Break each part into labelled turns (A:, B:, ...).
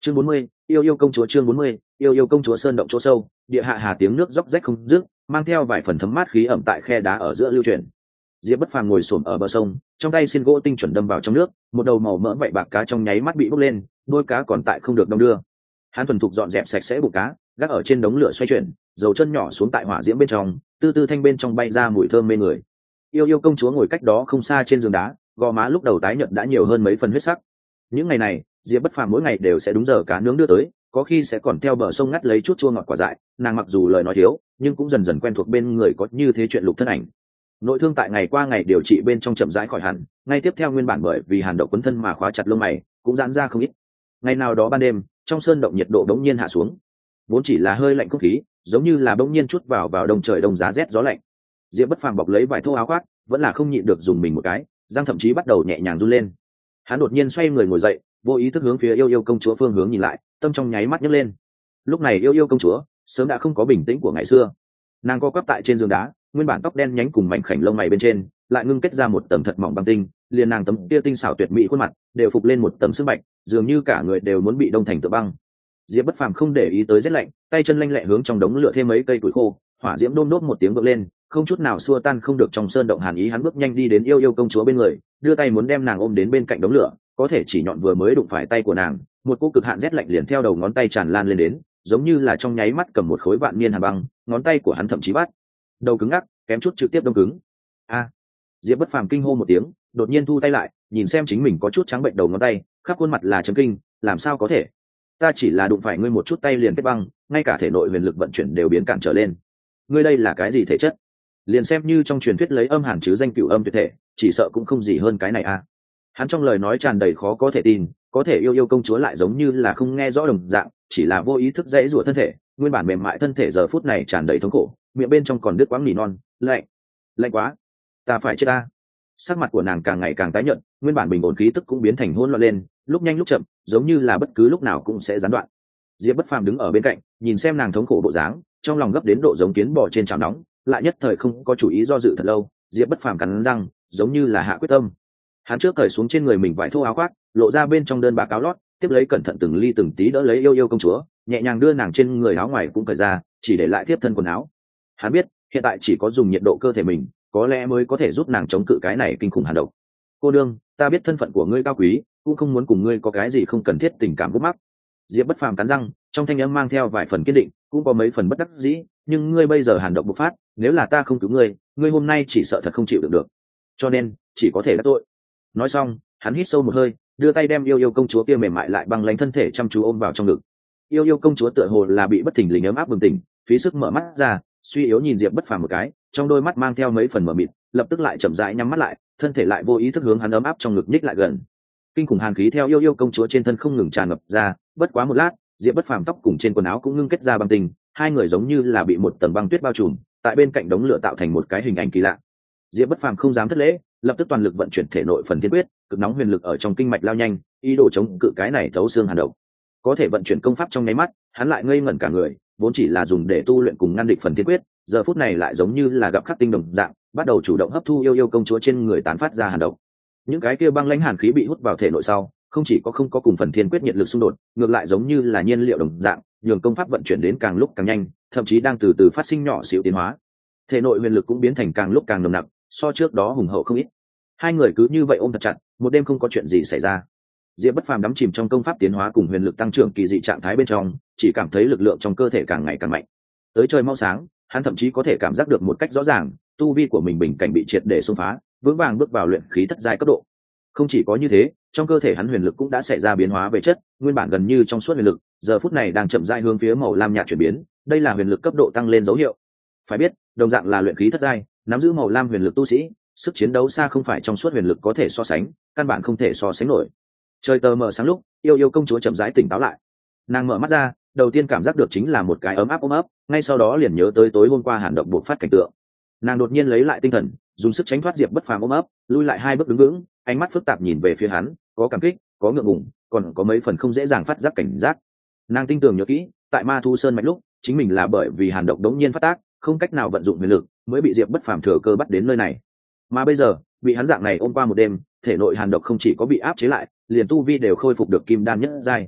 A: Chương 40, yêu yêu công chúa. Chương 40, yêu yêu công chúa. Sơn động chỗ sâu, địa hạ hà tiếng nước róc rách không dứt, mang theo vài phần thấm mát khí ẩm tại khe đá ở giữa lưu chuyển. Diệp Bất Phàm ngồi xổm ở bờ sông, trong tay xiên gỗ tinh chuẩn đâm vào trong nước, một đầu màu mỡ vậy bạc cá trong nháy mắt bị bốc lên, đuôi cá còn tại không được đong đưa. Hắn thuần thục dọn dẹp sạch sẽ bụng cá, gác ở trên đống lửa xoay chuyển, dầu chân nhỏ xuống tại hỏa diễm bên trong, tư tư thanh bên trong bay ra mùi thơm mê người. Yêu yêu công chúa ngồi cách đó không xa trên giường đá, gò má lúc đầu tái nhợt đã nhiều hơn mấy phần huyết sắc. Những ngày này, Diệp Bất Phàm mỗi ngày đều sẽ đúng giờ cá nướng đưa tới, có khi sẽ còn theo bờ sông ngắt lấy chút chua ngọt quả dại. Nàng mặc dù lời nói thiếu, nhưng cũng dần dần quen thuộc bên người có như thế chuyện lục thân ảnh. Nội thương tại ngày qua ngày điều trị bên trong chậm rãi khỏi hẳn, ngay tiếp theo nguyên bản bởi vì hàn độc quấn thân mà khóa chặt lông mày cũng giãn ra không ít. Ngày nào đó ban đêm, trong sơn động nhiệt độ bỗng nhiên hạ xuống, vốn chỉ là hơi lạnh không khí, giống như là bỗng nhiên chút vào đông trời đông giá rét gió lạnh. Diệp Bất Phàm bọc lấy vải thô áo khoác, vẫn là không nhịn được dùng mình một cái, răng thậm chí bắt đầu nhẹ nhàng run lên. Hắn đột nhiên xoay người ngồi dậy, vô ý thức hướng phía yêu yêu công chúa phương hướng nhìn lại, tâm trong nháy mắt nhấc lên. Lúc này yêu yêu công chúa sớm đã không có bình tĩnh của ngày xưa. Nàng co quắp tại trên giường đá, nguyên bản tóc đen nhánh cùng mảnh khảnh lông mày bên trên lại ngưng kết ra một tầng thật mỏng băng tinh, liền nàng tấm kia tinh xảo tuyệt mỹ khuôn mặt đều phục lên một tấm sương bạch, dường như cả người đều muốn bị đông thành tựa băng. Diệp Bất Phàm không để ý tới rét lạnh, tay chân lanh lẹ hướng trong đống lửa thêm mấy cây củi khô, hỏa diễm đôm đốt một tiếng vượng lên, không chút nào xua tan không được trong sơn động hàn ý. Hắn bước nhanh đi đến yêu yêu công chúa bên người, đưa tay muốn đem nàng ôm đến bên cạnh đống lửa, có thể chỉ nhọn vừa mới đụng phải tay của nàng, một cỗ cực hạn rét lạnh liền theo đầu ngón tay tràn lan lên đến, giống như là trong nháy mắt cầm một khối vạn niên hàn băng. Ngón tay của hắn thậm chí bắt đầu cứng ngắc, kém chút trực tiếp đông cứng. A! Diệp Bất Phàm kinh hô một tiếng, đột nhiên thu tay lại, nhìn xem chính mình có chút trắng bệnh đầu ngón tay, khắp khuôn mặt là chấn kinh. Làm sao có thể? Ta chỉ là đụng phải ngươi một chút tay liền kết băng, ngay cả thể nội huyền lực vận chuyển đều biến cản trở lên. Ngươi đây là cái gì thể chất? Liền xem như trong truyền thuyết lấy âm hàn chứ danh cửu âm tuyệt thể, chỉ sợ cũng không gì hơn cái này a. Hắn trong lời nói tràn đầy khó có thể tin, có thể yêu yêu công chúa lại giống như là không nghe rõ đồng dạng, chỉ là vô ý thức dãy rủa thân thể, nguyên bản mềm mại thân thể giờ phút này tràn đầy thống khổ, miệng bên trong còn đứt quãng nỉ non, lạnh, lạnh quá, ta phải chết ta. Sắc mặt của nàng càng ngày càng tái nhợt, nguyên bản bình ổn khí tức cũng biến thành hỗn loạn lên, lúc nhanh lúc chậm, giống như là bất cứ lúc nào cũng sẽ gián đoạn. Diệp Bất Phàm đứng ở bên cạnh, nhìn xem nàng thống khổ bộ dáng, trong lòng gấp đến độ giống kiến bò trên chảo nóng, lại nhất thời không có chủ ý, do dự thật lâu. Diệp Bất Phàm cắn răng, giống như là hạ quyết tâm. Hắn trước cởi xuống trên người mình vải thô áo khoác, lộ ra bên trong đơn bạc áo lót, tiếp lấy cẩn thận từng ly từng tí đỡ lấy yêu yêu công chúa, nhẹ nhàng đưa nàng trên người áo ngoài cũng cởi ra, chỉ để lại tiếp thân quần áo. Hắn biết hiện tại chỉ có dùng nhiệt độ cơ thể mình có lẽ mới có thể giúp nàng chống cự cái này kinh khủng hàn độc. Cô đương, ta biết thân phận của ngươi cao quý, cũng không muốn cùng ngươi có cái gì không cần thiết tình cảm gút mắc. Diệp Bất Phàm cắn răng, trong thanh âm mang theo vài phần kiên định, cũng có mấy phần bất đắc dĩ. Nhưng ngươi bây giờ hàn độc bộc phát, nếu là ta không cứu ngươi, ngươi hôm nay chỉ sợ thật không chịu được, cho nên chỉ có thể đắc tội. Nói xong, hắn hít sâu một hơi, đưa tay đem yêu yêu công chúa kia mềm mại lại băng lãnh thân thể chăm chú ôm vào trong ngực. Yêu yêu công chúa tựa hồ là bị bất thình lình ấm áp bừng tỉnh, phí sức mở mắt ra, suy yếu nhìn Diệp Bất Phàm một cái, trong đôi mắt mang theo mấy phần mờ mịt, lập tức lại chậm rãi nhắm mắt lại, thân thể lại vô ý thức hướng hắn ấm áp trong ngực nhích lại gần. Kinh khủng hàn khí theo yêu yêu công chúa trên thân không ngừng tràn ngập ra, bất quá một lát, Diệp Bất Phàm tóc cùng trên quần áo cũng ngưng kết ra băng tinh, hai người giống như là bị một tầng băng tuyết bao trùm, tại bên cạnh đống lửa tạo thành một cái hình ảnh kỳ lạ. Diệp Bất Phàm không dám thất lễ, lập tức toàn lực vận chuyển thể nội phần thiên quyết, cực nóng huyền lực ở trong kinh mạch lao nhanh, ý đồ chống cự cái này thấu xương hàn độc. Có thể vận chuyển công pháp trong nháy mắt, hắn lại ngây ngẩn cả người, vốn chỉ là dùng để tu luyện cùng ngăn địch phần thiên quyết, giờ phút này lại giống như là gặp khắc tinh đồng dạng, bắt đầu chủ động hấp thu yêu yêu công chúa trên người tán phát ra hàn độc. Những cái kia băng lãnh hàn khí bị hút vào thể nội sau, không chỉ có không có cùng phần thiên quyết nhiệt lực xung đột, ngược lại giống như là nhiên liệu đồng dạng, nhường công pháp vận chuyển đến càng lúc càng nhanh, thậm chí đang từ từ phát sinh nhỏ xíu tiến hóa. Thể nội huyền lực cũng biến thành càng lúc càng nồng nặc, so trước đó hùng hậu không ít. Hai người cứ như vậy ôm thật chặt, một đêm không có chuyện gì xảy ra. Diệp Bất Phàm đắm chìm trong công pháp tiến hóa cùng huyền lực tăng trưởng kỳ dị trạng thái bên trong, chỉ cảm thấy lực lượng trong cơ thể càng ngày càng mạnh. Tới trời mau sáng, hắn thậm chí có thể cảm giác được một cách rõ ràng, tu vi của mình bình cảnh bị triệt để xông phá, vững vàng bước vào luyện khí thất giai cấp độ. Không chỉ có như thế, trong cơ thể hắn huyền lực cũng đã xảy ra biến hóa về chất, nguyên bản gần như trong suốt huyền lực, giờ phút này đang chậm rãi hướng phía màu lam nhạt chuyển biến, đây là huyền lực cấp độ tăng lên dấu hiệu. Phải biết, đồng dạng là luyện khí thất giai, nắm giữ màu lam huyền lực tu sĩ, sức chiến đấu xa không phải trong suốt huyền lực có thể so sánh, căn bản không thể so sánh nổi. Trời tờ mờ sáng lúc, yêu yêu công chúa chậm rãi tỉnh táo lại. Nàng mở mắt ra, đầu tiên cảm giác được chính là một cái ấm áp ôm ấp, ngay sau đó liền nhớ tới tối hôm qua hàn độc bộc phát cảnh tượng. Nàng đột nhiên lấy lại tinh thần, dùng sức tránh thoát Diệp Bất Phàm ôm ấp, lui lại hai bước đứng vững, ánh mắt phức tạp nhìn về phía hắn, có cảm kích, có ngượng ngùng, còn có mấy phần không dễ dàng phát giác cảnh giác. Nàng tinh tường nhớ kỹ, tại Ma Thu Sơn mạch lúc, chính mình là bởi vì hàn độc đống nhiên phát tác, không cách nào vận dụng huyền lực, mới bị Diệp Bất Phàm thừa cơ bắt đến nơi này. Mà bây giờ, bị hắn dạng này ôm qua một đêm, thể nội hàn độc không chỉ có bị áp chế lại, liền tu vi đều khôi phục được kim đan nhất giai.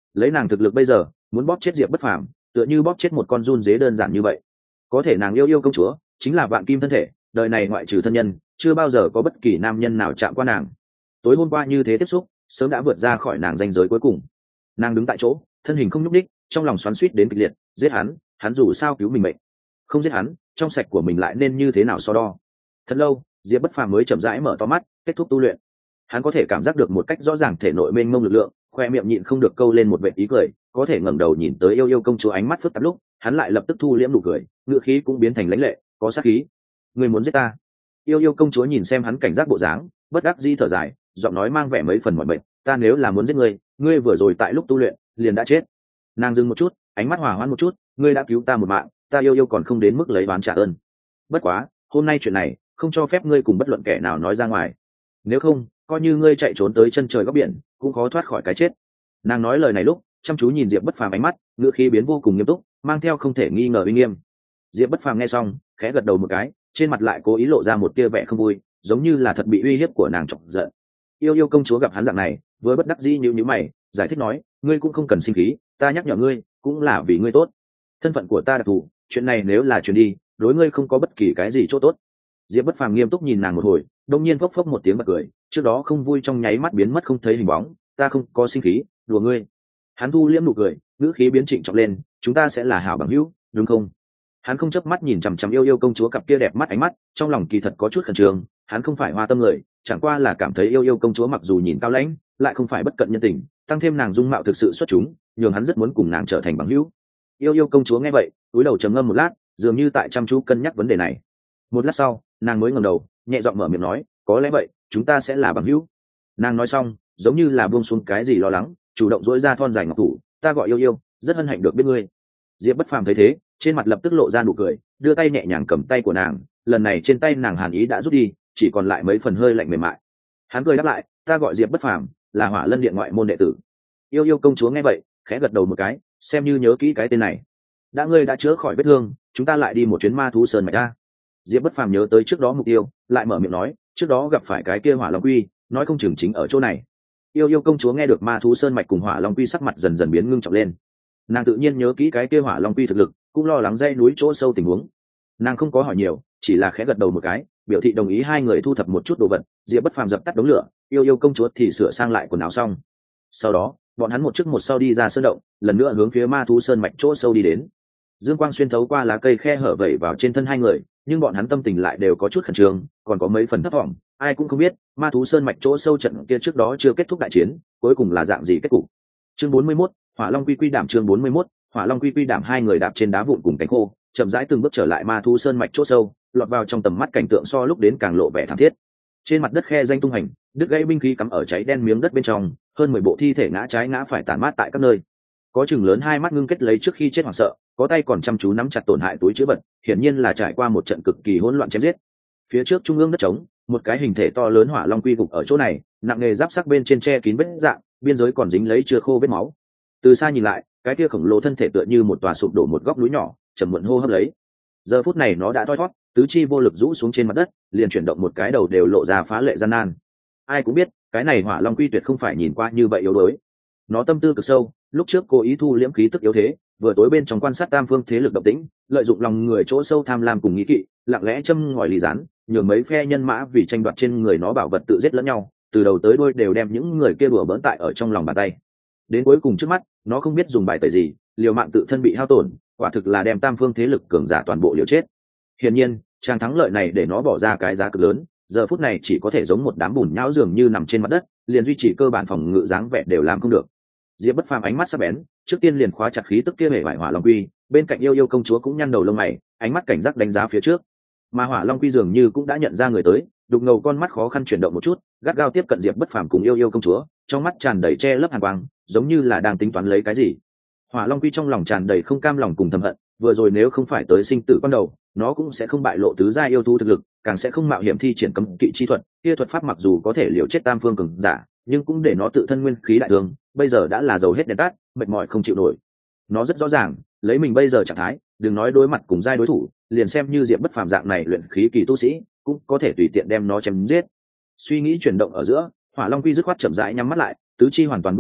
A: lấy nàng thực lực bây giờ muốn bóp chết diệp bất phàm tựa như bóp chết một con giun dế đơn giản như vậy. Có thể nàng yêu công chúa chính là vạn kim thân thể, đời này ngoại trừ thân nhân chưa bao giờ có bất kỳ nam nhân nào chạm qua nàng. Tối hôm qua như thế tiếp xúc sớm đã vượt ra khỏi nàng ranh giới cuối cùng. Nàng đứng tại chỗ thân hình không nhúc ních, trong lòng xoắn xuýt đến kịch liệt. Giết hắn dù sao cứu mình mệnh, không giết hắn trong sạch của mình lại nên như thế nào so đo. Thật lâu diệp bất phàm mới chậm rãi mở to mắt kết thúc tu luyện. Hắn có thể cảm giác được một cách rõ ràng thể nội mênh mông lực lượng, khoe miệng nhịn không được câu lên một vệt ý cười. Có thể ngẩng đầu nhìn tới yêu công chúa ánh mắt phức tạp lúc hắn lại lập tức thu liễm nụ cười, ngữ khí cũng biến thành lãnh lệ có sát khí. Ngươi muốn giết ta? Yêu công chúa nhìn xem hắn cảnh giác bộ dáng bất đắc dĩ thở dài, giọng nói mang vẻ mấy phần mỏi mệt. Ta nếu là muốn giết ngươi, ngươi vừa rồi tại lúc tu luyện liền đã chết. Nàng dừng một chút, ánh mắt hòa hoãn một chút. Ngươi đã cứu ta một mạng, ta yêu còn không đến mức lấy oán trả ơn. Bất quá hôm nay chuyện này không cho phép ngươi cùng bất luận kẻ nào nói ra ngoài, nếu không coi như ngươi chạy trốn tới chân trời góc biển cũng khó thoát khỏi cái chết. Nàng nói lời này lúc chăm chú nhìn diệp bất phàm, ánh mắt ngữ khí biến vô cùng nghiêm túc, mang theo không thể nghi ngờ uy nghiêm. Diệp bất phàm nghe xong khẽ gật đầu một cái, trên mặt lại cố ý lộ ra một tia vẻ không vui, giống như là thật bị uy hiếp của nàng chọc giận. Yêu công chúa gặp hắn dạng này với bất đắc dĩ nhíu mày giải thích nói, ngươi cũng không cần sinh khí, ta nhắc nhở ngươi cũng là vì ngươi tốt. Thân phận của ta đặc thù, chuyện này nếu là truyền đi đối ngươi không có bất kỳ cái gì chỗ tốt. Diệp bất phàm nghiêm túc nhìn nàng một hồi, đông nhiên phốc phốc một tiếng bật cười, trước đó không vui trong nháy mắt biến mất không thấy hình bóng. Ta không có sinh khí, đùa ngươi. Hắn thu liễm nụ cười, ngữ khí biến trịnh trọng lên, chúng ta sẽ là hảo bằng hữu, đúng không? Hắn không chớp mắt nhìn chằm chằm yêu công chúa cặp kia đẹp mắt ánh mắt, trong lòng kỳ thật có chút khẩn trương. Hắn không phải hoa tâm người, chẳng qua là cảm thấy yêu công chúa mặc dù nhìn cao lãnh lại không phải bất cận nhân tình, tăng thêm nàng dung mạo thực sự xuất chúng, nhường hắn rất muốn cùng nàng trở thành bằng hữu. Yêu công chúa nghe vậy cúi đầu trầm ngâm một lát, dường như tại chăm chú cân nhắc vấn đề này. Một lát sau nàng mới ngẩng đầu nhẹ giọng mở miệng nói, có lẽ vậy chúng ta sẽ là bằng hữu. Nàng nói xong giống như là buông xuống cái gì lo lắng, chủ động dỗi ra thon dài ngọc thủ, ta gọi yêu rất hân hạnh được biết ngươi. Diệp bất phàm thấy thế trên mặt lập tức lộ ra nụ cười, đưa tay nhẹ nhàng cầm tay của nàng, lần này trên tay nàng hàn ý đã rút đi, chỉ còn lại mấy phần hơi lạnh mềm mại. Hắn cười đáp lại, ta gọi Diệp bất phàm, là Hỏa Lân điện ngoại môn đệ tử. Yêu công chúa nghe vậy khẽ gật đầu một cái, xem như nhớ kỹ cái tên này. Đã ngươi đã chữa khỏi vết thương, chúng ta lại đi một chuyến ma thú sơn mạch ta. Diệp bất phàm nhớ tới trước đó mục tiêu, lại mở miệng nói, trước đó gặp phải cái kia Hỏa Long Quy, nói không chừng chính ở chỗ này. Yêu công chúa nghe được ma thú sơn mạch cùng Hỏa Long Quy, sắc mặt dần dần biến ngưng trọng lên. Nàng tự nhiên nhớ kỹ cái kia Hỏa Long Quy thực lực, cũng lo lắng dãy núi chỗ sâu tình huống. Nàng không có hỏi nhiều, chỉ là khẽ gật đầu một cái, biểu thị đồng ý hai người thu thập một chút đồ vật. Diệp bất phàm dập tắt đống lửa, yêu công chúa thì sửa sang lại quần áo xong. Sau đó bọn hắn một trước một sau đi ra sơn động, lần nữa hướng phía ma thú sơn mạch chỗ sâu đi đến. Dương quang xuyên thấu qua lá cây khe hở vẩy vào trên thân hai người, nhưng bọn hắn tâm tình lại đều có chút khẩn trương, còn có mấy phần thấp thỏm. Ai cũng không biết ma thú sơn mạch chỗ sâu trận kia trước đó chưa kết thúc đại chiến cuối cùng là dạng gì kết cục. Chương 41, Hỏa Long Quy đảm. Chương 41, Hỏa Long Quy đảm. Hai người đạp trên đá vụn cùng cánh khô, chậm rãi từng bước trở lại ma thú sơn mạch chỗ sâu, lọt vào trong tầm mắt cảnh tượng so lúc đến càng lộ vẻ thảm thiết. Trên mặt đất khe danh tung hành, đứt gãy binh khí cắm ở cháy đen miếng đất bên trong, hơn 10 bộ thi thể ngã trái ngã phải tàn mát tại các nơi. Có chừng lớn hai mắt ngưng kết lấy trước khi chết hoảng sợ, có tay còn chăm chú nắm chặt tổn hại túi chứa vật, hiển nhiên là trải qua một trận cực kỳ hỗn loạn chém giết. Phía trước trung ương đất trống, một cái hình thể to lớn Hỏa Long Quy gục ở chỗ này, nặng nề giáp sắc bên trên che kín vết rạn, biên giới còn dính lấy chưa khô vết máu. Từ xa nhìn lại, cái kia khổng lồ thân thể tựa như một tòa sụp đổ một góc núi nhỏ, chầm muộn hô hấp lấy. Giờ phút này nó đã thoi thoát, tứ chi vô lực rũ xuống trên mặt đất, liền chuyển động một cái đầu đều lộ ra phá lệ gian nan. Ai cũng biết cái này Hỏa Long Quy tuyệt không phải nhìn qua như vậy yếu đuối, nó tâm tư cực sâu, lúc trước cố ý thu liễm khí tức yếu thế, vừa tối bên trong quan sát tam phương thế lực động tĩnh, lợi dụng lòng người chỗ sâu tham lam cùng nghĩ kỵ, lặng lẽ châm ngòi lì rán, nhường mấy phe nhân mã vì tranh đoạt trên người nó bảo vật tự giết lẫn nhau, từ đầu tới đuôi đều đem những người kia đùa bỡn tại ở trong lòng bàn tay. Đến cuối cùng trước mắt, nó không biết dùng bài tẩy gì, liều mạng tự thân bị hao tổn, quả thực là đem tam phương thế lực cường giả toàn bộ liều chết. Hiển nhiên, trang thắng lợi này để nó bỏ ra cái giá cực lớn, giờ phút này chỉ có thể giống một đám bùn nhão dường như nằm trên mặt đất, liền duy trì cơ bản phòng ngự dáng vẻ đều làm không được. Diệp bất phàm ánh mắt sắc bén, trước tiên liền khóa chặt khí tức kia hề vải Hỏa Long Quy, bên cạnh yêu công chúa cũng nhăn đầu lông mày, ánh mắt cảnh giác đánh giá phía trước. Mà Hỏa Long Quy dường như cũng đã nhận ra người tới, đục ngầu con mắt khó khăn chuyển động một chút, gắt gao tiếp cận Diệp bất phàm cùng yêu công chúa, trong mắt tràn đầy che lấp hàn quang, giống như là đang tính toán lấy cái gì. Hỏa Long Quy trong lòng tràn đầy không cam lòng cùng thầm hận, vừa rồi nếu không phải tới sinh tử con đầu, nó cũng sẽ không bại lộ tứ gia yêu thú thực lực, càng sẽ không mạo hiểm thi triển cấm kỵ chi thuật. Kia thuật pháp mặc dù có thể liều chết tam phương cường giả, nhưng cũng để nó tự thân nguyên khí đại thương, bây giờ đã là dầu hết đèn tắt, mệt mỏi không chịu nổi. Nó rất rõ ràng, lấy mình bây giờ trạng thái, đừng nói đối mặt cùng giai đối thủ, liền xem như Diệp bất phàm dạng này luyện khí kỳ tu sĩ, cũng có thể tùy tiện đem nó chém giết. Suy nghĩ chuyển động ở giữa, Hỏa Long Quy dứt khoát chậm rãi nhắm mắt lại, tứ chi hoàn toàn buông lỏng,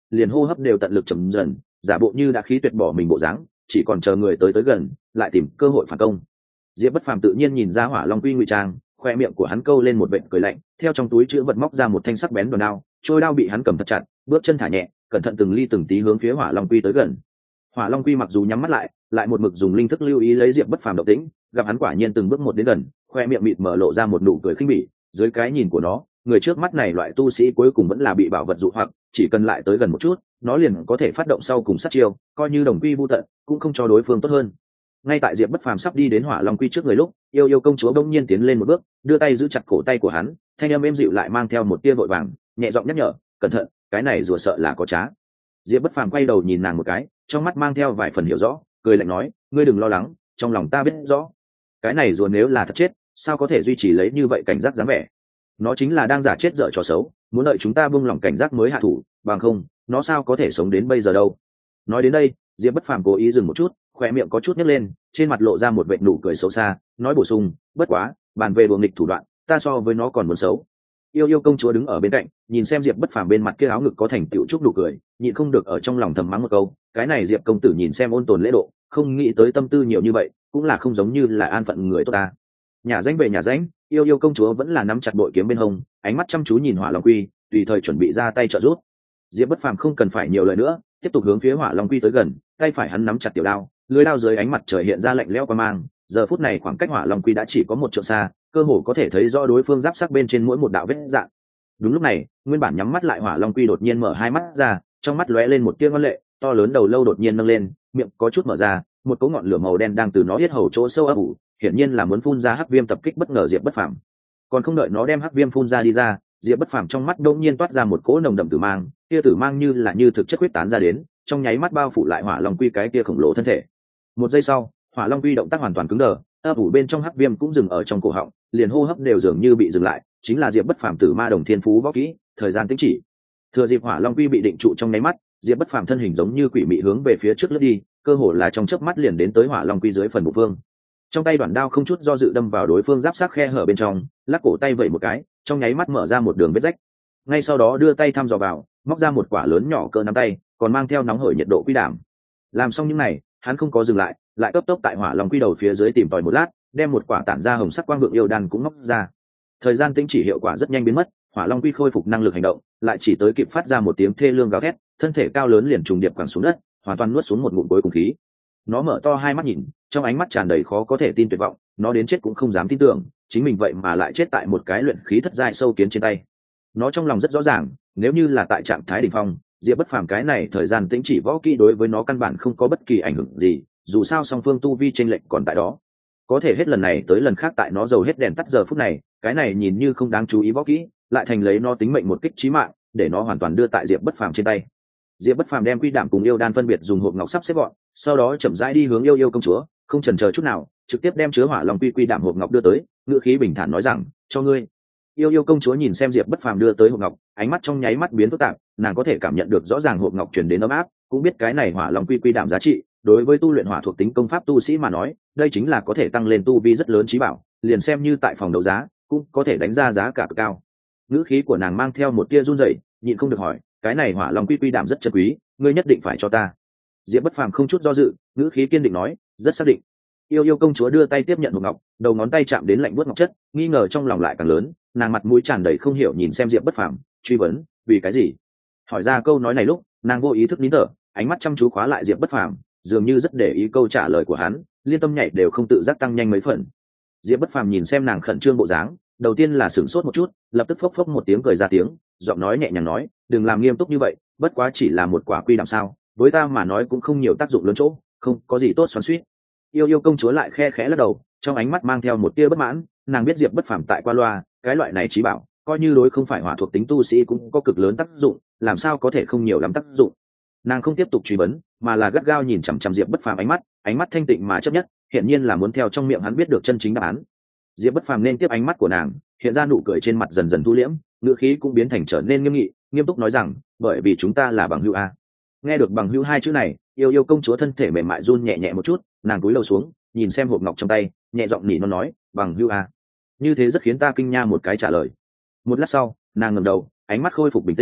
A: liền hô hấp đều tận lực chậm dần, giả bộ như đã khí tuyệt bỏ mình bộ dáng, chỉ còn chờ người tới gần lại tìm cơ hội phản công. Diệp Bất Phàm tự nhiên nhìn ra Hỏa Long Quy ngụy trang, khoe miệng của hắn câu lên một vệt cười lạnh, theo trong túi chữ vật móc ra một thanh sắc bén đòn đao, trôi đao bị hắn cầm thật chặt, bước chân thả nhẹ, cẩn thận từng ly từng tí hướng phía Hỏa Long Quy tới gần. Hỏa Long Quy mặc dù nhắm mắt lại một mực dùng linh thức lưu ý lấy Diệp Bất Phàm động tĩnh, gặp hắn quả nhiên từng bước một đến gần, khoe miệng mịt mở lộ ra một nụ cười khinh bỉ. Dưới cái nhìn của nó, người trước mắt này loại tu sĩ cuối cùng vẫn là bị bảo vật dụ hoặc, chỉ cần lại tới gần một chút, nó liền có thể phát động sau cùng sát chiêu, coi như đồng quy vu tận, cũng không cho đối phương tốt hơn. Ngay tại Diệp Bất Phàm sắp đi đến Hỏa Long Quy trước người lúc, yêu công chúa đông nhiên tiến lên một bước, đưa tay giữ chặt cổ tay của hắn, thanh âm êm dịu lại mang theo một tia vội vàng, nhẹ giọng nhắc nhở, cẩn thận, cái này rùa sợ là có trá. Diệp Bất Phàm quay đầu nhìn nàng một cái, trong mắt mang theo vài phần hiểu rõ, cười lạnh nói, ngươi đừng lo lắng, trong lòng ta biết rõ, cái này rùa nếu là thật chết, sao có thể duy trì lấy như vậy cảnh giác dáng vẻ. Nó chính là đang giả chết dở trò xấu, muốn đợi chúng ta buông lỏng cảnh giác mới hạ thủ, bằng không nó sao có thể sống đến bây giờ đâu. Nói đến đây, Diệp Bất Phàm cố ý dừng một chút, khóe miệng có chút nhếch lên, trên mặt lộ ra một vệt nụ cười xấu xa, nói bổ sung, bất quá bàn về đùa nghịch thủ đoạn, ta so với nó còn muốn xấu. Yêu công chúa đứng ở bên cạnh, nhìn xem Diệp Bất Phàm bên mặt kia áo ngực có thành tựu chúc nụ cười, nhịn không được ở trong lòng thầm mắng một câu, cái này Diệp công tử nhìn xem ôn tồn lễ độ, không nghĩ tới tâm tư nhiều như vậy, cũng là không giống như là an phận người tốt ta. Nhà danh về nhà danh, yêu công chúa vẫn là nắm chặt bội kiếm bên hông, ánh mắt chăm chú nhìn Hỏa Long Quy, tùy thời chuẩn bị ra tay trợ giúp. Diệp Bất Phàm không cần phải nhiều lời nữa, tiếp tục hướng phía Hỏa Long Quy tới gần, tay phải hắn nắm chặt tiểu đao, lưỡi đao dưới ánh mặt trời hiện ra lạnh lẽo qua mang. Giờ phút này khoảng cách Hỏa Long Quy đã chỉ có một trượng xa, cơ hồ có thể thấy rõ đối phương giáp sắc bên trên mỗi một đạo vết rạn. Đúng lúc này, nguyên bản nhắm mắt lại Hỏa Long Quy đột nhiên mở hai mắt ra, trong mắt lóe lên một tia ngoan lệ, to lớn đầu lâu đột nhiên nâng lên, miệng có chút mở ra, một cỗ ngọn lửa màu đen đang từ nó yết hầu chỗ sâu ấp ủ, hiển nhiên là muốn phun ra hắc viêm tập kích bất ngờ Diệp Bất Phàm. Còn không đợi nó đem hắc viêm phun ra đi ra, Diệp Bất Phàm trong mắt đột nhiên toát ra một cỗ nồng đậm tử mang, tia tử mang như thực chất huyết tán ra đến, trong nháy mắt bao phủ lại Hỏa Long Quy cái kia khổng lồ thân thể. Một giây sau, Hỏa Long Quy động tác hoàn toàn cứng đờ, ấp ủ bên trong hắc viêm cũng dừng ở trong cổ họng, liền hô hấp đều dường như bị dừng lại, chính là Diệp Bất Phàm Tử Ma Đồng Thiên Phú võ kỹ, thời gian tĩnh chỉ. Thừa dịp Hỏa Long Quy bị định trụ trong nháy mắt, Diệp Bất Phàm thân hình giống như quỷ mị hướng về phía trước lướt đi, cơ hồ là trong chớp mắt liền đến tới Hỏa Long Quy dưới phần bụng phương. Trong tay đoạn đao không chút do dự đâm vào đối phương giáp sát khe hở bên trong, lắc cổ tay vẩy một cái, trong nháy mắt mở ra một đường vết rách. Ngay sau đó đưa tay thăm dò vào, móc ra một quả lớn nhỏ cỡ nắm tay, còn mang theo nóng hổi nhiệt độ quy đảm. Làm xong những này, hắn không có dừng lại, lại cấp tốc tại Hỏa Long Quy đầu phía dưới tìm tòi một lát, đem một quả tản ra hồng sắc quang vượng yêu đan cũng móc ra. Thời gian tĩnh chỉ hiệu quả rất nhanh biến mất, Hỏa Long Quy khôi phục năng lực hành động, lại chỉ tới kịp phát ra một tiếng thê lương gào thét, thân thể cao lớn liền trùng điệp quẳng xuống đất, hoàn toàn nuốt xuống một ngụm cuối cùng khí. Nó mở to hai mắt nhìn, trong ánh mắt tràn đầy khó có thể tin tuyệt vọng, nó đến chết cũng không dám tin tưởng, chính mình vậy mà lại chết tại một cái luyện khí thất giai sâu kiến trên tay. Nó trong lòng rất rõ ràng, nếu như là tại trạng thái đỉnh phong, Diệp Bất Phàm cái này thời gian tĩnh chỉ võ kỹ đối với nó căn bản không có bất kỳ ảnh hưởng gì, dù sao song phương tu vi chênh lệch còn tại đó. Có thể hết lần này tới lần khác tại nó dầu hết đèn tắt giờ phút này, cái này nhìn như không đáng chú ý võ kỹ, lại thành lấy nó tính mệnh một kích chí mạng, để nó hoàn toàn đưa tại Diệp Bất Phàm trên tay. Diệp Bất Phàm đem quy đảm cùng yêu đan phân biệt dùng hộp ngọc sắp xếp gọn, sau đó chậm rãi đi hướng yêu công chúa, không chần chờ chút nào, trực tiếp đem chứa Hỏa Long quy đảm hộp ngọc đưa tới, ngữ khí bình thản nói rằng, cho ngươi. Yêu công chúa nhìn xem Diệp Bất Phàm đưa tới hộp ngọc, ánh mắt trong nháy mắt biến phức tạp, nàng có thể cảm nhận được rõ ràng hộp ngọc truyền đến ấm áp, cũng biết cái này Hỏa Long quy đảm giá trị, đối với tu luyện hỏa thuộc tính công pháp tu sĩ mà nói, đây chính là có thể tăng lên tu vi rất lớn chí bảo, liền xem như tại phòng đấu giá, cũng có thể đánh ra giá cả cực cao. Ngữ khí của nàng mang theo một tia run rẩy, nhịn không được hỏi, cái này Hỏa Long quy đảm rất chân quý, ngươi nhất định phải cho ta. Diệp Bất Phàm không chút do dự, ngữ khí kiên định nói, rất xác định. Yêu công chúa đưa tay tiếp nhận hộp ngọc, đầu ngón tay chạm đến lạnh buốt ngọc chất, nghi ngờ trong lòng lại càng lớn, nàng mặt mũi tràn đầy không hiểu nhìn xem Diệp Bất Phàm, truy vấn, vì cái gì? Hỏi ra câu nói này lúc, nàng vô ý thức nín thở, ánh mắt chăm chú khóa lại Diệp Bất Phàm, dường như rất để ý câu trả lời của hắn, liên tâm nhảy đều không tự giác tăng nhanh mấy phần. Diệp Bất Phàm nhìn xem nàng khẩn trương bộ dáng, đầu tiên là sửng sốt một chút, lập tức phốc phốc một tiếng cười ra tiếng, giọng nói nhẹ nhàng nói, đừng làm nghiêm túc như vậy, bất quá chỉ là một quả quy đảm sao, với ta mà nói cũng không nhiều tác dụng lớn chỗ, không có gì tốt xoắn xuýt. Yêu công chúa lại khe khẽ lắc đầu, trong ánh mắt mang theo một tia bất mãn, nàng biết Diệp Bất Phàm tại qua loa, cái loại này chí bảo, coi như đối không phải hỏa thuộc tính tu sĩ cũng có cực lớn tác dụng, làm sao có thể không nhiều lắm tác dụng. Nàng không tiếp tục truy vấn, mà là gắt gao nhìn chằm chằm Diệp Bất Phàm ánh mắt thanh tịnh mà chấp nhất, hiện nhiên là muốn theo trong miệng hắn biết được chân chính đáp án. Diệp Bất Phàm nên tiếp ánh mắt của nàng, hiện ra nụ cười trên mặt dần dần thu liễm, ngữ khí cũng biến thành trở nên nghiêm nghị, nghiêm túc nói rằng, bởi vì chúng ta là bằng hữu a. Nghe được bằng hữu hai chữ này, yêu công chúa thân thể mềm mại run nhẹ nhẹ một chút, nàng cúi đầu xuống, nhìn xem hộp ngọc trong tay, nhẹ giọng nỉ non nói, bằng hữu a. Như thế rất khiến ta kinh nha một cái trả lời. Một lát sau, nàng ngẩng đầu, ánh mắt khôi phục bình tĩnh,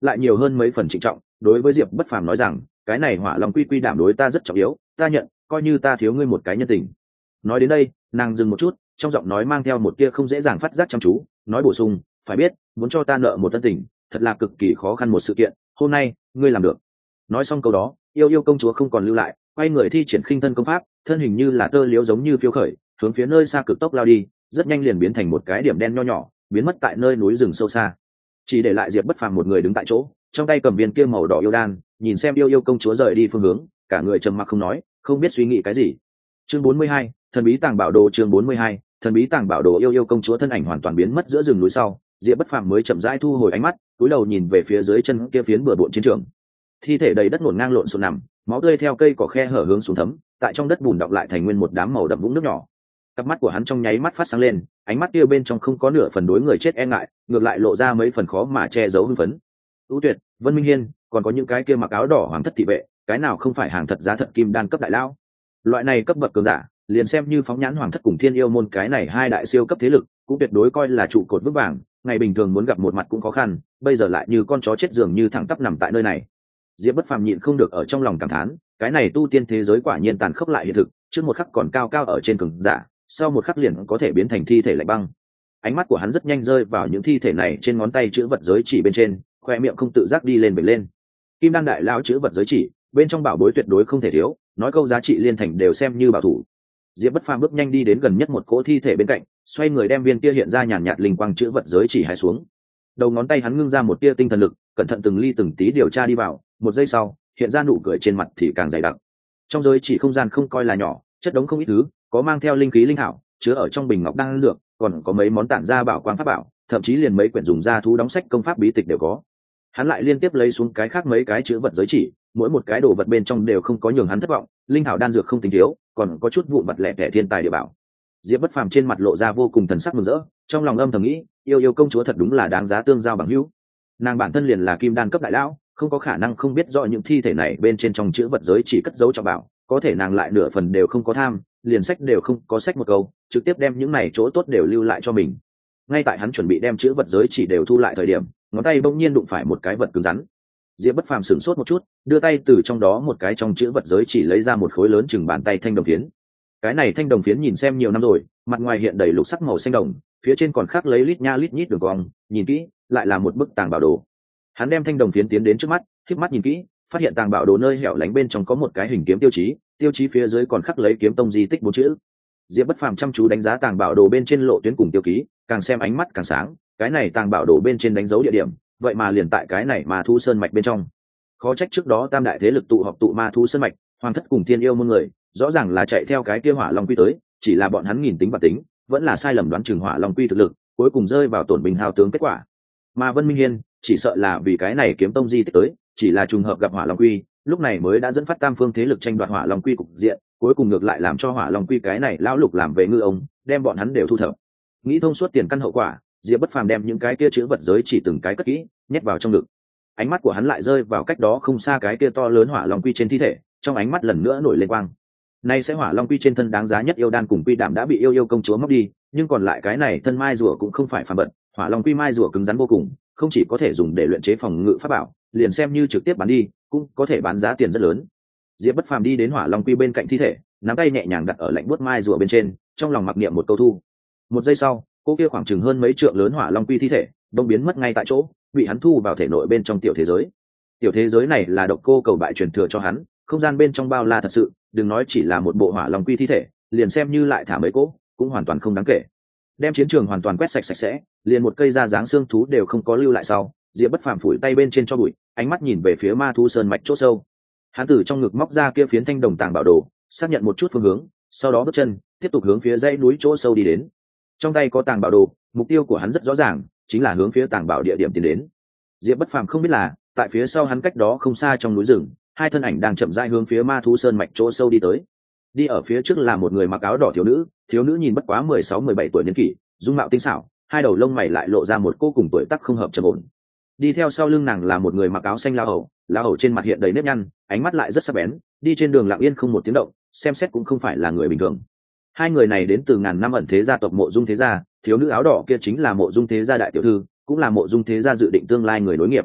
A: lại nhiều hơn mấy phần trịnh trọng, đối với Diệp Bất Phàm nói rằng, cái này Hỏa Long quy quy đảm đối ta rất trọng yếu, ta nhận, coi như ta thiếu ngươi một cái nhân tình. Nói đến đây, nàng dừng một chút, trong giọng nói mang theo một tia không dễ dàng phát giác chăm chú, nói bổ sung, phải biết, muốn cho ta nợ một tân tình, thật là cực kỳ khó khăn một sự kiện, hôm nay, ngươi làm được. Nói xong câu đó, yêu yêu công chúa không còn lưu lại, quay người thi triển khinh thân công pháp, thân hình như là tơ liễu giống như phiêu khởi, hướng phía nơi xa cực tốc lao đi, rất nhanh liền biến thành một cái điểm đen nho nhỏ, biến mất tại nơi núi rừng sâu xa. Chỉ để lại Diệp Bất Phàm một người đứng tại chỗ, trong tay cầm viên kia màu đỏ yêu đan, nhìn xem yêu yêu công chúa rời đi phương hướng, cả người trầm mặc không nói, không biết suy nghĩ cái gì. Chương 42, thần bí tàng bảo đồ. Chương 42, thần bí tàng bảo đồ. Yêu yêu công chúa thân ảnh hoàn toàn biến mất giữa rừng núi sau, Diệp Bất Phàm mới chậm rãi thu hồi ánh mắt, cúi đầu nhìn về phía dưới chân kia phiến bừa bộn chiến trường. Thi thể đầy đất ngổn ngang lộn xộn nằm, máu tươi theo cây cỏ khe hở hướng xuống thấm, tại trong đất bùn đọng lại thành nguyên một đám màu đậm vũng nước nhỏ. Cặp mắt của hắn trong nháy mắt phát sáng lên, ánh mắt kia bên trong không có nửa phần đối người chết e ngại, ngược lại lộ ra mấy phần khó mà che giấu hưng phấn. Ưu Tuyệt, Vân Minh Hiên, còn có những cái kia mặc áo đỏ hoàng thất thị vệ, cái nào không phải hàng thật giá thật kim đan cấp đại lão. Loại này cấp bậc cường giả, liền xem như phóng nhãn hoàng thất cùng thiên yêu môn cái này hai đại siêu cấp thế lực, cũng tuyệt đối coi là trụ cột vững vàng, ngày bình thường muốn gặp một mặt cũng khó khăn, bây giờ lại như con chó chết dường như thẳng tắp nằm tại nơi này. Diệp Bất Phàm nhịn không được ở trong lòng cảm thán, cái này tu tiên thế giới quả nhiên tàn khốc lại hiện thực, trước một khắc còn cao cao ở trên cường giả, sau một khắc liền có thể biến thành thi thể lạnh băng. Ánh mắt của hắn rất nhanh rơi vào những thi thể này trên ngón tay chữ vật giới chỉ bên trên, khoe miệng không tự giác đi lên bềnh lên. Kim đan đại lão chữ vật giới chỉ, bên trong bảo bối tuyệt đối không thể thiếu, nói câu giá trị liên thành đều xem như bảo thủ. Diệp Bất Phàm bước nhanh đi đến gần nhất một cỗ thi thể bên cạnh, xoay người đem viên kia hiện ra nhàn nhạt linh quang chữ vật giới chỉ hai xuống. Đầu ngón tay hắn ngưng ra một tia tinh thần lực, cẩn thận từng ly từng tí điều tra đi vào, một giây sau, hiện ra nụ cười trên mặt thì càng dày đặc. Trong giới chỉ không gian không coi là nhỏ, chất đống không ít thứ, có mang theo linh khí linh hảo, chứa ở trong bình ngọc đan dược, còn có mấy món tản ra bảo quang pháp bảo, thậm chí liền mấy quyển dùng da thú đóng sách công pháp bí tịch đều có. Hắn lại liên tiếp lấy xuống cái khác mấy cái chữ vật giới chỉ, mỗi một cái đồ vật bên trong đều không có nhường hắn thất vọng, linh hảo đan dược không tính thiếu, còn có chút vụn vặt lẻ tẻ thiên tài địa bảo. Diệp Bất Phàm trên mặt lộ ra vô cùng thần sắc mừng rỡ, trong lòng âm thầm nghĩ, yêu yêu công chúa thật đúng là đáng giá tương giao bằng hữu. Nàng bản thân liền là kim đan cấp đại lão, không có khả năng không biết rõ những thi thể này bên trên trong chữ vật giới chỉ cất giấu trọng bảo, có thể nàng lại nửa phần đều không có tham, liền sách đều không có sách một câu, trực tiếp đem những này chỗ tốt đều lưu lại cho mình. Ngay tại hắn chuẩn bị đem chữ vật giới chỉ đều thu lại thời điểm, ngón tay bỗng nhiên đụng phải một cái vật cứng rắn. Diệp Bất Phàm sửng sốt một chút, đưa tay từ trong đó một cái trong chữ vật giới chỉ lấy ra một khối lớn chừng bàn tay thanh đồng phiến. Cái này thanh đồng phiến nhìn xem nhiều năm rồi, mặt ngoài hiện đầy lục sắc màu xanh đồng, phía trên còn khắc lấy lít nha lít nhít đường cong, nhìn kỹ, lại là một bức tàng bảo đồ. Hắn đem thanh đồng phiến tiến đến trước mắt, khép mắt nhìn kỹ, phát hiện tàng bảo đồ nơi hẻo lánh bên trong có một cái hình kiếm tiêu chí phía dưới còn khắc lấy kiếm tông di tích 4 chữ. Diệp Bất Phàm chăm chú đánh giá tàng bảo đồ bên trên lộ tuyến cùng tiêu ký, càng xem ánh mắt càng sáng, cái này tàng bảo đồ bên trên đánh dấu địa điểm, vậy mà liền tại cái này Ma Thú Sơn mạch bên trong. Khó trách trước đó tam đại thế lực tụ họp tụ Ma Thú Sơn mạch, hoàng thất cùng thiên yêu môn người, rõ ràng là chạy theo cái kia Hỏa Long Quy tới, chỉ là bọn hắn nghìn tính và tính, vẫn là sai lầm đoán chừng Hỏa Long Quy thực lực, cuối cùng rơi vào tổn bình hao tướng kết quả. Mà Vân Minh Hiên, chỉ sợ là vì cái này kiếm tông di tích tới, chỉ là trùng hợp gặp Hỏa Long Quy, lúc này mới đã dẫn phát tam phương thế lực tranh đoạt Hỏa Long Quy cục diện, cuối cùng ngược lại làm cho Hỏa Long Quy cái này lão lục làm về ngư ông, đem bọn hắn đều thu thập. Nghĩ thông suốt tiền căn hậu quả, Diệp Bất Phàm đem những cái kia chữ vật giới chỉ từng cái cất kỹ, nhét vào trong ngực. Ánh mắt của hắn lại rơi vào cách đó không xa cái kia to lớn Hỏa Long Quy trên thi thể, trong ánh mắt lần nữa nổi lên quang. Nay sẽ Hỏa Long Quy trên thân đáng giá nhất yêu đan cùng quy đạm đã bị yêu yêu công chúa móc đi, nhưng còn lại cái này thân mai rùa cũng không phải phàm vật, Hỏa Long Quy mai rùa cứng rắn vô cùng, không chỉ có thể dùng để luyện chế phòng ngự pháp bảo, liền xem như trực tiếp bán đi, cũng có thể bán giá tiền rất lớn. Diệp Bất Phàm đi đến Hỏa Long Quy bên cạnh thi thể, nắm tay nhẹ nhàng đặt ở lạnh buốt mai rùa bên trên, trong lòng mặc niệm một câu thu. Một giây sau, cô kia khoảng chừng hơn mấy trượng lớn Hỏa Long Quy thi thể, đông biến mất ngay tại chỗ, bị hắn thu vào thể nội bên trong tiểu thế giới. Tiểu thế giới này là Độc Cô Cầu bại truyền thừa cho hắn, không gian bên trong bao la thật sự, đừng nói chỉ là một bộ Hỏa Long Quy thi thể, liền xem như lại thả mấy cỗ, cũng hoàn toàn không đáng kể. Đem chiến trường hoàn toàn quét sạch sạch sẽ, liền một cây da dáng xương thú đều không có lưu lại sau, Diệp Bất Phàm phủi tay bên trên cho bụi, ánh mắt nhìn về phía Ma Thú Sơn mạch chỗ sâu. Hắn từ trong ngực móc ra kia phiến thanh đồng tàng bảo đồ, xác nhận một chút phương hướng, sau đó bước chân tiếp tục hướng phía dãy núi chỗ sâu đi đến. Trong tay có tàng bảo đồ, mục tiêu của hắn rất rõ ràng, chính là hướng phía tàng bảo địa điểm tiến đến. Diệp Bất Phàm không biết là, tại phía sau hắn cách đó không xa trong núi rừng, hai thân ảnh đang chậm rãi hướng phía Ma Thú Sơn mạch chỗ sâu đi tới. Đi ở phía trước là một người mặc áo đỏ thiếu nữ nhìn bất quá 16-17 tuổi niên kỷ, dung mạo tinh xảo, hai đầu lông mày lại lộ ra một cô cùng tuổi tác không hợp trầm ổn. Đi theo sau lưng nàng là một người mặc áo xanh lao hầu trên mặt hiện đầy nếp nhăn, ánh mắt lại rất sắc bén, đi trên đường lặng yên không một tiếng động, xem xét cũng không phải là người bình thường. Hai người này đến từ ngàn năm ẩn thế gia tộc Mộ Dung thế gia, thiếu nữ áo đỏ kia chính là Mộ Dung thế gia đại tiểu thư, cũng là Mộ Dung thế gia dự định tương lai người nối nghiệp.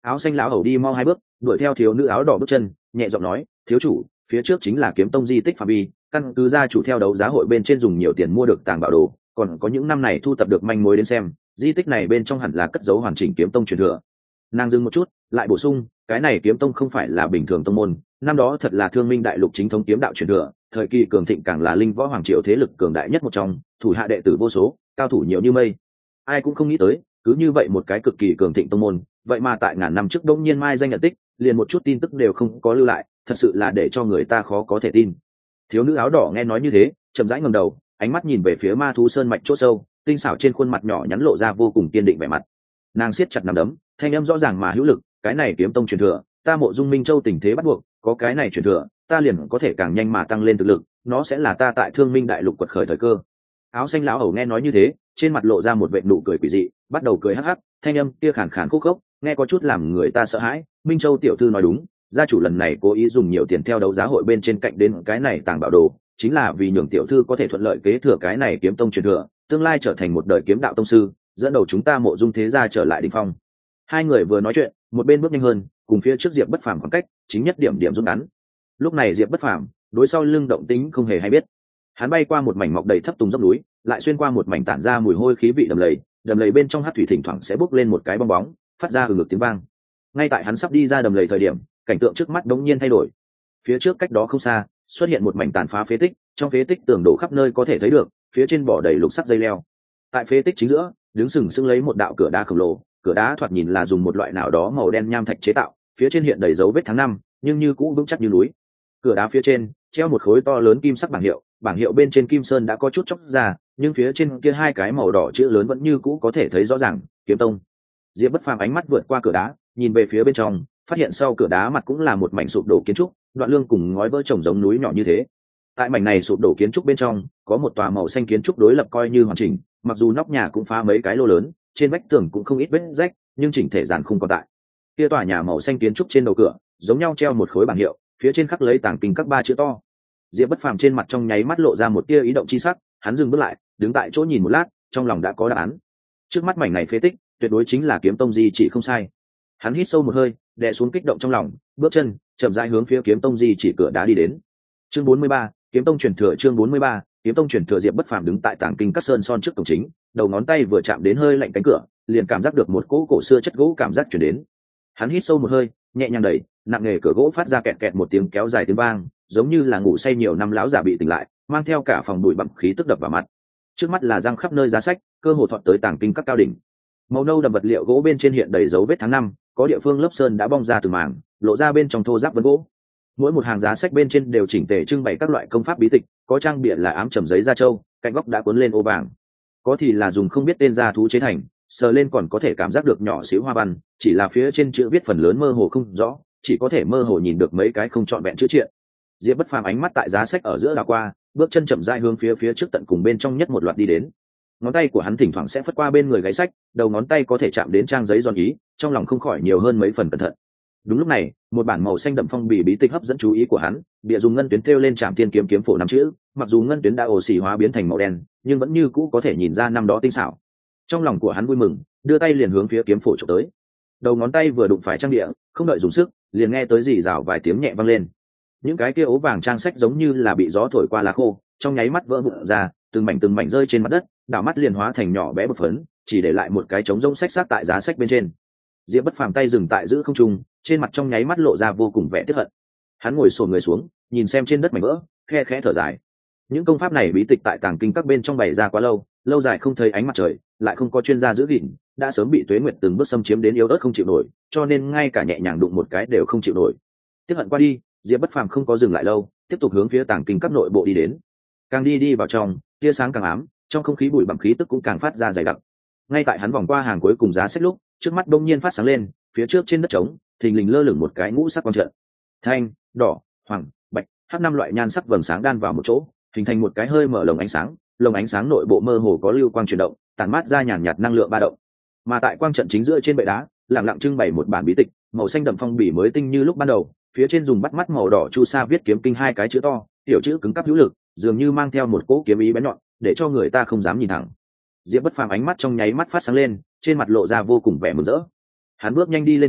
A: Áo xanh lão hầu đi mau 2 bước, đuổi theo thiếu nữ áo đỏ bước chân, nhẹ giọng nói, thiếu chủ, phía trước chính là kiếm tông di tích phạm vi, căn cứ gia chủ theo đấu giá hội bên trên dùng nhiều tiền mua được tàng bảo đồ, còn có những năm này thu tập được manh mối đến xem, di tích này bên trong hẳn là cất giấu hoàn chỉnh kiếm tông truyền thừa. Nàng dừng một chút, lại bổ sung, cái này kiếm tông không phải là bình thường tông môn, năm đó thật là thương minh đại lục chính thống kiếm đạo truyền thừa, thời kỳ cường thịnh càng là linh võ hoàng triều thế lực cường đại nhất một trong, thủ hạ đệ tử vô số, cao thủ nhiều như mây. Ai cũng không nghĩ tới, cứ như vậy một cái cực kỳ cường thịnh tông môn, vậy mà tại ngàn năm trước đông nhiên mai danh nhận tích, liền một chút tin tức đều không có lưu lại, thật sự là để cho người ta khó có thể tin. Thiếu nữ áo đỏ nghe nói như thế, chậm rãi ngẩng đầu, ánh mắt nhìn về phía ma thú sơn mạch chỗ sâu, tinh xảo trên khuôn mặt nhỏ nhắn lộ ra vô cùng kiên định vẻ mặt. Nàng siết chặt nắm đấm, thanh âm rõ ràng mà hữu lực, cái này kiếm tông truyền thừa, ta Mộ Dung Minh Châu tình thế bắt buộc, có cái này truyền thừa, ta liền có thể càng nhanh mà tăng lên thực lực, nó sẽ là ta tại Thương Minh đại lục quật khởi thời cơ. Áo xanh lão hầu nghe nói như thế, trên mặt lộ ra một vệt nụ cười quỷ dị, bắt đầu cười hắc hắc, thanh âm kia khàn khàn khúc khốc, nghe có chút làm người ta sợ hãi. Minh Châu tiểu thư nói đúng, gia chủ lần này cố ý dùng nhiều tiền theo đấu giá hội bên trên cạnh đến cái này tàng bảo đồ, chính là vì nhường tiểu thư có thể thuận lợi kế thừa cái này kiếm tông truyền thừa, tương lai trở thành một đời kiếm đạo tông sư, dẫn đầu chúng ta Mộ Dung thế gia trở lại đỉnh phong. Hai người vừa nói chuyện, một bên bước nhanh hơn, cùng phía trước Diệp Bất Phàm khoảng cách chính nhất điểm điểm rút ngắn. Lúc này Diệp Bất Phàm đối sau lưng động tĩnh không hề hay biết. Hắn bay qua một mảnh mọc đầy thấp tùng dốc núi, lại xuyên qua một mảnh tản ra mùi hôi khí vị đầm lầy bên trong hắc thủy thỉnh thoảng sẽ bốc lên một cái bong bóng, phát ra hừ ngực tiếng vang. Ngay tại hắn sắp đi ra đầm lầy thời điểm, cảnh tượng trước mắt đống nhiên thay đổi. Phía trước cách đó không xa, xuất hiện một mảnh tàn phá phế tích, trong phế tích tường đổ khắp nơi có thể thấy được, phía trên bỏ đầy lục sắc dây leo. Tại phế tích chính giữa, đứng sừng sững lấy một đạo cửa đá khổng lồ, cửa đá thoạt nhìn là dùng một loại nào đó màu đen nham thạch chế tạo, phía trên hiện đầy dấu vết tháng năm, nhưng như cũ vững chắc như núi. Cửa đá phía trên treo một khối to lớn kim sắc bảng hiệu bên trên kim sơn đã có chút chóc ra, nhưng phía trên kia hai cái màu đỏ chữ lớn vẫn như cũ có thể thấy rõ ràng, kiếm tông. Diệp Bất Phàm ánh mắt vượt qua cửa đá, nhìn về phía bên trong, phát hiện sau cửa đá mặt cũng là một mảnh sụp đổ kiến trúc, đoạn lương cùng ngói vỡ chồng giống núi nhỏ như thế. Tại mảnh này sụp đổ kiến trúc bên trong, có một tòa màu xanh kiến trúc đối lập coi như hoàn chỉnh, mặc dù nóc nhà cũng phá mấy cái lô lớn, trên vách tường cũng không ít vết rách, nhưng chỉnh thể giản không còn tại. Kia tòa nhà màu xanh kiến trúc trên đầu cửa, giống nhau treo một khối bảng hiệu, phía trên khắc lấy tàng kinh các 3 chữ to. Diệp Bất Phàm trên mặt trong nháy mắt lộ ra một tia ý động chi sắc, hắn dừng bước lại, đứng tại chỗ nhìn một lát, trong lòng đã có đáp án. Trước mắt mảnh này phế tích, tuyệt đối chính là kiếm tông di chỉ không sai. Hắn hít sâu một hơi, đè xuống kích động trong lòng, bước chân chậm rãi hướng phía kiếm tông di chỉ cửa đá đi đến. Chương 43, kiếm tông truyền thừa. Chương 43, kiếm tông truyền thừa. Diệp Bất Phàm đứng tại tàng kinh các sơn son trước cổng chính, đầu ngón tay vừa chạm đến hơi lạnh cánh cửa, liền cảm giác được một cỗ cổ xưa chất gỗ cảm giác truyền đến. Hắn hít sâu một hơi, nhẹ nhàng đẩy, nặng nề cửa gỗ phát ra kẹt kẹt một tiếng kéo dài tiếng vang, giống như là ngủ say nhiều năm lão giả bị tỉnh lại, mang theo cả phòng bụi bặm khí tức đập vào mặt. Trước mắt là răng khắp nơi giá sách, cơ hồ thọt tới tàng kinh các cao đỉnh. Màu nâu đậm vật liệu gỗ bên trên hiện đầy dấu vết tháng năm, có địa phương lớp sơn đã bong ra từng mảng, lộ ra bên trong thô ráp vân gỗ. Mỗi một hàng giá sách bên trên đều chỉnh tề trưng bày các loại công pháp bí tịch, có trang bìa là ám trầm giấy da trâu, cạnh góc đã cuốn lên ô vàng, có thì là dùng không biết tên da thú chế thành, sờ lên còn có thể cảm giác được nhỏ xíu hoa văn, chỉ là phía trên chữ viết phần lớn mơ hồ không rõ, chỉ có thể mơ hồ nhìn được mấy cái không trọn vẹn chữ triện. Diệp Bất Phàm ánh mắt tại giá sách ở giữa đảo qua, bước chân chậm rãi hướng phía trước tận cùng bên trong nhất một loạt đi đến. Ngón tay của hắn thỉnh thoảng sẽ phất qua bên người gáy sách, đầu ngón tay có thể chạm đến trang giấy giòn ý, trong lòng không khỏi nhiều hơn mấy phần cẩn thận. Đúng lúc này, một bản màu xanh đậm phong bì bí tịch hấp dẫn chú ý của hắn, bìa dùng ngân tuyến thêu lên Trảm Tiên kiếm kiếm phổ 5 chữ, mặc dù ngân tuyến đã oxy hóa biến thành màu đen, nhưng vẫn như cũ có thể nhìn ra năm đó tinh xảo. Trong lòng của hắn vui mừng, đưa tay liền hướng phía kiếm phổ chụp tới. Đầu ngón tay vừa đụng phải trang địa, không đợi dùng sức, liền nghe tới rì rào vài tiếng nhẹ vang lên. Những cái kia ố vàng trang sách giống như là bị gió thổi qua lá khô, trong nháy mắt vỡ vụn ra, từng mảnh rơi trên mặt đất, đảo mắt liền hóa thành nhỏ bé bột phấn, chỉ để lại một cái trống rỗng sách sát tại giá sách bên trên. Diệp Bất Phàm tay dừng tại giữ không trung, trên mặt trong nháy mắt lộ ra vô cùng vẻ tiếc hận. Hắn ngồi xổm người xuống, nhìn xem trên đất mảnh vỡ, khe khẽ thở dài. Những công pháp này bí tịch tại tàng kinh các bên trong bày ra quá lâu, lâu dài không thấy ánh mặt trời, lại không có chuyên gia giữ gìn, đã sớm bị tuế nguyệt từng bước xâm chiếm đến yếu ớt không chịu nổi, cho nên ngay cả nhẹ nhàng đụng một cái đều không chịu nổi. Tiếc hận qua đi, Diệp Bất Phàm không có dừng lại lâu, tiếp tục hướng phía tàng kinh các nội bộ đi đến. Càng đi vào trong, tia sáng càng ám, trong không khí bụi bặm khí tức cũng càng phát ra dày đặc. Ngay tại hắn vòng qua hàng cuối cùng giá sách lúc, trước mắt đông nhiên phát sáng lên, phía trước trên đất trống, thình lình lơ lửng một cái ngũ sắc quang trận. Thanh, đỏ, hoàng, bạch, hắc 5 loại nhan sắc vầng sáng đan vào một chỗ, hình thành một cái hơi mở lồng ánh sáng nội bộ mơ hồ có lưu quang chuyển động, tản mát ra nhàn nhạt năng lượng ba động. Mà tại quang trận chính giữa trên bệ đá, lặng lặng trưng bày một bản bí tịch, màu xanh đậm phong bì mới tinh như lúc ban đầu, phía trên dùng bắt mắt màu đỏ chu sa viết kiếm kinh 2 cái chữ to, tiểu chữ cứng cáp hữu lực, dường như mang theo một cỗ kiếm ý bén nhọn, để cho người ta không dám nhìn thẳng. Diệp Bất Phàm ánh mắt trong nháy mắt phát sáng lên, trên mặt lộ ra vô cùng vẻ mừng rỡ. Hắn bước nhanh đi lên trước,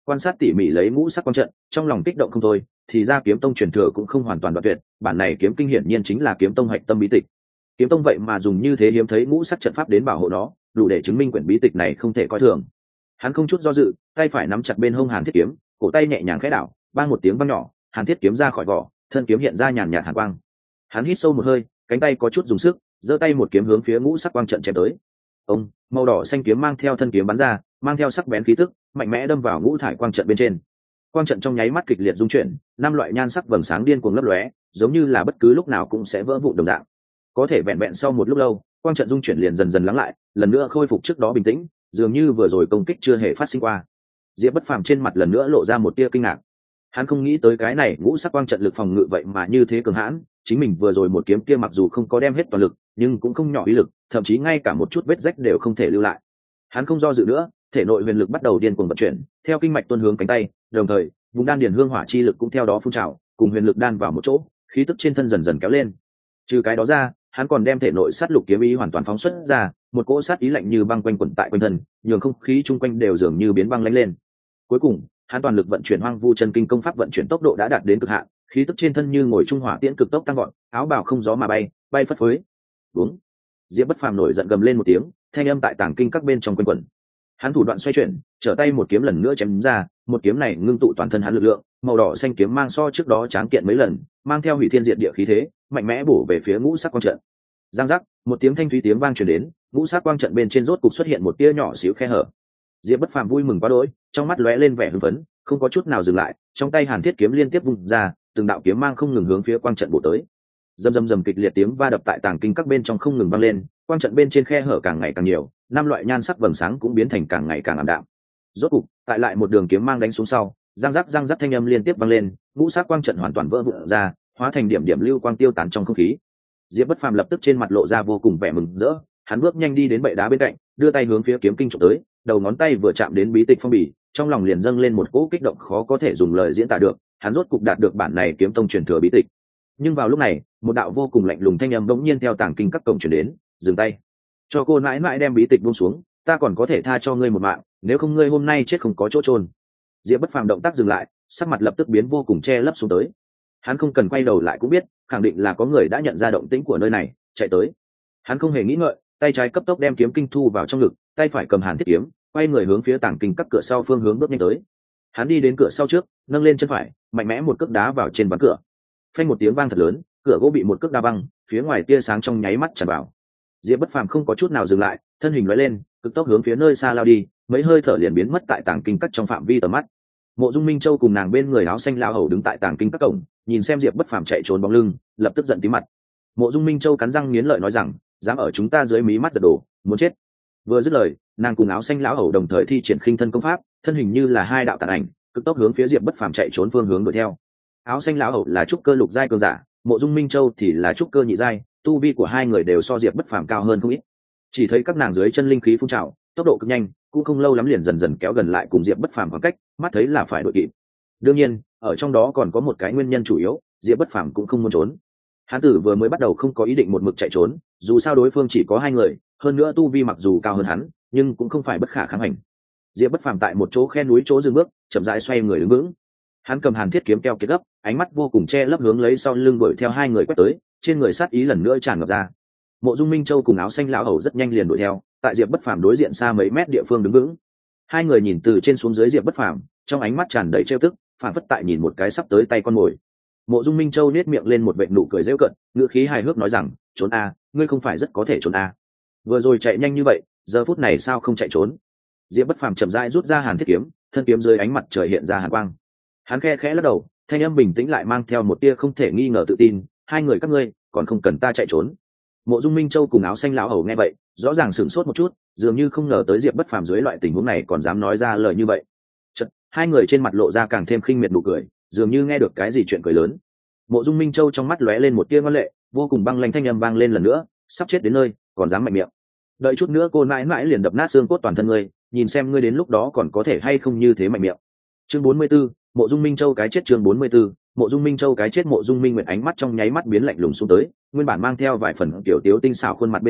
A: quan sát tỉ mỉ lấy ngũ sắc quang trận, trong lòng kích động không thôi, thì ra kiếm tông truyền thừa cũng không hoàn toàn đoạn tuyệt, bản này kiếm kinh hiển nhiên chính là kiếm tông hạch tâm bí tịch. Kiếm tông vậy mà dùng như thế hiếm thấy ngũ sắc trận pháp đến bảo hộ nó, đủ để chứng minh quyển bí tịch này không thể coi thường. Hắn không chút do dự, tay phải nắm chặt bên hông Hàn Thiết kiếm, cổ tay nhẹ nhàng khẽ đảo, bang một tiếng vang nhỏ, Hàn Thiết kiếm ra khỏi vỏ, thân kiếm hiện ra nhàn nhạt hàn quang. Hắn hít sâu một hơi, cánh tay có chút dùng sức, giơ tay một kiếm hướng phía ngũ sắc quang trận chém tới. Ông, màu đỏ xanh kiếm mang theo thân kiếm bắn ra, mang theo sắc bén khí tức, mạnh mẽ đâm vào ngũ thải quang trận bên trên. Quang trận trong nháy mắt kịch liệt rung chuyển, năm loại nhan sắc vầng sáng điên cuồng lấp lóe, giống như là bất cứ lúc nào cũng sẽ vỡ vụn đồng dạng. Có thể vẹn vẹn sau một lúc lâu, quang trận rung chuyển liền dần dần lắng lại, lần nữa khôi phục trước đó bình tĩnh, dường như vừa rồi công kích chưa hề phát sinh qua. Diệp Bất Phàm trên mặt lần nữa lộ ra một tia kinh ngạc. Hắn không nghĩ tới cái này ngũ sắc quang trận lực phòng ngự vậy mà như thế cường hãn, chính mình vừa rồi một kiếm kia mặc dù không có đem hết toàn lực, nhưng cũng không nhỏ uy lực, thậm chí ngay cả một chút vết rách đều không thể lưu lại. Hắn không do dự nữa, thể nội huyền lực bắt đầu điên cuồng vận chuyển, theo kinh mạch tuôn hướng cánh tay, đồng thời, vùng đan điền hương hỏa chi lực cũng theo đó phun trào, cùng huyền lực đan vào một chỗ, khí tức trên thân dần dần kéo lên. Trừ cái đó ra, hắn còn đem thể nội sát lục kiếm ý hoàn toàn phóng xuất ra, một cỗ sát ý lạnh như băng quanh quẩn tại quanh thân, nhường không khí chung quanh đều dường như biến băng lãnh lên. Cuối cùng, hắn toàn lực vận chuyển Hoang Vu Chân Kinh công pháp vận chuyển tốc độ đã đạt đến cực hạn, khí tức trên thân như ngồi trung hỏa tiễn cực tốc tăng vọt, áo bào không gió mà bay, bay phất phới. Đúng. Diệp Bất Phàm nổi giận gầm lên một tiếng, thanh âm tại tàng kinh các bên trong quanh quẩn. Hắn thủ đoạn xoay chuyển, trở tay một kiếm lần nữa chém ra, một kiếm này ngưng tụ toàn thân hắn lực lượng, màu đỏ xanh kiếm mang so trước đó tráng kiện mấy lần, mang theo hủy thiên diệt địa khí thế, mạnh mẽ bổ về phía ngũ sắc quang trận. Giang giác, một tiếng thanh thúy tiếng vang truyền đến, ngũ sắc quang trận bên trên rốt cục xuất hiện một tia nhỏ xíu khe hở. Diệp Bất Phàm vui mừng quá đỗi, trong mắt lóe lên vẻ hưng phấn, không có chút nào dừng lại, trong tay Hàn Thiết kiếm liên tiếp vung ra, từng đạo kiếm mang không ngừng hướng phía quang trận bổ tới. Rầm rầm rầm kịch liệt tiếng va đập tại tàng kinh các bên trong không ngừng vang lên, quang trận bên trên khe hở càng ngày càng nhiều, năm loại nhan sắc vầng sáng cũng biến thành càng ngày càng ảm đạm. Rốt cục, tại lại một đường kiếm mang đánh xuống sau, răng rắc thanh âm liên tiếp vang lên, ngũ sắc quang trận hoàn toàn vỡ vụn ra, hóa thành điểm điểm lưu quang tiêu tán trong không khí. Diệp Bất Phàm lập tức trên mặt lộ ra vô cùng vẻ mừng rỡ, hắn bước nhanh đi đến bệ đá bên cạnh, đưa tay hướng phía kiếm kinh chụp tới, đầu ngón tay vừa chạm đến bí tịch phong bì, trong lòng liền dâng lên một cỗ kích động khó có thể dùng lời diễn tả được, hắn rốt cục đạt được bản này kiếm tông truyền thừa bí tịch. Nhưng vào lúc này, một đạo vô cùng lạnh lùng thanh âm bỗng nhiên theo tàng kinh các cổng truyền đến, dừng tay, cho cô mãi mãi đem bí tịch buông xuống, ta còn có thể tha cho ngươi một mạng, nếu không ngươi hôm nay chết không có chỗ trôn. Diệp Bất Phàm động tác dừng lại, sắc mặt lập tức biến vô cùng che lấp xuống tới. Hắn không cần quay đầu lại cũng biết, khẳng định là có người đã nhận ra động tĩnh của nơi này, chạy tới. Hắn không hề nghĩ ngợi, tay trái cấp tốc đem kiếm kinh thu vào trong ngực, tay phải cầm Hàn Thiết kiếm, quay người hướng phía tàng kinh các cửa sau phương hướng bước nhanh tới. Hắn đi đến cửa sau trước, nâng lên chân phải, mạnh mẽ một cước đá vào trên ván cửa. Phanh một tiếng vang thật lớn, cửa gỗ bị một cước đá văng, phía ngoài tia sáng trong nháy mắt tràn vào. Diệp Bất Phàm không có chút nào dừng lại, thân hình lóe lên, cực tốc hướng phía nơi xa lao đi, mấy hơi thở liền biến mất tại tàng kinh các trong phạm vi tầm mắt. Mộ Dung Minh Châu cùng nàng bên người áo xanh lão hầu đứng tại tàng kinh các cổng, nhìn xem Diệp Bất Phàm chạy trốn bóng lưng, lập tức giận tím mặt. Mộ Dung Minh Châu cắn răng nghiến lợi nói rằng, dám ở chúng ta dưới mí mắt giật đồ, muốn chết. Vừa dứt lời, nàng cùng áo xanh lão hầu đồng thời thi triển khinh thân công pháp, thân hình như là hai đạo tàn ảnh, cực tốc hướng phía Diệp Bất Phàm chạy trốn phương hướng đuổi theo. Áo xanh lão hầu là trúc cơ lục giai cường giả, Mộ Dung Minh Châu thì là trúc cơ nhị giai, tu vi của hai người đều so Diệp Bất Phàm cao hơn không ít. Chỉ thấy các nàng dưới chân linh khí phun trào, tốc độ cực nhanh, cũng không lâu lắm liền dần dần kéo gần lại cùng Diệp Bất Phàm khoảng cách, mắt thấy là phải đuổi kịp. Đương nhiên, ở trong đó còn có một cái nguyên nhân chủ yếu, Diệp Bất Phàm cũng không muốn trốn. Hán tử vừa mới bắt đầu không có ý định một mực chạy trốn, dù sao đối phương chỉ có hai người, hơn nữa tu vi mặc dù cao hơn hắn, nhưng cũng không phải bất khả kháng hành. Diệp Bất Phàm tại một chỗ khe núi chỗ dừng bước, chậm rãi xoay người đứng vững. Hắn cầm Hàn Thiết kiếm keo kiệt gấp, ánh mắt vô cùng che lấp hướng lấy sau lưng đuổi theo hai người quét tới, trên người sát ý lần nữa tràn ngập ra. Mộ Dung Minh Châu cùng áo xanh lão hầu rất nhanh liền đuổi theo, tại Diệp Bất Phàm đối diện xa mấy mét địa phương đứng vững. Hai người nhìn từ trên xuống dưới Diệp Bất Phàm, trong ánh mắt tràn đầy trêu tức, phản phất tại nhìn một cái sắp tới tay con mồi. Mộ Dung Minh Châu nét miệng lên một vệt nụ cười giễu cợt, ngữ khí hài hước nói rằng, trốn a, ngươi không phải rất có thể trốn a? Vừa rồi chạy nhanh như vậy, giờ phút này sao không chạy trốn? Diệp Bất Phàm chậm rãi rút ra Hàn Thiết kiếm, thân kiếm dưới ánh mặt trời hiện ra hàn quang. Hắn khẽ khẽ lắc đầu, thanh âm bình tĩnh lại mang theo một tia không thể nghi ngờ tự tin, hai người các ngươi còn không cần ta chạy trốn. Mộ Dung Minh Châu cùng áo xanh lão hầu nghe vậy, rõ ràng sửng sốt một chút, dường như không ngờ tới Diệp Bất Phàm dưới loại tình huống này còn dám nói ra lời như vậy. Chợt, hai người trên mặt lộ ra càng thêm khinh miệt nụ cười, dường như nghe được cái gì chuyện cười lớn. Mộ Dung Minh Châu trong mắt lóe lên một tia ngoan lệ, vô cùng băng lãnh thanh âm vang lên lần nữa, sắp chết đến nơi, còn dám mạnh miệng. Đợi chút nữa cô mãi mãi liền đập nát xương cốt toàn thân ngươi, nhìn xem ngươi đến lúc đó còn có thể hay không như thế mạnh miệng. Chương 44, Mộ Dung Minh Châu cái chết. Chương 44, Mộ Dung Minh Châu cái chết. Mộ Dung Minh Nguyệt ánh mắt trong nháy mắt biến lạnh lùng xuống tới, nguyên bản mang theo vài phần tiểu tiếu tinh xảo khuôn mặt bên trên,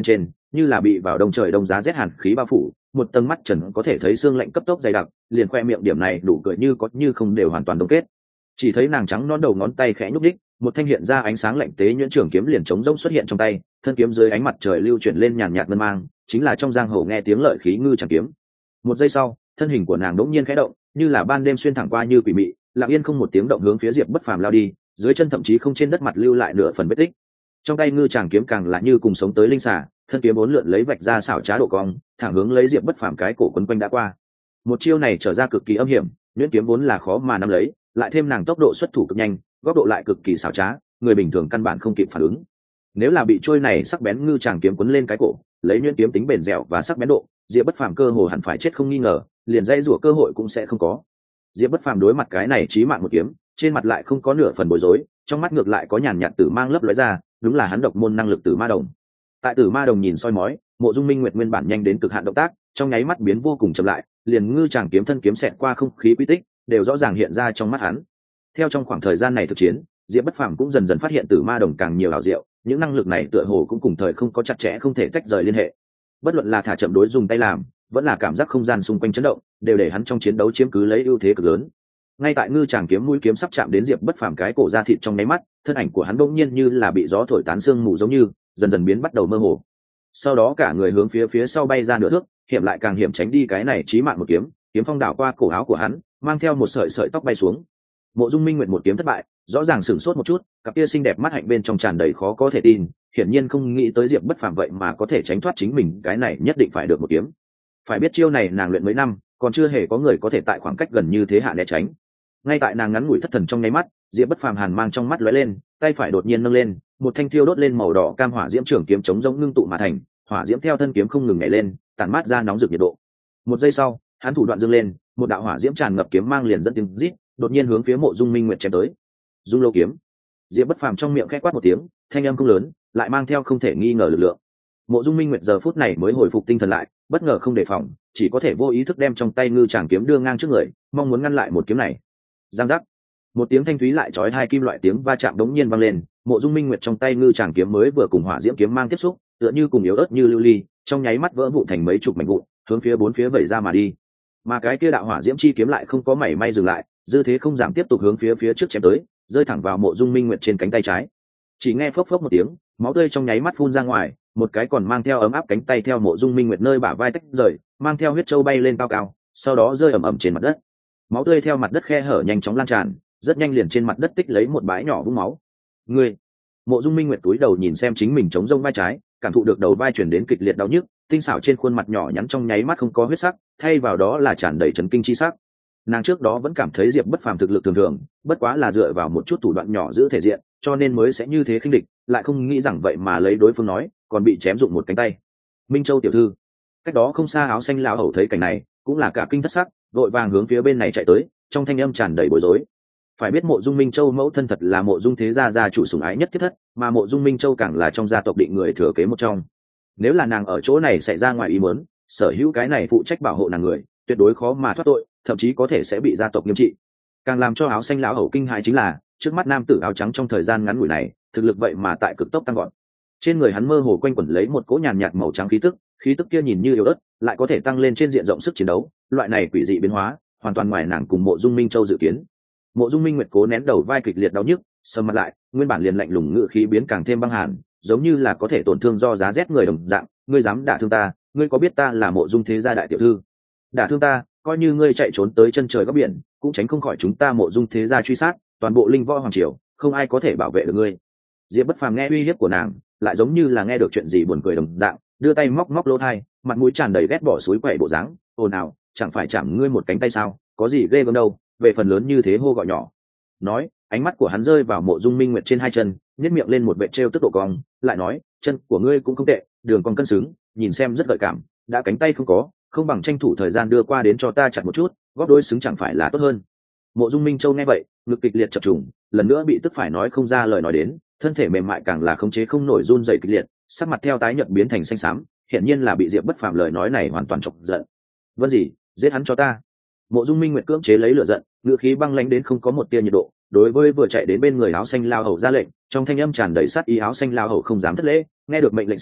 A: như là bị vào đông trời đông giá rét hàn khí bao phủ, một tầng mắt trần có thể thấy xương lạnh cấp tốc dày đặc, liền khoe miệng điểm này đủ cười như có như không đều hoàn toàn đông kết. Chỉ thấy nàng trắng non đầu ngón tay khẽ nhúc đích, một thanh hiện ra ánh sáng lạnh tế nhuyễn trường kiếm liền trống rỗng xuất hiện trong tay, thân kiếm dưới ánh mặt trời lưu chuyển lên nhàn nhạt ngân mang, chính là trong giang hồ nghe tiếng lợi khí ngư chẳng kiếm. Một giây sau, thân hình của nàng đống nhiên khẽ động, như là ban đêm xuyên thẳng qua như quỷ mị, lặng yên không một tiếng động hướng phía Diệp Bất Phàm lao đi, dưới chân thậm chí không trên đất mặt lưu lại nửa phần vết tích. Trong tay ngư tràng kiếm càng là như cùng sống tới linh xà, thân kiếm bốn lượn lấy vạch ra xảo trá độ cong, thẳng hướng lấy Diệp Bất Phàm cái cổ quấn quanh đã qua. Một chiêu này trở ra cực kỳ âm hiểm, nhuyễn kiếm vốn là khó mà nắm lấy, lại thêm nàng tốc độ xuất thủ cực nhanh, góc độ lại cực kỳ xảo trá, người bình thường căn bản không kịp phản ứng. Nếu là bị trôi này sắc bén ngư tràng kiếm quấn lên cái cổ, lấy nhuyễn kiếm tính bền dẻo và sắc bén độ, Diệp Bất Phàm cơ hồ hẳn phải chết không nghi ngờ, liền dây rủa cơ hội cũng sẽ không có. Diệp Bất Phàm đối mặt cái này chí mạng một kiếm, trên mặt lại không có nửa phần bối rối, trong mắt ngược lại có nhàn nhạt tử mang lấp lóe ra, đúng là hắn độc môn năng lực tử ma đồng. Tại tử ma đồng nhìn soi mói, Mộ Dung Minh Nguyệt nguyên bản nhanh đến cực hạn động tác, trong nháy mắt biến vô cùng chậm lại, liền ngư tràng kiếm thân kiếm xẹt qua không khí quy tích, đều rõ ràng hiện ra trong mắt hắn. Theo trong khoảng thời gian này thực chiến, Diệp Bất Phàm cũng dần dần phát hiện tử ma đồng càng nhiều ảo diệu, những năng lực này tựa hồ cũng cùng thời không có chặt chẽ không thể tách rời liên hệ. Bất luận là thả chậm đối dùng tay làm, vẫn là cảm giác không gian xung quanh chấn động, đều để hắn trong chiến đấu chiếm cứ lấy ưu thế cực lớn. Ngay tại ngư tràng kiếm mũi kiếm sắp chạm đến Diệp Bất Phàm cái cổ ra thịt trong nháy mắt, thân ảnh của hắn bỗng nhiên như là bị gió thổi tán sương mù giống như, dần dần biến bắt đầu mơ hồ. Sau đó cả người hướng phía sau bay ra nửa thước, hiểm lại càng hiểm tránh đi cái này chí mạng một kiếm, kiếm phong đảo qua cổ áo của hắn, mang theo một sợi sợi tóc bay xuống. Mộ Dung Minh Nguyệt một kiếm thất bại, rõ ràng sửng sốt một chút, cặp kia xinh đẹp mắt hạnh bên trong tràn đầy khó có thể tin, hiển nhiên không nghĩ tới Diệp Bất Phàm vậy mà có thể tránh thoát chính mình, cái này nhất định phải được một kiếm. Phải biết chiêu này nàng luyện mấy năm, còn chưa hề có người có thể tại khoảng cách gần như thế hạ né tránh. Ngay tại nàng ngắn ngủi thất thần trong nháy mắt, Diệp Bất Phàm hàn mang trong mắt lóe lên, tay phải đột nhiên nâng lên, một thanh thiêu đốt lên màu đỏ cam hỏa diễm trường kiếm chống rỗng ngưng tụ mà thành, hỏa diễm theo thân kiếm không ngừng nhảy lên, tản mát ra nóng rực nhiệt độ. Một giây sau, hắn thủ đoạn dâng lên, một đạo hỏa diễm tràn ngập kiếm mang liền dẫn tiếng rít, đột nhiên hướng phía Mộ Dung Minh Nguyệt chém tới. Dung Lô kiếm. Diệp Bất Phàm trong miệng khẽ quát một tiếng, thanh âm không lớn, lại mang theo không thể nghi ngờ lực lượng. Mộ Dung Minh Nguyệt giờ phút này mới hồi phục tinh thần lại, bất ngờ không đề phòng, chỉ có thể vô ý thức đem trong tay ngư tràng kiếm đưa ngang trước người, mong muốn ngăn lại một kiếm này. Giang giác. Một tiếng thanh thúy lại chói hai kim loại tiếng va chạm đống nhiên vang lên, Mộ Dung Minh Nguyệt trong tay ngư tràng kiếm mới vừa cùng hỏa diễm kiếm mang tiếp xúc, tựa như cùng yếu ớt như lưu ly, trong nháy mắt vỡ vụn thành mấy chục mảnh vụn, hướng phía bốn phía vẩy ra mà đi. Mà cái kia đạo hỏa diễm chi kiếm lại không có mảy may dừng lại, dư thế không giảm tiếp tục hướng phía trước chém tới, rơi thẳng vào Mộ Dung Minh Nguyệt trên cánh tay trái. Chỉ nghe phốc phốc một tiếng, máu tươi trong nháy mắt phun ra ngoài, một cái còn mang theo ấm áp cánh tay theo Mộ Dung Minh Nguyệt nơi bả vai tách rời, mang theo huyết châu bay lên cao cao, sau đó rơi ầm ầm trên mặt đất. Máu tươi theo mặt đất khe hở nhanh chóng lan tràn, rất nhanh liền trên mặt đất tích lấy một bãi nhỏ vũng máu. Ngươi! Mộ Dung Minh Nguyệt túi đầu nhìn xem chính mình chống rông vai trái, cảm thụ được đầu vai chuyển đến kịch liệt đau nhức, tinh xảo trên khuôn mặt nhỏ nhắn trong nháy mắt không có huyết sắc, thay vào đó là tràn đầy chấn kinh chi sắc. Nàng trước đó vẫn cảm thấy Diệp Bất Phàm thực lực thường thường, bất quá là dựa vào một chút thủ đoạn nhỏ giữ thể diện, cho nên mới sẽ như thế khinh địch, lại không nghĩ rằng vậy mà lấy đối phương nói, còn bị chém dụng một cánh tay. Minh Châu tiểu thư, cách đó không xa áo xanh lão hầu thấy cảnh này, cũng là cả kinh thất sắc, vội vàng hướng phía bên này chạy tới, trong thanh âm tràn đầy bối rối. Phải biết Mộ Dung Minh Châu mẫu thân thật là Mộ Dung thế gia gia chủ sủng ái nhất thiết thất, mà Mộ Dung Minh Châu càng là trong gia tộc định người thừa kế một trong. Nếu là nàng ở chỗ này xảy ra ngoài ý muốn, sở hữu cái này phụ trách bảo hộ nàng người, tuyệt đối khó mà thoát tội, thậm chí có thể sẽ bị gia tộc nghiêm trị. Càng làm cho áo xanh lão hầu kinh hãi chính là, trước mắt nam tử áo trắng trong thời gian ngắn ngủi này, thực lực vậy mà tại cực tốc tăng vọt. Trên người hắn mơ hồ quanh quẩn lấy một cỗ nhàn nhạt màu trắng khí tức kia nhìn như yếu ớt, lại có thể tăng lên trên diện rộng sức chiến đấu, loại này quỷ dị biến hóa, hoàn toàn ngoài nàng cùng Mộ Dung Minh Châu dự kiến. Mộ Dung Minh Nguyệt cố nén đầu vai kịch liệt đau nhức, sầm mặt lại, nguyên bản liền lạnh lùng ngữ khí biến càng thêm băng hàn, giống như là có thể tổn thương do giá rét người đồng dạng. Ngươi dám đả thương ta, ngươi có biết ta là Mộ Dung thế gia đại tiểu thư? Đả thương ta, coi như ngươi chạy trốn tới chân trời góc biển, cũng tránh không khỏi chúng ta Mộ Dung thế gia truy sát, toàn bộ linh võ hoàng triều, không ai có thể bảo vệ được ngươi. Diệp Bất Phàm nghe uy hiếp của nàng, lại giống như là nghe được chuyện gì buồn cười đồng dạng, đưa tay móc lỗ tai, mặt mũi tràn đầy ghét bỏ suối quậy bộ dáng, ồn ào, chẳng phải chạm ngươi một cánh tay sao, có gì ghê gớm đâu, về phần lớn như thế hô gọi nhỏ. Nói, ánh mắt của hắn rơi vào Mộ Dung Minh Nguyệt trên hai chân, nhếch miệng lên một vệt trêu tức độ cong, lại nói, chân của ngươi cũng không tệ, đường cong cân xứng, nhìn xem rất gợi cảm, đã cánh tay không có, không bằng tranh thủ thời gian đưa qua đến cho ta chặt một chút, góp đôi xứng chẳng phải là tốt hơn. Mộ Dung Minh Châu nghe vậy, ngực kịch liệt chập trùng, lần nữa bị tức phải nói không ra lời nói đến, thân thể mềm mại càng là khống chế không nổi run rẩy kịch liệt, sắc mặt theo tái nhợt biến thành xanh xám, hiển nhiên là bị Diệp Bất Phàm lời nói này hoàn toàn chọc giận. Vân gì, giết hắn cho ta. Mộ Dung Minh Nguyệt cưỡng chế lấy lửa giận, ngữ khí băng lãnh đến không có một tia nhiệt độ, đối với vừa chạy đến bên người áo xanh lao hầu ra lệnh, trong thanh âm tràn đầy sát ý. Áo xanh lao hầu không dám thất lễ, nghe được mệnh lệnh sau,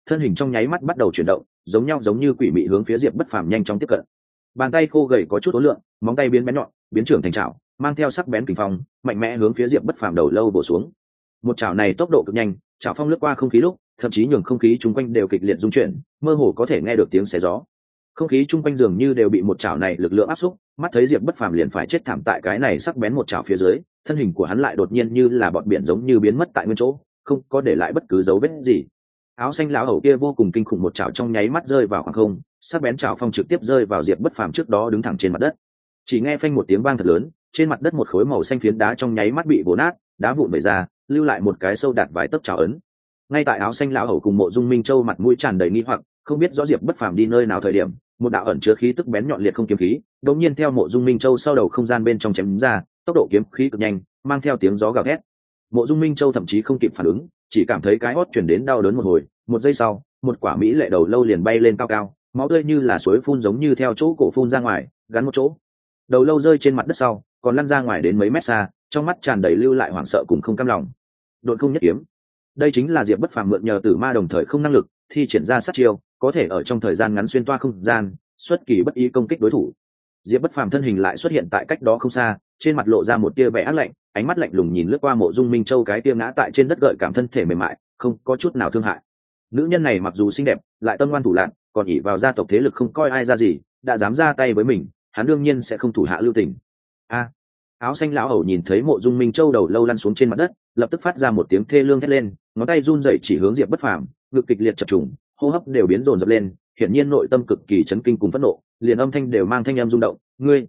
A: thân hình trong nháy mắt bắt đầu chuyển động, giống như quỷ mị hướng phía Diệp Bất Phàm nhanh chóng tiếp cận. Bàn tay khô gầy có chút ố lượng, móng tay biến bén nhọn, biến trưởng thành chảo, mang theo sắc bén kình phong, mạnh mẽ hướng phía Diệp Bất Phàm đầu lâu bổ xuống. Một chảo này tốc độ cực nhanh, chảo phong lướt qua không khí lúc, thậm chí nhường không khí chung quanh đều kịch liệt rung chuyển, mơ hồ có thể nghe được tiếng xé gió. Không khí chung quanh dường như đều bị một chảo này lực lượng áp xúc, mắt thấy Diệp Bất Phàm liền phải chết thảm tại cái này sắc bén một chảo phía dưới, thân hình của hắn lại đột nhiên như là bọt biển giống như biến mất tại nguyên chỗ, không có để lại bất cứ dấu vết gì. Áo xanh lão hầu kia vô cùng kinh khủng, một chảo trong nháy mắt rơi vào khoảng không, sắc bén chảo phong trực tiếp rơi vào Diệp Bất Phàm trước đó đứng thẳng trên mặt đất. Chỉ nghe phanh một tiếng vang thật lớn, trên mặt đất một khối màu xanh phiến đá trong nháy mắt bị vỡ nát, đá vụn bể ra, lưu lại một cái sâu đạt vài tấc chảo ấn. Ngay tại áo xanh lão hầu cùng Mộ Dung Minh Châu mặt mũi tràn đầy nghi hoặc, không biết rõ Diệp Bất Phàm đi nơi nào thời điểm, một đạo ẩn chứa khí tức bén nhọn liệt không kiếm khí, đột nhiên theo Mộ Dung Minh Châu sau đầu không gian bên trong chém ra, tốc độ kiếm khí cực nhanh, mang theo tiếng gió gào thét. Mộ Dung Minh Châu thậm chí không kịp phản ứng, chỉ cảm thấy cái hót chuyển đến đau đớn một hồi, một giây sau, một quả mỹ lệ đầu lâu liền bay lên cao cao, máu tươi như là suối phun giống như theo chỗ cổ phun ra ngoài, gắn một chỗ. Đầu lâu rơi trên mặt đất sau, còn lăn ra ngoài đến mấy mét xa, trong mắt tràn đầy lưu lại hoảng sợ cùng không cam lòng. Độn không nhất kiếm, đây chính là Diệp Bất Phàm mượn nhờ Tử Ma đồng thời không năng lực, thi triển ra sát chiêu, có thể ở trong thời gian ngắn xuyên toa không gian, xuất kỳ bất ý công kích đối thủ. Diệp Bất Phàm thân hình lại xuất hiện tại cách đó không xa, trên mặt lộ ra một tia vẻ ác lạnh, ánh mắt lạnh lùng nhìn lướt qua Mộ Dung Minh Châu cái tia ngã tại trên đất gợi cảm thân thể mềm mại, không có chút nào thương hại. Nữ nhân này mặc dù xinh đẹp, lại tâm ngoan thủ lạn, còn ỷ vào gia tộc thế lực không coi ai ra gì, đã dám ra tay với mình, hắn đương nhiên sẽ không thủ hạ lưu tình. Áo xanh lão hầu nhìn thấy Mộ Dung Minh Châu đầu lâu lăn xuống trên mặt đất, lập tức phát ra một tiếng thê lương thét lên, ngón tay run rẩy chỉ hướng Diệp Bất Phàm, ngực kịch liệt chập trùng, hô hấp đều biến dồn dập lên, hiển nhiên nội tâm cực kỳ chấn kinh cùng phẫn nộ, liền âm thanh đều mang thanh âm rung động.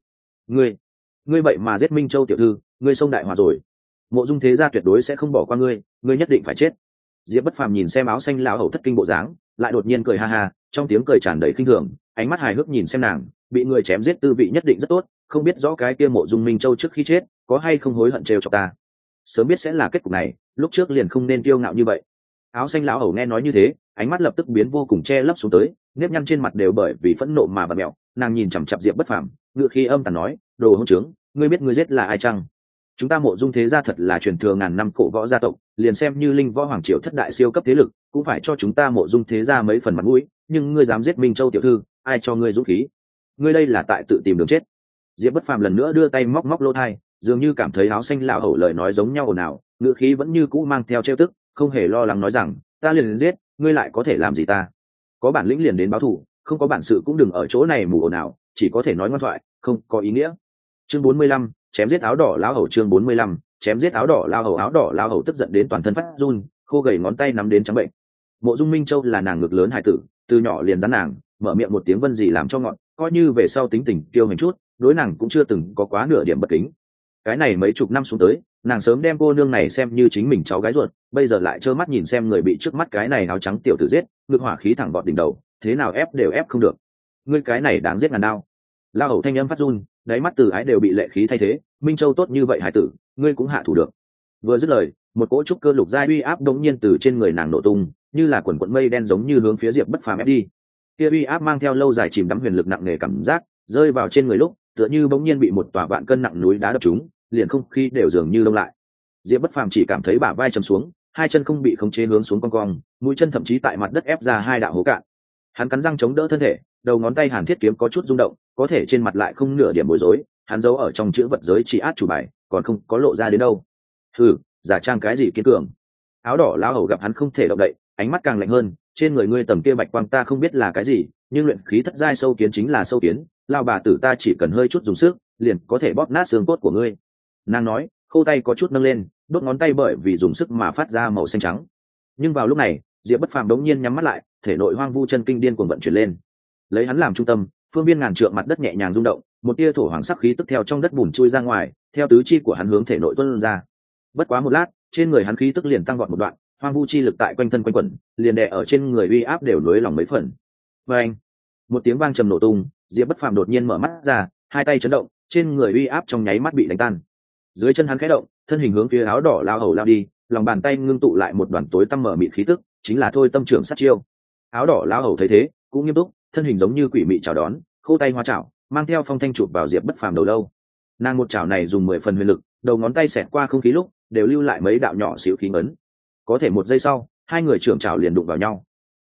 A: Ngươi vậy mà giết Minh Châu tiểu thư, ngươi xông đại hòa rồi. Mộ Dung thế gia tuyệt đối sẽ không bỏ qua ngươi, ngươi nhất định phải chết. Diệp Bất Phàm nhìn xem áo xanh lão hầu thất kinh bộ dáng, lại đột nhiên cười ha ha, trong tiếng cười tràn đầy khinh thường, ánh mắt hài hước nhìn xem nàng, bị người chém giết tư vị nhất định rất tốt, không biết rõ cái kia Mộ Dung Minh Châu trước khi chết có hay không hối hận trêu cho ta. Sớm biết sẽ là kết cục này, lúc trước liền không nên kiêu ngạo như vậy. Áo xanh lão hầu nghe nói như thế, ánh mắt lập tức biến vô cùng che lấp xuống tới, nếp nhăn trên mặt đều bởi vì phẫn nộ mà bật mèo. Nàng nhìn chằm chằm Diệp Bất Phàm, ngựa khí âm tàn nói: đồ hỗn trướng, ngươi biết ngươi giết là ai chăng? Chúng ta Mộ Dung thế gia thật là truyền thừa ngàn năm cổ võ gia tộc, liền xem như linh võ hoàng triều thất đại siêu cấp thế lực, cũng phải cho chúng ta Mộ Dung thế gia mấy phần mặt mũi, nhưng ngươi dám giết Minh Châu tiểu thư, ai cho ngươi dũng khí? Ngươi đây là tại tự tìm đường chết. Diệp Bất Phàm lần nữa đưa tay móc móc lỗ tai, dường như cảm thấy áo xanh lão hầu lời nói giống nhau ồn ào, ngữ khí vẫn như cũ mang theo trêu tức, không hề lo lắng nói rằng: ta liền giết, ngươi lại có thể làm gì ta? Có bản lĩnh liền đến báo thù, không có bản sự cũng đừng ở chỗ này mù ồn ào, chỉ có thể nói ngoan thoại, không có ý nghĩa. Chương 45, chém giết áo đỏ lão hầu. Chương 45, chém giết áo đỏ lão hầu. Áo đỏ lão hầu tức giận đến toàn thân phát run, khô gầy ngón tay nắm đến trắng bệnh. Mộ Dung Minh Châu là nàng ngực lớn hài tử, từ nhỏ liền dán nàng, mở miệng một tiếng vân gì làm cho ngọn, coi như về sau tính tình kiêu hành chút, đối nàng cũng chưa từng có quá nửa điểm bất kính. Cái này mấy chục năm xuống tới, nàng sớm đem cô nương này xem như chính mình cháu gái ruột, bây giờ lại trơ mắt nhìn xem người bị trước mắt cái này áo trắng tiểu tử giết, ngực hỏa khí thẳng vọt đỉnh đầu, thế nào ép đều ép không được. Ngươi cái này đáng giết ngàn đao. La hầu thanh âm phát run, đáy mắt từ ái đều bị lệ khí thay thế. Minh Châu tốt như vậy hải tử, ngươi cũng hạ thủ được. Vừa dứt lời, một cỗ trúc cơ lục giai uy áp đống nhiên từ trên người nàng nổ tung, như là quần quần mây đen giống như hướng phía Diệp Bất Phàm ép đi. Kia uy áp mang theo lâu dài chìm đắm huyền lực nặng nề cảm giác, rơi vào trên người lúc, tựa như bỗng nhiên bị một tòa vạn cân nặng núi đá đập trúng, liền không khí đều dường như đông lại. Diệp Bất Phàm chỉ cảm thấy bả vai trầm xuống, hai chân không bị khống chế hướng xuống cong cong, mũi chân thậm chí tại mặt đất ép ra hai đạo hố cạn. Hắn cắn răng chống đỡ thân thể, đầu ngón tay Hàn Thiết kiếm có chút rung động, có thể trên mặt lại không nửa điểm bối rối, hắn giấu ở trong chữ vật giới chỉ át chủ bài, còn không có lộ ra đến đâu. Hừ, giả trang cái gì kiên cường. Áo đỏ lão hầu gặp hắn không thể động đậy, ánh mắt càng lạnh hơn, trên người ngươi tầm kia bạch quang ta không biết là cái gì, nhưng luyện khí thất giai sâu kiến chính là sâu kiến, lão bà tử ta chỉ cần hơi chút dùng sức, liền có thể bóp nát xương cốt của ngươi. Nàng nói, khô tay có chút nâng lên, đốt ngón tay bởi vì dùng sức mà phát ra màu xanh trắng. Nhưng vào lúc này, Diệp Bất Phàm đống nhiên nhắm mắt lại, thể nội hoang vu chân kinh điên cuồng vận chuyển lên. Lấy hắn làm trung tâm, phương viên ngàn trượng mặt đất nhẹ nhàng rung động, một tia thổ hoàng sắc khí tức theo trong đất bùn chui ra ngoài, theo tứ chi của hắn hướng thể nội tuôn ra. Bất quá một lát, trên người hắn khí tức liền tăng vọt một đoạn, hoang vu chi lực tại quanh thân quanh quẩn, liền đè ở trên người uy áp đều nối lòng mấy phần. Oeng! Một tiếng vang trầm nổ tung, Diệp Bất Phàm đột nhiên mở mắt ra, hai tay chấn động, trên người uy áp trong nháy mắt bị đánh tan. Dưới chân hắn khẽ động, thân hình hướng phía áo đỏ lao hầu lao đi, lòng bàn tay ngưng tụ lại một đoàn tối tăm mở mịt khí tức, chính là thôi tâm trưởng sát chiêu. Áo đỏ lao hầu thấy thế, cũng nghiêm túc, thân hình giống như quỷ mị chào đón, khô tay hoa chảo, mang theo phong thanh chụp vào Diệp Bất Phàm đầu lâu. Nàng một chảo này dùng 10 phần huyền lực, đầu ngón tay xẹt qua không khí lúc, đều lưu lại mấy đạo nhỏ xíu khí ấn. Có thể một giây sau, hai người trưởng chảo liền đụng vào nhau.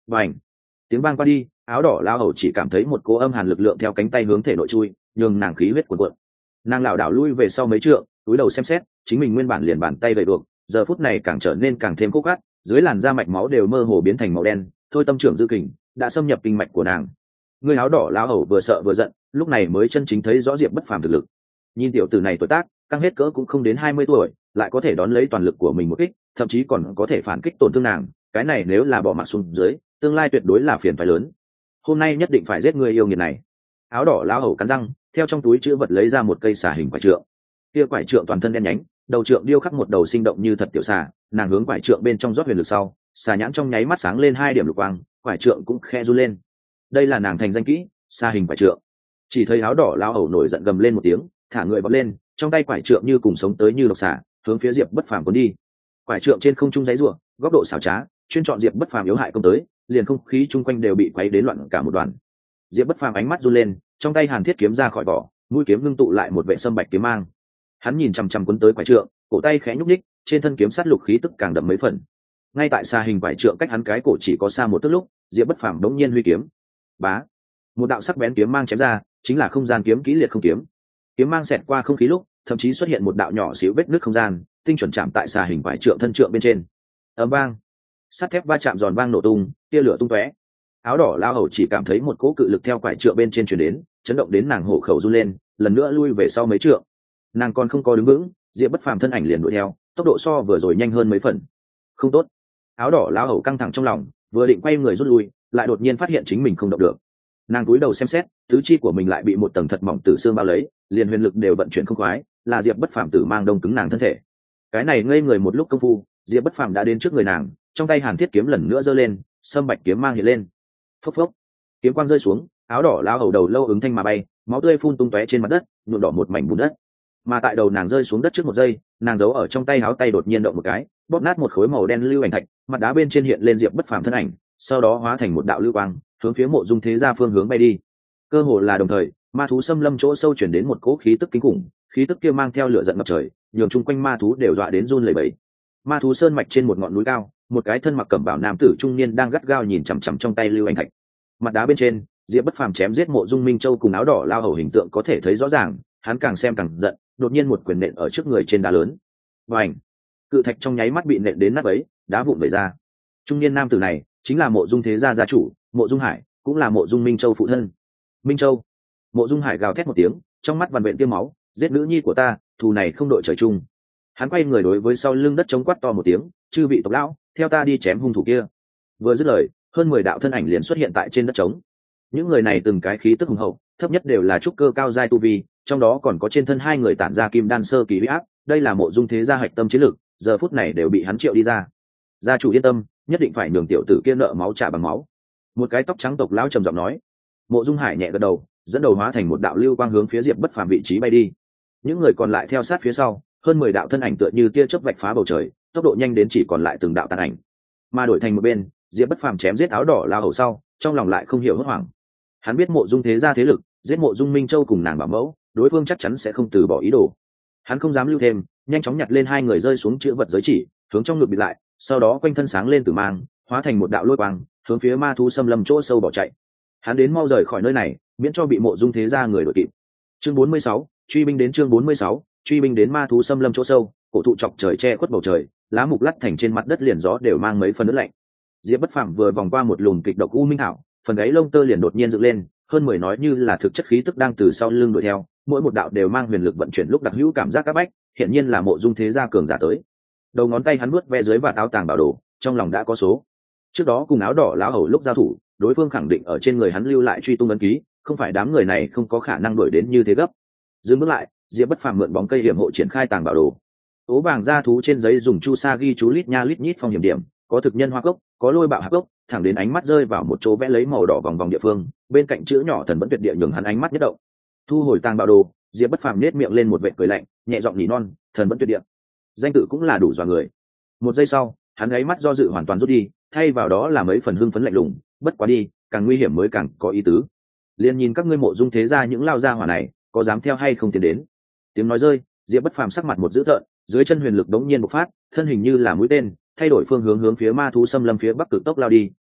A: và ảnh tiếng vang qua đi, áo đỏ lao hầu chỉ cảm thấy một cỗ âm hàn lực lượng theo cánh tay hướng thể nội chui, nhường nàng khí huyết cuồn cuộn. Nàng lảo đảo lui về sau mấy trượng, túi đầu xem xét, chính mình nguyên bản liền bàn tay gầy được, giờ phút này càng trở nên càng thêm khô gắt, dưới làn da mạch máu đều mơ hồ biến thành màu đen, thôi tâm trưởng dư kình đã xâm nhập kinh mạch của nàng. Người áo đỏ lao hầu vừa sợ vừa giận, lúc này mới chân chính thấy rõ Diệp Bất Phàm thực lực. Nhìn tiểu tử này tuổi tác, căng hết cỡ cũng không đến 20 tuổi, lại có thể đón lấy toàn lực của mình một kích, thậm chí còn có thể phản kích tổn thương nàng, cái này nếu là bỏ mặc xuống dưới, tương lai tuyệt đối là phiền phái lớn. Hôm nay nhất định phải giết người yêu nghiệt này. Áo đỏ lao hầu cắn răng, theo trong túi chữ vật lấy ra một cây xà hình quải trượng. Kia quải trượng toàn thân đen nhánh, đầu trượng điêu khắc một đầu sinh động như thật tiểu xà, nàng hướng quải trượng bên trong rót huyền lực sau, xà nhãn trong nháy mắt sáng lên 2 điểm lục quang, quải trượng cũng khẽ run lên. Đây là nàng thành danh kỹ, xà hình quải trượng. Chỉ thấy áo đỏ lao hầu nổi giận gầm lên một tiếng, thả người bật lên, trong tay quải trượng như cùng sống tới như độc xà, hướng phía Diệp Bất Phàm cuốn đi. Quải trượng trên không trung giãy giụa, góc độ xảo trá, chuyên chọn Diệp Bất Phàm yếu hại công tới, liền không khí chung quanh đều bị quấy đến loạn cả một đoàn. Diệp Bất Phàm ánh mắt run lên, trong tay hàn thiết kiếm ra khỏi vỏ, mũi kiếm ngưng tụ lại một vệ sâm bạch kiếm mang. Hắn nhìn chằm chằm cuốn tới quải trượng, cổ tay khẽ nhúc nhích, trên thân kiếm sát lục khí tức càng đậm mấy phần. Ngay tại xa hình quải trượng cách hắn cái cổ chỉ có xa một tức lúc, Diệp Bất Phàm đống nhiên huy kiếm. Bá, một đạo sắc bén kiếm mang chém ra, chính là không gian kiếm kỹ liệt không kiếm. Kiếm mang xẹt qua không khí lúc, thậm chí xuất hiện một đạo nhỏ xíu vết nứt không gian, tinh chuẩn chạm tại xà hình quải trượng thân trượng bên trên. Ầm vang, sắt thép va chạm giòn vang nổ tung, tia lửa tung tóe. Áo đỏ lao hầu chỉ cảm thấy một cỗ cự lực theo quải trượng bên trên truyền đến, chấn động đến nàng hổ khẩu run lên, lần nữa lui về sau mấy trượng. Nàng còn không có đứng vững, Diệp Bất Phàm thân ảnh liền đuổi theo, tốc độ so vừa rồi nhanh hơn mấy phần. Không tốt. Áo đỏ lao hầu căng thẳng trong lòng, vừa định quay người rút lui, lại đột nhiên phát hiện chính mình không động được. Nàng cúi đầu xem xét, tứ chi của mình lại bị một tầng thật mỏng tử xương bao lấy, liền huyền lực đều vận chuyển không khoái, là Diệp Bất Phàm tử mang đông cứng nàng thân thể. Cái này ngây người một lúc công phu, Diệp Bất Phàm đã đến trước người nàng, trong tay hàn thiết kiếm lần nữa giơ lên, sâm bạch kiếm mang hiện lên. Phốc phốc, kiếm quang rơi xuống, áo đỏ lao hầu đầu lâu ứng thanh mà bay, máu tươi phun tung tóe trên mặt đất, nhuộm đỏ một mảnh bùn đất. Mà tại đầu nàng rơi xuống đất trước một giây, nàng giấu ở trong tay áo tay đột nhiên động một cái, bóp nát một khối màu đen lưu ảnh thạch, mặt đá bên trên hiện lên Diệp Bất Phàm thân ảnh, sau đó hóa thành một đạo lưu quang, hướng phía Mộ Dung Thế Gia phương hướng bay đi. Cơ hồ là đồng thời, ma thú xâm lâm chỗ sâu chuyển đến một cỗ khí tức kinh khủng, khí tức kia mang theo lửa giận ngập trời, nhường chung quanh ma thú đều dọa đến run lẩy bẩy. Ma thú sơn mạch trên một ngọn núi cao, một cái thân mặc cẩm bào nam tử trung niên đang gắt gao nhìn chằm chằm trong tay lưu ảnh thạch. Mặt đá bên trên, Diệp Bất Phàm chém giết Mộ Dung Minh Châu cùng áo đỏ lao hầu hình tượng có thể thấy rõ ràng, hắn càng xem càng giận, đột nhiên một quyền nện ở trước người trên đá lớn. Bành! Cự thạch trong nháy mắt bị nện đến nát bấy, đá vụn vẩy ra. Trung niên nam tử này chính là Mộ Dung Thế Gia gia chủ, Mộ Dung Hải, cũng là Mộ Dung Minh Châu phụ thân. Minh Châu! Mộ Dung Hải gào thét một tiếng, trong mắt vằn vện tiêm máu, giết nữ nhi của ta, thù này không đội trời chung. Hắn quay người đối với sau lưng đất chống quát to một tiếng, chư vị tộc lão, theo ta đi chém hung thủ kia. Vừa dứt lời, hơn 10 đạo thân ảnh liền xuất hiện tại trên đất trống. Những người này từng cái khí tức hùng hậu, thấp nhất đều là trúc cơ cao giai tu vi, trong đó còn có trên thân 2 người tản ra kim đan sơ kỳ huy áp, đây là Mộ Dung Thế Gia hạch tâm chiến lược, giờ phút này đều bị hắn triệu đi ra. Gia chủ yên tâm, nhất định phải nhường tiểu tử kia nợ máu trả bằng máu. Một cái tóc trắng tộc lão trầm giọng nói. Mộ Dung Hải nhẹ gật đầu, dẫn đầu hóa thành một đạo lưu quang hướng phía Diệp Bất Phàm vị trí bay đi. Những người còn lại theo sát phía sau, hơn 10 đạo thân ảnh tựa như tia chớp vạch phá bầu trời, tốc độ nhanh đến chỉ còn lại từng đạo tàn ảnh. Mà đổi thành một bên, Diệp Bất Phàm chém giết áo đỏ lao hầu sau, trong lòng lại không hiểu hốt hoảng. Hắn biết Mộ Dung Thế Gia thế lực, giết Mộ Dung Minh Châu cùng nàng bảo mẫu, đối phương chắc chắn sẽ không từ bỏ ý đồ. Hắn không dám lưu thêm, nhanh chóng nhặt lên 2 người rơi xuống chữ vật giới chỉ, hướng trong ngực bịt lại, sau đó quanh thân sáng lên tử mang, hóa thành một đạo lôi quang, hướng phía ma thú xâm lâm chỗ sâu bỏ chạy. Hắn đến mau rời khỏi nơi này, miễn cho bị Mộ Dung Thế Gia người đuổi kịp. Chương 46, truy binh đến chương 46, truy binh đến ma thú xâm lâm chỗ sâu, cổ thụ chọc trời che khuất bầu trời, lá mục lắt thành trên mặt đất liền gió đều mang mấy phần nước lạnh. Diệp Bất Phàm vừa vòng qua một lùm kịch độc u minh thảo, phần gáy lông tơ liền đột nhiên dựng lên, hơn 10 nói như là thực chất khí tức đang từ sau lưng đuổi theo, mỗi một đạo đều mang huyền lực vận chuyển lúc đặc hữu cảm giác các bách, hiển nhiên là Mộ Dung Thế Gia cường giả tới. Đầu ngón tay hắn nuốt ve dưới vạt áo tàng bảo đồ, trong lòng đã có số. Trước đó cùng áo đỏ lão hầu lúc giao thủ, đối phương khẳng định ở trên người hắn lưu lại truy tung ấn ký, không phải đám người này không có khả năng đuổi đến như thế gấp. Dừng bước lại, Diệp Bất Phàm mượn bóng cây hiểm hộ triển khai tàng bảo đồ. Ố vàng da thú trên giấy dùng chu sa ghi chú lít nha lít nhít phong hiểm điểm, có thực nhân hoa cốc, có lôi bạo hạc cốc, thẳng đến ánh mắt rơi vào một chỗ vẽ lấy màu đỏ vòng vòng địa phương, bên cạnh chữ nhỏ thần vẫn tuyệt địa nhường hắn ánh mắt nhất động. Thu hồi tàng bảo đồ, Diệp Bất Phàm nét miệng lên một vệt cười lạnh, nhẹ giọng nhỉ non, thần vẫn tuyệt địa. Danh tự cũng là đủ dọa người. Một giây sau, hắn gáy mắt do dự hoàn toàn rút đi, thay vào đó là mấy phần hưng phấn lạnh lùng, bất quá đi, càng nguy hiểm mới càng có ý tứ. Liên nhìn các ngươi Mộ Dung Thế Gia những lao gia hỏa này, có dám theo hay không tiến đến. Tiếng nói rơi, Diệp Bất Phàm sắc mặt một dữ tợn, dưới chân huyền lực đống nhiên bộc phát, thân hình như là mũi tên, thay đổi phương hướng hướng phía ma thú xâm lâm phía bắc cực tốc lao đi,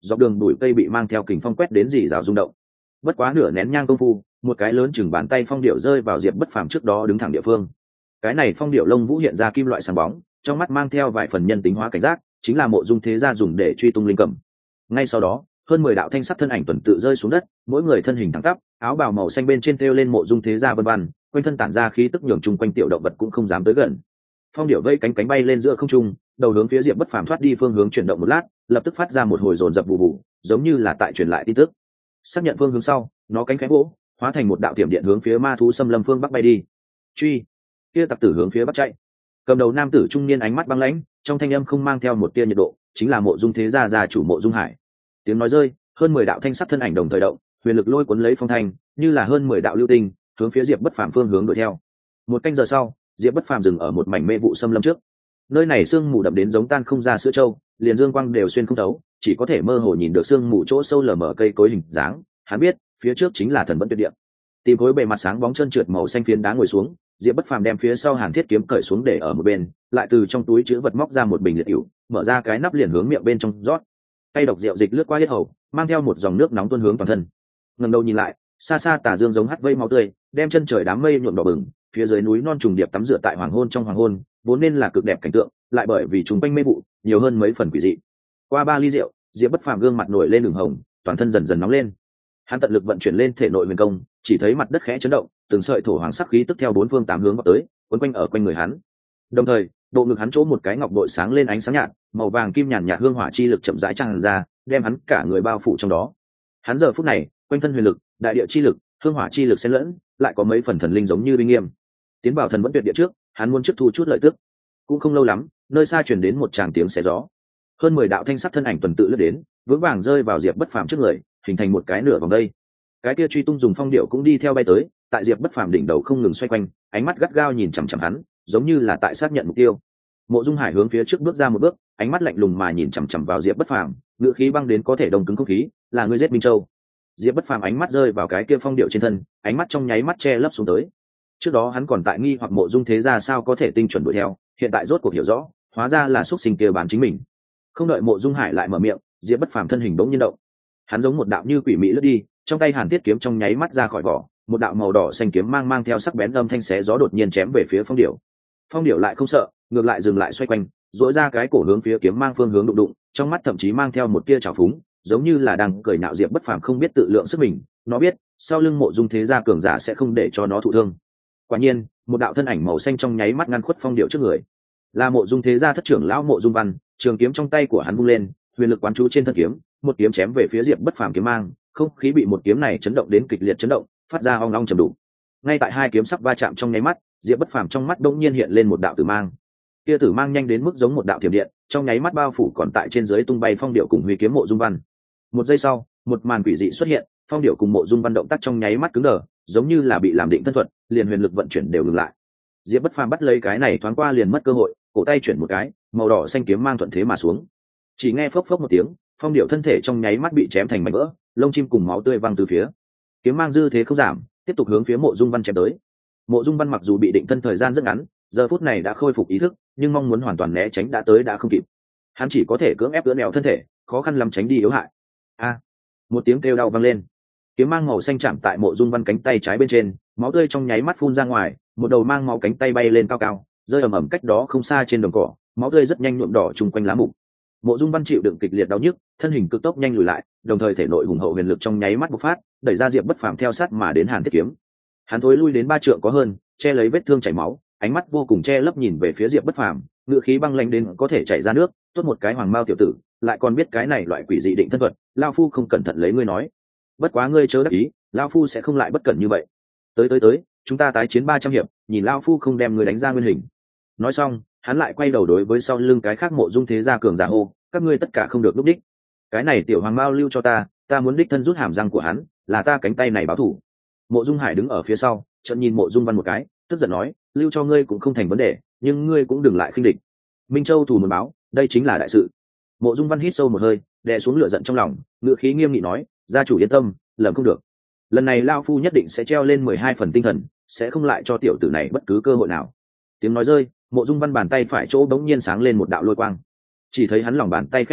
A: dọc đường bụi cây bị mang theo kình phong quét đến dì rào rung động. Bất quá nửa nén nhang công phu, một cái lớn chừng bàn tay phong điệu rơi vào Diệp Bất Phàm trước đó đứng thẳng địa phương. Cái này phong điệu lông vũ hiện ra kim loại sáng bóng, trong mắt mang theo vài phần nhân tính hóa cảnh giác, chính là Mộ Dung Thế Gia dùng để truy tung linh cầm. Ngay sau đó, hơn 10 đạo thanh sắc thân ảnh tuần tự rơi xuống đất, mỗi người thân hình thẳng tắp, áo bào màu xanh bên trên treo lên Mộ Dung Thế Gia vân vân, quanh thân tản ra khí tức nhường chung quanh tiểu động vật cũng không dám tới gần. Phong điệu vây cánh cánh bay lên giữa không trung, đầu hướng phía Diệp Bất Phàm thoát đi phương hướng chuyển động một lát, lập tức phát ra một hồi rồn rập vụ vụ, giống như là tại truyền lại tin tức. Xác nhận phương hướng sau, nó cánh khẽ vỗ, hóa thành một đạo tiềm điện hướng phía ma thú xâm lâm phương bắc bay đi. Truy! Kia tặc tử hướng phía bắc chạy. Cầm đầu nam tử trung niên ánh mắt băng lãnh, trong thanh âm không mang theo một tia nhiệt độ, chính là Mộ Dung Thế Gia gia chủ Mộ Dung Hải. Tiếng nói rơi, hơn 10 đạo thanh sắc thân ảnh đồng thời động, huyền lực lôi cuốn lấy phong thanh, như là hơn 10 đạo lưu tinh, hướng phía Diệp Bất Phàm phương hướng đuổi theo. Một canh giờ sau, Diệp Bất Phàm dừng ở một mảnh mê vụ xâm lâm trước. Nơi này sương mù đậm đến giống tan không ra sữa trâu, liền dương quang đều xuyên không thấu, chỉ có thể mơ hồ nhìn được sương mù chỗ sâu lờ mờ cây cối hình dáng. Hắn biết, phía trước chính là Thần Vẫn Tuyệt Địa. Tìm khối bề mặt sáng bóng chân trượt màu xanh phiến đá ngồi xuống, Diệp Bất Phàm đem phía sau Hàn Thiết kiếm cởi xuống để ở một bên, lại từ trong túi chứa vật móc ra một bình liệt ỉu, mở ra cái nắp liền hướng miệng bên trong rót. Tay độc rượu dịch lướt qua yết hầu, mang theo một dòng nước nóng tuôn hướng toàn thân. Ngẩng đầu nhìn lại, xa xa tà dương giống hắt vây máu tươi, đem chân trời đám mây nhuộm đỏ bừng, phía dưới núi non trùng điệp tắm rửa tại hoàng hôn trong hoàng hôn, vốn nên là cực đẹp cảnh tượng, lại bởi vì chúng quanh mê vụ, nhiều hơn mấy phần quỷ dị. Qua 3 ly rượu, Diệp Bất Phàm gương mặt nổi lên ửng hồng, toàn thân dần dần nóng lên. Hắn tận lực vận chuyển lên thể nội huyền công, chỉ thấy mặt đất khẽ chấn động, từng sợi thổ hoàng sắc khí tức theo 4 phương 8 hướng vào tới, quấn quanh ở quanh người hắn. Đồng thời, bộ ngực hắn chỗ một cái ngọc bội sáng lên ánh sáng nhạt, màu vàng kim nhàn nhạt hương hỏa chi lực chậm rãi tràn ra, đem hắn cả người bao phủ trong đó. Hắn giờ phút này, quanh thân huyền lực, đại địa chi lực, hương hỏa chi lực xen lẫn, lại có mấy phần thần linh giống như uy nghiêm. Tiến vào Thần Vẫn Tuyệt Địa trước, hắn muốn trước thu chút lợi tức. Cũng không lâu lắm, nơi xa truyền đến một tràng tiếng xé gió. Hơn 10 đạo thanh sắc thân ảnh tuần tự lướt đến, vững vàng rơi vào Diệp Bất Phàm trước người, hình thành một cái nửa vòng đây. Cái kia truy tung dùng phong điệu cũng đi theo bay tới, tại Diệp Bất Phàm đỉnh đầu không ngừng xoay quanh, ánh mắt gắt gao nhìn chằm chằm hắn, giống như là tại xác nhận mục tiêu. Mộ Dung Hải hướng phía trước bước ra một bước, ánh mắt lạnh lùng mà nhìn chằm chằm vào Diệp Bất Phàm, ngữ khí băng đến có thể đông cứng không khí, là ngươi giết Minh Châu. Diệp Bất Phàm ánh mắt rơi vào cái kia phong điệu trên thân, ánh mắt trong nháy mắt che lấp xuống tới. Trước đó hắn còn tại nghi hoặc Mộ Dung Thế Gia sao có thể tinh chuẩn đuổi theo, hiện tại rốt cuộc hiểu rõ, hóa ra là xuất sinh kia bán chính mình. Không đợi Mộ Dung Hải lại mở miệng, Diệp Bất Phàm thân hình bỗng nhiên động. Hắn giống một đạo như quỷ mị lướt đi, trong tay Hàn Thiết kiếm trong nháy mắt ra khỏi vỏ, một đạo màu đỏ xanh kiếm mang theo sắc bén âm thanh xé gió đột nhiên chém về phía phong điệu. Phong điệu lại không sợ, ngược lại dừng lại xoay quanh, duỗi ra cái cổ hướng phía kiếm mang phương hướng đụng đụng, trong mắt thậm chí mang theo một tia trào phúng, giống như là đang cười nhạo Diệp Bất Phàm không biết tự lượng sức mình. Nó biết, sau lưng Mộ Dung Thế Gia cường giả sẽ không để cho nó thụ thương. Quả nhiên, một đạo thân ảnh màu xanh trong nháy mắt ngăn khuất phong điệu trước người. Là Mộ Dung Thế Gia thất trưởng lão Mộ Dung Văn, trường kiếm trong tay của hắn vung lên, huyền lực quán chú trên thân kiếm, một kiếm chém về phía Diệp Bất Phàm kiếm mang, không khí bị một kiếm này chấn động đến kịch liệt chấn động, phát ra ong ong trầm đục. Ngay tại hai kiếm sắp va chạm trong nháy mắt, Diệp Bất Phàm trong mắt đột nhiên hiện lên một đạo tử mang. Kia tử mang nhanh đến mức giống một đạo thiểm điện, trong nháy mắt bao phủ còn tại trên dưới tung bay phong điệu cùng huy kiếm Mộ Dung Văn. Một giây sau, một màn quỷ dị xuất hiện, phong điệu cùng Mộ Dung Văn động tác trong nháy mắt cứng đờ, giống như là bị làm định thân thuật, liền huyền lực vận chuyển đều ngừng lại. Diệp Bất Phàm bắt lấy cái này thoáng qua liền mất cơ hội, cổ tay chuyển một cái, màu đỏ xanh kiếm mang thuận thế mà xuống. Chỉ nghe phốc phốc một tiếng, phong điệu thân thể trong nháy mắt bị chém thành mảnh vỡ, lông chim cùng máu tươi văng từ phía. Kiếm mang dư thế không giảm, tiếp tục hướng phía Mộ Dung Văn chém tới. Mộ Dung Văn mặc dù bị định thân thời gian rất ngắn, giờ phút này đã khôi phục ý thức, nhưng mong muốn hoàn toàn né tránh đã tới đã không kịp. Hắn chỉ có thể cưỡng ép đỡ nẹo thân thể, khó khăn lắm tránh đi yếu hại. A! Một tiếng kêu đau vang lên. Kiếm mang màu xanh chạm tại Mộ Dung Văn cánh tay trái bên trên, máu tươi trong nháy mắt phun ra ngoài, một đầu mang máu cánh tay bay lên cao cao, rơi ầm ầm cách đó không xa trên đồng cỏ, máu tươi rất nhanh nhuộm đỏ chung quanh lá mục. Mộ Dung Văn chịu đựng kịch liệt đau nhức, thân hình cực tốc nhanh lùi lại, đồng thời thể nội hùng hậu huyền lực trong nháy mắt bộc phát, đẩy ra Diệp Bất Phàm theo sát mà đến Hàn Thiết kiếm. Hắn thối lui đến 3 trượng có hơn, che lấy vết thương chảy máu, ánh mắt vô cùng che lấp nhìn về phía Diệp Bất Phàm, ngựa khí băng lãnh đến có thể chảy ra nước, tốt một cái hoàng mao tiểu tử, lại còn biết cái này loại quỷ dị định thân thuật, lão phu không cẩn thận lấy ngươi nói. Bất quá ngươi chớ đắc ý, lão phu sẽ không lại bất cẩn như vậy. Tới, chúng ta tái chiến 300 hiệp, nhìn lão phu không đem ngươi đánh ra nguyên hình. Nói xong, hắn lại quay đầu đối với sau lưng cái khác Mộ Dung Thế Gia cường giả hô, các ngươi tất cả không được lúc đích. Cái này tiểu hoàng mao lưu cho ta muốn đích thân rút hàm răng của hắn, là ta cánh tay này báo thủ. Mộ Dung Hải đứng ở phía sau, chợt nhìn Mộ Dung Văn một cái, tức giận nói, lưu cho ngươi cũng không thành vấn đề, nhưng ngươi cũng đừng lại khinh địch. Minh Châu thù muốn báo, đây chính là đại sự. Mộ Dung Văn hít sâu một hơi, đè xuống lửa giận trong lòng, ngữ khí nghiêm nghị nói, gia chủ yên tâm, lầm không được. Lần này lão phu nhất định sẽ treo lên 12 phần tinh thần, sẽ không lại cho tiểu tử này bất cứ cơ hội nào. Tiếng nói rơi, Mộ Dung Văn bàn tay phải chỗ đống nhiên sáng lên một đạo lôi quang. Chỉ thấy hắn lòng bàn tay khẽ động,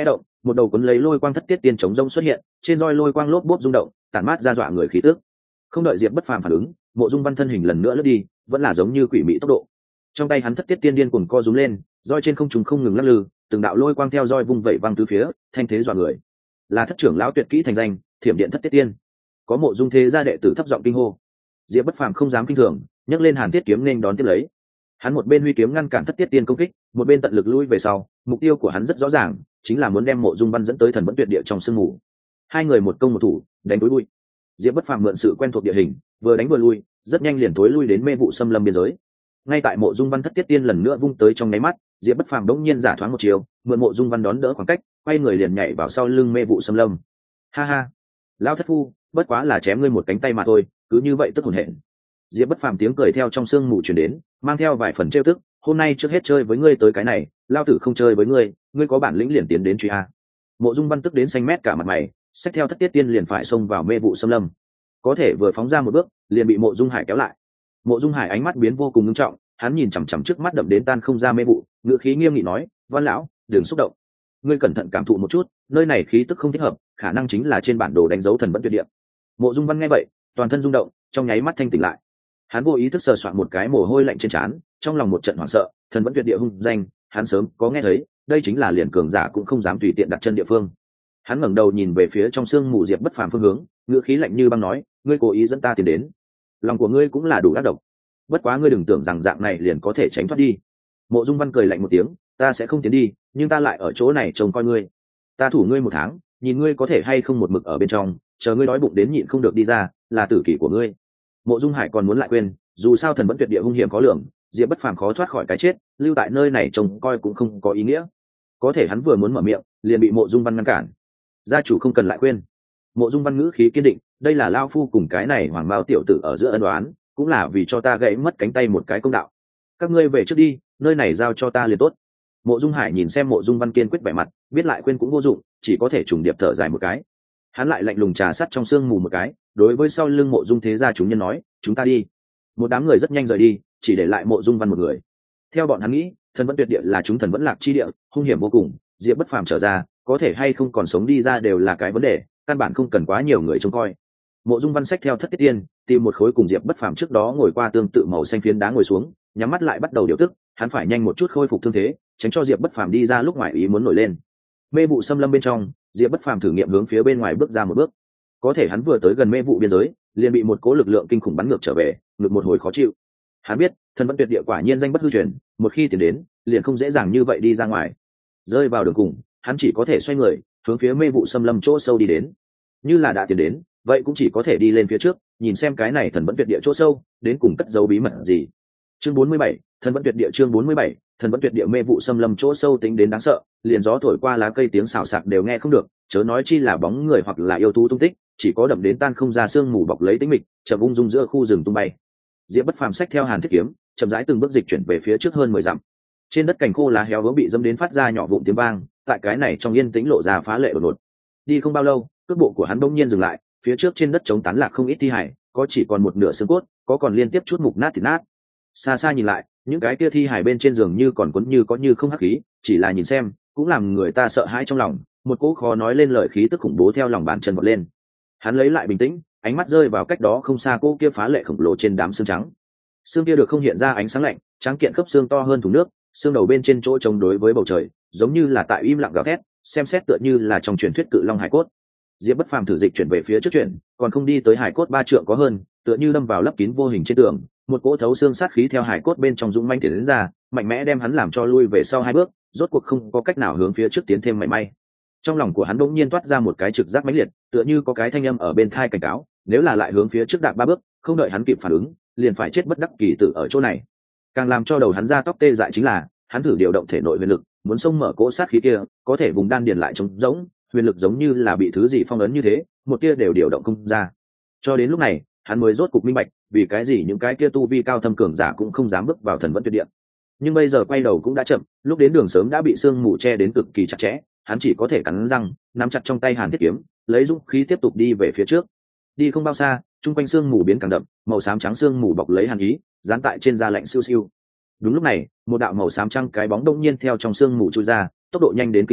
A: một đầu cuốn lấy lôi quang thất tiết tiên chống rông xuất hiện, trên roi lôi quang lốp bốp rung động, tản mát ra dọa người khí tức. Không đợi Diệp Bất Phàm phản ứng, Mộ Dung Văn thân hình lần nữa lướt đi, vẫn là giống như quỷ mị tốc độ. Trong tay hắn thất tiết tiên điên cuồng co rúm lên, roi trên không trung không ngừng lắc lư, từng đạo lôi quang theo roi vung vẩy văng tứ phía, thanh thế dọa người. Là thất trưởng lão tuyệt kỹ thành danh, Thiểm Điện Thất Tiết Tiên. Có Mộ Dung thế gia đệ tử thấp giọng kinh hô. Diệp Bất Phàm không dám kinh thường, nhấc lên Hàn Thiết kiếm nên đón tiếp lấy. Hắn một bên huy kiếm ngăn cản thất tiết tiên công kích, một bên tận lực lui về sau, mục tiêu của hắn rất rõ ràng, chính là muốn đem Mộ Dung Văn dẫn tới Thần Vẫn Tuyệt Địa trong sương mù. Hai người một công một thủ, đánh tối lui. Diệp Bất Phàm mượn sự quen thuộc địa hình, vừa đánh vừa lui, rất nhanh liền tối lui đến mê vụ xâm lâm biên giới. Ngay tại Mộ Dung Văn thất tiết tiên lần nữa vung tới trong nháy mắt, Diệp Bất Phàm đống nhiên giả thoáng một chiều, mượn Mộ Dung Văn đón đỡ khoảng cách, quay người liền nhảy vào sau lưng mê vụ xâm lâm. Ha ha, lão thất phu, bất quá là chém ngươi một cánh tay mà thôi, cứ như vậy tức hồn hển. Diệp Bất Phàm tiếng cười theo trong sương mù truyền đến, mang theo vài phần trêu tức. Hôm nay trước hết chơi với ngươi tới cái này, lao tử không chơi với ngươi, ngươi có bản lĩnh liền tiến đến truy a. Mộ Dung Văn tức đến xanh mét cả mặt mày, xách theo thất tiết tiên liền phải xông vào mê vụ xâm lâm. Có thể vừa phóng ra một bước, liền bị Mộ Dung Hải kéo lại. Mộ Dung Hải ánh mắt biến vô cùng nghiêm trọng, hắn nhìn chằm chằm trước mắt đậm đến tan không ra mê vụ, ngữ khí nghiêm nghị nói: "Văn lão, đừng xúc động. Ngươi cẩn thận cảm thụ một chút, nơi này khí tức không thích hợp, khả năng chính là trên bản đồ đánh dấu Thần Vẫn Tuyệt Địa." Mộ Dung Văn nghe vậy, toàn thân rung động, trong nháy mắt thanh tỉnh lại. Hắn vô ý thức sờ soạn một cái mồ hôi lạnh trên trán, trong lòng một trận hoảng sợ. Thần Vẫn Tuyệt Địa hung danh, hắn sớm có nghe thấy, đây chính là liền cường giả cũng không dám tùy tiện đặt chân địa phương. Hắn ngẩng đầu nhìn về phía trong sương mù Diệp Bất Phàm phương hướng, ngữ khí lạnh như băng nói: "Ngươi cố ý dẫn ta tiến đến, lòng của ngươi cũng là đủ ác độc. Bất quá ngươi đừng tưởng rằng dạng này liền có thể tránh thoát đi." Mộ Dung Văn cười lạnh một tiếng: "Ta sẽ không tiến đi, nhưng ta lại ở chỗ này trông coi ngươi. Ta thủ ngươi 1 tháng, nhìn ngươi có thể hay không một mực ở bên trong, chờ ngươi đói bụng đến nhịn không được đi ra, là tử kỷ của ngươi." Mộ Dung Hải còn muốn lại quên, dù sao Thần Vẫn Tuyệt Địa hung hiểm khó lường, Diệp Bất Phàm khó thoát khỏi cái chết, lưu tại nơi này trông coi cũng không có ý nghĩa. Có thể hắn vừa muốn mở miệng, liền bị Mộ Dung Văn ngăn cản. "Gia chủ không cần lại quên." Mộ Dung Văn ngữ khí kiên định: "Đây là lao phu cùng cái này Hoàng Mao tiểu tử ở giữa ân oán, cũng là vì cho ta gãy mất cánh tay một cái công đạo. Các ngươi về trước đi, nơi này giao cho ta liền tốt." Mộ Dung Hải nhìn xem Mộ Dung Văn kiên quyết vẻ mặt, biết lại quên cũng vô dụng, chỉ có thể trùng điệp thở dài một cái. Hắn lại lạnh lùng trà sắt trong sương mù một cái, đối với sau lưng Mộ Dung thế gia chúng nhân nói: "Chúng ta đi." Một đám người rất nhanh rời đi, chỉ để lại Mộ Dung Văn một người. Theo bọn hắn nghĩ, Thần Vẫn Tuyệt Địa là chúng thần vẫn lạc chi địa, hung hiểm vô cùng, Diệp Bất Phàm trở ra, có thể hay không còn sống đi ra đều là cái vấn đề, căn bản không cần quá nhiều người trông coi. Mộ Dung Văn xách theo thất tiết tiên, tìm một khối cùng Diệp Bất Phàm trước đó ngồi qua tương tự màu xanh phiến đá ngồi xuống, nhắm mắt lại bắt đầu điều tức, hắn phải nhanh một chút khôi phục thương thế, tránh cho Diệp Bất Phàm đi ra lúc ngoài ý muốn nổi lên. Mê vụ xâm lâm bên trong, Diệp Bất Phàm thử nghiệm hướng phía bên ngoài bước ra một bước, có thể hắn vừa tới gần mê vụ biên giới, liền bị một cỗ lực lượng kinh khủng bắn ngược trở về, ngực một hồi khó chịu. Hắn biết, Thần Vẫn Tuyệt Địa quả nhiên danh bất hư truyền, một khi tiến đến, liền không dễ dàng như vậy đi ra ngoài. Rơi vào đường cùng, hắn chỉ có thể xoay người, hướng phía mê vụ xâm lâm chỗ sâu đi đến. Như là đã tiến đến, vậy cũng chỉ có thể đi lên phía trước, nhìn xem cái này Thần Vẫn Tuyệt Địa chỗ sâu, đến cùng cất giấu bí mật gì. Chương 47, Thần Vẫn Tuyệt Địa chương 47, Thần Vẫn Tuyệt Địa mê vụ xâm lâm chỗ sâu tính đến đáng sợ, liền gió thổi qua lá cây tiếng xào xạc đều nghe không được, chớ nói chi là bóng người hoặc là yêu thú tung tích, chỉ có đậm đến tan không ra sương mù bọc lấy tĩnh mịch, chậm ung dung giữa khu rừng tung bay. Diệp Bất Phàm xách theo Hàn Thiết kiếm, chậm rãi từng bước dịch chuyển về phía trước hơn 10 dặm. Trên đất cành khô lá héo vỡ bị dẫm đến phát ra nhỏ vụn tiếng vang, tại cái này trong yên tĩnh lộ ra phá lệ đột ngột. Đi không bao lâu, cước bộ của hắn bỗng nhiên dừng lại, phía trước trên đất trống tán lạc không ít thi hải, có chỉ còn một nửa xương cốt, có còn liên tiếp chút mục nát thịt nát. Xa xa nhìn lại, những cái kia thi hải bên trên giường như còn cuốn như có như không hắc khí, chỉ là nhìn xem, cũng làm người ta sợ hãi trong lòng, một cỗ khó nói lên lời khí tức khủng bố theo lòng bàn chân vọt lên. Hắn lấy lại bình tĩnh, ánh mắt rơi vào cách đó không xa cỗ kia phá lệ khổng lồ trên đám xương trắng. Xương kia được không hiện ra ánh sáng lạnh, trắng kiện khớp xương to hơn thùng nước, xương đầu bên trên chỗ chống đối với bầu trời, giống như là tại im lặng gào thét, xem xét tựa như là trong truyền thuyết cự long hải cốt. Diệp Bất Phàm thử dịch chuyển về phía trước chuyển, còn không đi tới hải cốt 3 trượng có hơn, tựa như đâm vào lấp kín vô hình trên tường, một cỗ thấu xương sát khí theo hải cốt bên trong dũng manh tiến đến ra, mạnh mẽ đem hắn làm cho lui về sau 2 bước, rốt cuộc không có cách nào hướng phía trước tiến thêm mảy may. Trong lòng của hắn bỗng nhiên toát ra một cái trực giác mãnh liệt, tựa như có cái thanh âm ở bên tai cảnh cáo, nếu là lại hướng phía trước đạp 3 bước, không đợi hắn kịp phản ứng, liền phải chết bất đắc kỳ tử ở chỗ này. Càng làm cho đầu hắn ra tóc tê dại chính là, hắn thử điều động thể nội huyền lực, muốn xông mở cỗ sát khí kia, có thể vùng đan điền lại trống rỗng, huyền lực giống như là bị thứ gì phong ấn như thế, một tia đều điều động không ra. Cho đến lúc này, hắn mới rốt cục minh bạch, vì cái gì những cái kia tu vi cao thâm cường giả cũng không dám bước vào Thần Vẫn Tuyệt Địa. Nhưng bây giờ quay đầu cũng đã chậm, lúc đến đường sớm đã bị sương mù che đến cực kỳ chặt chẽ, hắn chỉ có thể cắn răng, nắm chặt trong tay Hàn Thiết kiếm, lấy dũng khí tiếp tục đi về phía trước. Đi không bao xa, trung quanh sương mù biến càng đậm, màu xám trắng sương mù bọc lấy hàn ý, dán tại trên da lạnh siêu siêu. Đúng lúc này, một đạo màu xám trắng cái bóng đông nhiên theo trong sương mù chui ra, tốc độ nhanh đến kinh người,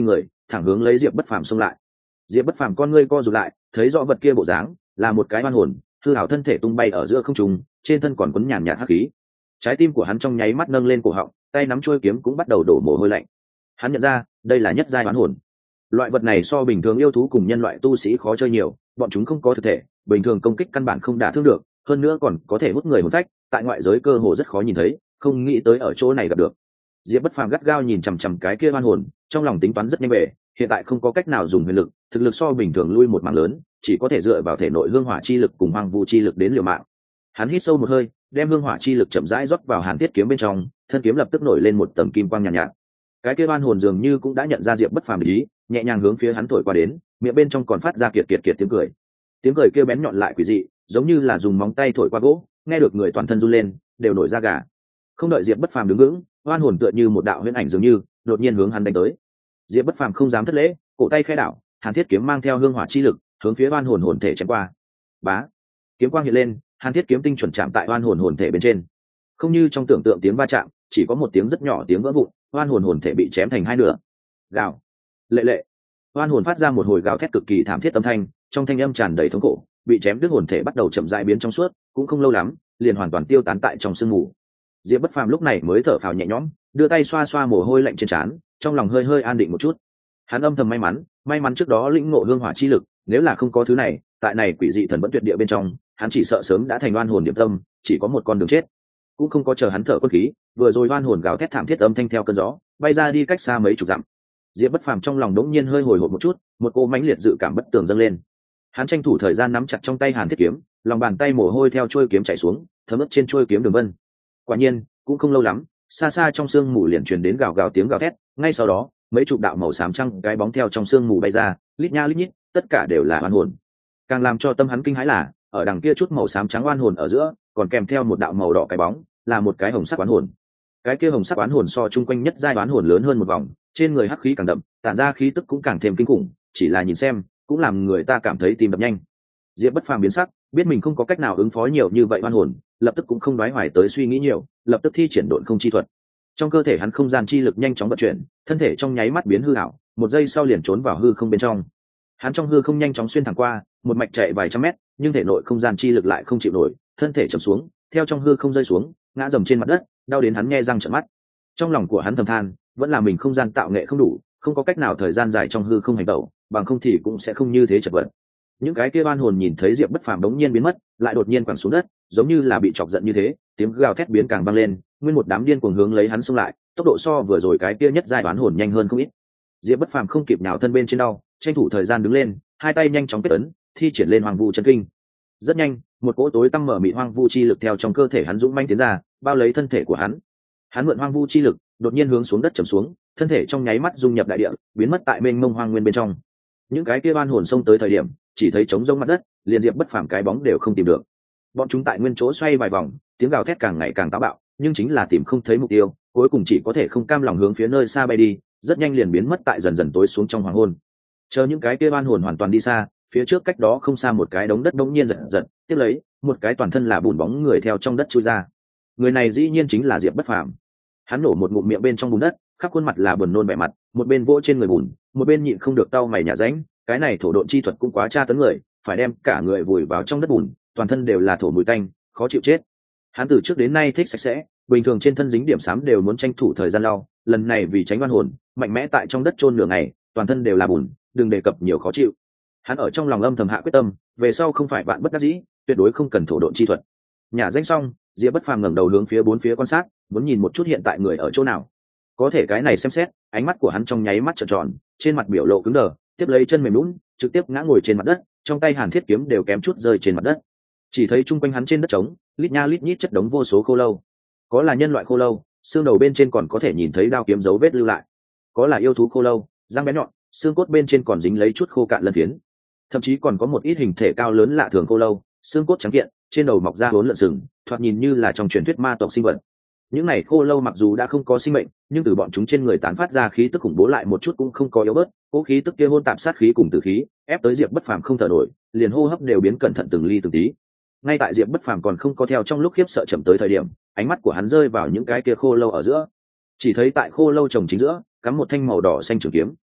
A: thẳng hướng lấy Diệp Bất Phàm xông lại. Diệp Bất Phàm con ngươi co rụt lại, thấy rõ vật kia bộ dáng là một cái oan hồn, hư hảo thân thể tung bay ở giữa không trung, trên thân còn quấn nhàn nhạt hắc khí. Trái tim của hắn trong nháy mắt nâng lên cổ họng, tay nắm chuôi kiếm cũng bắt đầu đổ mồ hôi lạnh. Hắn nhận ra, đây là nhất giai oán hồn. Loại vật này so bình thường yêu thú cùng nhân loại tu sĩ khó chơi nhiều, bọn chúng không có thực thể, bình thường công kích căn bản không đả thương được, hơn nữa còn có thể hút người hồn phách, tại ngoại giới cơ hồ rất khó nhìn thấy, không nghĩ tới ở chỗ này gặp được. Diệp Bất Phàm gắt gao nhìn chằm chằm cái kia oan hồn, trong lòng tính toán rất nhanh về, hiện tại không có cách nào dùng huyền lực, thực lực so bình thường lui một mảng lớn, chỉ có thể dựa vào thể nội hương hỏa chi lực cùng hoang vu chi lực đến liều mạng. Hắn hít sâu một hơi, đem hương hỏa chi lực chậm rãi rót vào Hàn Thiết kiếm bên trong, thân kiếm lập tức nổi lên một tầng kim quang nhàn nhạt. Cái kia oan hồn dường như cũng đã nhận ra Diệp Bất Phàm ý, nhẹ nhàng hướng phía hắn thổi qua đến, miệng bên trong còn phát ra kiệt kiệt kiệt tiếng cười. Tiếng cười kia bén nhọn lại quỷ dị, giống như là dùng móng tay thổi qua gỗ, nghe được người toàn thân run lên, đều nổi da gà. Không đợi Diệp Bất Phàm đứng vững, oan hồn tựa như một đạo huyễn ảnh dường như, đột nhiên hướng hắn đánh tới. Diệp Bất Phàm không dám thất lễ, cổ tay khẽ đảo, Hàn Thiết kiếm mang theo hương hỏa chi lực, hướng phía oan hồn hồn thể chém qua. Bá, kiếm quang hiện lên, Hàn Thiết kiếm tinh chuẩn chạm tại oan hồn hồn thể bên trên. Không như trong tưởng tượng tiếng va chạm, chỉ có một tiếng rất nhỏ tiếng vỡ vụn, oan hồn hồn thể bị chém thành hai nửa. Gào, lệ lệ. Oan hồn phát ra một hồi gào thét cực kỳ thảm thiết âm thanh, trong thanh âm tràn đầy thống khổ, bị chém đứt hồn thể bắt đầu chậm rãi biến trong suốt, cũng không lâu lắm, liền hoàn toàn tiêu tán tại trong sương mù. Diệp Bất Phàm lúc này mới thở phào nhẹ nhõm, đưa tay xoa xoa mồ hôi lạnh trên trán, trong lòng hơi hơi an định một chút. Hắn âm thầm may mắn trước đó lĩnh ngộ hương hỏa chi lực, nếu là không có thứ này, tại này quỷ dị thần vẫn tuyệt địa bên trong, hắn chỉ sợ sớm đã thành oan hồn điểm tâm, chỉ có một con đường chết. Cũng không có chờ hắn thở quân khí, vừa rồi oan hồn gào thét thảm thiết âm thanh theo cơn gió, bay ra đi cách xa mấy chục dặm. Diệp Bất Phàm trong lòng đống nhiên hơi hồi hộp một chút, một cỗ mãnh liệt dự cảm bất tường dâng lên. Hắn tranh thủ thời gian nắm chặt trong tay Hàn Thiết kiếm, lòng bàn tay mồ hôi theo chuôi kiếm chảy xuống, thấm ướt trên chuôi kiếm đường vân. Quả nhiên, cũng không lâu lắm, xa xa trong sương mù liền truyền đến gào gào tiếng gào thét, ngay sau đó, mấy chục đạo màu xám trắng cái bóng theo trong sương mù bay ra, lít nha lít nhít, tất cả đều là oan hồn. Càng làm cho tâm hắn kinh hãi là, ở đằng kia chút màu xám trắng oan hồn ở giữa, còn kèm theo một đạo màu đỏ cái bóng, là một cái hồng sắc oán hồn. Cái kia hồng sắc oán hồn so chung quanh nhất giai oán hồn lớn hơn một vòng, trên người hắc khí càng đậm, tản ra khí tức cũng càng thêm kinh khủng, chỉ là nhìn xem, cũng làm người ta cảm thấy tim đập nhanh. Diệp Bất Phàm biến sắc, biết mình không có cách nào ứng phó nhiều như vậy oan hồn, lập tức cũng không đoái hoài tới suy nghĩ nhiều, lập tức thi triển độn không chi thuật. Trong cơ thể hắn không gian chi lực nhanh chóng vận chuyển, thân thể trong nháy mắt biến hư ảo, một giây sau liền trốn vào hư không bên trong. Hắn trong hư không nhanh chóng xuyên thẳng qua, một mạch chạy vài trăm mét, nhưng thể nội không gian chi lực lại không chịu nổi, thân thể chầm xuống, theo trong hư không rơi xuống, ngã dầm trên mặt đất, đau đến hắn nhe răng trợn mắt. Trong lòng của hắn thầm than, vẫn là mình không gian tạo nghệ không đủ, không có cách nào thời gian dài trong hư không hành động, bằng không thì cũng sẽ không như thế chật vật. Những cái kia oan hồn nhìn thấy Diệp Bất Phàm đống nhiên biến mất, lại đột nhiên quẳng xuống đất, giống như là bị chọc giận như thế, tiếng gào thét biến càng vang lên, nguyên một đám điên cuồng hướng lấy hắn xông lại, tốc độ so vừa rồi cái kia nhất giai oán hồn nhanh hơn không ít. Diệp Bất Phàm không kịp nhào thân bên trên đau, tranh thủ thời gian đứng lên, hai tay nhanh chóng kết ấn, thi triển lên Hoàng Vu chân kinh. Rất nhanh, một cỗ tối tăm mở mịt hoang vu chi lực theo trong cơ thể hắn dũng manh tiến ra, bao lấy thân thể của hắn. Hắn mượn hoang vu chi lực, đột nhiên hướng xuống đất trầm xuống, thân thể trong nháy mắt dung nhập đại địa, biến mất tại mênh mông hoang nguyên bên trong. Những cái kia oan hồn xông tới thời điểm, chỉ thấy trống rỗng mặt đất, liền Diệp Bất Phàm cái bóng đều không tìm được. Bọn chúng tại nguyên chỗ xoay vài vòng, tiếng gào thét càng ngày càng táo bạo, nhưng chính là tìm không thấy mục tiêu, cuối cùng chỉ có thể không cam lòng hướng phía nơi xa bay đi, rất nhanh liền biến mất tại dần dần tối xuống trong hoàng hôn. Chờ những cái kia oan hồn hoàn toàn đi xa, phía trước cách đó không xa một cái đống đất đống nhiên giật giật, tiếp lấy một cái toàn thân là bùn bóng người theo trong đất chui ra. Người này dĩ nhiên chính là Diệp Bất Phàm. Hắn nổ một ngụm miệng bên trong bùn đất, khắp khuôn mặt là buồn nôn vẻ mặt, một bên vỗ trên người bùn, một bên nhịn không được cau mày nhả ránh. Cái này thổ độn chi thuật cũng quá tra tấn người, phải đem cả người vùi vào trong đất bùn, toàn thân đều là thổ mùi tanh, khó chịu chết. Hắn từ trước đến nay thích sạch sẽ, bình thường trên thân dính điểm xám đều muốn tranh thủ thời gian lau, lần này vì tránh oan hồn, mạnh mẽ tại trong đất chôn nửa ngày, toàn thân đều là bùn, đừng đề cập nhiều khó chịu. Hắn ở trong lòng âm thầm hạ quyết tâm, về sau không phải bạn bất đắc dĩ, tuyệt đối không cần thổ độn chi thuật. Nhả danh xong, Diệp Bất Phàm ngẩng đầu hướng phía bốn phía quan sát, muốn nhìn một chút hiện tại người ở chỗ nào. Có thể cái này xem xét, ánh mắt của hắn trong nháy mắt trợn tròn, trên mặt biểu lộ cứng đờ, tiếp lấy chân mềm nhũn, trực tiếp ngã ngồi trên mặt đất, trong tay Hàn Thiết kiếm đều kém chút rơi trên mặt đất. Chỉ thấy chung quanh hắn trên đất trống, lít nha lít nhít chất đống vô số khô lâu. Có là nhân loại khô lâu, xương đầu bên trên còn có thể nhìn thấy đao kiếm dấu vết lưu lại. Có là yêu thú khô lâu, răng bén nhọn, xương cốt bên trên còn dính lấy chút khô cạn lân phiến. Thậm chí còn có một ít hình thể cao lớn lạ thường khô lâu, xương cốt trắng kiện, trên đầu mọc ra hốn lợn sừng, thoạt nhìn như là trong truyền thuyết ma tộc sinh vật. Những này khô lâu mặc dù đã không có sinh mệnh, nhưng từ bọn chúng trên người tán phát ra khí tức khủng bố lại một chút cũng không có yếu bớt, cố khí tức kia hôn tạp sát khí cùng tử khí, ép tới Diệp Bất Phàm không thở nổi, liền hô hấp đều biến cẩn thận từng ly từng tí. Ngay tại Diệp Bất Phàm còn không có theo trong lúc khiếp sợ chậm tới thời điểm, ánh mắt của hắn rơi vào những cái kia khô lâu ở giữa. Chỉ thấy tại khô lâu chồng chính giữa, cắm một thanh màu đỏ xanh trường kiếm.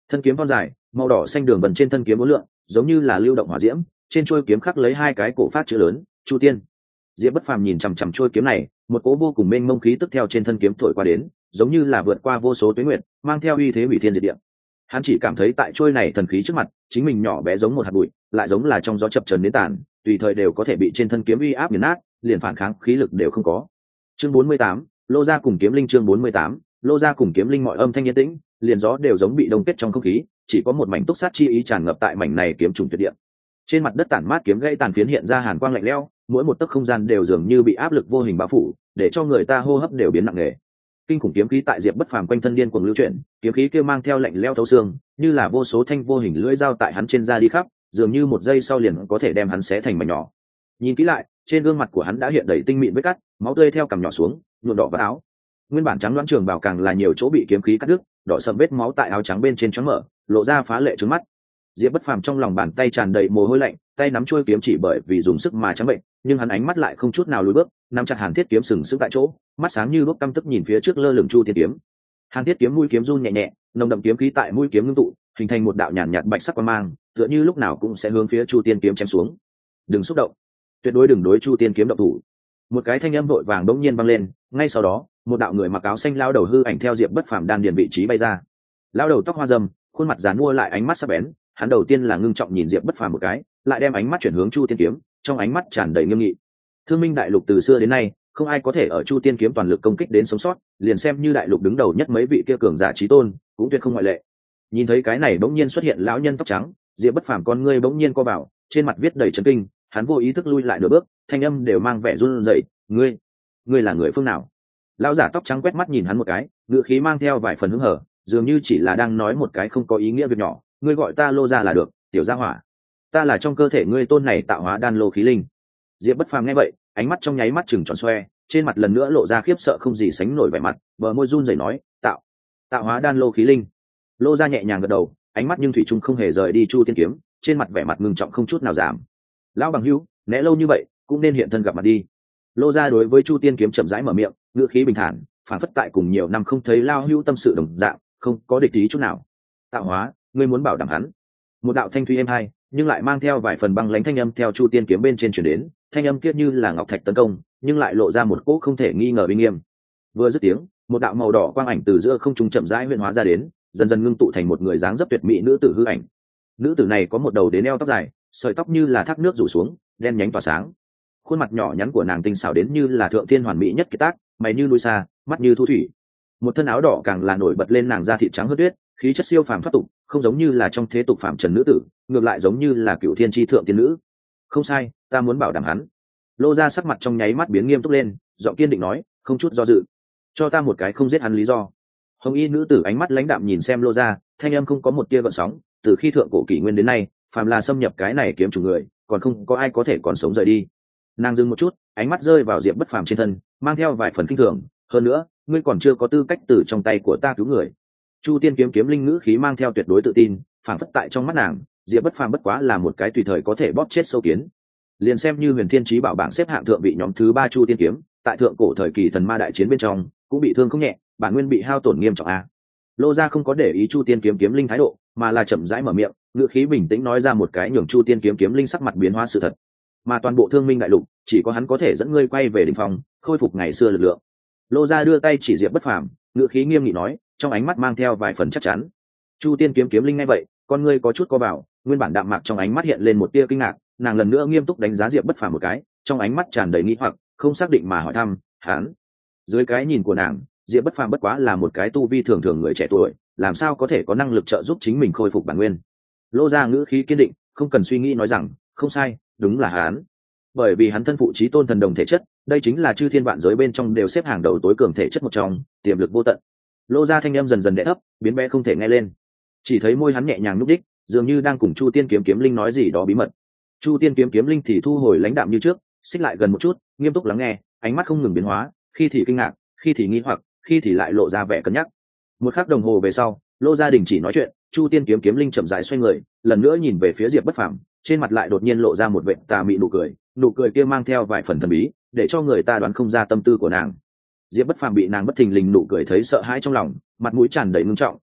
A: Thân kiếm thon dài, màu đỏ xanh đường vần trên thân kiếm uốn lượn, giống như là lưu động hỏa diễm, trên chuôi kiếm khắc lấy hai cái cổ phát chữ lớn, Chu Tiên. Diệp Bất Phàm nhìn chằm chằm chuôi kiếm này, một cỗ vô cùng mênh mông khí tức theo trên thân kiếm thổi qua đến, giống như là vượt qua vô số tuế nguyệt, mang theo uy thế hủy thiên diệt địa. Hắn chỉ cảm thấy tại chuôi này thần khí trước mặt, chính mình nhỏ bé giống một hạt bụi, lại giống là trong gió chập chờn đến tàn, tùy thời đều có thể bị trên thân kiếm uy áp nghiền nát, liền phản kháng khí lực đều không có. Chương 48, Lô gia cùng kiếm linh. Chương 48, Lô gia cùng kiếm linh. Mọi âm thanh yên tĩnh, liền gió đều giống bị đông kết trong không khí, chỉ có một mảnh túc sát chi ý tràn ngập tại mảnh này kiếm trùng tuyệt địa. Trên mặt đất tản mát kiếm gãy tàn phiến hiện ra hàn quang lạnh lẽo, mỗi một tấc không gian đều dường như bị áp lực vô hình bao phủ, để cho người ta hô hấp đều biến nặng nề. Kinh khủng kiếm khí tại Diệp Bất Phàm quanh thân điên cuồng lưu chuyển, kiếm khí kia mang theo lạnh lẽo thấu xương, như là vô số thanh vô hình lưỡi dao tại hắn trên da đi khắp, dường như một giây sau liền có thể đem hắn xé thành mảnh nhỏ. Nhìn kỹ lại, trên gương mặt của hắn đã hiện đầy tinh mịn vết cắt, máu tươi theo cằm nhỏ xuống, nhuộm đỏ vào áo. Nguyên bản trắng loáng trường bào càng là nhiều chỗ bị kiếm khí cắt đứt, đỏ sầm vết máu tại áo trắng bên trên choáng mở, lộ ra phá lệ trướng mắt. Diệp Bất Phàm trong lòng bàn tay tràn đầy mồ hôi lạnh, tay nắm chuôi kiếm chỉ bởi vì dùng sức mà trắng bệnh, nhưng hắn ánh mắt lại không chút nào lùi bước, nắm chặt Hàn Thiết kiếm sừng sững tại chỗ, mắt sáng như đuốc căm tức nhìn phía trước lơ lửng Chu Tiên kiếm. Hàn Thiết kiếm mũi kiếm run nhẹ nhẹ, nồng đậm kiếm khí tại mũi kiếm ngưng tụ, hình thành một đạo nhàn nhạt bạch sắc quang mang, tựa như lúc nào cũng sẽ hướng phía Chu Tiên kiếm chém xuống. Đừng xúc động, tuyệt đối đừng đối Chu Tiên kiếm động thủ. Một cái thanh âm vội vàng đống nhiên vang lên, ngay sau đó, một đạo người mặc áo xanh lao đầu hư ảnh theo Diệp Bất Phàm đan điền vị trí bay ra. Lao đầu tóc hoa râm, khuôn mặt giàn mua lại ánh mắt sắc bén, hắn đầu tiên là ngưng trọng nhìn Diệp Bất Phàm một cái, lại đem ánh mắt chuyển hướng Chu Tiên kiếm, trong ánh mắt tràn đầy nghiêm nghị. Thương Minh đại lục từ xưa đến nay, không ai có thể ở Chu Tiên kiếm toàn lực công kích đến sống sót, liền xem như đại lục đứng đầu nhất mấy vị kia cường giả chí tôn, cũng tuyệt không ngoại lệ. Nhìn thấy cái này bỗng nhiên xuất hiện lão nhân tóc trắng, Diệp Bất Phàm con ngươi bỗng nhiên co vào, trên mặt viết đầy chấn kinh, hắn vô ý thức lui lại nửa bước, thanh âm đều mang vẻ run rẩy, "Ngươi là người phương nào?" Lão giả tóc trắng quét mắt nhìn hắn một cái, ngữ khí mang theo vài phần hứng hở, dường như chỉ là đang nói một cái không có ý nghĩa việc nhỏ, "Ngươi gọi ta Lô gia là được, tiểu gia hỏa. Ta là trong cơ thể ngươi tôn này tạo hóa đan lô khí linh." Diệp Bất Phàm nghe vậy, ánh mắt trong nháy mắt chừng tròn xoe, trên mặt lần nữa lộ ra khiếp sợ không gì sánh nổi vẻ mặt, bờ môi run rẩy nói, tạo hóa đan lô khí linh." Lô gia nhẹ nhàng gật đầu, ánh mắt nhưng thủy chung không hề rời đi Chu Tiên kiếm, trên mặt vẻ mặt ngưng trọng không chút nào giảm. "Lão bằng hữu, né lâu như vậy, cũng nên hiện thân gặp mặt đi." Lô gia đối với Chu Tiên kiếm chậm rãi mở miệng, ngữ khí bình thản, phản phất tại cùng nhiều năm không thấy lao hữu tâm sự đồng dạng, không có địch ý chút nào. "Tạo hóa, ngươi muốn bảo đảm hắn?" Một đạo thanh thủy êm hai, nhưng lại mang theo vài phần băng lãnh thanh âm theo Chu Tiên kiếm bên trên truyền đến, thanh âm kia như là ngọc thạch tấn công, nhưng lại lộ ra một cỗ không thể nghi ngờ uy nghiêm. Vừa dứt tiếng, một đạo màu đỏ quang ảnh từ giữa không trung chậm rãi huyễn hóa ra đến, dần dần ngưng tụ thành một người dáng dấp tuyệt mỹ nữ tử hư ảnh. Nữ tử này có một đầu đến eo tóc dài, sợi tóc như là thác nước rủ xuống, đen nhánh tỏa sáng. Khuôn mặt nhỏ nhắn của nàng tinh xảo đến như là thượng thiên hoàn mỹ nhất kiệt tác, mày như núi xa, mắt như thu thủy. Một thân áo đỏ càng là nổi bật lên nàng da thịt trắng hớt tuyết, khí chất siêu phàm thoát tục, không giống như là trong thế tục phàm trần nữ tử, ngược lại giống như là cựu thiên tri thượng tiên nữ. "Không sai, ta muốn bảo đảm hắn." Lô gia sắc mặt trong nháy mắt biến nghiêm túc lên, giọng kiên định nói, không chút do dự, "Cho ta một cái không giết hắn lý do." Hồng y nữ tử ánh mắt lãnh đạm nhìn xem Lô gia, thanh âm không có một tia gợn sóng, từ khi thượng cổ kỷ nguyên đến nay, phàm là xâm nhập cái này kiếm chủ người, còn không có ai có thể còn sống rời đi. Nàng dừng một chút, ánh mắt rơi vào Diệp Bất Phàm trên thân, mang theo vài phần kinh thường, "Hơn nữa, ngươi còn chưa có tư cách từ trong tay của ta cứu người." Chu Tiên kiếm kiếm linh ngữ khí mang theo tuyệt đối tự tin, phản phất tại trong mắt nàng, Diệp Bất Phàm bất quá là một cái tùy thời có thể bóp chết sâu kiến. Liền xem như Huyền Thiên Chí Bảo bảng xếp hạng thượng vị nhóm thứ 3 Chu Tiên kiếm, tại thượng cổ thời kỳ thần ma đại chiến bên trong, cũng bị thương không nhẹ, bản nguyên bị hao tổn nghiêm trọng a. Lô gia không có để ý Chu Tiên kiếm kiếm linh thái độ, mà là chậm rãi mở miệng, ngữ khí bình tĩnh nói ra một cái nhường Chu Tiên kiếm kiếm linh sắc mặt biến hóa sự thật. Mà toàn bộ Thương Minh đại lục, chỉ có hắn có thể dẫn ngươi quay về đỉnh phong, khôi phục ngày xưa lực lượng. Lô gia đưa tay chỉ Diệp Bất Phàm, ngữ khí nghiêm nghị nói, trong ánh mắt mang theo vài phần chắc chắn. Chu Tiên kiếm kiếm linh nghe vậy, con ngươi có chút co vào, nguyên bản đạm mạc trong ánh mắt hiện lên một tia kinh ngạc, nàng lần nữa nghiêm túc đánh giá Diệp Bất Phàm một cái, trong ánh mắt tràn đầy nghi hoặc, không xác định mà hỏi thăm, "Hắn?" Dưới cái nhìn của nàng, Diệp Bất Phàm bất quá là một cái tu vi thường thường người trẻ tuổi, làm sao có thể có năng lực trợ giúp chính mình khôi phục bản nguyên. Lô gia ngữ khí kiên định, không cần suy nghĩ nói rằng, "Không sai, đúng là hắn." Bởi vì hắn thân phụ chí tôn thần đồng thể chất, đây chính là chư thiên vạn giới bên trong đều xếp hàng đầu tối cường thể chất một trong, tiềm lực vô tận. Lô gia thanh âm dần dần đè thấp, biến bé không thể nghe lên. Chỉ thấy môi hắn nhẹ nhàng nhúc đích, dường như đang cùng Chu Tiên kiếm kiếm linh nói gì đó bí mật. Chu Tiên kiếm kiếm linh thì thu hồi lãnh đạm như trước, xích lại gần một chút, nghiêm túc lắng nghe, ánh mắt không ngừng biến hóa, khi thì kinh ngạc, khi thì nghi hoặc, khi thì lại lộ ra vẻ cân nhắc. Một khắc đồng hồ về sau, Lô gia đình chỉ nói chuyện, Chu Tiên kiếm kiếm linh chậm rãi xoay người, lần nữa nhìn về phía Diệp Bất Phàm, trên mặt lại đột nhiên lộ ra một vệt tà mị nụ cười kia mang theo vài phần thần bí, để cho người ta đoán không ra tâm tư của nàng. Diệp Bất Phàm bị nàng bất thình lình nụ cười thấy sợ hãi trong lòng, mặt mũi tràn đầy ngưng trọng,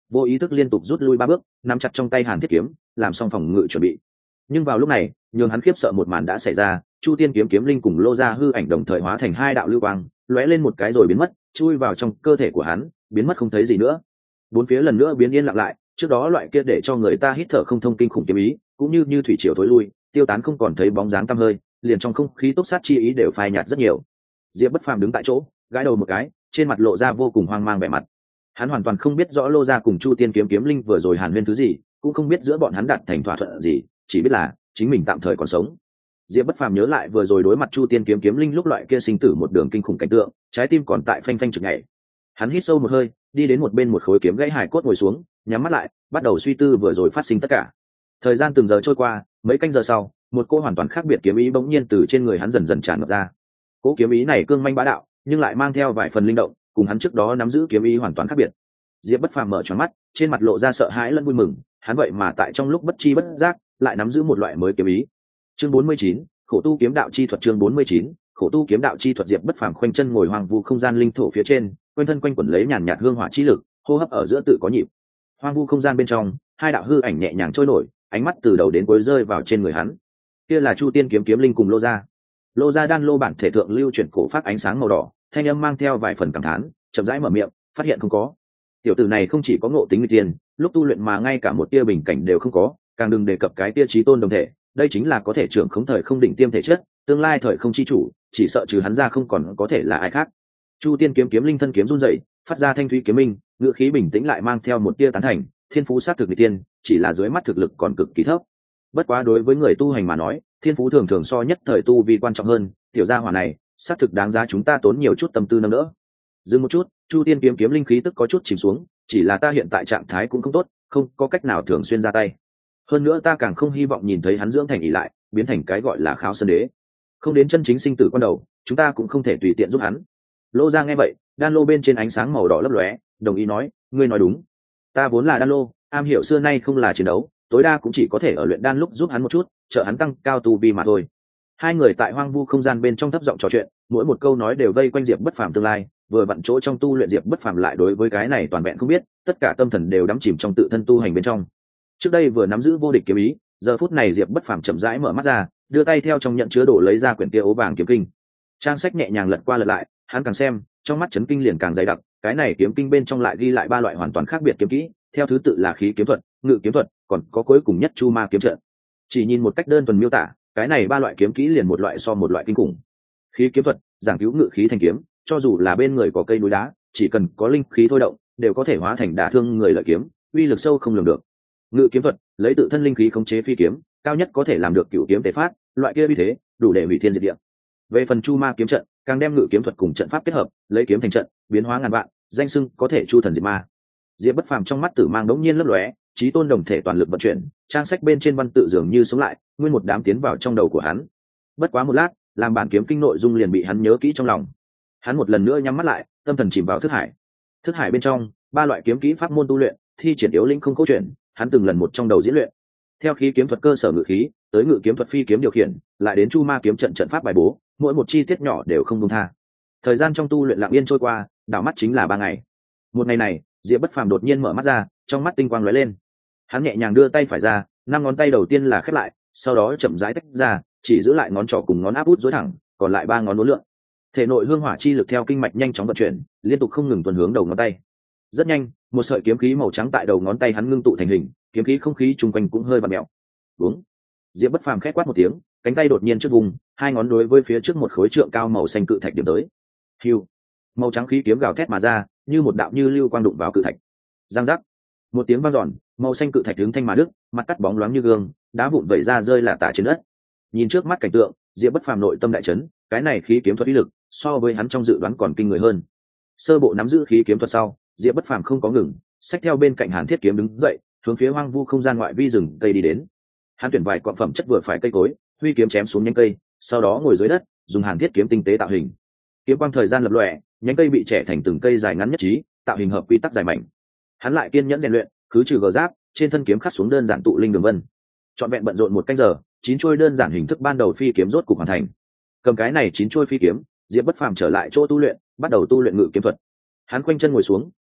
A: vô ý thức liên tục rút lui 3 bước, nắm chặt trong tay hàn thiết kiếm, làm xong phòng ngự chuẩn bị. Nhưng vào lúc này, nhường hắn khiếp sợ một màn đã xảy ra, chu tiên kiếm kiếm linh cùng lô ra hư ảnh đồng thời hóa thành 2 đạo lưu quang, lóe lên một cái rồi biến mất, chui vào trong cơ thể của hắn, biến mất không thấy gì nữa. Bốn phía lần nữa biến yên lặng lại, trước đó loại kia để cho người ta hít thở không thông kinh khủng kiếm ý, cũng như thủy triều thối lui, tiêu tán không còn thấy bóng dáng tăm hơi, liền trong không khí túc sát chi ý đều phai nhạt rất nhiều. Diệp Bất Phàm đứng tại chỗ, gãi đầu một cái, trên mặt lộ ra vô cùng hoang mang vẻ mặt. Hắn hoàn toàn không biết rõ lô ra cùng chu tiên kiếm kiếm linh vừa rồi hàn huyên thứ gì, cũng không biết giữa bọn hắn đạt thành thỏa thuận gì, chỉ biết là chính mình tạm thời còn sống. Diệp Bất Phàm nhớ lại vừa rồi đối mặt chu tiên kiếm kiếm linh lúc loại kia sinh tử một đường kinh khủng cảnh tượng, trái tim còn tại phanh phanh chực nhảy. Hắn hít sâu một hơi, đi đến một bên một khối kiếm gãy hài cốt ngồi xuống, nhắm mắt lại, bắt đầu suy tư vừa rồi phát sinh tất cả. Thời gian từng giờ trôi qua, mấy canh giờ sau, một cô hoàn toàn khác biệt kiếm ý bỗng nhiên từ trên người hắn dần dần tràn ngập ra. Cỗ kiếm ý này cương manh bá đạo, nhưng lại mang theo vài phần linh động, cùng hắn trước đó nắm giữ kiếm ý hoàn toàn khác biệt. Diệp Bất Phàm mở tròn mắt, trên mặt lộ ra sợ hãi lẫn vui mừng, hắn vậy mà tại trong lúc bất chi bất giác, lại nắm giữ một loại mới kiếm ý. Chương 49, khổ tu kiếm đạo chi thuật. Chương 49, khổ tu kiếm đạo chi thuật. Diệp Bất Phàm khoanh chân ngồi hoang vu không gian linh thổ phía trên, quanh thân quanh quẩn lấy nhàn nhạt hương hỏa chi lực, hô hấp ở giữa tự có nhịp. Hoang vu không gian bên trong, 2 đạo hư ảnh nhẹ nhàng trôi nổi, ánh mắt từ đầu đến cuối rơi vào trên người hắn. Kia là chu tiên kiếm kiếm linh cùng lô gia. Lô gia đan lô bản thể thượng lưu chuyển cổ phát ánh sáng màu đỏ, thanh âm mang theo vài phần cảm thán, chậm rãi mở miệng, phát hiện không có. Tiểu tử này không chỉ có ngộ tính nguy tiên, lúc tu luyện mà ngay cả một tia bình cảnh đều không có, càng đừng đề cập cái tia chí tôn đồng thể, đây chính là có thể trưởng khống thời không đỉnh tiêm thể chất, tương lai thời không chi chủ, chỉ sợ trừ hắn ra không còn có thể là ai khác. Chu tiên kiếm kiếm linh thân kiếm run rẩy, phát ra thanh thúy kiếm minh, ngữ khí bình tĩnh lại mang theo một tia tán thành, thiên phú sát thực nguy tiên, chỉ là dưới mắt thực lực còn cực kỳ thấp. Bất quá đối với người tu hành mà nói, thiên phú thường thường so nhất thời tu vi quan trọng hơn, tiểu gia hỏa này, sát thực đáng giá chúng ta tốn nhiều chút tâm tư nâng đỡ. Dừng một chút, chu tiên kiếm kiếm linh khí tức có chút chìm xuống, chỉ là ta hiện tại trạng thái cũng không tốt, không có cách nào thường xuyên ra tay. Hơn nữa ta càng không hy vọng nhìn thấy hắn dưỡng thành ỷ lại, biến thành cái gọi là kháo sơn đế. Không đến chân chính sinh tử con đầu, chúng ta cũng không thể tùy tiện giúp hắn. Lô Gia nghe vậy, đan lô bên trên ánh sáng màu đỏ lấp lóe, đồng ý nói, ngươi nói đúng. Ta vốn là đan lô, am hiểu xưa nay không là chiến đấu, tối đa cũng chỉ có thể ở luyện đan lúc giúp hắn một chút, trợ hắn tăng cao tu vi mà thôi. Hai người tại hoang vu không gian bên trong thấp giọng trò chuyện, mỗi một câu nói đều vây quanh Diệp Bất Phàm tương lai, vừa vặn chỗ trong tu luyện Diệp Bất Phàm lại đối với cái này toàn vẹn không biết, tất cả tâm thần đều đắm chìm trong tự thân tu hành bên trong. Trước đây vừa nắm giữ vô địch kiếm ý, giờ phút này Diệp Bất Phàm chậm rãi mở mắt ra, đưa tay theo trong nhận chứa đồ lấy ra quyển kia ố vàng kiếm kinh. Trang sách nhẹ nhàng lật qua lật lại, hắn càng xem, trong mắt chấn kinh liền càng dày đặc, cái này kiếm kinh bên trong lại ghi lại 3 loại hoàn toàn khác biệt kiếm kỹ, theo thứ tự là khí kiếm thuật, ngự kiếm thuật, còn có cuối cùng nhất chu ma kiếm trận. Chỉ nhìn một cách đơn thuần miêu tả, cái này 3 loại kiếm kỹ liền một loại so một loại kinh khủng. Khí kiếm thuật, giảng cứu ngự khí thành kiếm, cho dù là bên người có cây núi đá, chỉ cần có linh khí thôi động, đều có thể hóa thành đả thương người lợi kiếm, uy lực sâu không lường được. Ngự kiếm thuật, lấy tự thân linh khí khống chế phi kiếm, cao nhất có thể làm được cửu kiếm tề phát, loại kia uy thế, đủ để hủy thiên diệt địa. Về phần chu ma kiếm trận, càng đem ngự kiếm thuật cùng trận pháp kết hợp, lấy kiếm thành trận, biến hóa ngàn vạn, danh xưng có thể chu thần diệt ma. Diệp Bất Phàm trong mắt tử mang đống nhiên lấp lóe, chí tôn đồng thể toàn lực vận chuyển, trang sách bên trên văn tự dường như sống lại, nguyên một đám tiến vào trong đầu của hắn. Bất quá một lát, làm bản kiếm kinh nội dung liền bị hắn nhớ kỹ trong lòng. Hắn một lần nữa nhắm mắt lại, tâm thần chìm vào thức hải. Thức hải bên trong, 3 loại kiếm kỹ pháp môn tu luyện, thi triển yếu linh không câu chuyện, hắn từng lần một trong đầu diễn luyện. Theo khí kiếm thuật cơ sở ngự khí, tới ngự kiếm thuật phi kiếm điều khiển, lại đến chu ma kiếm trận trận pháp bài bố, mỗi một chi tiết nhỏ đều không buông tha. Thời gian trong tu luyện lặng yên trôi qua, đảo mắt chính là 3 ngày. Một ngày này, Diệp Bất Phàm đột nhiên mở mắt ra, trong mắt tinh quang lóe lên. Hắn nhẹ nhàng đưa tay phải ra, 5 ngón tay đầu tiên là khép lại, sau đó chậm rãi tách ra, chỉ giữ lại ngón trỏ cùng ngón áp út duỗi thẳng, còn lại 3 ngón uốn lượn. Thể nội hương hỏa chi lực theo kinh mạch nhanh chóng vận chuyển, liên tục không ngừng tuần hướng đầu ngón tay. Rất nhanh, một sợi kiếm khí màu trắng tại đầu ngón tay hắn ngưng tụ thành hình, kiếm khí không khí chung quanh cũng hơi vặn mèo. Đúng. Diệp Bất Phàm khẽ quát một tiếng, cánh tay đột nhiên trước vùng, 2 ngón đối với phía trước một khối trượng cao màu xanh cự thạch điểm tới. Hưu. Màu trắng khí kiếm gào thét mà ra, như một đạo như lưu quang đụng vào cự thạch. Giang giác. Một tiếng vang dọn, màu xanh cự thạch hướng thanh mà đứt, mặt cắt bóng loáng như gương, đá vụn vẩy ra rơi lả tả trên đất. Nhìn trước mắt cảnh tượng, Diệp Bất Phàm nội tâm đại chấn, cái này khí kiếm thuật uy lực, so với hắn trong dự đoán còn kinh người hơn. Sơ bộ nắm giữ khí kiếm thuật sau, Diệp Bất Phàm không có ngừng, xách theo bên cạnh Hàn Thiết kiếm đứng dậy, hướng phía hoang vu không gian ngoại vi rừng cây đi đến. Hắn tuyển vài quặng phẩm chất vừa phải cây cối, huy kiếm chém xuống nhánh cây, sau đó ngồi dưới đất, dùng Hàn Thiết kiếm tinh tế tạo hình. Kiếm quang thời gian lập lòe, nhánh cây bị chẻ thành từng cây dài ngắn nhất trí, tạo hình hợp quy tắc dài mảnh. Hắn lại kiên nhẫn rèn luyện, cứ trừ gờ giáp, trên thân kiếm khắc xuống đơn giản tụ linh đường vân. Trọn vẹn bận rộn 1 canh giờ, 9 chuôi đơn giản hình thức ban đầu phi kiếm rốt cục hoàn thành. Cầm cái này 9 chuôi phi kiếm, Diệp Bất Phàm trở lại chỗ tu luyện, bắt đầu tu luyện ngự kiếm thuật. Hắn khoanh chân ngồi xuống,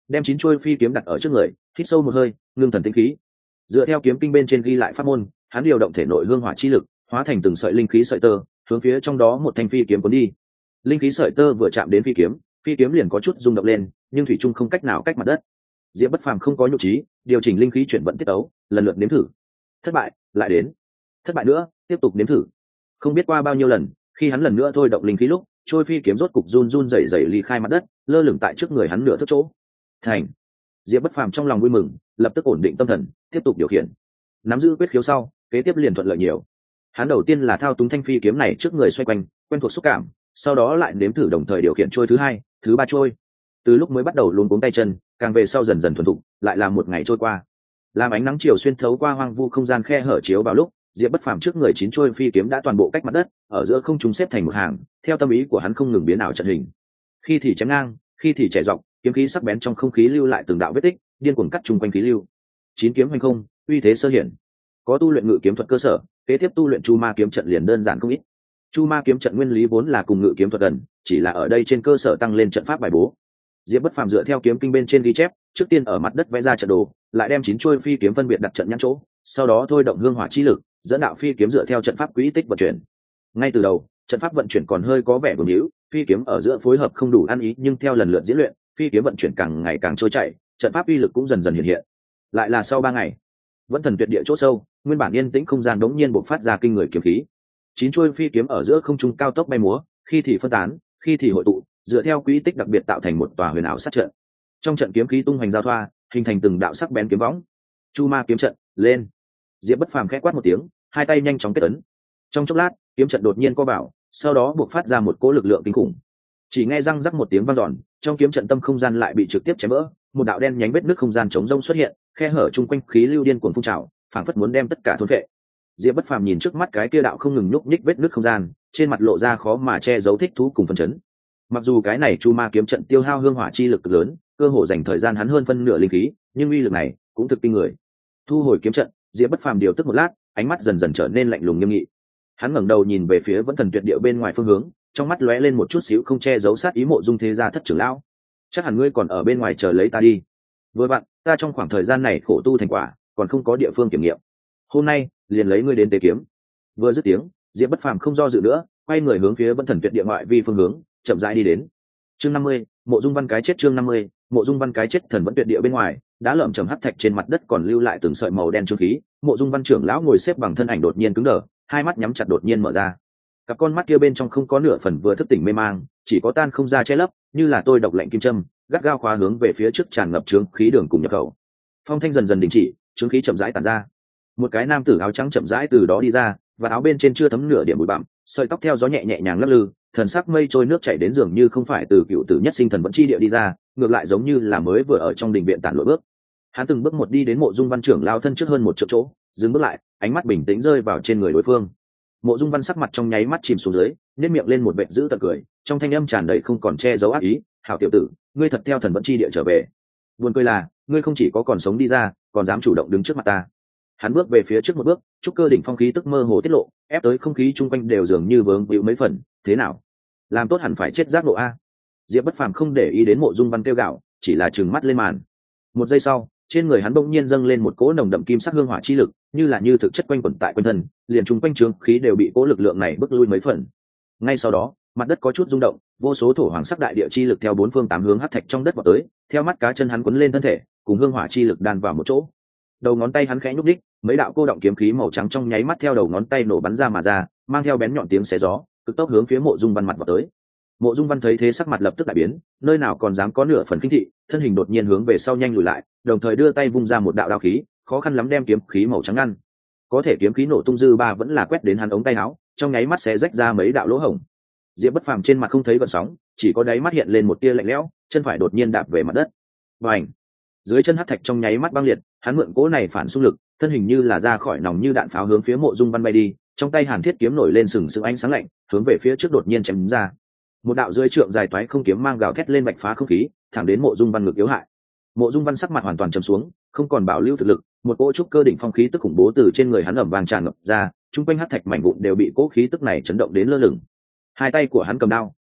A: đem 9 chuôi phi kiếm đặt ở trước người, hít sâu một hơi, ngưng thần tĩnh khí. Dựa theo kiếm kinh bên trên ghi lại pháp môn, hắn điều động thể nội hương hỏa chi lực, hóa thành từng sợi linh khí sợi tơ, hướng phía trong đó một thanh phi kiếm cuốn đi. Linh khí sợi tơ vừa chạm đến phi kiếm liền có chút rung động lên, nhưng thủy chung không cách nào cách mặt đất. Diệp Bất Phàm không có nhục trí, điều chỉnh linh khí chuyển vận tiết tấu, lần lượt nếm thử. Thất bại, lại đến. Thất bại nữa, tiếp tục nếm thử. Không biết qua bao nhiêu lần, khi hắn lần nữa thôi động linh khí lúc, trôi phi kiếm rốt cục run run rẩy rẩy ly khai mặt đất, lơ lửng tại trước người hắn nửa thước chỗ. Thành. Diệp Bất Phàm trong lòng vui mừng, lập tức ổn định tâm thần, tiếp tục điều khiển. Nắm giữ quyết khiếu sau, kế tiếp liền thuận lợi nhiều. Hắn đầu tiên là thao túng thanh phi kiếm này trước người xoay quanh, quen thuộc xúc cảm, sau đó lại nếm thử đồng thời điều khiển trôi thứ hai, thứ ba trôi. Từ lúc mới bắt đầu luống cuống tay chân, càng về sau dần dần thuần thục, lại là một ngày trôi qua. Làm ánh nắng chiều xuyên thấu qua hoang vu không gian khe hở chiếu vào lúc, Diệp Bất Phàm trước người 9 trôi phi kiếm đã toàn bộ cách mặt đất, ở giữa không trung xếp thành một hàng, theo tâm ý của hắn không ngừng biến ảo trận hình. Khi thì chém ngang, khi thì chẻ dọc, kiếm khí sắc bén trong không khí lưu lại từng đạo vết tích, điên cuồng cắt trùng quanh khí lưu. 9 kiếm hoành không, uy thế sơ hiển. Có tu luyện ngự kiếm thuật cơ sở, kế tiếp tu luyện Chu Ma kiếm trận liền đơn giản không ít. Chu Ma kiếm trận nguyên lý vốn là cùng ngự kiếm thuật gần, chỉ là ở đây trên cơ sở tăng lên trận pháp bài bố. Diệp Bất Phàm dựa theo kiếm kinh bên trên ghi chép, trước tiên ở mặt đất vẽ ra trận đồ, lại đem 9 chuôi phi kiếm phân biệt đặt trận nhãn chỗ, sau đó thôi động hương hỏa chi lực, dẫn đạo phi kiếm dựa theo trận pháp quỹ tích vận chuyển. Ngay từ đầu, trận pháp vận chuyển còn hơi có vẻ vương hữu, phi kiếm ở giữa phối hợp không đủ ăn ý, nhưng theo lần lượt diễn luyện, phi kiếm vận chuyển càng ngày càng trôi chảy, trận pháp uy lực cũng dần dần hiện hiện. Lại là sau 3 ngày, vẫn thần tuyệt địa chỗ sâu, nguyên bản yên tĩnh không gian đống nhiên bộc phát ra kinh người kiếm khí. 9 chuôi phi kiếm ở giữa không trung cao tốc bay múa, khi thì phân tán, khi thì hội tụ, dựa theo quỹ tích đặc biệt tạo thành một tòa huyền ảo sát trận. Trong trận kiếm khí tung hoành giao thoa, hình thành từng đạo sắc bén kiếm võng. Chu Ma kiếm trận, lên. Diệp Bất Phàm khẽ quát một tiếng, hai tay nhanh chóng kết ấn. Trong chốc lát, kiếm trận đột nhiên co vào, sau đó buộc phát ra một cỗ lực lượng kinh khủng. Chỉ nghe răng rắc một tiếng vang dọn, trong kiếm trận tâm không gian lại bị trực tiếp chém vỡ, một đạo đen nhánh vết nứt không gian trống rông xuất hiện, khe hở chung quanh khí lưu điên cuồng phun trào, phảng phất muốn đem tất cả thôn phệ. Diệp Bất Phàm nhìn trước mắt cái kia đạo không ngừng nhúc nhích vết nứt không gian, trên mặt lộ ra khó mà che giấu thích thú cùng phấn chấn. Mặc dù cái này Chu Ma kiếm trận tiêu hao hương hỏa chi lực cực lớn, cơ hồ dành thời gian hắn hơn phân nửa linh khí, nhưng uy lực này cũng thực kinh người. Thu hồi kiếm trận, Diệp Bất Phàm điều tức một lát, ánh mắt dần dần trở nên lạnh lùng nghiêm nghị. Hắn ngẩng đầu nhìn về phía vẫn thần tuyệt địa bên ngoài phương hướng, trong mắt lóe lên một chút xíu không che giấu sát ý. Mộ Dung thế gia thất trưởng lão, chắc hẳn ngươi còn ở bên ngoài chờ lấy ta đi. Vừa vặn, ta trong khoảng thời gian này khổ tu thành quả, còn không có địa phương kiểm nghiệm. Hôm nay, liền lấy ngươi đến tế kiếm. Vừa dứt tiếng, Diệp Bất Phàm không do dự nữa, quay người hướng phía vẫn thần tuyệt địa ngoại vi phương hướng, chậm rãi đi đến. Chương 50, Mộ Dung Văn cái chết. Chương 50, Mộ Dung Văn cái chết. Thần vẫn tuyệt địa bên ngoài, đá lởm chởm hắc thạch trên mặt đất còn lưu lại từng sợi màu đen trương khí. Mộ Dung Văn trưởng lão ngồi xếp bằng thân ảnh đột nhiên cứng đờ, hai mắt nhắm chặt đột nhiên mở ra. Cặp con mắt kia bên trong không có nửa phần vừa thức tỉnh mê mang, chỉ có tan không ra che lấp, như là tôi độc lạnh kim châm, gắt gao khóa hướng về phía trước tràn ngập trương khí đường cùng nhập khẩu. Phong thanh dần dần đình chỉ, trương khí chậm rãi tản ra. Một cái nam tử áo trắng chậm rãi từ đó đi ra, và áo bên trên chưa thấm nửa điểm bụi bặm, sợi tóc theo gió nhẹ nhẹ nhàng lắc lư, thần sắc mây trôi nước chảy đến dường như không phải từ cựu tử nhất sinh thần vẫn chi địa đi ra, ngược lại giống như là mới vừa ở trong đình viện tản lội bước. Hắn từng bước một đi đến Mộ Dung Văn trưởng lao thân trước hơn một triệu chỗ, dừng bước lại, ánh mắt bình tĩnh rơi vào trên người đối phương. Mộ Dung Văn sắc mặt trong nháy mắt chìm xuống dưới, nhếch miệng lên một vệt dữ tợn cười, trong thanh âm tràn đầy không còn che giấu ác ý. Hảo tiểu tử, ngươi thật theo thần vẫn chi địa trở về. Buồn cười là, ngươi không chỉ có còn sống đi ra, còn dám chủ động đứng trước mặt ta. Hắn bước về phía trước một bước, trúc cơ đỉnh phong khí tức mơ hồ tiết lộ, ép tới không khí chung quanh đều dường như vướng víu mấy phần. Thế nào, làm tốt hẳn phải chết giác nộ a. Diệp Bất Phàm không để ý đến Mộ Dung Văn kêu gào, chỉ là trừng mắt lên màn. Một giây sau, trên người hắn bỗng nhiên dâng lên một cỗ nồng đậm kim sắc hương hỏa chi lực, như thực chất quanh quẩn tại quanh thân, liền chung quanh trướng khí đều bị cỗ lực lượng này bức lui mấy phần. Ngay sau đó, mặt đất có chút rung động, vô số thổ hoàng sắc đại địa chi lực theo bốn phương tám hướng hắc thạch trong đất vọt tới, theo mắt cá chân hắn quấn lên thân thể, cùng hương hỏa chi lực đan vào một chỗ. Đầu ngón tay hắn khẽ nhúc nhích, mấy đạo cô động kiếm khí màu trắng trong nháy mắt theo đầu ngón tay nổ bắn ra mà ra, mang theo bén nhọn tiếng xé gió, cực tốc hướng phía Mộ Dung Văn mặt vọt tới. Mộ Dung Văn thấy thế sắc mặt lập tức đại biến, nơi nào còn dám có nửa phần kinh thị, thân hình đột nhiên hướng về sau nhanh lùi lại, đồng thời đưa tay vung ra một đạo đao khí, khó khăn lắm đem kiếm khí màu trắng ngăn. Có thể kiếm khí nổ tung dư ba vẫn là quét đến hắn ống tay áo, trong nháy mắt sẽ rách ra mấy đạo lỗ hổng. Diệp Bất Phàm trên mặt không thấy gợn sóng, chỉ có đáy mắt hiện lên một tia lạnh lẽo, chân phải đột nhiên đạp về mặt đất. Bành! Dưới chân hắc thạch trong nháy mắt băng liệt, hắn mượn cỗ này phản xung lực, thân hình như là ra khỏi nòng như đạn pháo hướng phía Mộ Dung Văn bay đi, trong tay Hàn Thiết kiếm nổi lên sừng sững ánh sáng lạnh, hướng về phía trước đột nhiên chém ra. Một đạo dưới trượng dài toái không kiếm mang gào thét lên bạch phá không khí, thẳng đến Mộ Dung Văn ngực yếu hại. Mộ Dung Văn sắc mặt hoàn toàn trầm xuống, không còn bảo lưu thực lực, một cỗ trúc cơ đỉnh phong khí tức khủng bố từ trên người hắn ầm vang tràn ngập ra, trung quanh hắc thạch mảnh vụn đều bị cỗ khí tức này chấn động đến lơ lửng. Hai tay của hắn cầm đao,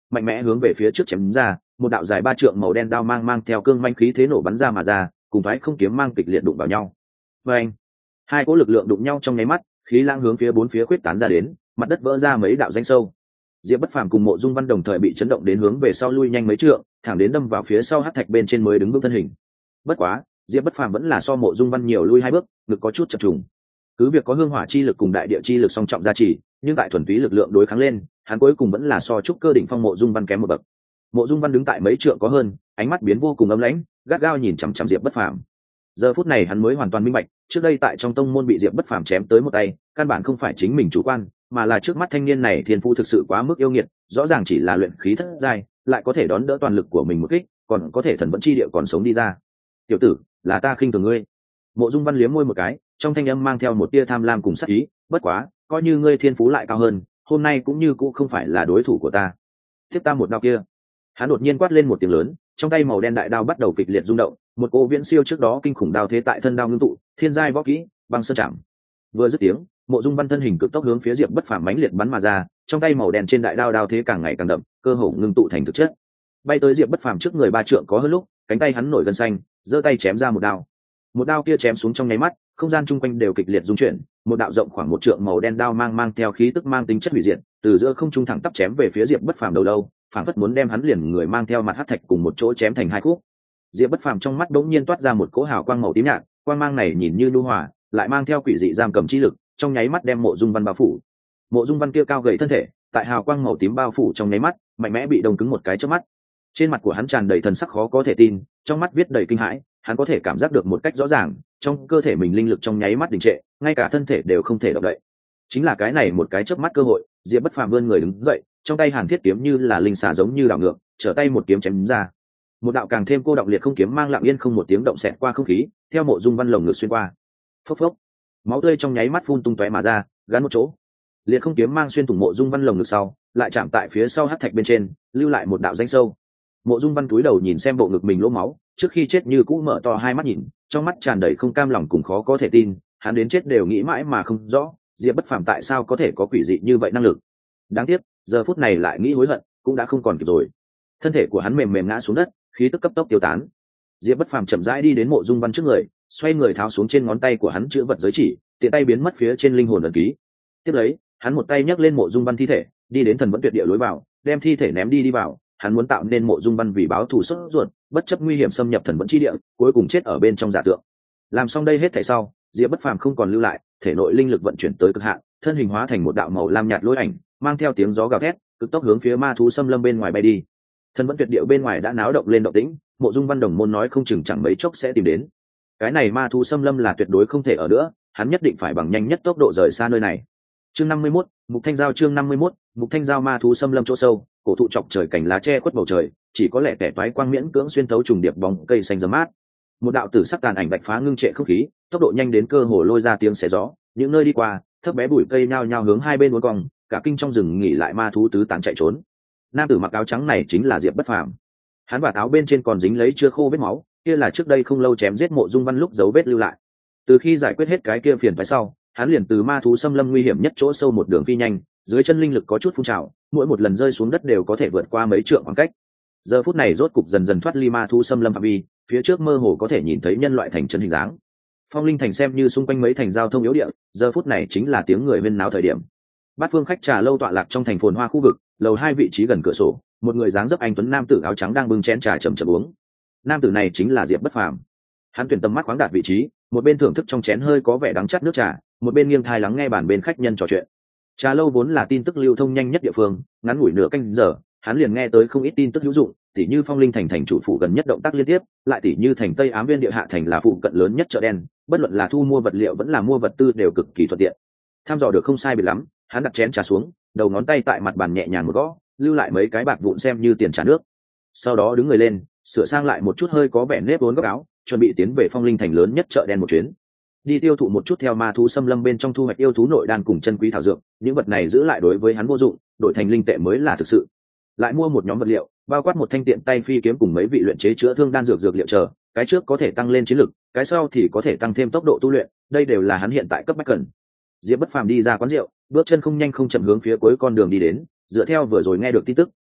A: mạnh mẽ hướng về phía trước chém ra, một đạo dài 3 trượng màu đen đao mang theo cương manh khí thế nổ bắn ra mà ra, cùng thoái không kiếm mang kịch liệt đụng vào nhau. Và anh, hai cỗ lực lượng đụng nhau trong nháy mắt, khí lãng hướng phía bốn phía khuyết tán ra đến, mặt đất vỡ ra mấy đạo rãnh sâu. Diệp Bất Phàm cùng Mộ Dung Văn đồng thời bị chấn động đến hướng về sau lui nhanh mấy trượng, thẳng đến đâm vào phía sau hắc thạch bên trên mới đứng vững thân hình. Bất quá, Diệp Bất Phàm vẫn là so Mộ Dung Văn nhiều lui 2 bước, ngực có chút chập trùng. Cứ việc có hương hỏa chi lực cùng đại địa chi lực song trọng gia trì, nhưng tại thuần túy lực lượng đối kháng lên, hắn cuối cùng vẫn là so trúc cơ đỉnh phong Mộ Dung Văn kém một bậc. Mộ Dung Văn đứng tại mấy trượng có hơn, ánh mắt biến vô cùng ấm lãnh, gắt gao nhìn chằm chằm Diệp Bất Phàm. Giờ phút này hắn mới hoàn toàn minh bạch, trước đây tại trong tông môn bị Diệp Bất Phàm chém tới một tay, căn bản không phải chính mình chủ quan, mà là trước mắt thanh niên này thiên phú thực sự quá mức yêu nghiệt, rõ ràng chỉ là luyện khí thất giai, lại có thể đón đỡ toàn lực của mình một kích, còn có thể thần vẫn chi địa còn sống đi ra. Tiểu tử, là ta khinh thường ngươi. Mộ Dung Văn liếm môi một cái, trong thanh âm mang theo một tia tham lam cùng sát ý, bất quá, coi như ngươi thiên phú lại cao hơn, hôm nay cũng như cũ không phải là đối thủ của ta. Tiếp ta một đao kia. Hắn đột nhiên quát lên một tiếng lớn, trong tay màu đen đại đao bắt đầu kịch liệt rung động, một cô viễn siêu trước đó kinh khủng đao thế tại thân đao ngưng tụ, thiên giai võ kỹ, băng sơn chạm. Vừa dứt tiếng, Mộ Dung Văn thân hình cực tốc hướng phía Diệp Bất Phàm mãnh liệt bắn mà ra, trong tay màu đen trên đại đao đao thế càng ngày càng đậm, cơ hồ ngưng tụ thành thực chất. Bay tới Diệp Bất Phàm trước người 3 trượng có hơn lúc, cánh tay hắn nổi gân xanh, giơ tay chém ra một đao. Một đao kia chém xuống trong nháy mắt, không gian chung quanh đều kịch liệt rung chuyển, một đạo rộng khoảng 1 trượng màu đen đao mang theo khí tức mang tính chất hủy diệt, từ giữa không trung thẳng tắp chém về phía Diệp Bất Phàm đầu lâu, phảng phất muốn đem hắn liền người mang theo mặt hắc thạch cùng một chỗ chém thành 2 khúc. Diệp Bất Phàm trong mắt đống nhiên toát ra một cỗ hào quang màu tím nhạt, quang mang này nhìn như nhu hòa, lại mang theo quỷ dị giam cầm chi lực, trong nháy mắt đem Mộ Dung Văn bao phủ. Mộ Dung Văn kia cao gầy thân thể, tại hào quang màu tím bao phủ trong nháy mắt, mạnh mẽ bị đông cứng một cái chớp mắt. Trên mặt của hắn tràn đầy thần sắc khó có thể tin, trong mắt viết đầy kinh hãi, hắn có thể cảm giác được một cách rõ ràng, trong cơ thể mình linh lực trong nháy mắt đình trệ, ngay cả thân thể đều không thể động đậy. Chính là cái này một cái chớp mắt cơ hội, Diệp Bất Phàm vươn người đứng dậy, trong tay Hàn Thiết kiếm như là linh xà giống như đảo ngược, trở tay một kiếm chém ra. Một đạo càng thêm cô đọng liệt không kiếm mang lặng yên không một tiếng động xẹt qua không khí, theo Mộ Dung Văn lồng ngực xuyên qua. Phốc phốc, máu tươi trong nháy mắt phun tung tóe mà ra, gắn một chỗ. Liệt không kiếm mang xuyên thủng Mộ Dung Văn lồng ngực sau, lại chạm tại phía sau hắc thạch bên trên, lưu lại một đạo danh sâu. Mộ Dung Văn cúi đầu nhìn xem bộ ngực mình lỗ máu, trước khi chết như cũ mở to hai mắt nhìn, trong mắt tràn đầy không cam lòng cùng khó có thể tin, hắn đến chết đều nghĩ mãi mà không rõ, Diệp Bất Phàm tại sao có thể có quỷ dị như vậy năng lực. Đáng tiếc, giờ phút này lại nghĩ hối hận, cũng đã không còn kịp rồi. Thân thể của hắn mềm mềm ngã xuống đất, khí tức cấp tốc tiêu tán. Diệp Bất Phàm chậm rãi đi đến Mộ Dung Văn trước người, xoay người tháo xuống trên ngón tay của hắn chữ vật giới chỉ, tiện tay biến mất phía trên linh hồn ấn ký. Tiếp lấy, hắn một tay nhấc lên Mộ Dung Văn thi thể, đi đến Thần Vẫn Tuyệt Địa lối vào, đem thi thể ném đi vào. Hắn muốn tạo nên Mộ Dung Văn vì báo thù sốt ruột, bất chấp nguy hiểm xâm nhập Thần Vẫn chi địa, cuối cùng chết ở bên trong giả tượng. Làm xong đây hết thảy sau, Diệp Bất Phàm không còn lưu lại, thể nội linh lực vận chuyển tới cực hạn, thân hình hóa thành một đạo màu lam nhạt lôi ảnh, mang theo tiếng gió gào thét, cực tốc hướng phía ma thú xâm lâm bên ngoài bay đi. Thần Vẫn Tuyệt Địa bên ngoài đã náo động lên động tĩnh, Mộ Dung Văn đồng môn nói không chừng chẳng mấy chốc sẽ tìm đến. Cái này ma thú xâm lâm là tuyệt đối không thể ở nữa, hắn nhất định phải bằng nhanh nhất tốc độ rời xa nơi này. Chương 51, Mục Thanh Giao chương 51, Mục Thanh Giao ma thú xâm lâm chỗ sâu, cổ thụ chọc trời cảnh lá che khuất bầu trời, chỉ có lẻ tẻ toái quang miễn cưỡng xuyên thấu trùng điệp bóng cây xanh rậm mát. Một đạo tử sắc tàn ảnh bạch phá ngưng trệ không khí, tốc độ nhanh đến cơ hồ lôi ra tiếng xé gió, những nơi đi qua, thấp bé bụi cây nhao nhao hướng hai bên uốn cong, cả kinh trong rừng nghỉ lại ma thú tứ tán chạy trốn. Nam tử mặc áo trắng này chính là Diệp Bất Phàm. Hắn và áo bên trên còn dính lấy chưa khô vết máu, kia là trước đây không lâu chém giết Mộ Dung Văn lúc dấu vết lưu lại. Từ khi giải quyết hết cái kia phiền phái sau, hắn liền từ ma thú xâm lâm nguy hiểm nhất chỗ sâu một đường phi nhanh, dưới chân linh lực có chút phun trào, mỗi một lần rơi xuống đất đều có thể vượt qua mấy trượng khoảng cách. Giờ phút này rốt cục dần dần thoát ly ma thú xâm lâm phạm vi, phía trước mơ hồ có thể nhìn thấy nhân loại thành chân hình dáng. Phong Linh thành xem như xung quanh mấy thành giao thông yếu địa, giờ phút này chính là tiếng người huyên náo thời điểm. Bát Phương khách trà lâu tọa lạc trong thành phồn hoa khu vực, lầu 2 vị trí gần cửa sổ, một người dáng dấp anh tuấn nam tử áo trắng đang bưng chén trà chậm chậm uống. Nam tử này chính là Diệp Bất Phàm. Hắn tuyển tầm mắt khoáng đạt vị trí, một bên thưởng thức trong chén hơi có vẻ đắng chát nước trà, một bên nghiêng thai lắng nghe bàn bên khách nhân trò chuyện. Trà lâu vốn là tin tức lưu thông nhanh nhất địa phương, ngắn ngủi nửa canh giờ, hắn liền nghe tới không ít tin tức hữu dụng, tỉ như Phong Linh thành thành chủ phủ gần nhất động tác liên tiếp, lại tỉ như thành Tây Ám Viên địa hạ thành là phụ cận lớn nhất chợ đen, bất luận là thu mua vật liệu vẫn là mua vật tư đều cực kỳ thuận tiện. Tham dò được không sai biệt lắm, hắn đặt chén trà xuống, đầu ngón tay tại mặt bàn nhẹ nhàng một gõ, lưu lại mấy cái bạc vụn xem như tiền trả nước. Sau đó đứng người lên, sửa sang lại một chút hơi có vẻ nếp vốn góc áo, chuẩn bị tiến về Phong Linh thành lớn nhất chợ đen một chuyến, đi tiêu thụ một chút theo ma thú xâm lâm bên trong thu hoạch yêu thú nội đan cùng chân quý thảo dược. Những vật này giữ lại đối với hắn vô dụng, đổi thành linh tệ mới là thực sự. Lại mua một nhóm vật liệu, bao quát một thanh tiện tay phi kiếm cùng mấy vị luyện chế chữa thương đan dược dược liệu chờ, cái trước có thể tăng lên chiến lực, cái sau thì có thể tăng thêm tốc độ tu luyện, đây đều là hắn hiện tại cấp bách cần. Diệp Bất Phàm đi ra quán rượu, bước chân không nhanh không chậm hướng phía cuối con đường đi đến, dựa theo vừa rồi nghe được tin tức,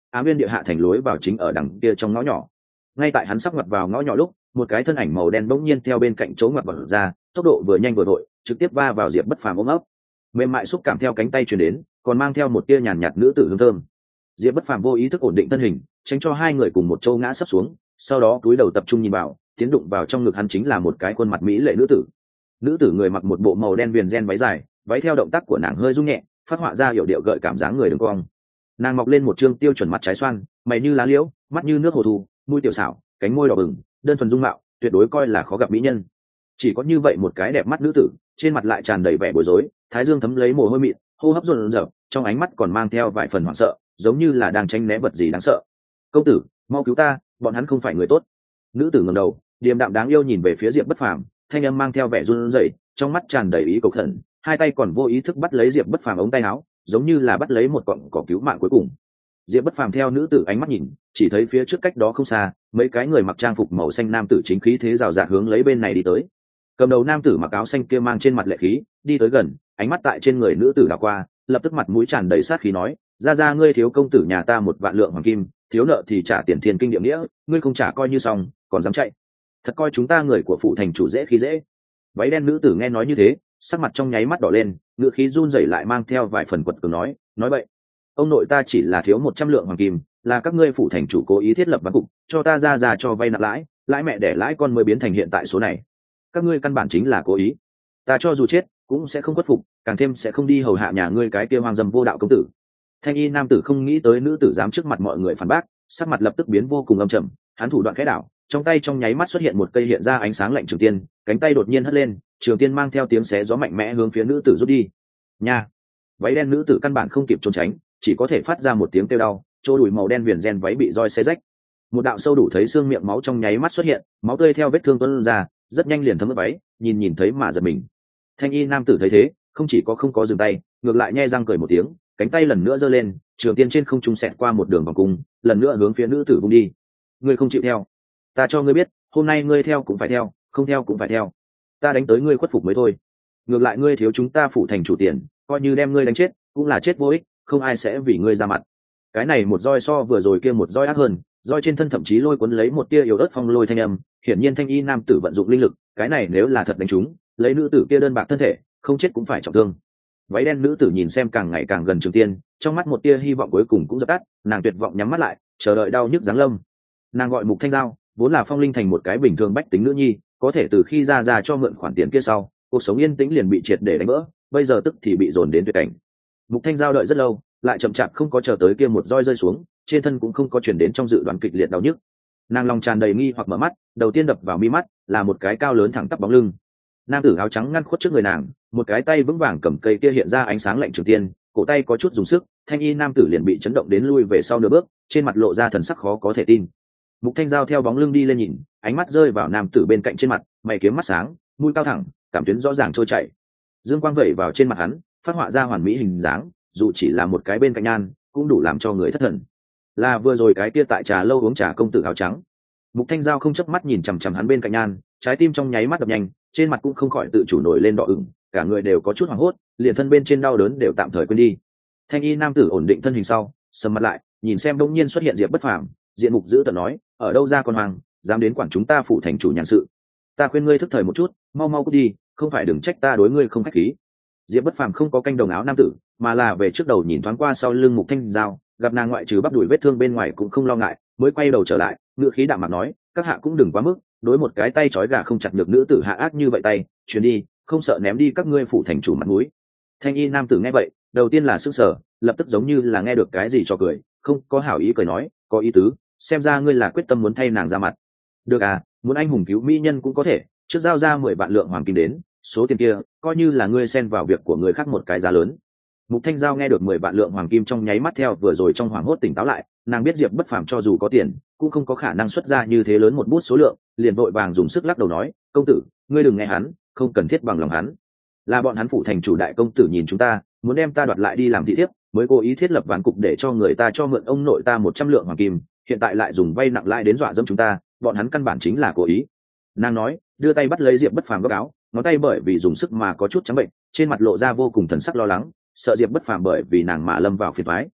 A: Ám Viên Địa Hạ thành lối vào chính ở đằng kia trong ngõ nhỏ. Ngay tại hắn sắp ngoặt vào ngõ nhỏ lúc, một cái thân ảnh màu đen bỗng nhiên theo bên cạnh chỗ ngoặt vào ra, tốc độ vừa nhanh vừa vội, trực tiếp va vào Diệp Bất Phàm ôm ấp. Mềm mại xúc cảm theo cánh tay truyền đến, còn mang theo một tia nhàn nhạt nữ tử hương thơm. Diệp Bất Phàm vô ý thức ổn định thân hình, tránh cho hai người cùng một châu ngã sấp xuống, sau đó cúi đầu tập trung nhìn vào, tiến đụng vào trong ngực hắn chính là một cái khuôn mặt mỹ lệ nữ tử. Nữ tử người mặc một bộ màu đen viền ren váy dài, váy theo động tác của nàng hơi rung nhẹ, phát họa ra hiệu điệu gợi cảm dáng người đường cong. Nàng mọc lên một trương tiêu chuẩn mặt trái xoan, mày như lá liễu, mắt như nước hồ thu, mũi tiểu xảo, cánh môi đỏ bừng, đơn thuần dung mạo, tuyệt đối coi là khó gặp mỹ nhân. Chỉ có như vậy một cái đẹp mắt nữ tử, trên mặt lại tràn đầy vẻ bối rối, thái dương thấm lấy mồ hôi mịn, hô hấp run rẩy, trong ánh mắt còn mang theo vài phần hoảng sợ, giống như là đang tránh né vật gì đáng sợ. Công tử, mau cứu ta, bọn hắn không phải người tốt. Nữ tử ngẩng đầu, điềm đạm đáng yêu nhìn về phía Diệp Bất Phàm, thanh âm mang theo vẻ run rẩy, trong mắt tràn đầy ý cầu khẩn, hai tay còn vô ý thức bắt lấy Diệp Bất Phàm ống tay áo, giống như là bắt lấy một cọng cỏ cứu mạng cuối cùng. Diệp Bất Phàm theo nữ tử ánh mắt nhìn, chỉ thấy phía trước cách đó không xa, mấy cái người mặc trang phục màu xanh nam tử chính khí thế rào rạt hướng lấy bên này đi tới. Cầm đầu nam tử mặc áo xanh kia mang trên mặt lệ khí, đi tới gần, ánh mắt tại trên người nữ tử đảo qua, lập tức mặt mũi tràn đầy sát khí nói: ra ngươi thiếu công tử nhà ta 1 vạn lượng hoàng kim, thiếu nợ thì trả tiền thiên kinh địa nghĩa, ngươi không trả coi như xong, còn dám chạy. Thật coi chúng ta người của phụ thành chủ dễ khi dễ. Váy đen nữ tử nghe nói như thế, sắc mặt trong nháy mắt đỏ lên, ngữ khí run rẩy lại mang theo vài phần quật cường nói vậy, ông nội ta chỉ là thiếu 100 lượng hoàng kim, là các ngươi phụ thành chủ cố ý thiết lập ván cục, cho ta ra cho vay nặng lãi, lãi mẹ để lãi con mới biến thành hiện tại số này. Các ngươi căn bản chính là cố ý, ta cho dù chết cũng sẽ không khuất phục, càng thêm sẽ không đi hầu hạ nhà ngươi cái kia hoang dâm vô đạo công tử. Thanh y nam tử không nghĩ tới nữ tử dám trước mặt mọi người phản bác, sắc mặt lập tức biến vô cùng âm trầm, hắn thủ đoạn khẽ đảo, trong tay trong nháy mắt xuất hiện một cây hiện ra ánh sáng lạnh trường tiên, cánh tay đột nhiên hất lên, trường tiên mang theo tiếng xé gió mạnh mẽ hướng phía nữ tử rút đi. Nha! Váy đen nữ tử căn bản không kịp trốn tránh, chỉ có thể phát ra một tiếng kêu đau, chỗ đùi màu đen viền ren váy bị roi xé rách. Một đạo sâu đủ thấy xương miệng máu trong nháy mắt xuất hiện, máu tươi theo vết thương tuôn ra, rất nhanh liền thấm ướt váy, nhìn thấy mà giật mình. Thanh y nam tử thấy thế, không chỉ không có dừng tay, ngược lại nhe răng cười một tiếng, cánh tay lần nữa giơ lên, trường tiên trên không trung xẹt qua một đường vòng cung, lần nữa hướng phía nữ tử vung đi. Ngươi không chịu theo, ta cho ngươi biết, hôm nay ngươi theo cũng phải theo, không theo cũng phải theo. Ta đánh tới ngươi khuất phục mới thôi. Ngược lại ngươi thiếu chúng ta phụ thành chủ tiền, coi như đem ngươi đánh chết, cũng là chết vô ích, không ai sẽ vì ngươi ra mặt. Cái này một roi so vừa rồi kia một roi ác hơn, roi trên thân thậm chí lôi cuốn lấy một tia yếu ớt phong lôi thanh âm, hiển nhiên thanh y nam tử vận dụng linh lực, cái này nếu là thật đánh trúng, lấy nữ tử kia đơn bạc thân thể, không chết cũng phải trọng thương. Váy đen nữ tử nhìn xem càng ngày càng gần trường tiên, trong mắt một tia hy vọng cuối cùng cũng dập tắt, nàng tuyệt vọng nhắm mắt lại, chờ đợi đau nhức giáng lâm. Nàng gọi Mục Thanh Giao, vốn là phong linh thành một cái bình thường bách tính nữ nhi, có thể từ khi ra cho mượn khoản tiền kia sau, cuộc sống yên tĩnh liền bị triệt để đánh vỡ, bây giờ tức thì bị dồn đến tuyệt cảnh. Mục Thanh Giao đợi rất lâu, lại chậm chạp không có chờ tới kia một roi rơi xuống, trên thân cũng không có chuyển đến trong dự đoán kịch liệt đau nhức. Nàng lòng tràn đầy nghi hoặc mở mắt, đầu tiên đập vào mi mắt là một cái cao lớn thẳng tắp bóng lưng. Nam tử áo trắng ngăn khuất trước người nàng, một cái tay vững vàng cầm cây kia hiện ra ánh sáng lạnh trường tiên, cổ tay có chút dùng sức, thanh y nam tử liền bị chấn động đến lui về sau nửa bước, trên mặt lộ ra thần sắc khó có thể tin. Mục Thanh Giao theo bóng lưng đi lên nhìn, ánh mắt rơi vào nam tử bên cạnh trên mặt, mày kiếm mắt sáng, mũi cao thẳng, cảm tuyến rõ ràng trôi chảy. Dương quang vẩy vào trên mặt hắn, phát họa ra hoàn mỹ hình dáng, dù chỉ là một cái bên cạnh nhan, cũng đủ làm cho người thất thần. Là vừa rồi cái kia tại trà lâu uống trà công tử áo trắng. Mục Thanh Giao không chớp mắt nhìn chằm chằm hắn bên cạnh nhan, trái tim trong nháy mắt đập nhanh, trên mặt cũng không khỏi tự chủ nổi lên đỏ ửng, cả người đều có chút hoảng hốt, liền thân bên trên đau đớn đều tạm thời quên đi. Thanh y nam tử ổn định thân hình sau, sầm mặt lại, nhìn xem đột nhiên xuất hiện Diệp Bất Phàm, diện mục dữ tợn nói: ở đâu ra con hoàng, dám đến quản chúng ta phụ thành chủ nhàn sự? Ta khuyên ngươi thức thời một chút, mau mau cút đi, không phải đừng trách ta đối ngươi không khách khí. Diệp Bất Phàm không có canh đồng áo nam tử, mà là về trước đầu nhìn thoáng qua sau lưng Mục Thanh Giao, gặp nàng ngoại trừ bắp đùi vết thương bên ngoài cũng không lo ngại, mới quay đầu trở lại, ngữ khí đạm mạc nói: các hạ cũng đừng quá mức, đối một cái tay trói gà không chặt được nữ tử hạ ác như vậy tay, truyền đi, không sợ ném đi các ngươi phụ thành chủ mặt mũi. Thanh y nam tử nghe vậy, đầu tiên là sững sờ, lập tức giống như là nghe được cái gì cho cười, không có hảo ý cười nói: có ý tứ, xem ra ngươi là quyết tâm muốn thay nàng ra mặt. Được à, muốn anh hùng cứu mỹ nhân cũng có thể, trước giao ra 10 vạn lượng hoàng kim đến, số tiền kia coi như là ngươi xen vào việc của người khác một cái giá lớn. Mục Thanh Giao nghe được 10 vạn lượng hoàng kim trong nháy mắt theo vừa rồi trong hoảng hốt tỉnh táo lại, nàng biết Diệp Bất Phàm cho dù có tiền, cũng không có khả năng xuất ra như thế lớn một bút số lượng, liền vội vàng dùng sức lắc đầu nói: công tử, ngươi đừng nghe hắn, không cần thiết bằng lòng hắn. Là bọn hắn phụ thành chủ đại công tử nhìn chúng ta, muốn đem ta đoạt lại đi làm thị thiếp, mới cố ý thiết lập ván cục để cho người ta cho mượn ông nội ta 100 lượng hoàng kim, hiện tại lại dùng vay nặng lãi đến dọa dẫm chúng ta, bọn hắn căn bản chính là cố ý. Nàng nói, đưa tay bắt lấy Diệp Bất Phàm góc áo, ngón tay bởi vì dùng sức mà có chút trắng bệnh, trên mặt lộ ra vô cùng thần sắc lo lắng, sợ Diệp Bất Phàm bởi vì nàng mà lâm vào phiền toái.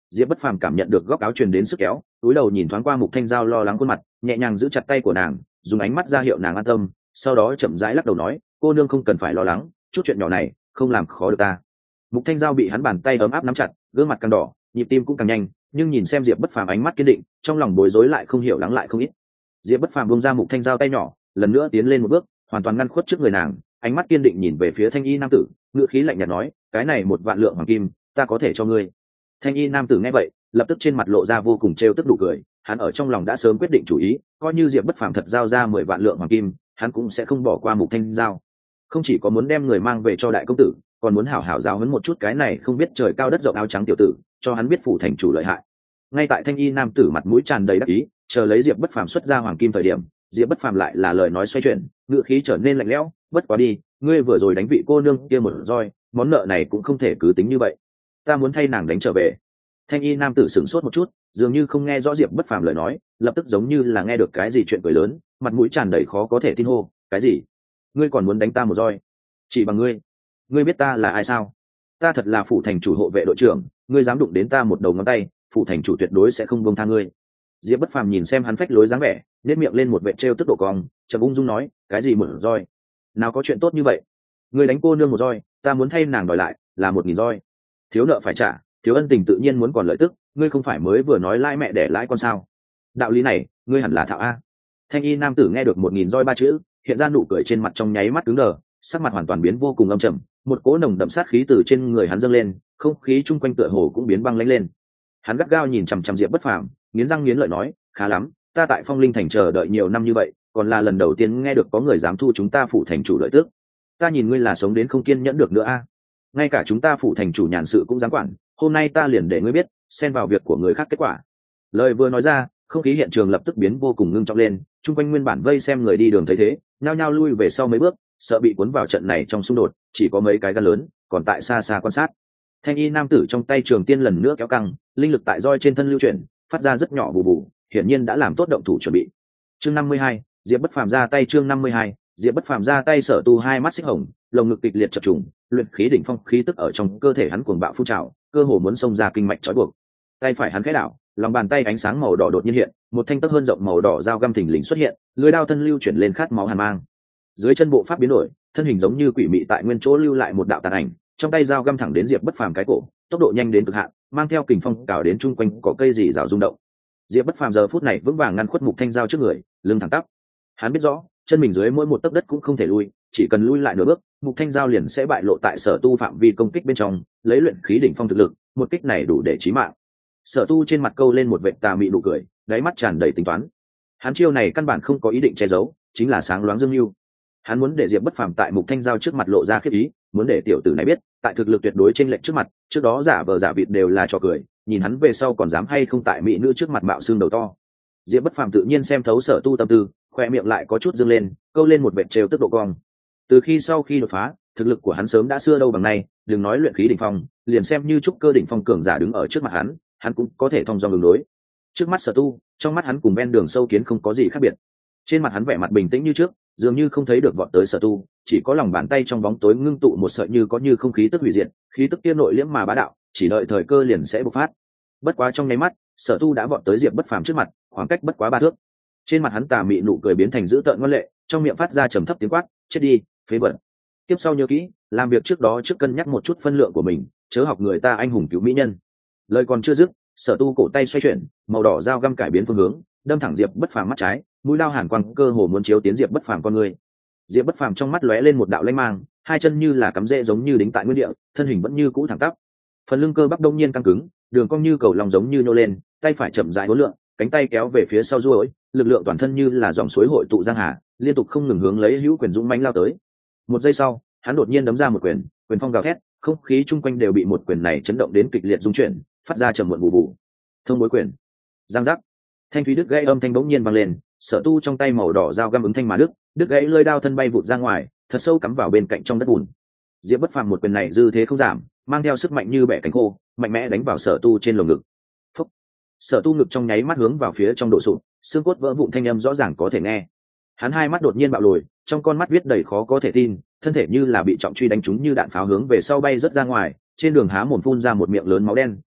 A: Diệp Bất Phàm cảm nhận được góc áo truyền đến sức kéo, cúi đầu nhìn thoáng qua Mục Thanh Giao lo lắng khuôn mặt, nhẹ nhàng giữ chặt tay của nàng, dùng ánh mắt ra hiệu nàng an tâm, sau đó chậm rãi lắc đầu nói, cô nương không cần phải lo lắng, chút chuyện nhỏ này không làm khó được ta. Mục Thanh Giao bị hắn bàn tay ấm áp nắm chặt, gương mặt càng đỏ, nhịp tim cũng càng nhanh, nhưng nhìn xem Diệp Bất Phàm ánh mắt kiên định, trong lòng bối rối lại không hiểu lắng lại không ít. Diệp Bất Phàm buông ra Mục Thanh Giao tay nhỏ, lần nữa tiến lên một bước, hoàn toàn ngăn khuất trước người nàng, ánh mắt kiên định nhìn về phía thanh y nam tử, ngữ khí lạnh nhạt nói, cái này 1 vạn lượng hoàng kim ta có thể cho ngươi. Thanh y nam tử nghe vậy, lập tức trên mặt lộ ra vô cùng trêu tức nụ cười, hắn ở trong lòng đã sớm quyết định chủ ý, coi như Diệp Bất Phàm thật giao ra 10 vạn lượng hoàng kim, hắn cũng sẽ không bỏ qua Mục Thanh Giao. Không chỉ có muốn đem người mang về cho đại công tử, còn muốn hảo hảo giáo huấn một chút cái này không biết trời cao đất rộng áo trắng tiểu tử, cho hắn biết phủ thành chủ lợi hại. Ngay tại thanh y nam tử mặt mũi tràn đầy đắc ý, chờ lấy Diệp Bất Phàm xuất ra hoàng kim thời điểm, Diệp Bất Phàm lại là lời nói xoay chuyển, ngữ khí trở nên lạnh lẽo, bất quá đi, ngươi vừa rồi đánh vị cô nương kia một roi, món nợ này cũng không thể cứ tính như vậy, ta muốn thay nàng đánh trở về. Thanh y nam tử sửng sốt một chút, dường như không nghe rõ Diệp Bất Phàm lời nói, lập tức giống như là nghe được cái gì chuyện cười lớn, mặt mũi tràn đầy khó có thể tin hô, cái gì? Ngươi còn muốn đánh ta một roi? Chỉ bằng ngươi biết ta là ai sao? Ta thật là phủ thành chủ hộ vệ đội trưởng, ngươi dám đụng đến ta một đầu ngón tay, phủ thành chủ tuyệt đối sẽ không buông tha ngươi. Diệp Bất Phàm nhìn xem hắn phách lối dáng vẻ, nhếch miệng lên một vệt trêu tức độ cong, chợt ung dung nói, cái gì một roi? Nào có chuyện tốt như vậy? Ngươi đánh cô nương một roi, ta muốn thay nàng đòi lại là 1000 roi. Thiếu nợ phải trả, thiếu ân tình tự nhiên muốn còn lợi tức, ngươi không phải mới vừa nói lãi mẹ đẻ lãi con sao? Đạo lý này, ngươi hẳn là thạo a. Thanh y nam tử nghe được 1000 roi 3 chữ, hiện ra nụ cười trên mặt trong nháy mắt cứng đờ, sắc mặt hoàn toàn biến vô cùng âm trầm, một cỗ nồng đậm sát khí từ trên người hắn dâng lên, không khí chung quanh tựa hồ cũng biến băng lãnh lên. Hắn gắt gao nhìn chằm chằm Diệp Bất Phàm, nghiến răng nghiến lợi nói, khá lắm, ta tại Phong Linh thành chờ đợi nhiều năm như vậy, còn là lần đầu tiên nghe được có người dám thu chúng ta phủ thành chủ lợi tước. Ta nhìn ngươi là sống đến không kiên nhẫn được nữa a. Ngay cả chúng ta phủ thành chủ nhàn sự cũng dám quản, hôm nay ta liền để ngươi biết, xen vào việc của người khác kết quả. Lời vừa nói ra, không khí hiện trường lập tức biến vô cùng ngưng trọng lên, chung quanh nguyên bản vây xem người đi đường thấy thế, nhao nhao lui về sau mấy bước, sợ bị cuốn vào trận này trong xung đột, chỉ có mấy cái gan lớn còn tại xa xa quan sát. Thanh y nam tử trong tay trường tiên lần nữa kéo căng, linh lực tại roi trên thân lưu chuyển, phát ra rất nhỏ bù bù, hiển nhiên đã làm tốt động thủ chuẩn bị. Chương 52, Diệp Bất Phàm ra tay. Chương 52, Diệp Bất Phàm ra tay. Sở Tu hai mắt xích hồng, lồng ngực kịch liệt chập trùng, luyện khí đỉnh phong khí tức ở trong cơ thể hắn cuồng bạo phun trào, cơ hồ muốn xông ra kinh mạch trói buộc. Tay phải hắn khẽ đảo, lòng bàn tay ánh sáng màu đỏ đột nhiên hiện, một thanh tấc hơn rộng màu đỏ dao găm thình lình xuất hiện, lưỡi đao thân lưu chuyển lên khát máu hàn mang. Dưới chân bộ pháp biến đổi, thân hình giống như quỷ mị tại nguyên chỗ lưu lại một đạo tàn ảnh, trong tay dao găm thẳng đến Diệp Bất Phàm cái cổ, tốc độ nhanh đến cực hạn, mang theo kình phong cào đến chung quanh có cây rì rào rung động. Diệp Bất Phàm giờ phút này vững vàng ngăn khuất Mục Thanh Giao trước người, lưng thẳng tắp. Hắn biết rõ, chân mình dưới mỗi một tấc đất cũng không thể lui, chỉ cần lui lại nửa bước, Mục Thanh Giao liền sẽ bại lộ tại Sở Tu phạm vi công kích bên trong, lấy luyện khí đỉnh phong thực lực, một kích này đủ để chí mạng. Sở Tu trên mặt câu lên một vệt tà mị nụ cười, đáy mắt tràn đầy tính toán. Hắn chiêu này căn bản không có ý định che giấu, chính là sáng loáng dương mưu. Hắn muốn để Diệp Bất Phàm tại Mục Thanh Giao trước mặt lộ ra khiếp ý, muốn để tiểu tử này biết, tại thực lực tuyệt đối trên lệnh trước mặt, trước đó giả vờ giả vịt đều là trò cười, nhìn hắn về sau còn dám hay không tại mỹ nữ trước mặt mạo xương đầu to. Diệp Bất Phàm tự nhiên xem thấu Sở Tu tâm tư, khoe miệng lại có chút dương lên, câu lên một vệt trêu tức độ cong. Từ khi sau khi đột phá, thực lực của hắn sớm đã xưa đâu bằng nay, đừng nói luyện khí đỉnh phong, liền xem như trúc cơ đỉnh phong cường giả đứng ở trước mặt hắn cũng có thể thông dong đường đối. Trước mắt Sở Tu, trong mắt hắn cùng ven đường sâu kiến không có gì khác biệt. Trên mặt hắn vẻ mặt bình tĩnh như trước, dường như không thấy được vọt tới Sở Tu, chỉ có lòng bàn tay trong bóng tối ngưng tụ một sợi như có như không khí tức hủy diệt, khí tức kia nội liễm mà bá đạo, chỉ đợi thời cơ liền sẽ bộc phát. Bất quá trong nháy mắt, Sở Tu đã vọt tới Diệp Bất Phàm trước mặt, khoảng cách bất quá 3 thước. Trên mặt hắn tà mị nụ cười biến thành dữ tợn ngoan lệ, trong miệng phát ra trầm thấp tiếng quát, chết đi, phế vật. Tiếp sau nhớ kỹ, làm việc trước đó trước cân nhắc một chút phân lượng của mình, chớ học người ta anh hùng cứu mỹ nhân. Lời còn chưa dứt, Sở Tu cổ tay xoay chuyển, màu đỏ dao găm cải biến phương hướng, đâm thẳng Diệp Bất Phàm mắt trái, mũi lao hàn quang cơ hồ muốn chiếu tiến Diệp Bất Phàm con người. Diệp Bất Phàm trong mắt lóe lên một đạo lanh mang, hai chân như là cắm rễ giống như đính tại nguyên địa, thân hình vẫn như cũ thẳng tắp. Phần lưng cơ bắp đông nhiên căng cứng, đường cong như cầu lòng giống như nhô lên, tay phải chậm rãi uốn lượn, cánh tay kéo về phía sau duỗi, lực lượng toàn thân như là dòng suối hội tụ giang hà, liên tục không ngừng hướng lấy hữu quyền dũng mãnh lao tới. Một giây sau, hắn đột nhiên đấm ra một quyền, quyền phong gào thét, không khí chung quanh đều bị một quyền này chấn động đến kịch liệt rung chuyển, phát ra trầm muộn bù bù. Thông bối quyền, giang giác, thanh thúy đứt gãy âm thanh bỗng nhiên vang lên, Sở Tu trong tay màu đỏ dao găm ứng thanh mà đứt gãy lưỡi đao thân bay vụt ra ngoài, thật sâu cắm vào bên cạnh trong đất bùn. Diệp Bất Phàm một quyền này dư thế không giảm, mang theo sức mạnh như bẻ cánh khô, mạnh mẽ đánh vào Sở Tu trên lồng ngực. Phúc. Sở Tu ngực trong nháy mắt hướng vào phía trong đổ sụp, xương cốt vỡ vụn thanh âm rõ ràng có thể nghe. Hắn hai mắt đột nhiên bạo lồi, trong con mắt viết đầy khó có thể tin, thân thể như là bị trọng truy đánh trúng như đạn pháo hướng về sau bay rất ra ngoài, trên đường há mồm phun ra một miệng lớn máu đen,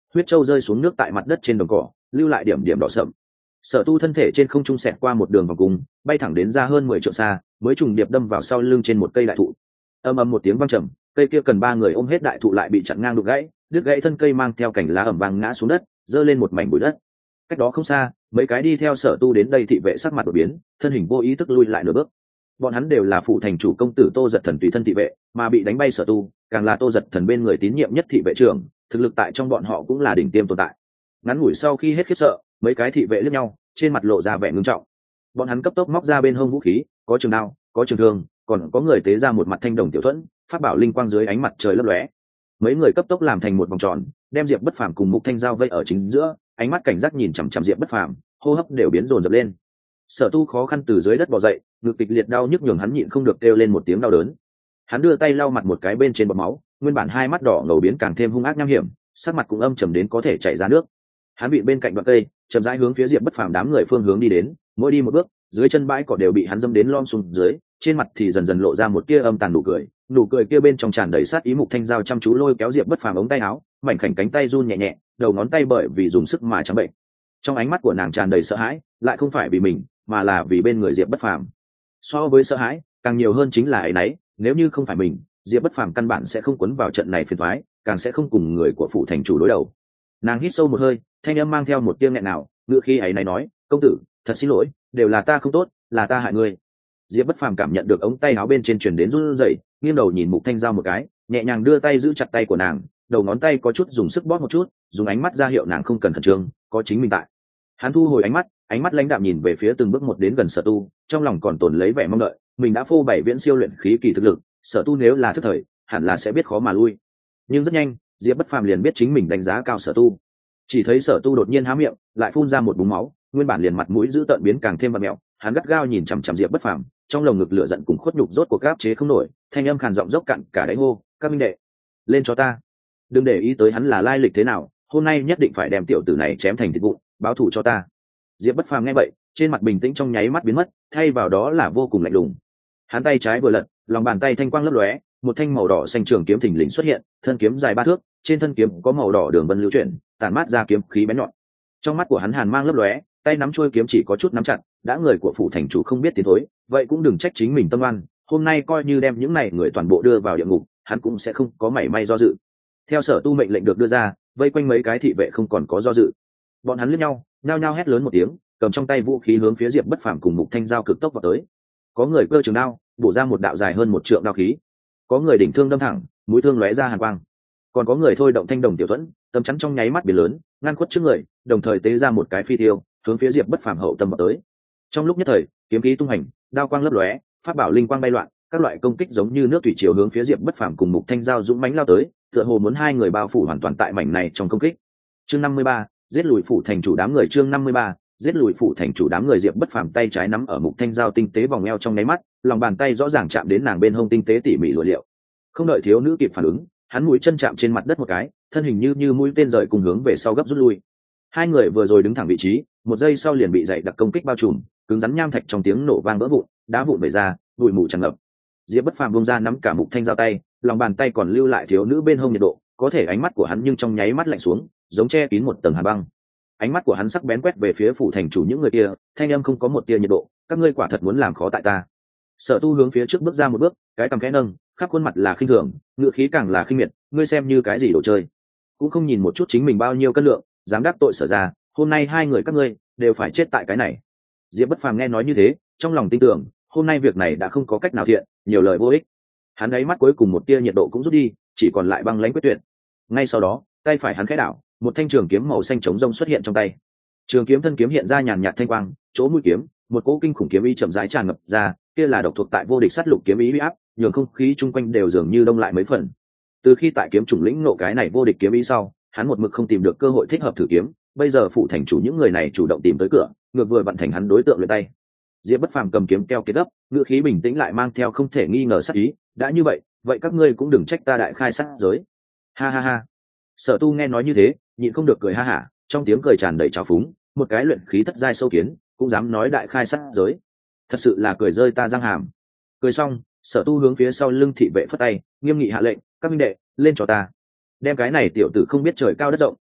A: huyết trâu rơi xuống nước tại mặt đất trên đồng cỏ, lưu lại điểm điểm đỏ sậm. Sở Tu thân thể trên không trung xẹt qua một đường vòng cung, bay thẳng đến ra hơn 10 trượng xa, mới trùng điệp đâm vào sau lưng trên một cây đại thụ. Ầm ầm một tiếng vang trầm, cây kia cần 3 người ôm hết đại thụ lại bị chặn ngang đục gãy, đứt gãy thân cây mang theo cành lá ẩm vang ngã xuống đất, rơi lên một mảnh bụi đất. Cách đó không xa, mấy cái đi theo Sở Tu đến đây thị vệ sắc mặt đột biến, thân hình vô ý thức lui lại nửa bước. Bọn hắn đều là phụ thành chủ công tử Tô Dật Thần tùy thân thị vệ, mà bị đánh bay Sở Tu, càng là Tô Dật Thần bên người tín nhiệm nhất thị vệ trưởng, thực lực tại trong bọn họ cũng là đỉnh tiêm tồn tại. Ngắn ngủi sau khi hết khiếp sợ, mấy cái thị vệ liếc nhau, trên mặt lộ ra vẻ ngưng trọng. Bọn hắn cấp tốc móc ra bên hông vũ khí, có trường đao, có trường thương, còn có người tế ra một mặt thanh đồng tiểu thuẫn, phát bảo linh quang dưới ánh mặt trời lấp lóe. Mấy người cấp tốc làm thành một vòng tròn, đem Diệp Bất Phàm cùng Mục Thanh Giao vây ở chính giữa, ánh mắt cảnh giác nhìn chằm chằm Diệp Bất Phàm, hô hấp đều biến dồn dập lên. Sở Tu khó khăn từ dưới đất bò dậy, ngực kịch liệt đau nhức nhường hắn nhịn không được kêu lên một tiếng đau đớn. Hắn đưa tay lau mặt một cái bên trên bọt máu, nguyên bản hai mắt đỏ ngầu biến càng thêm hung ác nham hiểm, sắc mặt cũng âm trầm đến có thể chảy ra nước. Hắn bị bên cạnh đoạn cây, chậm rãi hướng phía Diệp Bất Phàm đám người phương hướng đi đến, mỗi đi một bước, dưới chân bãi cỏ đều bị hắn dẫm đến lom xuống dưới, trên mặt thì dần dần lộ ra một tia âm tàn nụ cười kia bên trong tràn đầy sát ý. Mục Thanh Giao chăm chú lôi kéo Diệp Bất Phàm ống tay áo, mảnh khảnh cánh tay run nhẹ nhẹ, đầu ngón tay bởi vì dùng sức mà trắng bệnh. Trong ánh mắt của nàng tràn đầy sợ hãi, lại không phải vì mình, mà là vì bên người Diệp Bất Phàm. So với sợ hãi, càng nhiều hơn chính là áy náy, nếu như không phải mình, Diệp Bất Phàm căn bản sẽ không quấn vào trận này phiền toái, càng sẽ không cùng người của phụ thành chủ đối đầu. Nàng hít sâu một hơi, thanh âm mang theo một tiếng nghẹn nào, ngựa khi áy náy nói, công tử, thật xin lỗi, đều là ta không tốt, là ta hại ngươi. Diệp Bất Phàm cảm nhận được ống tay áo bên trên truyền đến run rẩy, nghiêng đầu nhìn Mục Thanh Giao một cái, nhẹ nhàng đưa tay giữ chặt tay của nàng, đầu ngón tay có chút dùng sức bóp một chút, dùng ánh mắt ra hiệu nàng không cần khẩn trương, có chính mình tại. Hắn thu hồi ánh mắt lãnh đạm nhìn về phía từng bước một đến gần Sở Tu, trong lòng còn tồn lấy vẻ mong đợi, mình đã phô bày viễn siêu luyện khí kỳ thực lực, Sở Tu nếu là thức thời, hẳn là sẽ biết khó mà lui. Nhưng rất nhanh, Diệp Bất Phàm liền biết chính mình đánh giá cao Sở Tu. Chỉ thấy Sở Tu đột nhiên há miệng, lại phun ra một búng máu, nguyên bản liền mặt mũi dữ tợn biến càng thêm vặn mèo, hắn gắt gao nhìn chằm chằm Diệp Bất Phàm, trong lồng ngực lửa giận cùng khuất nhục rốt cuộc áp chế không nổi, thanh âm khàn giọng dốc cạn cả đáy hô, "Các minh đệ, lên cho ta. Đừng để ý tới hắn là lai lịch thế nào, hôm nay nhất định phải đem tiểu tử này chém thành thịt vụn, báo thù cho ta." Diệp Bất Phàm nghe vậy, trên mặt bình tĩnh trong nháy mắt biến mất, thay vào đó là vô cùng lạnh lùng. Hắn tay trái vừa lật, lòng bàn tay thanh quang lấp lóe, một thanh màu đỏ xanh trường kiếm thình lình xuất hiện, thân kiếm dài 3 thước, trên thân kiếm có màu đỏ đường vân lưu chuyển, tản mát ra kiếm khí bén nhọn. Trong mắt của hắn hàn mang lấp lóe, tay nắm chuôi kiếm chỉ có chút nắm chặt, đã người của phủ thành chủ không biết tiến thối, vậy cũng đừng trách chính mình tâm oan, hôm nay coi như đem những này người toàn bộ đưa vào địa ngục, hắn cũng sẽ không có mảy may do dự. Theo Sở Tu mệnh lệnh được đưa ra, vây quanh mấy cái thị vệ không còn có do dự. Bọn hắn liếc nhau, nhao nhao hét lớn một tiếng, cầm trong tay vũ khí hướng phía Diệp Bất Phàm cùng Mục Thanh Giao cực tốc vào tới. Có người cơ trường đao, bổ ra một đạo dài hơn 1 trượng đao khí. Có người đỉnh thương đâm thẳng, mũi thương lóe ra hàn quang. Còn có người thôi động thanh đồng tiểu thuẫn, tấm chắn trong nháy mắt biến lớn, ngăn khuất trước người, đồng thời tế ra một cái phi tiêu, hướng phía Diệp Bất Phàm hậu tâm vào tới. Trong lúc nhất thời, kiếm khí tung hành, đao quang lấp lóe, pháp bảo linh quang bay loạn, các loại công kích giống như nước thủy triều hướng phía Diệp Bất Phàm cùng Mục Thanh Giao dũng mãnh lao tới, tựa hồ muốn hai người bao phủ hoàn toàn tại mảnh này trong công kích. Chương 53, giết lùi phủ thành chủ đám người. Chương 53, giết lùi phủ thành chủ đám người. Diệp Bất Phàm tay trái nắm ở Mục Thanh Giao tinh tế vòng eo trong nháy mắt, lòng bàn tay rõ ràng chạm đến nàng bên hông tinh tế tỉ mỉ lụa liệu. Không đợi thiếu nữ kịp phản ứng, hắn mũi chân chạm trên mặt đất một cái, thân hình như mũi tên rời cùng hướng về sau gấp rút lui. Hai người vừa rồi đứng thẳng vị trí, một giây sau liền bị dày đặc công kích bao trùm, cứng rắn nham thạch trong tiếng nổ vang vỡ vụn, đá vụn vẩy ra, bụi mù tràn ngập. Diệp Bất Phàm buông ra nắm cả Mục Thanh Giao tay, lòng bàn tay còn lưu lại thiếu nữ bên hông nhiệt độ, có thể ánh mắt của hắn nhưng trong nháy mắt lạnh xuống, giống che kín một tầng hàn băng. Ánh mắt của hắn sắc bén quét về phía phủ thành chủ những người kia, thanh âm không có một tia nhiệt độ, "Các ngươi quả thật muốn làm khó tại ta." Sở Tu hướng phía trước bước ra một bước, cái cằm khẽ nâng, khắp khuôn mặt là khinh thường, ngữ khí càng là khinh miệt, "Ngươi xem như cái gì đồ chơi? Cũng không nhìn một chút chính mình bao nhiêu cân lượng, dám đắc tội Sở ra, hôm nay hai người các ngươi đều phải chết tại cái này." Diệp Bất Phàm nghe nói như thế, trong lòng tin tưởng, hôm nay việc này đã không có cách nào thiện, nhiều lời vô ích. Hắn ấy mắt cuối cùng một tia nhiệt độ cũng rút đi, chỉ còn lại băng lãnh quyết tuyệt. Ngay sau đó, tay phải hắn khẽ đảo, một thanh trường kiếm màu xanh trống rông xuất hiện trong tay. Trường kiếm thân kiếm hiện ra nhàn nhạt thanh quang, chỗ mũi kiếm, một cỗ kinh khủng kiếm ý chậm rãi tràn ngập ra, kia là độc thuộc tại vô địch sát lục kiếm ý uy áp, nhường không khí chung quanh đều dường như đông lại mấy phần. Từ khi tại kiếm chủng lĩnh ngộ cái này vô địch kiếm ý sau, hắn một mực không tìm được cơ hội thích hợp thử kiếm, bây giờ phụ thành chủ những người này chủ động tìm tới cửa, ngược vừa vận thành hắn đối tượng luyện tay. Diệp Bất Phàm cầm kiếm keo kiệt gấp, ngữ khí bình tĩnh lại mang theo không thể nghi ngờ sát ý, "Đã như vậy, vậy các ngươi cũng đừng trách ta đại khai sát giới." Ha ha ha. Sở Tu nghe nói như thế, nhịn không được cười ha hả, trong tiếng cười tràn đầy trào phúng, một cái luyện khí thất giai sâu kiến, cũng dám nói đại khai sát giới. Thật sự là cười rơi ta răng hàm. Cười xong, Sở Tu hướng phía sau lưng thị vệ phất tay, nghiêm nghị hạ lệnh, "Các minh đệ, lên cho ta. Đem cái này tiểu tử không biết trời cao đất rộng,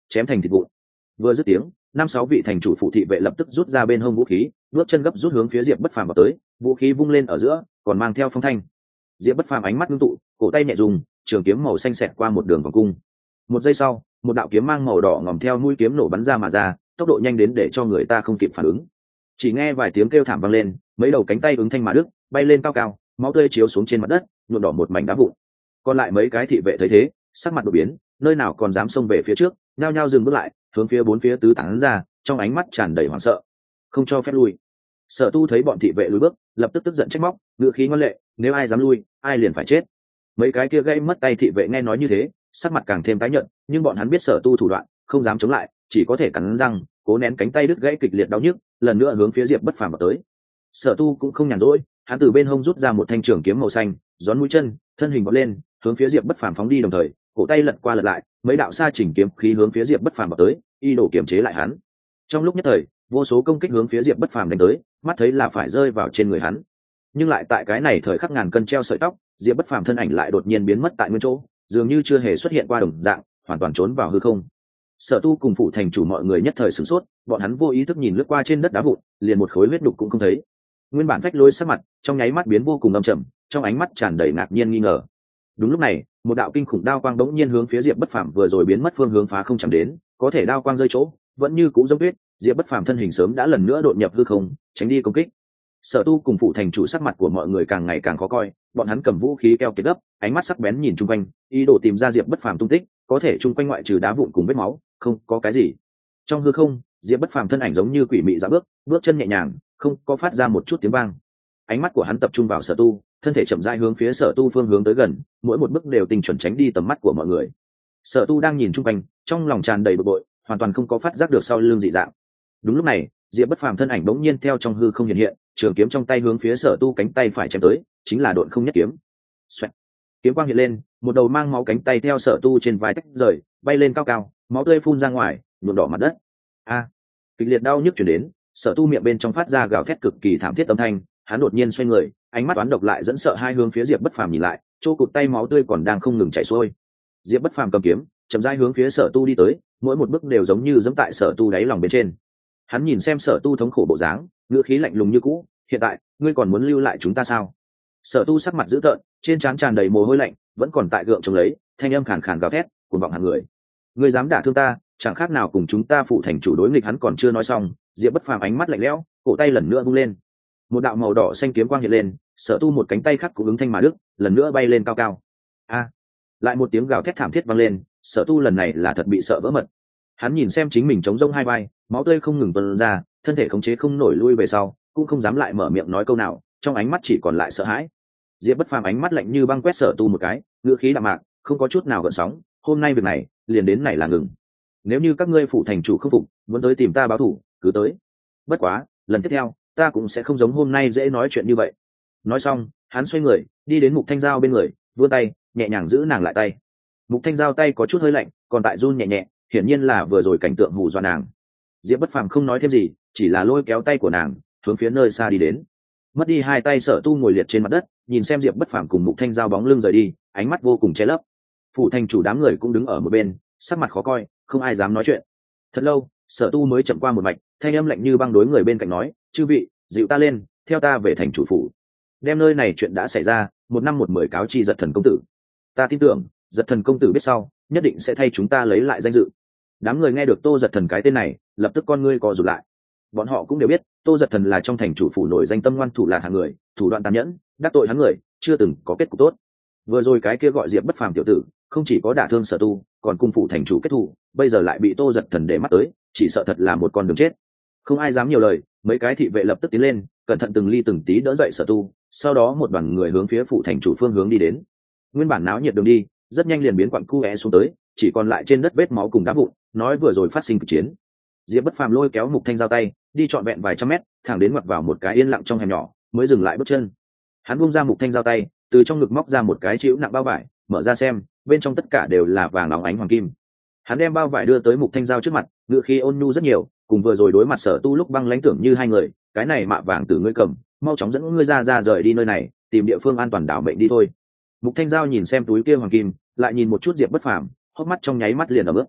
A: chém thành thịt vụn. Vừa dứt tiếng, 5-6 vị thành chủ phụ thị vệ lập tức rút ra bên hông vũ khí, bước chân gấp rút hướng phía Diệp Bất Phàm vào tới, vũ khí vung lên ở giữa, còn mang theo phong thanh. Diệp Bất Phàm ánh mắt ngưng tụ, cổ tay nhẹ dùng, trường kiếm màu xanh xẹt qua một đường vòng cung. Một giây sau, một đạo kiếm mang màu đỏ ngòm theo mũi kiếm nổ bắn ra mà ra, tốc độ nhanh đến để cho người ta không kịp phản ứng. Chỉ nghe vài tiếng kêu thảm vang lên, mấy đầu cánh tay ứng thanh mà đứt, bay lên cao cao, máu tươi chiếu xuống trên mặt đất, nhuộm đỏ một mảnh đá vụn. Còn lại mấy cái thị vệ thấy thế, sắc mặt đột biến, nơi nào còn dám xông về phía trước, nhao nhao dừng bước lại, hướng phía bốn phía tứ tán ra, trong ánh mắt tràn đầy hoảng sợ, không cho phép lui. Sở Tu thấy bọn thị vệ lùi bước, lập tức tức giận trách móc, ngữ khí ngoan lệ, nếu ai dám lui, ai liền phải chết. Mấy cái kia gãy mất tay thị vệ nghe nói như thế, sắc mặt càng thêm tái nhợt, nhưng bọn hắn biết Sở Tu thủ đoạn, không dám chống lại, chỉ có thể cắn răng, cố nén cánh tay đứt gãy kịch liệt đau nhức, lần nữa hướng phía Diệp Bất Phàm vào tới. Sở Tu cũng không nhàn rỗi, hắn từ bên hông rút ra một thanh trường kiếm màu xanh, gión mũi chân, thân hình vọt lên, hướng phía Diệp Bất Phàm phóng đi, đồng thời, cổ tay lật qua lật lại, mấy đạo sa chỉnh kiếm khí hướng phía Diệp Bất Phàm vào tới, y đồ kiềm chế lại hắn. Trong lúc nhất thời, vô số công kích hướng phía Diệp Bất Phàm đánh tới, mắt thấy là phải rơi vào trên người hắn. Nhưng lại tại cái này thời khắc ngàn cân treo sợi tóc, Diệp Bất Phàm thân ảnh lại đột nhiên biến mất tại nguyên chỗ, dường như chưa hề xuất hiện qua đồng dạng, hoàn toàn trốn vào hư không. Sở Tu cùng phụ thành chủ mọi người nhất thời sửng sốt, bọn hắn vô ý thức nhìn lướt qua trên đất đá vụn, liền một khối huyết đục cũng không thấy. Nguyên bản phách lối sắc mặt, trong nháy mắt biến vô cùng âm trầm, trong ánh mắt tràn đầy ngạc nhiên nghi ngờ. Đúng lúc này, một đạo kinh khủng đao quang bỗng nhiên hướng phía Diệp Bất Phàm vừa rồi biến mất phương hướng phá không chẳng đến, có thể đao quang rơi chỗ, vẫn như cũ giống tuyết, Diệp Bất Phàm thân hình sớm đã lần nữa đột nhập hư không, tránh đi công kích. Sở Tu cùng phụ thành chủ sắc mặt của mọi người càng ngày càng khó coi, bọn hắn cầm vũ khí keo kiệt gấp, ánh mắt sắc bén nhìn chung quanh, ý đồ tìm ra Diệp Bất Phàm tung tích, có thể chung quanh ngoại trừ đá vụn cùng vết máu, không có cái gì. Trong hư không, Diệp Bất Phàm thân ảnh giống như quỷ mị dạo bước, bước chân nhẹ nhàng, không có phát ra một chút tiếng vang. Ánh mắt của hắn tập trung vào Sở Tu, thân thể chậm rãi hướng phía Sở Tu phương hướng tới gần, mỗi một bước đều tinh chuẩn tránh đi tầm mắt của mọi người. Sở Tu đang nhìn chung quanh, trong lòng tràn đầy bực bội, hoàn toàn không có phát giác được sau lưng dị dạng. Đúng lúc này, Diệp Bất Phàm thân ảnh bỗng nhiên theo trong hư không hiện hiện, trường kiếm trong tay hướng phía Sở Tu cánh tay phải chém tới, chính là độn không nhất kiếm. Xoẹt. Kiếm quang hiện lên, một đầu mang máu cánh tay theo Sở Tu trên vai tách rời, bay lên cao cao, máu tươi phun ra ngoài, nhuộm đỏ mặt đất. A! Kịch liệt đau nhức truyền đến, Sở Tu miệng bên trong phát ra gào thét cực kỳ thảm thiết âm thanh, hắn đột nhiên xoay người, ánh mắt toán độc lại dẫn sợ hai hướng phía Diệp Bất Phàm nhìn lại, chỗ cụt tay máu tươi còn đang không ngừng chảy xuôi. Diệp Bất Phàm cầm kiếm, chậm rãi hướng phía Sở Tu đi tới, mỗi một bước đều giống như giẫm tại Sở Tu đáy lòng bên trên. Hắn nhìn xem Sở Tu thống khổ bộ dáng, ngữ khí lạnh lùng như cũ, "Hiện tại, ngươi còn muốn lưu lại chúng ta sao?" Sở Tu sắc mặt dữ tợn, trên trán tràn đầy mồ hôi lạnh, vẫn còn tại gượng chống lấy, thanh âm khàn khàn gào thét, cuồng vọng hạng người. "Ngươi dám đả thương ta, chẳng khác nào cùng chúng ta phụ thành chủ đối nghịch." Hắn còn chưa nói xong, Diệp Bất Phàm ánh mắt lạnh lẽo, cổ tay lần nữa vung lên. Một đạo màu đỏ xanh kiếm quang hiện lên, Sở Tu một cánh tay khác cũng ứng thanh mà đứt, lần nữa bay lên cao cao. A! Lại một tiếng gào thét thảm thiết vang lên, Sở Tu lần này là thật bị sợ vỡ mật. Hắn nhìn xem chính mình trống rỗng hai vai, máu tươi không ngừng tuôn ra, thân thể khống chế không nổi lui về sau, cũng không dám lại mở miệng nói câu nào, trong ánh mắt chỉ còn lại sợ hãi. Diệp Bất Phàm ánh mắt lạnh như băng quét Sở Tu một cái, ngữ khí đạm mạc, không có chút nào gợn sóng, "Hôm nay việc này, liền đến này là ngừng. Nếu như các ngươi phụ thành chủ không phục, muốn tới tìm ta báo thù, cứ tới. Bất quá, lần tiếp theo, ta cũng sẽ không giống hôm nay dễ nói chuyện như vậy." Nói xong, hắn xoay người, đi đến Mục Thanh Giao bên người, vươn tay, nhẹ nhàng giữ nàng lại tay. Mục Thanh Giao tay có chút hơi lạnh, còn tại run nhẹ nhẹ, hiển nhiên là vừa rồi cảnh tượng hù dọa nàng. Diệp Bất Phàm không nói thêm gì, chỉ là lôi kéo tay của nàng, hướng phía nơi xa đi đến. Mất đi hai tay, Sở Tu ngồi liệt trên mặt đất, nhìn xem Diệp Bất Phàm cùng Mục Thanh Giao bóng lưng rời đi, ánh mắt vô cùng che lấp. Phụ thành chủ đám người cũng đứng ở một bên, sắc mặt khó coi, không ai dám nói chuyện. Thật lâu, Sở Tu mới chậm qua một mạch, thanh âm lạnh như băng đối người bên cạnh nói, "Chư vị, dịu ta lên, theo ta về thành chủ phủ. Đem nơi này chuyện đã xảy ra, 1 năm 1 mười cáo chi Giật Thần công tử. Ta tin tưởng, Giật Thần công tử biết sau, nhất định sẽ thay chúng ta lấy lại danh dự." Đám người nghe được Tô Giật Thần cái tên này, lập tức con ngươi co rụt lại. Bọn họ cũng đều biết, Tô Giật Thần là trong thành chủ phủ nổi danh tâm ngoan thủ lạn hạng người, thủ đoạn tàn nhẫn, đắc tội hắn người, chưa từng có kết cục tốt. Vừa rồi cái kia gọi Diệp Bất Phàm tiểu tử, không chỉ có đả thương Sở Tu, còn cùng phủ thành chủ kết thù, bây giờ lại bị Tô Giật Thần để mắt tới, chỉ sợ thật là một con đường chết. Không ai dám nhiều lời, mấy cái thị vệ lập tức tiến lên, cẩn thận từng ly từng tí đỡ dậy Sở Tu, sau đó một đoàn người hướng phía phủ thành chủ phương hướng đi đến. Nguyên bản náo nhiệt đường đi, rất nhanh liền biến quặng cu é xuống tới, chỉ còn lại trên đất vết máu cùng đá vụn, nói vừa rồi phát sinh cuộc chiến. Diệp Bất Phàm lôi kéo Mục Thanh Giao tay, đi trọn vẹn vài trăm mét, thẳng đến ngoặt vào một cái yên lặng trong hẻm nhỏ, mới dừng lại bước chân. Hắn buông ra Mục Thanh Giao tay, từ trong ngực móc ra một cái chĩu nặng bao vải, mở ra xem, bên trong tất cả đều là vàng óng ánh hoàng kim. Hắn đem bao vải đưa tới Mục Thanh Giao trước mặt, ngữ khí ôn nhu rất nhiều, cùng vừa rồi đối mặt Sở Tu lúc băng lãnh tưởng như hai người, "Cái này mạ vàng từ ngươi cầm, mau chóng dẫn ngươi ra rời đi nơi này, tìm địa phương an toàn đảo mệnh đi thôi." Mục Thanh Giao nhìn xem túi kia hoàng kim, lại nhìn một chút Diệp Bất Phàm, hốc mắt trong nháy mắt liền ẩm ướt.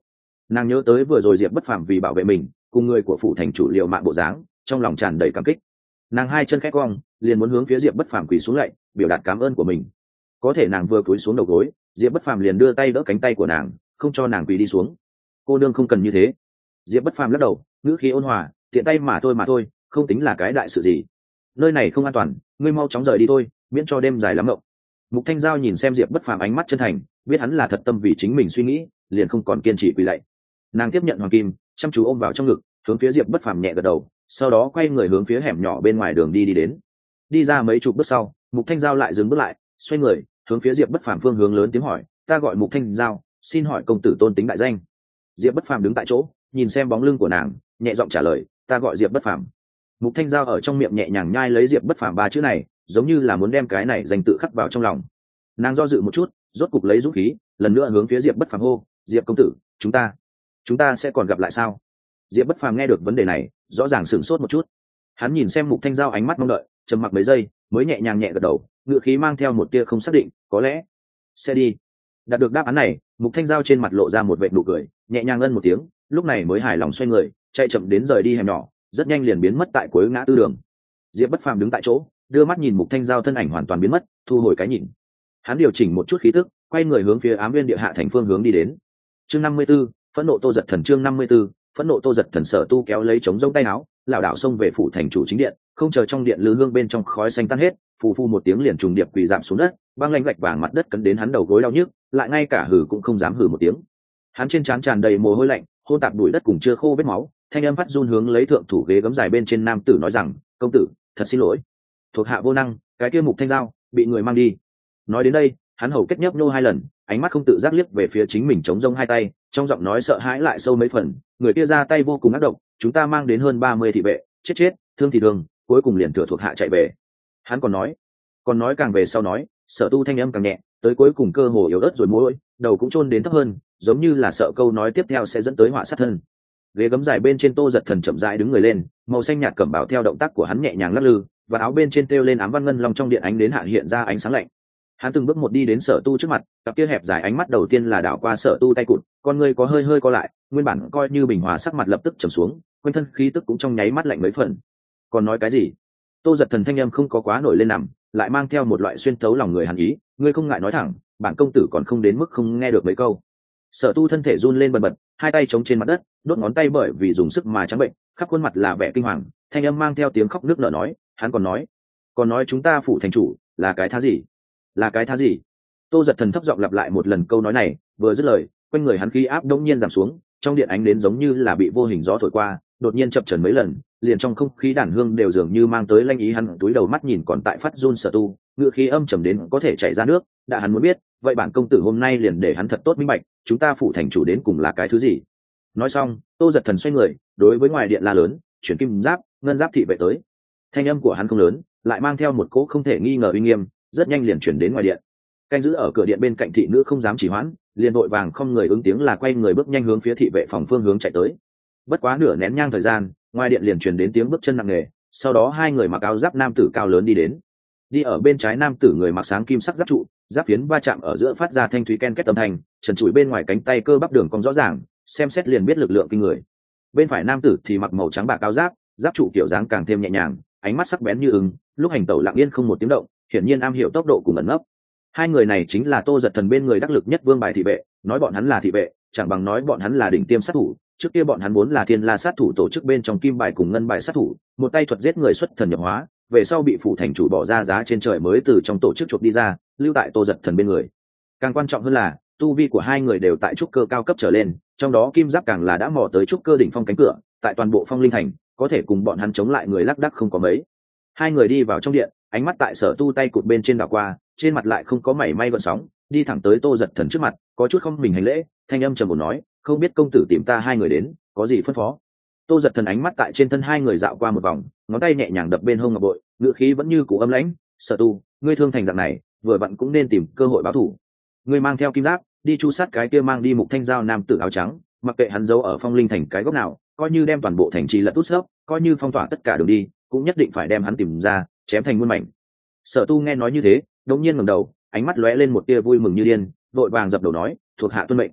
A: Nàng nhớ tới vừa rồi diệp bất phàm vì bảo vệ mình cùng người của phủ thành chủ liệu mạng bộ dáng, trong lòng tràn đầy cảm kích. Nàng hai chân khẽ cong, liền muốn hướng phía diệp bất phàm quỳ xuống lạy biểu đạt cảm ơn của mình. Có thể nàng vừa cúi xuống đầu gối, diệp bất phàm liền đưa tay đỡ cánh tay của nàng, không cho nàng quỳ đi xuống. Cô nương không cần như thế. Diệp bất phàm lắc đầu, ngữ khí ôn hòa, tiện tay mà thôi, không tính là cái đại sự gì. Nơi này không an toàn, ngươi mau chóng rời đi thôi, miễn cho đêm dài lắm mộng. Mục Thanh Giao nhìn xem diệp bất phàm ánh mắt chân thành, biết hắn là thật tâm vì chính mình suy nghĩ, liền không còn kiên trì quỳ lạy. Nàng tiếp nhận hoàng kim, chăm chú ôm vào trong ngực, hướng phía diệp bất phàm nhẹ gật đầu, sau đó quay người hướng phía hẻm nhỏ bên ngoài đường đi đến. Đi ra mấy chục bước sau, Mục Thanh Giao lại dừng bước lại, xoay người hướng phía diệp bất phàm phương hướng lớn tiếng hỏi, ta gọi Mục Thanh Giao, xin hỏi công tử tôn tính đại danh. Diệp bất phàm đứng tại chỗ, nhìn xem bóng lưng của nàng, nhẹ giọng trả lời, ta gọi diệp bất phàm. Mục Thanh Giao ở trong miệng nhẹ nhàng nhai lấy diệp bất phàm ba chữ này, giống như là muốn đem cái này danh tự khắc vào trong lòng. Nàng do dự một chút, rốt cục lấy dũng khí, lần nữa hướng phía diệp bất phàm hô, diệp công tử, chúng ta sẽ còn gặp lại sao? Diệp bất phàm nghe được vấn đề này, rõ ràng sửng sốt một chút. Hắn nhìn xem Mục Thanh Giao ánh mắt mong đợi, trầm mặc mấy giây mới nhẹ nhàng nhẹ gật đầu, ngựa khí mang theo một tia không xác định, có lẽ sẽ đi. Đạt được đáp án này, Mục Thanh Giao trên mặt lộ ra một vệt nụ cười, nhẹ nhàng ân một tiếng, lúc này mới hài lòng xoay người chạy chậm đến rời đi hẻm nhỏ, rất nhanh liền biến mất tại cuối ngã tư đường. Diệp bất phàm đứng tại chỗ, đưa mắt nhìn Mục Thanh Giao thân ảnh hoàn toàn biến mất, thu hồi cái nhìn. Hắn điều chỉnh một chút khí tức, quay người hướng phía Ám Viên Địa Hạ thành phương hướng đi đến. Chương 54, phẫn nộ Tô Giật Thần. Chương 54, phẫn nộ Tô Giật Thần. Sở Tu kéo lấy trống rông tay áo, lảo đảo xông về phủ thành chủ chính điện, không chờ trong điện lư hương bên trong khói xanh tan hết, phù phu một tiếng liền trùng điệp quỳ rạp xuống đất, băng lanh gạch vàng mặt đất cấn đến hắn đầu gối đau nhức, lại ngay cả hừ cũng không dám hừ một tiếng. Hắn trên trán tràn đầy mồ hôi lạnh, hôn tạp bụi đất cùng chưa khô vết máu, thanh âm phát run hướng lấy thượng thủ ghế gấm dài bên trên nam tử nói rằng, công tử, thật xin lỗi, thuộc hạ vô năng, cái kia Mục Thanh Giao bị người mang đi. Nói đến đây, hắn hầu kết nhấp nhô hai lần, ánh mắt không tự giác liếc về phía chính mình chống rông hai tay, trong giọng nói sợ hãi lại sâu mấy phần, người kia ra tay vô cùng ác độc, chúng ta mang đến hơn 30 thị vệ, chết, thương thì thương, cuối cùng liền thừa thuộc hạ chạy về. Hắn còn nói càng về sau nói, Sở Tu thanh âm càng nhẹ, tới cuối cùng cơ hồ yếu ớt rồi môi, đầu cũng chôn đến thấp hơn, giống như là sợ câu nói tiếp theo sẽ dẫn tới họa sát thân. Ghế gấm dài bên trên Tô Giật Thần chậm rãi đứng người lên, màu xanh nhạt cẩm bào theo động tác của hắn nhẹ nhàng lắc lư, và áo bên trên treo lên ám văn ngân long trong điện ánh đến hạ hiện ra ánh sáng lạnh. Hắn từng bước một đi đến Sở Tu trước mặt, cặp kia hẹp dài ánh mắt đầu tiên là đảo qua Sở Tu tay cụt, con ngươi có hơi co lại, nguyên bản coi như bình hòa sắc mặt lập tức trầm xuống, quanh thân khí tức cũng trong nháy mắt lạnh mấy phần. Còn nói cái gì? Tô Giật Thần thanh âm không có quá nổi lên nằm, lại mang theo một loại xuyên thấu lòng người hàn ý, ngươi không ngại nói thẳng, bản công tử còn không đến mức không nghe được mấy câu. Sở Tu thân thể run lên bần bật, hai tay chống trên mặt đất, đốt ngón tay bởi vì dùng sức mà trắng bệnh, khắp khuôn mặt là vẻ kinh hoàng, thanh âm mang theo tiếng khóc nức nở nói, hắn còn nói chúng ta phủ thành chủ là cái thá gì? Là cái thá gì? Tô Giật Thần thấp giọng lặp lại một lần câu nói này, vừa dứt lời, quanh người hắn khí áp đống nhiên giảm xuống, trong điện ánh đến giống như là bị vô hình gió thổi qua, đột nhiên chập chờn mấy lần, liền trong không khí đàn hương đều dường như mang tới lanh ý. Hắn túi đầu mắt nhìn còn tại phát run Sở Tu, ngựa khí âm trầm đến có thể chảy ra nước, đã hắn muốn biết, vậy bản công tử hôm nay liền để hắn thật tốt minh bạch, chúng ta phủ thành chủ đến cùng là cái thứ gì. Nói xong, Tô Giật Thần xoay người, đối với ngoài điện la lớn, chuyển kim giáp, ngân giáp thị vệ tới. Thanh âm của hắn không lớn, lại mang theo một cỗ không thể nghi ngờ uy nghiêm, rất nhanh liền chuyển đến ngoài điện. Canh giữ ở cửa điện bên cạnh thị nữ không dám trì hoãn, liền vội vàng không người ứng tiếng là quay người bước nhanh hướng phía thị vệ phòng phương hướng chạy tới. Bất quá nửa nén nhang thời gian, ngoài điện liền truyền đến tiếng bước chân nặng nề, sau đó hai người mặc áo giáp nam tử cao lớn đi đến. Đi ở bên trái nam tử người mặc sáng kim sắc giáp trụ, giáp phiến va chạm ở giữa phát ra thanh thúy ken két âm thanh, trần trụi bên ngoài cánh tay cơ bắp đường cong rõ ràng, xem xét liền biết lực lượng kinh người. Bên phải nam tử thì mặc màu trắng bạc áo giáp, giáp trụ kiểu dáng càng thêm nhẹ nhàng, ánh mắt sắc bén như ưng, lúc hành tẩu lặng yên không một tiếng động, hiển nhiên am hiểu tốc độ cùng ẩn nấp. Hai người này chính là Tô Giật Thần bên người đắc lực nhất Vương Bài thị vệ, nói bọn hắn là thị vệ, chẳng bằng nói bọn hắn là đỉnh tiêm sát thủ. Trước kia bọn hắn vốn là Thiên La sát thủ tổ chức bên trong Kim Bài cùng Ngân Bài sát thủ, một tay thuật giết người xuất thần nhập hóa, về sau bị phủ thành chủ bỏ ra giá trên trời mới từ trong tổ chức chuộc đi ra, lưu tại Tô Giật Thần bên người. Càng quan trọng hơn là tu vi của hai người đều tại trúc cơ cao cấp trở lên, trong đó Kim Giáp càng là đã mò tới trúc cơ đỉnh phong cánh cửa, tại toàn bộ Phong Linh thành có thể cùng bọn hắn chống lại người lác đác không có mấy. Hai người đi vào trong điện, ánh mắt tại Sở Tu tay cụt bên trên đảo qua, trên mặt lại không có mảy may gợn sóng, đi thẳng tới Tô Giật Thần trước mặt, có chút không mình hành lễ, thanh âm trầm ổn nói, không biết công tử tìm ta hai người đến, có gì phân phó. Tô Giật Thần ánh mắt tại trên thân hai người dạo qua một vòng, ngón tay nhẹ nhàng đập bên hông ngọc bội, ngữ khí vẫn như cũ âm lãnh, Sở Tu, ngươi thương thành dạng này, vừa vặn cũng nên tìm cơ hội báo thù. Ngươi mang theo Kim Giáp, đi chu sát cái kia mang đi Mục Thanh Giao nam tử áo trắng, mặc kệ hắn giấu ở Phong Linh thành cái góc nào, coi như đem toàn bộ thành trì lật út xấp, coi như phong tỏa tất cả đường đi, cũng nhất định phải đem hắn tìm ra, chém thành muôn mảnh. Sở Tu nghe nói như thế, đột nhiên ngẩng đầu, ánh mắt lóe lên một tia vui mừng như điên, vội vàng dập đầu nói, thuộc hạ tuân mệnh.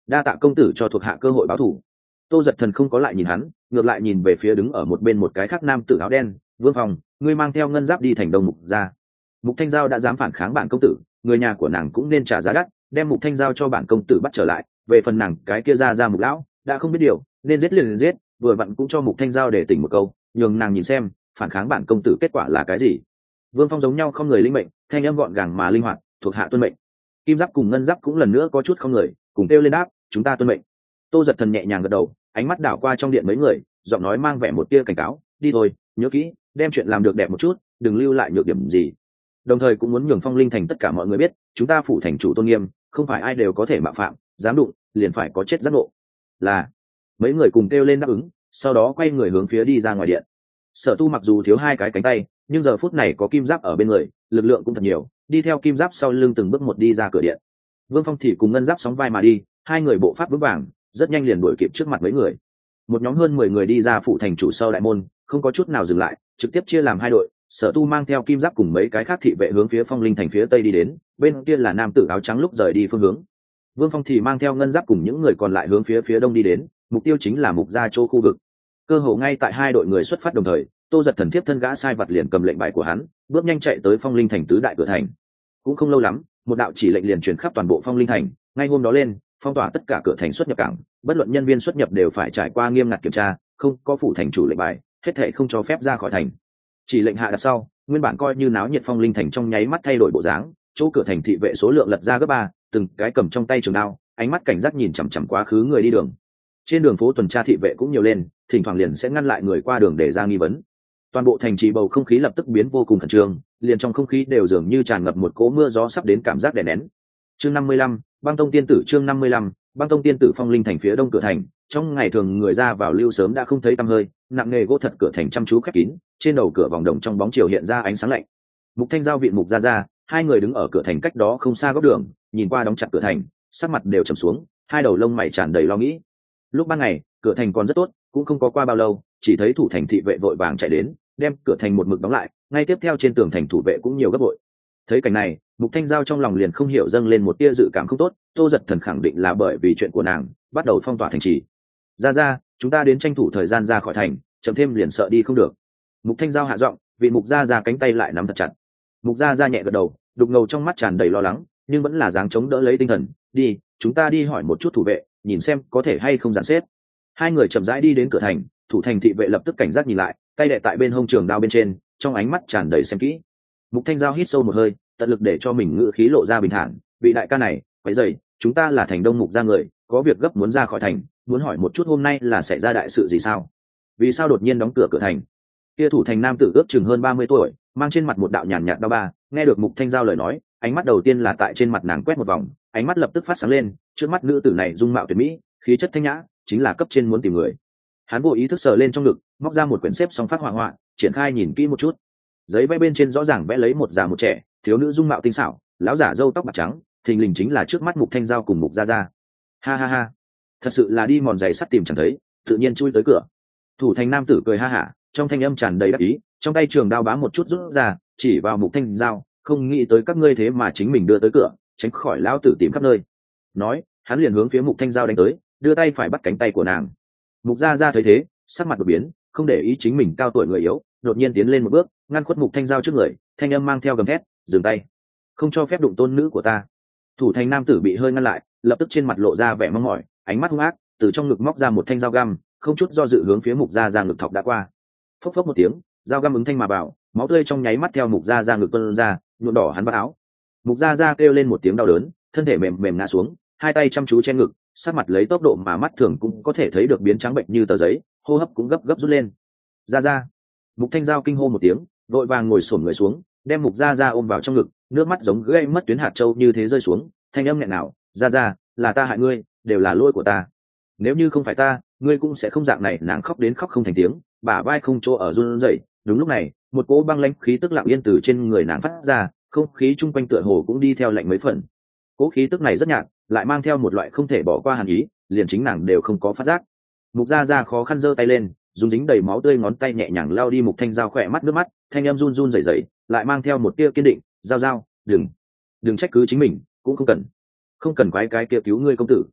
A: đa tạ công tử cho thuộc hạ cơ hội báo thù. Tô Dật Thần không có lại nhìn hắn, ngược lại nhìn về phía đứng ở một bên một cái khác nam tử áo đen. Vương Phong, ngươi mang theo ngân giáp đi thành Đông Mục ra. Mục Thanh Giao đã dám phản kháng bản công tử, người nhà của nàng cũng nên trả giá đắt, đem Mục Thanh Giao cho bản công tử bắt trở lại. Về phần nàng cái kia ra Mục lão đã không biết điều, nên giết liền giết, vừa vặn cũng cho Mục Thanh Giao để tỉnh một câu, nhường nàng nhìn xem phản kháng bản công tử kết quả là cái gì. Vương Phong giống nhau không người linh mệnh, thanh âm gọn gàng mà linh hoạt, thuộc hạ tuân mệnh. Kim Giáp cùng Ngân Giáp cũng lần nữa có chút không người, cùng kêu lên đáp, chúng ta tuân mệnh. Tô Dật Thần nhẹ nhàng gật đầu, ánh mắt đảo qua trong điện mấy người, giọng nói mang vẻ một tia cảnh cáo, đi thôi, nhớ kỹ, đem chuyện làm được đẹp một chút, đừng lưu lại nhược điểm gì. Đồng thời cũng muốn nhường Phong Linh thành tất cả mọi người biết, chúng ta phủ thành chủ tôn nghiêm, không phải ai đều có thể mạo phạm, dám đụng liền phải có chết giác ngộ. Là. Mấy người cùng kêu lên đáp ứng, sau đó quay người hướng phía đi ra ngoài điện. Sở Tu mặc dù thiếu hai cái cánh tay, nhưng giờ phút này có Kim Giáp ở bên người, lực lượng cũng thật nhiều, đi theo Kim Giáp sau lưng từng bước một đi ra cửa điện. Vương Phong thì cùng Ngân Giáp sóng vai mà đi, hai người bộ pháp vững vàng, rất nhanh liền đuổi kịp trước mặt mấy người. Một nhóm hơn 10 người đi ra phủ thành chủ sau đại môn, không có chút nào dừng lại, trực tiếp chia làm hai đội. Sở Tu mang theo Kim Giáp cùng mấy cái khác thị vệ hướng phía Phong Linh thành phía tây đi đến, bên kia là nam tử áo trắng lúc rời đi phương hướng. Vương Phong thì mang theo Ngân Giáp cùng những người còn lại hướng phía đông đi đến, mục tiêu chính là Mục Gia Châu khu vực. Cơ hồ ngay tại hai đội người xuất phát đồng thời, Tô Dật Thần tiếp thân gã sai vật liền cầm lệnh bài của hắn, bước nhanh chạy tới Phong Linh thành tứ đại cửa thành. Cũng không lâu lắm, một đạo chỉ lệnh liền truyền khắp toàn bộ Phong Linh thành, ngay hôm đó lên, phong tỏa tất cả cửa thành xuất nhập cảng, bất luận nhân viên xuất nhập đều phải trải qua nghiêm ngặt kiểm tra, không có phủ thành chủ lệnh bài, hết thảy không cho phép ra khỏi thành. Chỉ lệnh hạ đặt sau, nguyên bản coi như náo nhiệt Phong Linh thành trong nháy mắt thay đổi bộ dáng, chỗ cửa thành thị vệ số lượng lật ra gấp 3, từng cái cầm trong tay trường đao, ánh mắt cảnh giác nhìn chằm chằm quá khứ người đi đường. Trên đường phố tuần tra thị vệ cũng nhiều lên, thỉnh thoảng liền sẽ ngăn lại người qua đường để ra nghi vấn. Toàn bộ thành trì bầu không khí lập tức biến vô cùng khẩn trương, liền trong không khí đều dường như tràn ngập một cỗ mưa gió sắp đến cảm giác đè nén. Chương 55, Băng Tông tiên tử. Chương 55, Băng Tông tiên tử. Phong Linh thành phía đông cửa thành, trong ngày thường người ra vào lưu sớm đã không thấy tăm hơi, nặng nề gỗ thật cửa thành chăm chú khép kín, trên đầu cửa vòng đồng trong bóng chiều hiện ra ánh sáng lạnh. Mục Thanh Giao viện Mục Gia, hai người đứng ở cửa thành cách đó không xa góc đường, nhìn qua đóng chặt cửa thành, sắc mặt đều trầm xuống, hai đầu lông mày tràn đầy lo nghĩ. Lúc ban ngày, cửa thành còn rất tốt, cũng không có qua bao lâu, chỉ thấy thủ thành thị vệ vội vàng chạy đến, đem cửa thành một mực đóng lại, ngay tiếp theo trên tường thành thủ vệ cũng nhiều gấp bội. Thấy cảnh này, Mục Thanh Giao trong lòng liền không hiểu dâng lên một tia dự cảm không tốt. Tô Dật Thần khẳng định là bởi vì chuyện của nàng bắt đầu phong tỏa thành trì. Ra, chúng ta đến tranh thủ thời gian ra khỏi thành, chậm thêm liền sợ đi không được. Mục Thanh Giao hạ giọng, vị Mục Gia cánh tay lại nắm thật chặt. Mục Gia nhẹ gật đầu, đục ngầu trong mắt tràn đầy lo lắng, nhưng vẫn là dáng chống đỡ lấy tinh thần. Đi, chúng ta đi hỏi một chút thủ vệ, nhìn xem có thể hay không dàn xếp. Hai người chậm rãi đi đến cửa thành, thủ thành thị vệ lập tức cảnh giác nhìn lại, tay đè tại bên hông trường đao bên trên, trong ánh mắt tràn đầy xem kỹ. Mục Thanh Giao hít sâu một hơi, tận lực để cho mình ngữ khí lộ ra bình thản. Vị đại ca này, quấy rầy, chúng ta là thành Đông Mục Gia người, có việc gấp muốn ra khỏi thành, muốn hỏi một chút hôm nay là xảy ra đại sự gì sao? Vì sao đột nhiên đóng cửa cửa thành? Kia thủ thành nam tử ước chừng hơn 30 tuổi, mang trên mặt một đạo nhàn nhạt đao ba, nghe được Mục Thanh Giao lời nói, ánh mắt đầu tiên là tại trên mặt nàng quét một vòng, ánh mắt lập tức phát sáng lên, trước mắt nữ tử này dung mạo tuyệt mỹ, khí chất thanh nhã, chính là cấp trên muốn tìm người. Hắn vô ý thức sờ lên trong ngực, móc ra một quyển xếp song phát họa họa, triển khai nhìn kỹ một chút. Giấy vẽ bên trên rõ ràng vẽ lấy một già một trẻ, thiếu nữ dung mạo tinh xảo, lão giả râu tóc bạc trắng, thình lình chính là trước mắt Mục Thanh Giao cùng Mục Gia. Ha ha ha, thật sự là đi mòn giày sắt tìm chẳng thấy, tự nhiên chui tới cửa. Thủ thành nam tử cười ha hả, trong thanh âm tràn đầy đắc ý, trong tay trường đao bám một chút rút ra, chỉ vào Mục Thanh Giao, không nghĩ tới các ngươi thế mà chính mình đưa tới cửa, tránh khỏi lão tử tìm khắp nơi. Nói, hắn liền hướng phía Mục Thanh Giao đánh tới, đưa tay phải bắt cánh tay của nàng. Mục Gia thấy thế, sắc mặt đột biến, không để ý chính mình cao tuổi người yếu, đột nhiên tiến lên một bước, ngăn khuất Mục Thanh Giao trước người, thanh âm mang theo gầm thét, dừng tay, không cho phép đụng tôn nữ của ta. Thủ thành nam tử bị hơi ngăn lại, lập tức trên mặt lộ ra vẻ mong mỏi, ánh mắt hung ác, từ trong ngực móc ra một thanh dao găm, không chút do dự hướng phía Mục Gia ngực thọc đã qua. Phốc phốc một tiếng, dao găm ứng thanh mà vào, máu tươi trong nháy mắt theo Mục Gia ngực tuôn ra, nhuộm đỏ hắn vạt áo. Mục Gia kêu lên một tiếng đau đớn, thân thể mềm mềm ngã xuống, hai tay chăm chú che ngực, sát mặt lấy tốc độ mà mắt thường cũng có thể thấy được biến trắng bệnh như tờ giấy, hô hấp cũng gấp gấp rút lên. Gia. Mục Thanh Giao kinh hô một tiếng, vội vàng ngồi xổm người xuống, đem Mục Gia ôm vào trong ngực, nước mắt giống gây mất tuyến hạt châu như thế rơi xuống, thanh âm nghẹn ngào, Gia, là ta hại ngươi, đều là lỗi của ta. Nếu như không phải ta, ngươi cũng sẽ không dạng này. Nàng khóc đến khóc không thành tiếng, bả vai không chỗ ở run rẩy. Đúng lúc này, một cỗ băng lãnh khí tức lặng yên từ trên người nàng phát ra, không khí chung quanh tựa hồ cũng đi theo lạnh mấy phần. Cỗ khí tức này rất nhạt, lại mang theo một loại không thể bỏ qua hàn ý, liền chính nàng đều không có phát giác. Mục Gia khó khăn giơ tay lên, dùng dính đầy máu tươi ngón tay nhẹ nhàng lau đi Mục Thanh Giao khỏe mắt nước mắt, thanh em run run rẩy rẩy, lại mang theo một tia kiên định, Giao, đừng trách cứ chính mình, cũng không cần quái cái kia cứu ngươi công tử.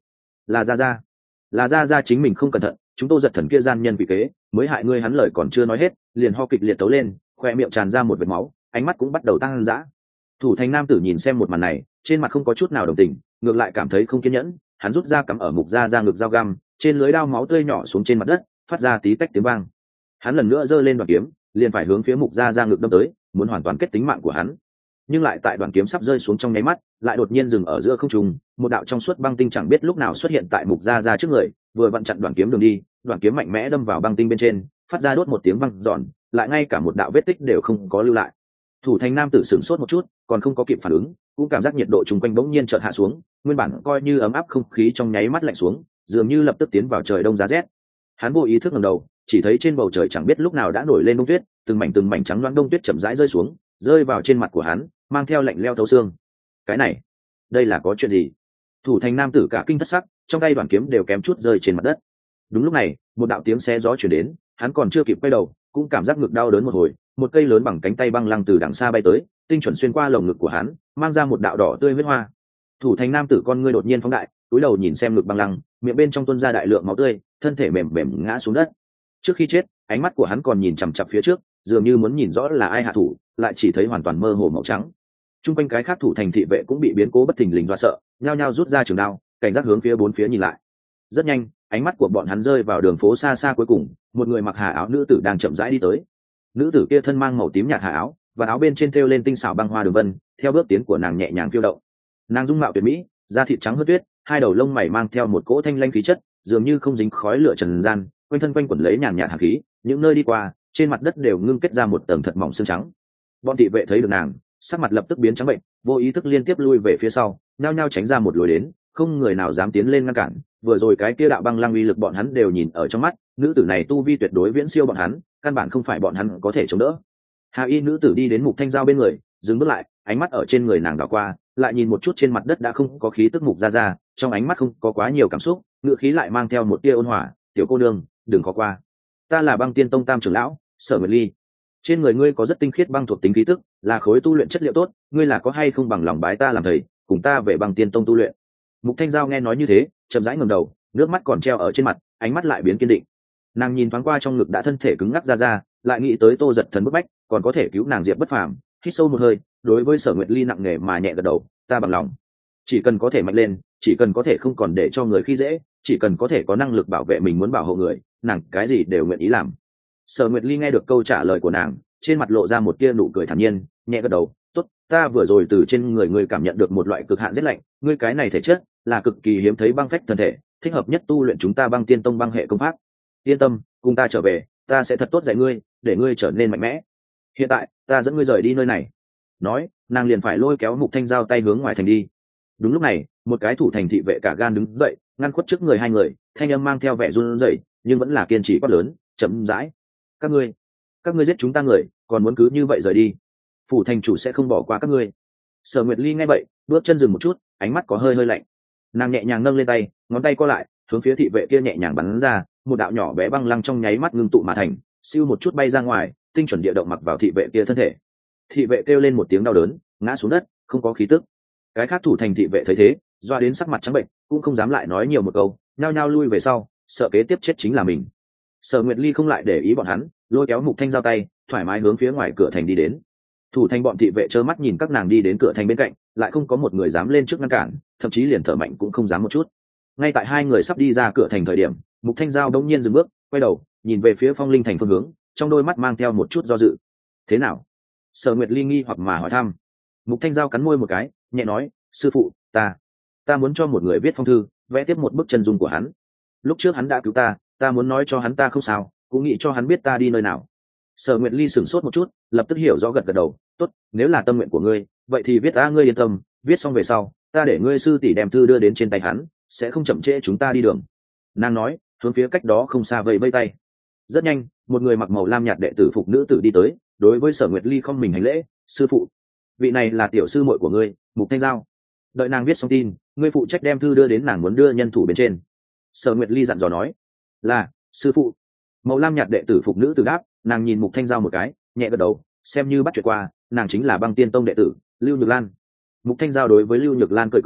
A: là ra ra chính mình không cẩn thận, chúng Tô Giật Thần kia gian nhân quỷ kế mới hại ngươi. Hắn lời còn chưa nói hết, liền ho kịch liệt tấu lên, khoe miệng tràn ra một vệt máu, ánh mắt cũng bắt đầu tăng dã. Thủ thành nam tử nhìn xem một màn này, trên mặt không có chút nào đồng tình, ngược lại cảm thấy không kiên nhẫn. Hắn rút ra cắm ở Mục Gia Gia ngực dao găm, trên lưới đao máu tươi nhỏ xuống trên mặt đất, phát ra tí tách tiếng vang. Hắn lần nữa giơ lên đoạn kiếm, liền phải hướng phía Mục Gia Gia ngực đâm tới, muốn hoàn toàn kết tính mạng của hắn. Nhưng lại tại đoạn kiếm sắp rơi xuống trong nháy mắt, lại đột nhiên dừng ở giữa không trung, một đạo trong suốt băng tinh chẳng biết lúc nào xuất hiện tại Mục Gia Gia trước người, vừa vặn chặn đoạn kiếm đường đi. Đoạn kiếm mạnh mẽ đâm vào băng tinh bên trên, phát ra đốt một tiếng vang giòn, lại ngay cả một đạo vết tích đều không có lưu lại. Thủ thành nam tử sửng sốt một chút, còn không có kịp phản ứng, cũng cảm giác nhiệt độ chung quanh bỗng nhiên chợt hạ xuống, nguyên bản coi như ấm áp không khí trong nháy mắt lạnh xuống, dường như lập tức tiến vào trời đông giá rét. Hắn vô ý thức ngẩng đầu, chỉ thấy trên bầu trời chẳng biết lúc nào đã nổi lên đông tuyết, từng mảnh trắng loáng đông tuyết chậm rãi rơi xuống, rơi vào trên mặt của hắn, mang theo lạnh lẽo thấu xương. Cái này, đây là có chuyện gì? Thủ thành nam tử cả kinh thất sắc, trong tay đoạn kiếm đều kém chút rơi trên mặt đất. Đúng lúc này, một đạo tiếng xé gió truyền đến, hắn còn chưa kịp quay đầu, cũng cảm giác ngực đau đớn một hồi, một cây lớn bằng cánh tay băng lăng từ đằng xa bay tới, tinh chuẩn xuyên qua lồng ngực của hắn, mang ra một đạo đỏ tươi huyết hoa. Thủ thành nam tử con ngươi đột nhiên phóng đại, cúi đầu nhìn xem ngực băng lăng, miệng bên trong tuôn ra đại lượng máu tươi, thân thể mềm mềm ngã xuống đất. Trước khi chết, ánh mắt của hắn còn nhìn chằm chằm phía trước, dường như muốn nhìn rõ là ai hạ thủ, lại chỉ thấy hoàn toàn mơ hồ màu trắng. Trung quanh cái khác thủ thành thị vệ cũng bị biến cố bất thình lình dọa sợ, nhao nhao rút ra trường đao, cảnh giác hướng phía bốn phía nhìn lại. Rất nhanh, ánh mắt của bọn hắn rơi vào đường phố xa xa cuối cùng, một người mặc hà áo nữ tử đang chậm rãi đi tới. Nữ tử kia thân mang màu tím nhạt hà áo, và áo bên trên thêu lên tinh xảo băng hoa đường vân, theo bước tiến của nàng nhẹ nhàng phiêu động. Nàng dung mạo tuyệt mỹ, da thịt trắng hớt tuyết, hai đầu lông mày mang theo một cỗ thanh lanh khí chất, dường như không dính khói lửa trần gian, quanh thân quanh quẩn lấy nhàn nhạt hàn khí, những nơi đi qua, trên mặt đất đều ngưng kết ra một tầng thật mỏng xương trắng. Bọn thị vệ thấy được nàng, sắc mặt lập tức biến trắng bệnh, vô ý thức liên tiếp lui về phía sau, nhao nhao tránh ra một lối đến, không người nào dám tiến lên ngăn cản. Vừa rồi cái kia đạo băng lăng uy lực bọn hắn đều nhìn ở trong mắt, nữ tử này tu vi tuyệt đối viễn siêu bọn hắn, căn bản không phải bọn hắn có thể chống đỡ. Hà y nữ tử đi đến Mục Thanh Giao bên người, dừng bước lại, ánh mắt ở trên người nàng đảo qua, lại nhìn một chút trên mặt đất đã không có khí tức Mục Gia Gia, trong ánh mắt không có quá nhiều cảm xúc, ngữ khí lại mang theo một tia ôn hòa. Tiểu cô nương, đừng khó qua, ta là Băng Tiên Tông tam trưởng lão Sở Nguyệt Ly, trên người ngươi có rất tinh khiết băng thuộc tính khí tức, là khối tu luyện chất liệu tốt, ngươi là có hay không bằng lòng bái ta làm thầy, cùng ta về Băng Tiên Tông tu luyện. Mục Thanh Giao nghe nói như thế, chậm rãi ngẩng đầu, nước mắt còn treo ở trên mặt, ánh mắt lại biến kiên định. Nàng nhìn thoáng qua trong ngực đã thân thể cứng ngắc ra, lại nghĩ tới Tô Giật Thần bức bách, còn có thể cứu nàng Diệp Bất Phàm, hít sâu một hơi, đối với Sở Nguyệt Ly nặng nề mà nhẹ gật đầu, ta bằng lòng. Chỉ cần có thể mạnh lên, chỉ cần có thể không còn để cho người khi dễ, chỉ cần có thể có năng lực bảo vệ mình muốn bảo hộ người, nàng cái gì đều nguyện ý làm. Sở Nguyệt Ly nghe được câu trả lời của nàng, trên mặt lộ ra một tia nụ cười thản nhiên, nhẹ gật đầu, tốt, ta vừa rồi từ trên người ngươi cảm nhận được một loại cực hạn rét lạnh, ngươi cái này thể chất là cực kỳ hiếm thấy băng phách thân thể, thích hợp nhất tu luyện chúng ta Băng Tiên Tông băng hệ công pháp. Yên tâm, cùng ta trở về, ta sẽ thật tốt dạy ngươi, để ngươi trở nên mạnh mẽ. Hiện tại, ta dẫn ngươi rời đi nơi này. Nói, nàng liền phải lôi kéo Mục Thanh Giao tay hướng ngoài thành đi. Đúng lúc này, một cái thủ thành thị vệ cả gan đứng dậy, ngăn khuất trước người hai người, thanh âm mang theo vẻ run rẩy, nhưng vẫn là kiên trì quát lớn, chậm rãi. Các ngươi giết chúng ta người, còn muốn cứ như vậy rời đi? Phủ thành chủ sẽ không bỏ qua các ngươi. Sở Nguyệt Ly nghe vậy, bước chân dừng một chút, ánh mắt có hơi lạnh. Nàng nhẹ nhàng nâng lên tay, ngón tay co lại, hướng phía thị vệ kia nhẹ nhàng bắn ra, một đạo nhỏ bé băng lăng trong nháy mắt ngưng tụ mà thành, siêu một chút bay ra ngoài, tinh chuẩn địa động mặc vào thị vệ kia thân thể. Thị vệ kêu lên một tiếng đau đớn, ngã xuống đất, không có khí tức. Cái khác thủ thành thị vệ thấy thế, doa đến sắc mặt trắng bệnh, cũng không dám lại nói nhiều một câu, nhao nhao lui về sau, sợ kế tiếp chết chính là mình. Sở Nguyệt Ly không lại để ý bọn hắn, lôi kéo Mục Thanh Giao tay, thoải mái hướng phía ngoài cửa thành đi đến. Thủ thành bọn thị vệ trơ mắt nhìn các nàng đi đến cửa thành bên cạnh, lại không có một người dám lên trước ngăn cản, thậm chí liền thở mạnh cũng không dám một chút. Ngay tại hai người sắp đi ra cửa thành thời điểm, Mục Thanh Giao đống nhiên dừng bước, quay đầu, nhìn về phía Phong Linh thành phương hướng, trong đôi mắt mang theo một chút do dự. Thế nào? Sở Nguyệt Ly nghi hoặc mà hỏi thăm. Mục Thanh Giao cắn môi một cái, nhẹ nói, sư phụ, ta muốn cho một người viết phong thư, vẽ tiếp một bức chân dung của hắn. Lúc trước hắn đã cứu ta muốn nói cho hắn ta không sao, cũng nghĩ cho hắn biết ta đi nơi nào. Sở Nguyệt Ly sửng sốt một chút, lập tức hiểu rõ gật gật đầu, tốt, nếu là tâm nguyện của ngươi, vậy thì viết ngươi yên tâm, viết xong về sau, ta để ngươi sư tỷ đem thư đưa đến trên tay hắn, sẽ không chậm trễ chúng ta đi đường. Nàng nói, hướng phía cách đó không xa vẫy vẫy tay. Rất nhanh, một người mặc màu lam nhạt đệ tử phục nữ tử đi tới, đối với Sở Nguyệt Ly không mình hành lễ, sư phụ, vị này là tiểu sư muội của ngươi, Mục Thanh Giao. Đợi nàng viết xong tin, ngươi phụ trách đem thư đưa đến nàng muốn đưa nhân thủ bên trên. Sở Nguyệt Ly dặn dò nói, là sư phụ. Màu lam nhạt đệ tử phục nữ tử đáp, nàng nhìn Mục Thanh Giao một cái, nhẹ gật đầu, xem như bắt chuyện qua, nàng chính là Băng Tiên Tông đệ tử Lưu Nhược Lan. Mục Thanh Giao đối với Lưu Nhược Lan cười cười,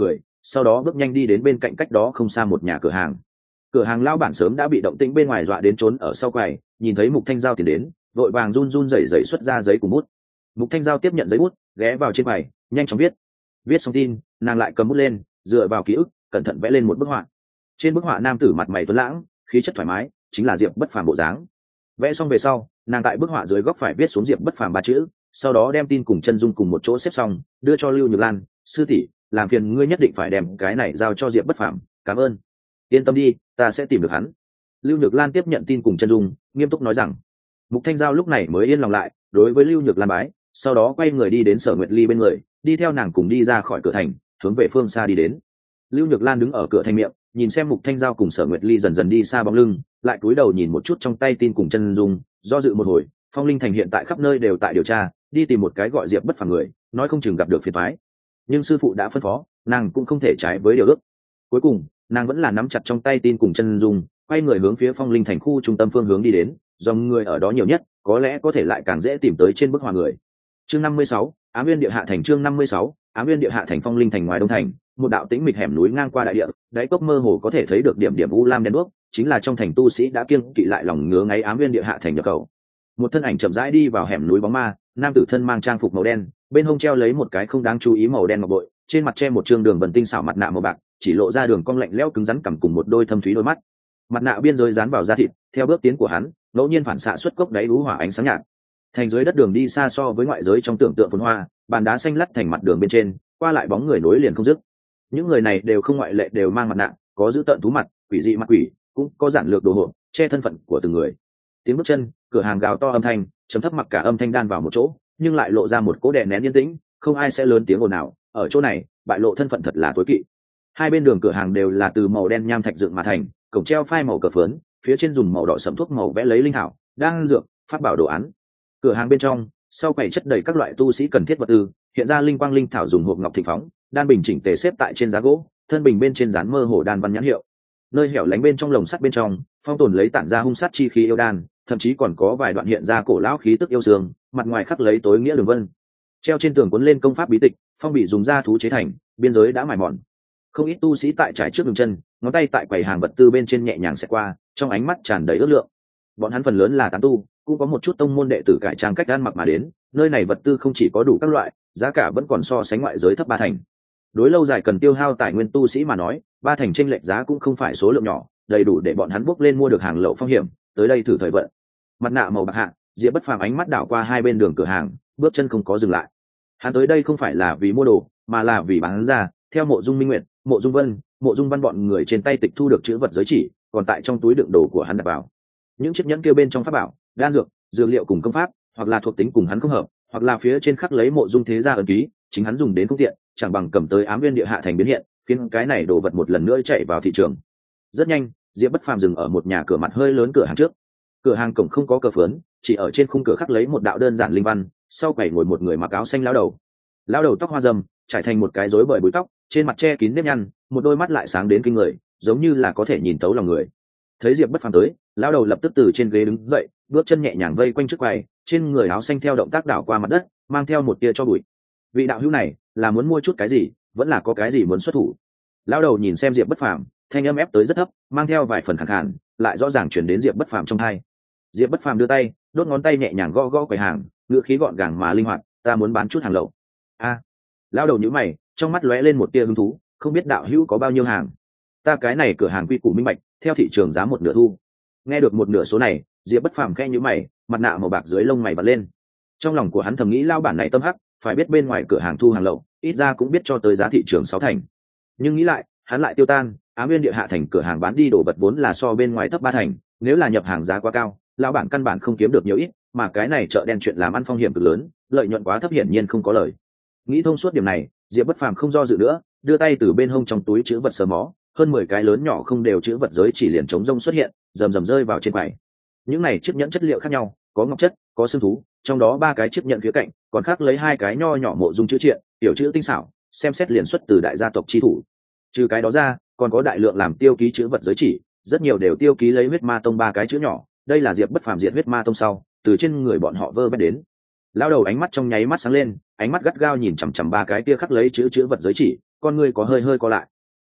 A: sau đó bước nhanh đi đến bên cạnh cách đó không xa một nhà cửa hàng. Cửa hàng lao bản sớm đã bị động tĩnh bên ngoài dọa đến trốn ở sau quầy, nhìn thấy Mục Thanh Giao tiến đến, vội vàng run run rẩy rẩy xuất ra giấy cùng bút. Mục Thanh Giao tiếp nhận giấy bút, ghé vào trên quầy, nhanh chóng viết xong tin, nàng lại cầm bút lên, dựa vào ký ức, cẩn thận vẽ lên một bức họa. Trên bức họa nam tử mặt mày tuấn lãng, khí chất thoải mái, chính là Diệp Bất Phàm bộ dáng. Vẽ xong về sau, nàng tại bức họa dưới góc phải viết xuống Diệp Bất Phàm ba chữ, sau đó đem tin cùng chân dung cùng một chỗ xếp xong, đưa cho Lưu Nhược Lan. Sư tỷ, làm phiền ngươi nhất định phải đem cái này giao cho Diệp Bất Phàm, cảm ơn. Yên tâm đi, ta sẽ tìm được hắn. Lưu Nhược Lan tiếp nhận tin cùng chân dung, nghiêm túc nói rằng. Mục Thanh Giao lúc này mới yên lòng lại, đối với Lưu Nhược Lan bái, sau đó quay người đi đến Sở Nguyệt Ly bên người, đi theo nàng cùng đi ra khỏi cửa thành, hướng về phương xa đi đến. Lưu Nhược Lan đứng ở cửa thành miệng, nhìn xem Mục Thanh Giao cùng Sở Nguyệt Ly dần dần đi xa bóng lưng, lại cúi đầu nhìn một chút trong tay tin cùng chân dung, do dự một hồi. Phong Linh Thành hiện tại khắp nơi đều tại điều tra, đi tìm một cái gọi Diệp Bất Phàm người, nói không chừng gặp được phiền toái. Nhưng sư phụ đã phân phó, nàng cũng không thể trái với điều ước. Cuối cùng, nàng vẫn là nắm chặt trong tay tin cùng chân dung, quay người hướng phía Phong Linh Thành khu trung tâm phương hướng đi đến, dòng người ở đó nhiều nhất, có lẽ có thể lại càng dễ tìm tới trên bức họa người. Chương 56, Ám Nguyên Địa Hạ Thành. Chương 56, Ám Nguyên Địa Hạ Thành. Phong Linh Thành ngoài đông thành, một đạo tĩnh mịch hẻm núi ngang qua đại địa, đáy cốc mơ hồ có thể thấy được điểm điểm u lam đen đuốc, chính là trong thành tu sĩ đã kiêng kỵ lại lòng ngứa ngáy Ám Nguyên Địa Hạ Thành nhập khẩu. Một thân ảnh chậm rãi đi vào hẻm núi bóng ma, nam tử thân mang trang phục màu đen, bên hông treo lấy một cái không đáng chú ý màu đen ngọc bội, trên mặt che một trương đường vân tinh xảo mặt nạ màu bạc, chỉ lộ ra đường cong lạnh lẽo cứng rắn cằm cùng một đôi thâm thúy đôi mắt. Mặt nạ biên giới dán vào da thịt, theo bước tiến của hắn, ngẫu nhiên phản xạ xuất cốc đáy lũ hỏa ánh sáng nhạt. Thành dưới đất đường đi xa so với ngoại giới trong tưởng tượng phồn hoa, bàn đá xanh lắt thành mặt đường bên trên, qua lại bóng người nối liền không dứt. Những người này đều không ngoại lệ đều mang mặt nạ, có giữ tợn thú mặt, quỷ dị mặt quỷ, cũng có giản lược đồ hộp, che thân phận của từng người. Tiếng bước chân, cửa hàng gào to âm thanh, chấm thấp mặc cả âm thanh đan vào một chỗ, nhưng lại lộ ra một cố đè nén yên tĩnh, không ai sẽ lớn tiếng ồn nào. Ở chỗ này, bại lộ thân phận thật là tối kỵ. Hai bên đường cửa hàng đều là từ màu đen nham thạch dựng mà thành, cổng treo phai màu cờ phớn, phía trên dùng màu đỏ sẫm thuốc màu vẽ lấy linh thảo, đan dược, pháp bảo đồ án. Cửa hàng bên trong, sau quầy chất đầy các loại tu sĩ cần thiết vật tư, hiện ra linh quang linh thảo dùng hộp ngọc thịnh phóng, đan bình chỉnh tề xếp tại trên giá gỗ, thân bình bên trên dán mơ hồ đan văn nhãn hiệu. Nơi hẻo lánh bên trong lồng sắt bên trong, phong tồn lấy tản ra hung sát chi khí yêu đan, thậm chí còn có vài đoạn hiện ra cổ lão khí tức yêu dương, mặt ngoài khắc lấy tối nghĩa đường vân. Treo trên tường cuốn lên công pháp bí tịch, phong bị dùng da thú chế thành, biên giới đã mài mòn. Không ít tu sĩ tại trải trước đường chân, ngón tay tại quầy hàng vật tư bên trên nhẹ nhàng xẹt qua, trong ánh mắt tràn đầy ước lượng. Bọn hắn phần lớn là tán tu, cũng có một chút tông môn đệ tử cải trang cách ăn mặc mà đến, nơi này vật tư không chỉ có đủ các loại, giá cả vẫn còn so sánh ngoại giới thấp ba thành. Đối lâu dài cần tiêu hao tài nguyên tu sĩ mà nói, ba thành chênh lệch giá cũng không phải số lượng nhỏ, đầy đủ để bọn hắn bước lên mua được hàng lậu phong hiểm, tới đây thử thời vận. Mặt nạ màu bạc hạ, Diệp Bất Phàm ánh mắt đảo qua hai bên đường cửa hàng, bước chân không có dừng lại. Hắn tới đây không phải là vì mua đồ, mà là vì bán ra. Theo Mộ Dung Minh Nguyệt, Mộ Dung Vân, Mộ Dung Văn bọn người trên tay tịch thu được chữ vật giới chỉ, còn tại trong túi đựng đồ của hắn đặt vào. Những chiếc nhẫn kia bên trong pháp bảo, đan dược, dược liệu cùng công pháp, hoặc là thuộc tính cùng hắn không hợp, hoặc là phía trên khắc lấy Mộ Dung thế gia ấn ký, chính hắn dùng đến không tiện, chẳng bằng cầm tới Ám Nguyên Địa Hạ Thành biến hiện, khiến cái này đồ vật một lần nữa chạy vào thị trường. Rất nhanh, Diệp Bất Phàm dừng ở một nhà cửa mặt hơi lớn cửa hàng trước. Cửa hàng cổng không có cờ phớn, chỉ ở trên khung cửa khắc lấy một đạo đơn giản linh văn, sau quầy ngồi một người mặc áo xanh lão đầu. Lão đầu tóc hoa râm, trải thành một cái rối bời búi tóc, trên mặt che kín nếp nhăn, một đôi mắt lại sáng đến kinh người, giống như là có thể nhìn thấu lòng người. Thấy Diệp Bất Phàm tới, lão đầu lập tức từ trên ghế đứng dậy, bước chân nhẹ nhàng vây quanh trước quầy, trên người áo xanh theo động tác đảo qua mặt đất, mang theo một tia cho bụi. Vị đạo hữu này, là muốn mua chút cái gì, vẫn là có cái gì muốn xuất thủ? Lão đầu nhìn xem Diệp Bất Phàm, thanh âm ép tới rất thấp, mang theo vài phần khàn khàn, lại rõ ràng truyền đến Diệp Bất Phàm trong tai. Diệp Bất Phàm đưa tay, đốt ngón tay nhẹ nhàng gõ gõ quầy hàng, ngữ khí gọn gàng mà linh hoạt, "Ta muốn bán chút hàng lậu." "A." Lão đầu nhíu mày, trong mắt lóe lên một tia hứng thú, "Không biết đạo hữu có bao nhiêu hàng?" "Ta cái này cửa hàng quy củ minh bạch, theo thị trường giá một nửa thu." Nghe được một nửa số này, Diệp Bất Phàm khẽ nhíu mày, mặt nạ màu bạc dưới lông mày bật lên. Trong lòng của hắn thầm nghĩ lao bản này tâm hắc, phải biết bên ngoài cửa hàng thu hàng lậu, ít ra cũng biết cho tới giá thị trường 6 thành. Nhưng nghĩ lại, hắn lại tiêu tan, Ám Nguyên Địa Hạ Thành cửa hàng bán đi đồ vật vốn là so bên ngoài thấp 3 thành, nếu là nhập hàng giá quá cao, lão bản căn bản không kiếm được nhiều ít, mà cái này chợ đen chuyện làm ăn phong hiểm cực lớn, lợi nhuận quá thấp hiển nhiên không có lời. Nghĩ thông suốt điểm này, Diệp Bất Phàm không do dự nữa, đưa tay từ bên hông trong túi chữ vật sờ mó, hơn 10 cái lớn nhỏ không đều chữ vật giới chỉ liền chống rông xuất hiện, rầm rầm rơi vào trên quầy. Những này chiếc nhẫn chất liệu khác nhau, có ngọc chất, có xương thú, trong đó 3 cái chiếc nhẫn phía cạnh, còn khác lấy 2 cái nho nhỏ mộ dung chữ triện, tiểu chữ tinh xảo, xem xét liền xuất từ đại gia tộc chi thủ. Trừ cái đó ra, còn có đại lượng làm tiêu ký chữ vật giới chỉ, rất nhiều đều tiêu ký lấy huyết ma tông 3 cái chữ nhỏ, đây là Diệp Bất Phàm diệt huyết ma tông sau, từ trên người bọn họ vơ vét đến. Lão đầu ánh mắt trong nháy mắt sáng lên, ánh mắt gắt gao nhìn chằm chằm 3 cái kia khắc lấy chữ vật giới chỉ, con ngươi có hơi co lại.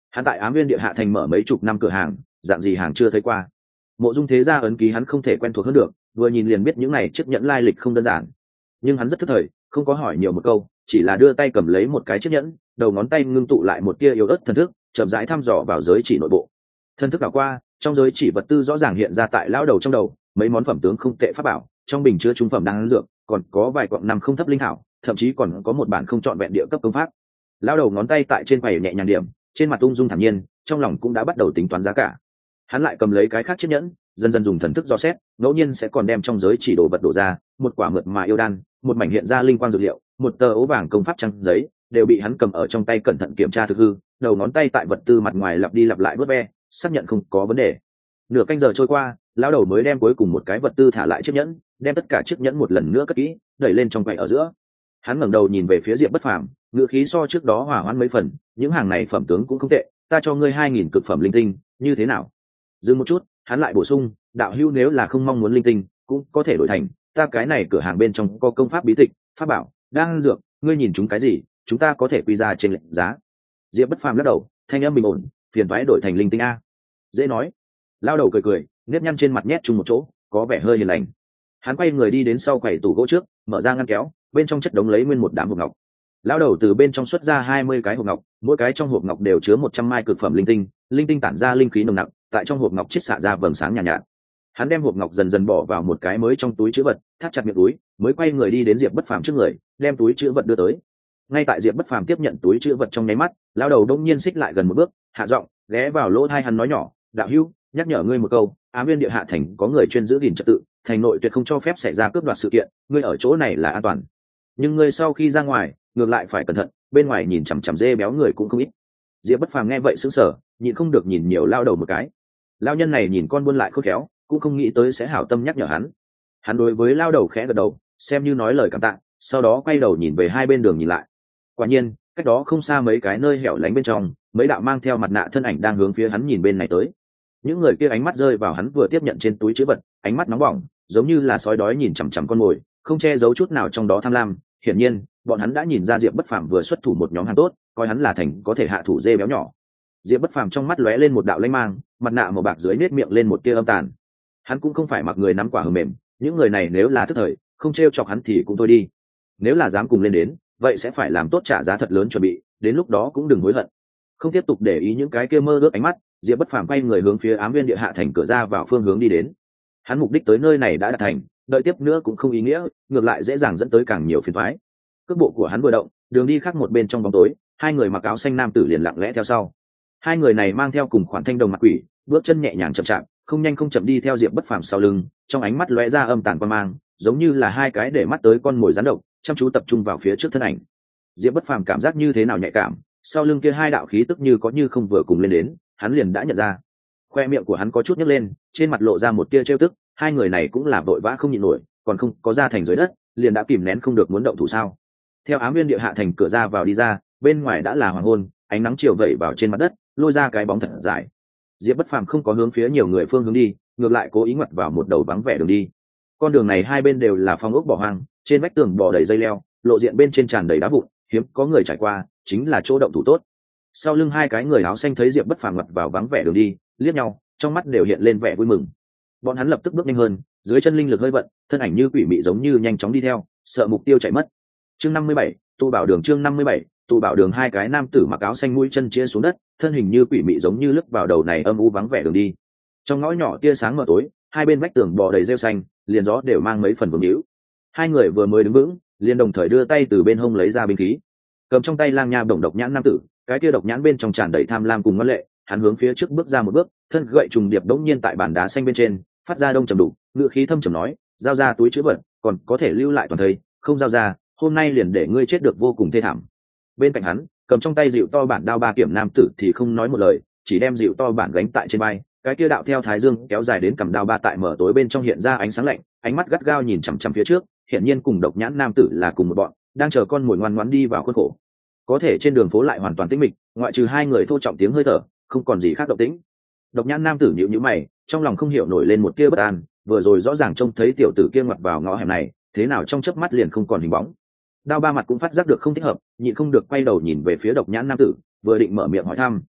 A: Hắn tại Ám Viên Địa Hạ Thành mở mấy chục năm cửa hàng, dạng gì hàng chưa thấy qua. Mộ Dung Thế Gia ấn ký hắn không thể quen thuộc hơn được, vừa nhìn liền biết những này chiếc nhẫn lai lịch không đơn giản. Nhưng hắn rất thức thời, không có hỏi nhiều một câu, chỉ là đưa tay cầm lấy một cái chiếc nhẫn, đầu ngón tay ngưng tụ lại một tia yếu ớt thần thức, chậm rãi thăm dò vào giới chỉ nội bộ. Thần thức đảo qua, trong giới chỉ vật tư rõ ràng hiện ra tại lão đầu trong đầu, mấy món phẩm tướng không tệ pháp bảo, trong bình chứa trung phẩm đan dược, còn có vài quặng năm không thấp linh thảo, thậm chí còn có một bản không trọn vẹn địa cấp công pháp. Lão đầu ngón tay tại trên quầy nhẹ nhàng điểm, trên mặt ung dung thản nhiên, trong lòng cũng đã bắt đầu tính toán giá cả. Hắn lại cầm lấy cái khác chiếc nhẫn, dần dần dùng thần thức dò xét, ngẫu nhiên sẽ còn đem trong giới chỉ đồ vật đổ ra, một quả mượt mà yêu đan, một mảnh hiện ra linh quang dược liệu, một tờ ố vàng công pháp trang giấy, đều bị hắn cầm ở trong tay cẩn thận kiểm tra thực hư, đầu ngón tay tại vật tư mặt ngoài lặp đi lặp lại vớt ve, xác nhận không có vấn đề. Nửa canh giờ trôi qua, lão đầu mới đem cuối cùng một cái vật tư thả lại chiếc nhẫn, đem tất cả chiếc nhẫn một lần nữa cất kỹ, đẩy lên trong quầy ở giữa. Hắn ngẩng đầu nhìn về phía Diệp Bất Phàm, ngựa khí so trước đó hòa hoãn mấy phần, những hàng này phẩm tướng cũng không tệ, ta cho ngươi 2000 cực phẩm linh tinh, như thế nào? Dừng một chút, hắn lại bổ sung, đạo hữu nếu là không mong muốn linh tinh, cũng có thể đổi thành, ta cái này cửa hàng bên trong có công pháp bí tịch, pháp bảo, đan dược, ngươi nhìn chúng cái gì, chúng ta có thể quy ra trên lệnh giá. Diệp Bất Phàm lắc đầu, thanh âm bình ổn, phiền toái đổi thành linh tinh a. Dễ nói. Lao đầu cười cười, nếp nhăn trên mặt nhét chung một chỗ, có vẻ hơi hiền lành. Hắn quay người đi đến sau quầy tủ gỗ trước, mở ra ngăn kéo, bên trong chất đống lấy nguyên một đám hộp ngọc. Lao đầu từ bên trong xuất ra 20 cái hộp ngọc, mỗi cái trong hộp ngọc đều chứa 100 mai cực phẩm linh tinh tản ra linh khí nồng nặc, tại trong hộp ngọc chiết xạ ra vầng sáng nhàn nhạt. Hắn đem hộp ngọc dần dần bỏ vào một cái mới trong túi trữ vật, thắt chặt miệng túi, mới quay người đi đến Diệp Bất Phàm trước người, đem túi trữ vật đưa tới. Ngay tại Diệp Bất Phàm tiếp nhận túi trữ vật trong nháy mắt, lao đầu đông nhiên xích lại gần một bước, hạ giọng, ghé vào lỗ tai hắn nói nhỏ, đạo hữu, nhắc nhở ngươi một câu, Ám Viên Địa Hạ Thành có người chuyên giữ gìn trật tự, thành nội tuyệt không cho phép xảy ra cướp đoạt sự kiện, ngươi ở chỗ này là an toàn. Nhưng ngươi sau khi ra ngoài, ngược lại phải cẩn thận, bên ngoài nhìn chằm chằm dê béo người cũng không ít. Diệp Bất Phàm nghe vậy sững sờ, nhịn không được nhìn nhiều lao đầu một cái. Lao nhân này nhìn con buôn lại khôn khéo, cũng không nghĩ tới sẽ hảo tâm nhắc nhở hắn. Hắn đối với lao đầu khẽ gật đầu, xem như nói lời cảm tạ, sau đó quay đầu nhìn về hai bên đường nhìn lại. Quả nhiên, cách đó không xa mấy cái nơi hẻo lánh bên trong, mấy đạo mang theo mặt nạ thân ảnh đang hướng phía hắn nhìn bên này tới. Những người kia ánh mắt rơi vào hắn vừa tiếp nhận trên túi trữ vật, ánh mắt nóng bỏng, giống như là sói đói nhìn chằm chằm con mồi, không che giấu chút nào trong đó tham lam. Hiển nhiên, bọn hắn đã nhìn ra Diệp Bất Phàm vừa xuất thủ một nhóm hàng tốt, coi hắn là thành có thể hạ thủ dê béo nhỏ. Diệp Bất Phàm trong mắt lóe lên một đạo lanh mang, mặt nạ màu bạc dưới nết miệng lên một tia âm tàn. Hắn cũng không phải mặc người nắm quả hờ mềm, những người này nếu là thức thời, không trêu chọc hắn thì cũng thôi đi. Nếu là dám cùng lên đến, vậy sẽ phải làm tốt trả giá thật lớn chuẩn bị, đến lúc đó cũng đừng hối hận. Không tiếp tục để ý những cái kia mơ ước ánh mắt, Diệp Bất Phàm quay người hướng phía Ám Viên Địa Hạ Thành cửa ra vào phương hướng đi đến. Hắn mục đích tới nơi này đã đạt thành, đợi tiếp nữa cũng không ý nghĩa, ngược lại dễ dàng dẫn tới càng nhiều phiền toái. Cước bộ của hắn vừa động, đường đi khác một bên trong bóng tối, hai người mặc áo xanh nam tử liền lặng lẽ theo sau. Hai người này mang theo cùng khoản thanh đồng mặt quỷ, bước chân nhẹ nhàng chậm chạp, không nhanh không chậm đi theo Diệp Bất Phàm sau lưng, trong ánh mắt lóe ra âm tàn quan mang, giống như là hai cái để mắt tới con mồi rắn độc, chăm chú tập trung vào phía trước thân ảnh. Diệp Bất Phàm cảm giác như thế nào nhạy cảm, sau lưng kia hai đạo khí tức như có như không vừa cùng lên đến, hắn liền đã nhận ra. Khoe miệng của hắn có chút nhếch lên, trên mặt lộ ra một tia trêu tức, hai người này cũng là vội vã không nhịn nổi, còn không có ra thành dưới đất, liền đã kìm nén không được muốn động thủ sao? Theo Ám Viên Địa Hạ Thành cửa ra vào đi ra, bên ngoài đã là hoàng hôn, ánh nắng chiều vẩy vào trên mặt đất, lôi ra cái bóng thật dài. Diệp Bất Phàm không có hướng phía nhiều người phương hướng đi, ngược lại cố ý ngoặt vào một đầu vắng vẻ đường đi. Con đường này hai bên đều là phong ốc bỏ hoang, trên vách tường bò đầy dây leo, lộ diện bên trên tràn đầy đá vụn, hiếm có người trải qua, chính là chỗ động thủ tốt. Sau lưng hai cái người áo xanh thấy Diệp Bất Phàm ngoặt vào vắng vẻ đường đi, liếc nhau, trong mắt đều hiện lên vẻ vui mừng. Bọn hắn lập tức bước nhanh hơn, dưới chân linh lực hơi vận, thân ảnh như quỷ mị giống như nhanh chóng đi theo, sợ mục tiêu chạy mất. Chương 57, tu bảo đường. Chương 57, tu bảo đường. Hai cái nam tử mặc áo xanh mũi chân chia xuống đất, thân hình như quỷ mị giống như lướt vào đầu này âm u vắng vẻ đường đi. Trong ngõ nhỏ tia sáng mờ tối, hai bên vách tường bò đầy rêu xanh, liền gió đều mang mấy phần vương hữu. Hai người vừa mới đứng vững, liền đồng thời đưa tay từ bên hông lấy ra binh khí, cầm trong tay lang nha đồng độc nhãn nam tử, cái kia độc nhãn bên trong tràn đầy tham lam cùng ngoan lệ. Hắn hướng phía trước bước ra một bước, thân gậy trùng điệp đống nhiên tại bàn đá xanh bên trên phát ra đông trầm đủ, ngựa khí thâm trầm nói, giao ra túi chữ vật, còn có thể lưu lại toàn thây, không giao ra, hôm nay liền để ngươi chết được vô cùng thê thảm. Bên cạnh hắn, cầm trong tay dịu to bản đao ba kiểm nam tử thì không nói một lời, chỉ đem dịu to bản gánh tại trên vai, cái kia đạo theo thái dương kéo dài đến cầm đao ba tại mở tối bên trong hiện ra ánh sáng lạnh, ánh mắt gắt gao nhìn chằm chằm phía trước, hiện nhiên cùng độc nhãn nam tử là cùng một bọn, đang chờ con mồi ngoan ngoãn đi vào khuôn khổ. Có thể trên đường phố lại hoàn toàn tĩnh mịch, ngoại trừ hai người thô trọng tiếng hơi thở, không còn gì khác động tĩnh. Độc nhãn nam tử nhíu nhíu mày, trong lòng không hiểu nổi lên một tia bất an, vừa rồi rõ ràng trông thấy tiểu tử kia ngoặt vào ngõ hẻm này, thế nào trong chớp mắt liền không còn hình bóng. Đao ba mặt cũng phát giác được không thích hợp, nhịn không được quay đầu nhìn về phía độc nhãn nam tử, vừa định mở miệng hỏi thăm,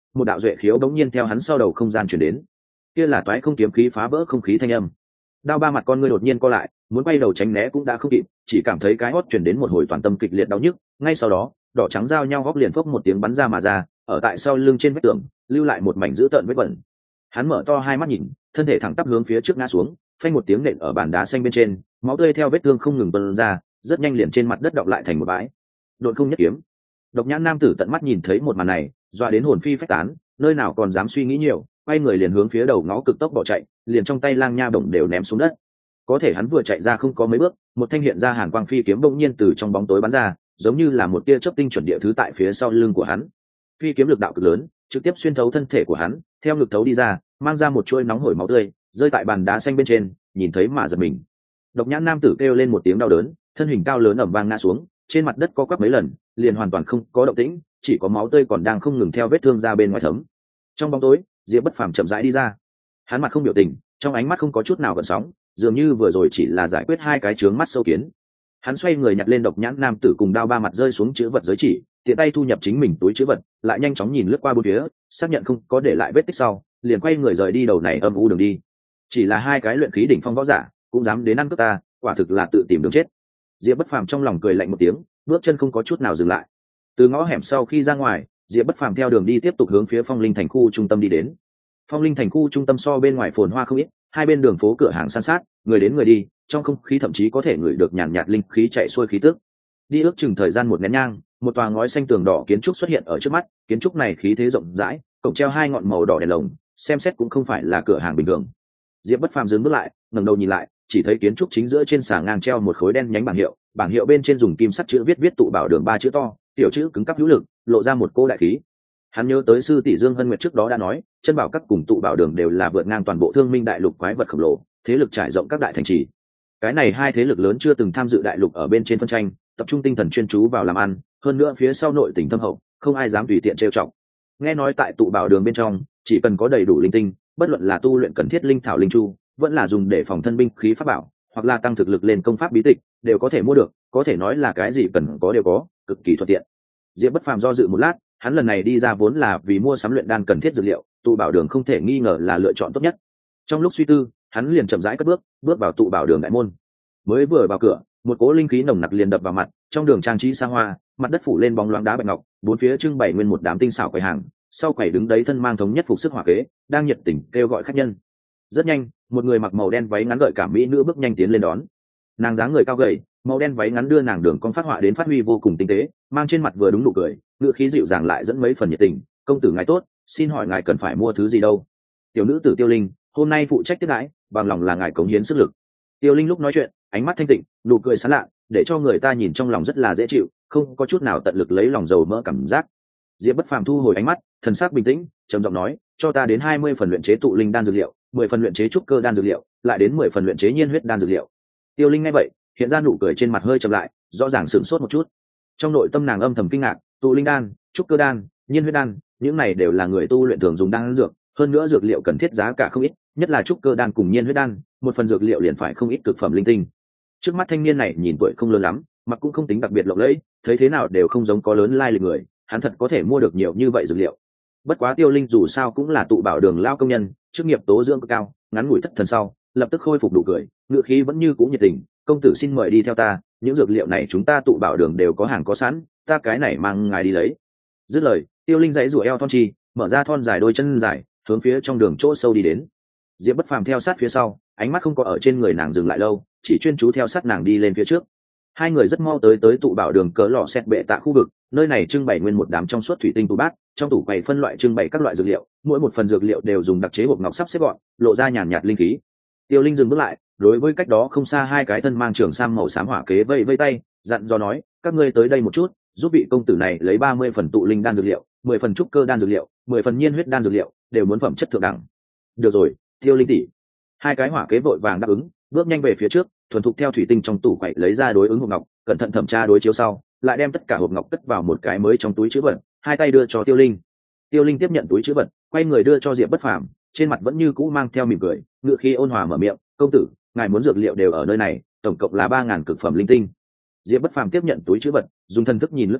A: một đạo duệ khiếu bỗng nhiên theo hắn sau đầu không gian chuyển đến, kia là toái không kiếm khí phá vỡ không khí thanh âm. Đao Ba Mặt con ngươi đột nhiên co lại, muốn quay đầu tránh né cũng đã không kịp, chỉ cảm thấy cái hót chuyển đến một hồi toàn tâm kịch liệt đau nhức, ngay sau đó đỏ trắng giao nhau góc liền phốc một tiếng bắn ra mà ra, ở tại sau lưng trên vách tường lưu lại một mảnh dữ tợn vết bẩn. Hắn mở to hai mắt nhìn, thân thể thẳng tắp hướng phía trước ngã xuống, phanh một tiếng nện ở bàn đá xanh bên trên, máu tươi theo vết thương không ngừng tuôn ra, rất nhanh liền trên mặt đất đọng lại thành một bãi. Độn không nhất kiếm. Độc Nhãn nam tử tận mắt nhìn thấy một màn này, dọa đến hồn phi phách tán, nơi nào còn dám suy nghĩ nhiều, quay người liền hướng phía đầu ngõ cực tốc bỏ chạy, liền trong tay lang nha bổng đều ném xuống đất. Có thể hắn vừa chạy ra không có mấy bước, một thanh hiện ra hàn quang phi kiếm bỗng nhiên từ trong bóng tối bắn ra, giống như là một tia chớp tinh chuẩn địa thứ tại phía sau lưng của hắn. Phi kiếm lực đạo cực lớn, trực tiếp xuyên thấu thân thể của hắn, theo ngực thấu đi ra, mang ra một chuỗi nóng hổi máu tươi, rơi tại bàn đá xanh bên trên, nhìn thấy mà giật mình. Độc Nhãn nam tử kêu lên một tiếng đau đớn, thân hình cao lớn ầm vang ngã xuống, trên mặt đất co quắp mấy lần, liền hoàn toàn không có động tĩnh, chỉ có máu tươi còn đang không ngừng theo vết thương ra bên ngoài thấm. Trong bóng tối, Diệp Bất Phàm chậm rãi đi ra. Hắn mặt không biểu tình, trong ánh mắt không có chút nào gợn sóng, dường như vừa rồi chỉ là giải quyết hai cái chướng mắt sâu kiến. Hắn xoay người nhặt lên Độc Nhãn nam tử cùng Đao Ba Mặt rơi xuống chữ vật giới chỉ, tiện tay thu nhập chính mình túi chữ vật, lại nhanh chóng nhìn lướt qua bốn phía, xác nhận không có để lại vết tích sau, liền quay người rời đi đầu này âm u đường đi. Chỉ là hai cái luyện khí đỉnh phong võ giả, cũng dám đến ăn cướp ta, quả thực là tự tìm đường chết. Diệp Bất Phàm trong lòng cười lạnh một tiếng, bước chân không có chút nào dừng lại. Từ ngõ hẻm sau khi ra ngoài, Diệp Bất Phàm theo đường đi tiếp tục hướng phía Phong Linh thành khu trung tâm đi đến. Phong Linh thành khu trung tâm so bên ngoài phồn hoa không ít, hai bên đường phố cửa hàng san sát, người đến người đi, trong không khí thậm chí có thể ngửi được nhàn nhạt linh khí chạy xuôi khí tức. Đi ước chừng thời gian một nén nhang, một tòa ngói xanh tường đỏ kiến trúc xuất hiện ở trước mắt, kiến trúc này khí thế rộng rãi, cổng treo hai ngọn màu đỏ đèn lồng, xem xét cũng không phải là cửa hàng bình thường. Diệp Bất Phàm dừng bước lại, ngẩng đầu nhìn lại, chỉ thấy kiến trúc chính giữa trên xà ngang treo một khối đen nhánh bảng hiệu bên trên dùng kim sắt chữ viết tụ bảo đường ba chữ to, tiểu chữ cứng cáp hữu lực, lộ ra một cô đại khí. Hắn nhớ tới sư tỷ Dương Hân Nguyệt trước đó đã nói, chân bảo các cùng tụ bảo đường đều là vượt ngang toàn bộ thương minh đại lục quái vật khổng lồ, thế lực trải rộng các đại thành trì. Cái này hai thế lực lớn chưa từng tham dự đại lục ở bên trên phân tranh, tập trung tinh thần chuyên chú vào làm ăn, hơn nữa phía sau nội tình thâm hậu, không ai dám tùy tiện trêu chọc. Nghe nói tại tụ bảo đường bên trong, chỉ cần có đầy đủ linh tinh, bất luận là tu luyện cần thiết linh thảo linh chu, vẫn là dùng để phòng thân binh khí pháp bảo, hoặc là tăng thực lực lên công pháp bí tịch, đều có thể mua được, có thể nói là cái gì cần có đều có, cực kỳ thuận tiện. Diệp Bất Phàm do dự một lát, hắn lần này đi ra vốn là vì mua sắm luyện đan cần thiết dược liệu, tụ bảo đường không thể nghi ngờ là lựa chọn tốt nhất. Trong lúc suy tư, hắn liền chậm rãi cất bước vào tụ bảo đường đại môn. Mới vừa vào cửa, một cỗ linh khí nồng nặc liền đập vào mặt, trong đường trang trí xa hoa, mặt đất phủ lên bóng loáng đá bạch ngọc, bốn phía trưng bày nguyên một đám tinh xảo quầy hàng, sau quầy đứng đấy thân mang thống nhất phục sức hỏa kế, đang nhiệt tình kêu gọi khách nhân. Rất nhanh, một người mặc màu đen váy ngắn gợi cảm mỹ nữ bước nhanh tiến lên đón. Nàng dáng người cao gầy, màu đen váy ngắn đưa nàng đường cong phát họa đến phát huy vô cùng tinh tế, mang trên mặt vừa đúng nụ cười, ngữ khí dịu dàng lại dẫn mấy phần nhiệt tình. Công tử ngài tốt, xin hỏi ngài cần phải mua thứ gì đâu? Tiểu nữ tử Tiêu Linh, hôm nay phụ trách tiếp đãi, bằng lòng là ngài cống hiến sức lực. Tiêu Linh lúc nói chuyện, ánh mắt thanh tịnh, nụ cười sán lạ, để cho người ta nhìn trong lòng rất là dễ chịu, không có chút nào tận lực lấy lòng dầu mỡ cảm giác. Diệp Bất Phàm thu hồi ánh mắt, thần sắc bình tĩnh, trầm giọng nói, cho ta đến 20 phần luyện chế tụ linh đan dược liệu, 10 phần luyện chế trúc cơ đan dược liệu, lại đến 10 phần luyện chế nhiên huyết đan dược liệu. Tiêu Linh nghe vậy, hiện ra nụ cười trên mặt hơi chậm lại, rõ ràng sửng sốt một chút. Trong nội tâm nàng âm thầm kinh ngạc, tụ linh đan, trúc cơ đan, nhiên huyết đan, những này đều là người tu luyện thường dùng đan dược, hơn nữa dược liệu cần thiết giá cả không ít, nhất là trúc cơ đan cùng nhiên huyết đan, một phần dược liệu liền phải không ít cực phẩm linh tinh. Trước mắt thanh niên này nhìn tuổi không lớn lắm, mặc cũng không tính đặc biệt lộng lẫy, thấy thế nào đều không giống có lớn lai lịch người, hắn thật có thể mua được nhiều như vậy dược liệu. Bất quá Tiêu Linh dù sao cũng là tụ bảo đường lao công nhân, chức nghiệp tố dưỡng cao, ngắn ngủi thất thần sau, lập tức khôi phục đủ cười, ngựa khí vẫn như cũ nhiệt tình, công tử xin mời đi theo ta, những dược liệu này chúng ta tụ bảo đường đều có hàng có sẵn, ta cái này mang ngài đi lấy. Dứt lời, Tiêu Linh giãy giụa eo thon chi, mở ra thon dài đôi chân dài, hướng phía trong đường chỗ sâu đi đến. Diệp Bất Phàm theo sát phía sau, ánh mắt không có ở trên người nàng dừng lại lâu, chỉ chuyên chú theo sát nàng đi lên phía trước. Hai người rất mau tới tụ bảo đường cỡ lọ xét bệ tạ khu vực, nơi này trưng bày nguyên một đám trong suốt thủy tinh tủ bát, trong tủ quầy phân loại trưng bày các loại dược liệu, mỗi một phần dược liệu đều dùng đặc chế hộp ngọc sắp xếp gọn, lộ ra nhàn nhạt linh khí. Tiêu Linh dừng bước lại, đối với cách đó không xa hai cái thân mang trường sam màu xám hỏa kế vây vây tay, dặn dò nói, các ngươi tới đây một chút, giúp vị công tử này lấy 30 phần tụ linh đan dược liệu, 10 phần trúc cơ đan dược liệu, 10 phần nhiên huyết đan dược liệu, đều muốn phẩm chất thượng đẳng. Được rồi, Tiêu Linh tỷ. Hai cái hỏa kế vội vàng đáp ứng, bước nhanh về phía trước, thuần thục theo thủy tinh trong tủ quậy lấy ra đối ứng hộp ngọc, cẩn thận thẩm tra đối chiếu sau, lại đem tất cả hộp ngọc cất vào một cái mới trong túi trữ vật, hai tay đưa cho Tiêu Linh. Tiêu Linh tiếp nhận túi trữ vật, quay người đưa cho Diệp Bất Phàm, trên mặt vẫn như cũ mang theo mỉm cười, ngựa khí ôn hòa mở miệng, công tử, ngài muốn dược liệu đều ở nơi này, tổng cộng là 3000 cực phẩm linh tinh. Diệp Bất Phàm tiếp nhận túi trữ vật, dùng thần thức nhìn lướt qua,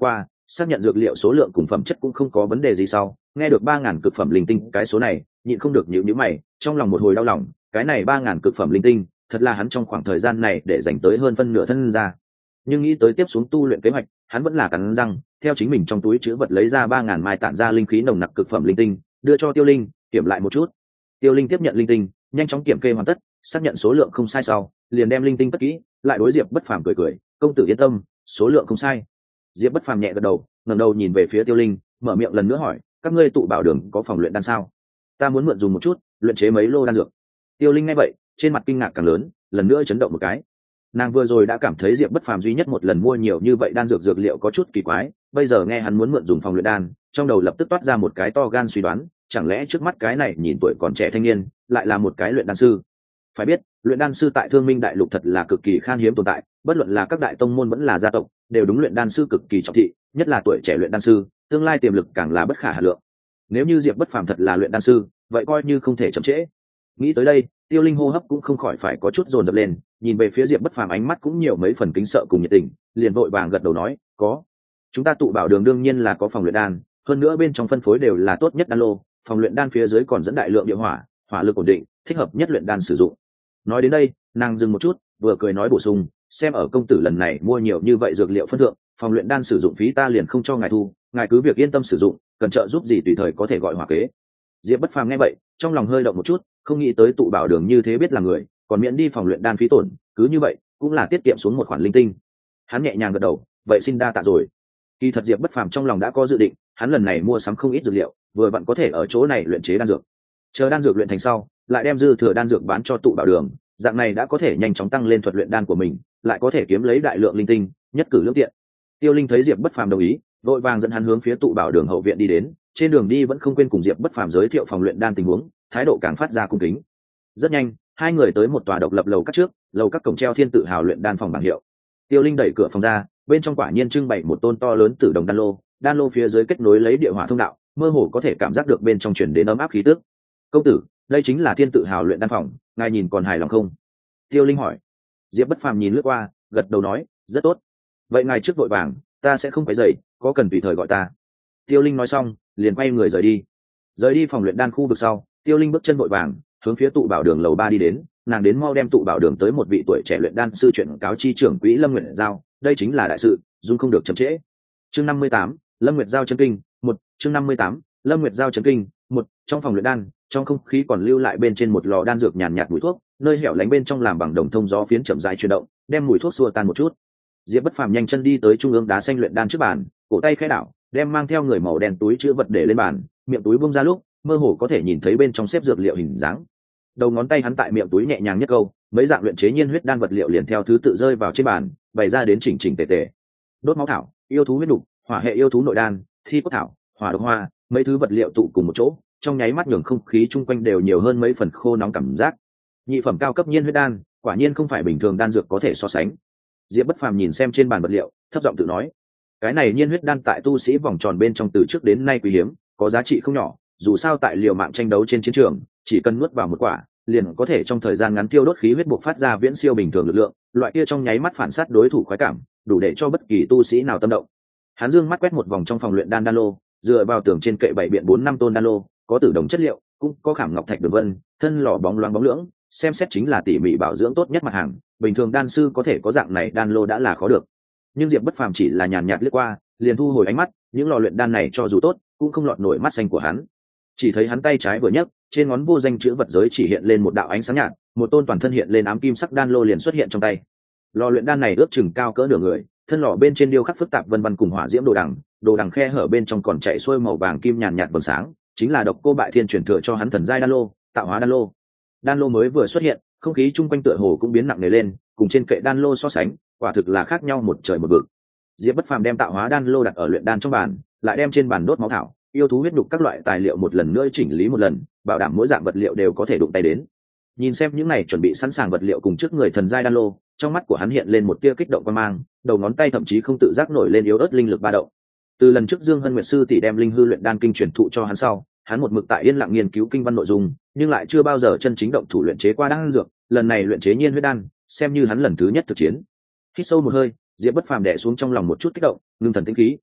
A: xác nhận dược liệu số lượng cùng phẩm chất cũng không có vấn đề gì sau, nghe được 3.000 cực phẩm linh tinh cái số này, nhịn không được nhíu mày, trong lòng một hồi đau lòng. Cái này 3.000 cực phẩm linh tinh, thật là hắn trong khoảng thời gian này để dành tới hơn phân nửa thân ra. Nhưng nghĩ tới tiếp xuống tu luyện kế hoạch, hắn vẫn là cắn răng theo chính mình trong túi chứa vật lấy ra 3.000 mai tản ra linh khí nồng nặc cực phẩm linh tinh, đưa cho Tiêu Linh kiểm lại một chút. Tiêu Linh tiếp nhận linh tinh, nhanh chóng kiểm kê hoàn tất, xác nhận số lượng không sai sau, liền đem linh tinh cất kỹ, lại đối Diệp Bất Phàm cười, công tử yên tâm, số lượng không sai. Diệp Bất Phàm nhẹ gật đầu, ngẩng đầu nhìn về phía Tiêu Linh, mở miệng lần nữa hỏi, các ngươi tụ bảo đường có phòng luyện đan sao? Ta muốn mượn dùng một chút, luyện chế mấy lô đan dược. Tiêu Linh nghe vậy, trên mặt kinh ngạc càng lớn, lần nữa chấn động một cái. Nàng vừa rồi đã cảm thấy Diệp Bất Phàm duy nhất một lần mua nhiều như vậy đan dược dược liệu có chút kỳ quái, bây giờ nghe hắn muốn mượn dùng phòng luyện đan, trong đầu lập tức toát ra một cái to gan suy đoán, chẳng lẽ trước mắt cái này nhìn tuổi còn trẻ thanh niên, lại là một cái luyện đan sư? Phải biết, luyện đan sư tại Thương Minh Đại Lục thật là cực kỳ khan hiếm tồn tại, bất luận là các đại tông môn vẫn là gia tộc, đều đúng luyện đan sư cực kỳ trọng thị, nhất là tuổi trẻ luyện đan sư, tương lai tiềm lực càng là bất khả hà lượng. Nếu như Diệp Bất Phàm thật là luyện đan sư, vậy coi như không thể chậm trễ. Nghĩ tới đây, Tiêu Linh hô hấp cũng không khỏi phải có chút dồn dập lên, nhìn về phía Diệp Bất Phàm ánh mắt cũng nhiều mấy phần kính sợ cùng nhiệt tình, liền vội vàng gật đầu nói, có. Chúng ta tụ bảo đường đương nhiên là có phòng luyện đan, hơn nữa bên trong phân phối đều là tốt nhất đan lô, phòng luyện đan phía dưới còn dẫn đại lượng địa hỏa, hỏa lực ổn định, thích hợp nhất luyện đan sử dụng. Nói đến đây, nàng dừng một chút, vừa cười nói bổ sung, xem ở công tử lần này mua nhiều như vậy dược liệu phân thượng, phòng luyện đan sử dụng phí ta liền không cho ngài thu, ngài cứ việc yên tâm sử dụng, cần trợ giúp gì tùy thời có thể gọi hỏa kế. Diệp Bất Phàm nghe vậy, trong lòng hơi động một chút, không nghĩ tới tụ bảo đường như thế biết là người, còn miễn đi phòng luyện đan phí tổn, cứ như vậy cũng là tiết kiệm xuống một khoản linh tinh. Hắn nhẹ nhàng gật đầu, vậy xin đa tạ rồi. Kỳ thật Diệp Bất Phàm trong lòng đã có dự định, hắn lần này mua sắm không ít dược liệu, vừa vặn có thể ở chỗ này luyện chế đan dược. Chờ đan dược luyện thành sau, lại đem dư thừa đan dược bán cho tụ bảo đường, dạng này đã có thể nhanh chóng tăng lên thuật luyện đan của mình, lại có thể kiếm lấy đại lượng linh tinh, nhất cử lưỡng tiện. Tiêu Linh thấy Diệp Bất Phàm đồng ý, vội vàng dẫn hắn hướng phía tụ bảo đường hậu viện đi đến, trên đường đi vẫn không quên cùng Diệp Bất Phàm giới thiệu phòng luyện đan tình huống, thái độ càng phát ra cung kính. Rất nhanh, hai người tới một tòa độc lập lầu các trước, lầu các cổng treo thiên tự hào luyện đan phòng bảng hiệu. Tiêu Linh đẩy cửa phòng ra, bên trong quả nhiên trưng bày một tôn to lớn tử đồng đan lô phía dưới kết nối lấy địa hỏa thông đạo, mơ hồ có thể cảm giác được bên trong truyền đến ấm áp khí tức. Công tử, đây chính là thiên tự hào luyện đan phòng, ngài nhìn còn hài lòng không? Tiêu Linh hỏi. Diệp Bất Phàm nhìn lướt qua, gật đầu nói, rất tốt. Vậy ngài trước vội vàng, ta sẽ không phải dậy, có cần tùy thời gọi ta. Tiêu Linh nói xong, liền quay người rời đi. Rời đi phòng luyện đan khu vực sau, Tiêu Linh bước chân vội vàng, hướng phía tụ bảo đường lầu 3 đi đến, nàng đến mau đem tụ bảo đường tới một vị tuổi trẻ luyện đan sư chuyện cáo chi trưởng quỹ Lâm Nguyệt Giao, đây chính là đại sự, dung không được chậm trễ. Chương 58, Lâm Nguyệt Giao chấn kinh, 1, chương 58, Lâm Nguyệt Giao chấn kinh, 1, trong phòng luyện đan, trong không khí còn lưu lại bên trên một lò đan dược nhàn nhạt mùi thuốc, nơi hẻo lánh bên trong làm bằng đồng thông gió phiến chậm rãi chuyển động, đem mùi thuốc xua tan một chút. Diệp Bất Phàm nhanh chân đi tới trung ương đá xanh luyện đan trước bàn, cổ tay khẽ đảo, đem mang theo người màu đen túi chứa vật để lên bàn, miệng túi bung ra lúc, mơ hồ có thể nhìn thấy bên trong xếp dược liệu hình dáng. Đầu ngón tay hắn tại miệng túi nhẹ nhàng nhấc câu, mấy dạng luyện chế nhiên huyết đan vật liệu liền theo thứ tự rơi vào trên bàn, bày ra đến chỉnh chỉnh tề tề. Đốt máu thảo, yêu thú huyết nục, hỏa hệ yêu thú nội đan, thi cốt thảo, hỏa độc hoa, mấy thứ vật liệu tụ cùng một chỗ, trong nháy mắt nhường không khí chung quanh đều nhiều hơn mấy phần khô nóng cảm giác. Nhị phẩm cao cấp nhiên huyết đan, quả nhiên không phải bình thường đan dược có thể so sánh. Diệp Bất Phàm nhìn xem trên bàn vật liệu, thấp giọng tự nói, cái này nhiên huyết đan tại tu sĩ vòng tròn bên trong từ trước đến nay quý hiếm, có giá trị không nhỏ, dù sao tại liều mạng tranh đấu trên chiến trường, chỉ cần nuốt vào một quả, liền có thể trong thời gian ngắn tiêu đốt khí huyết bộc phát ra viễn siêu bình thường lực lượng, loại kia trong nháy mắt phản sát đối thủ khoái cảm, đủ để cho bất kỳ tu sĩ nào tâm động. Hắn dương mắt quét một vòng trong phòng luyện đan lô, dựa vào tường trên kệ bảy biện 4-5 tôn đan lô, có tử đồng chất liệu, cũng có khảm ngọc thạch đường vân, thân lò bóng loáng bóng lưỡng, xem xét chính là tỉ mỉ bảo dưỡng tốt nhất mặt hàng, bình thường đan sư có thể có dạng này đan lô đã là khó được. Nhưng Diệp Bất Phàm chỉ là nhàn nhạt liếc qua, liền thu hồi ánh mắt, những lò luyện đan này cho dù tốt, cũng không lọt nổi mắt xanh của hắn. Chỉ thấy hắn tay trái vừa nhấc, trên ngón vô danh chữ vật giới chỉ hiện lên một đạo ánh sáng nhạt, một tôn toàn thân hiện lên ám kim sắc đan lô liền xuất hiện trong tay. Lò luyện đan này ước chừng cao cỡ nửa người, thân lò bên trên điêu khắc phức tạp vân vân cùng hỏa diễm đồ đằng khe hở bên trong còn chạy xuôi màu vàng kim nhàn nhạt vầng sáng, chính là độc cô bại thiên truyền thừa cho hắn thần giai đan lô, tạo hóa đan lô. Đan lô mới vừa xuất hiện, không khí chung quanh tựa hồ cũng biến nặng nề lên, cùng trên kệ đan lô so sánh, quả thực là khác nhau một trời một vực. Diệp Bất Phàm đem tạo hóa đan lô đặt ở luyện đan trong bàn, lại đem trên bàn đốt máu thảo, yêu thú huyết đục các loại tài liệu một lần nữa chỉnh lý một lần, bảo đảm mỗi dạng vật liệu đều có thể đụng tay đến. Nhìn xem những này chuẩn bị sẵn sàng vật liệu cùng trước người thần giai đan lô, trong mắt của hắn hiện lên một tia kích động quan mang, đầu ngón tay thậm chí không tự giác nổi lên yếu ớt linh lực ba động. Từ lần trước Dương Hân Nguyệt sư tỷ đem linh hư luyện đan kinh truyền thụ cho hắn sau, hắn một mực tại yên lặng nghiên cứu kinh văn nội dung, nhưng lại chưa bao giờ chân chính động thủ luyện chế qua đan dược, lần này luyện chế nhiên huyết đan, xem như hắn lần thứ nhất thực chiến. Hít sâu một hơi, Diệp Bất Phàm đè xuống trong lòng một chút kích động, ngưng thần tĩnh khí.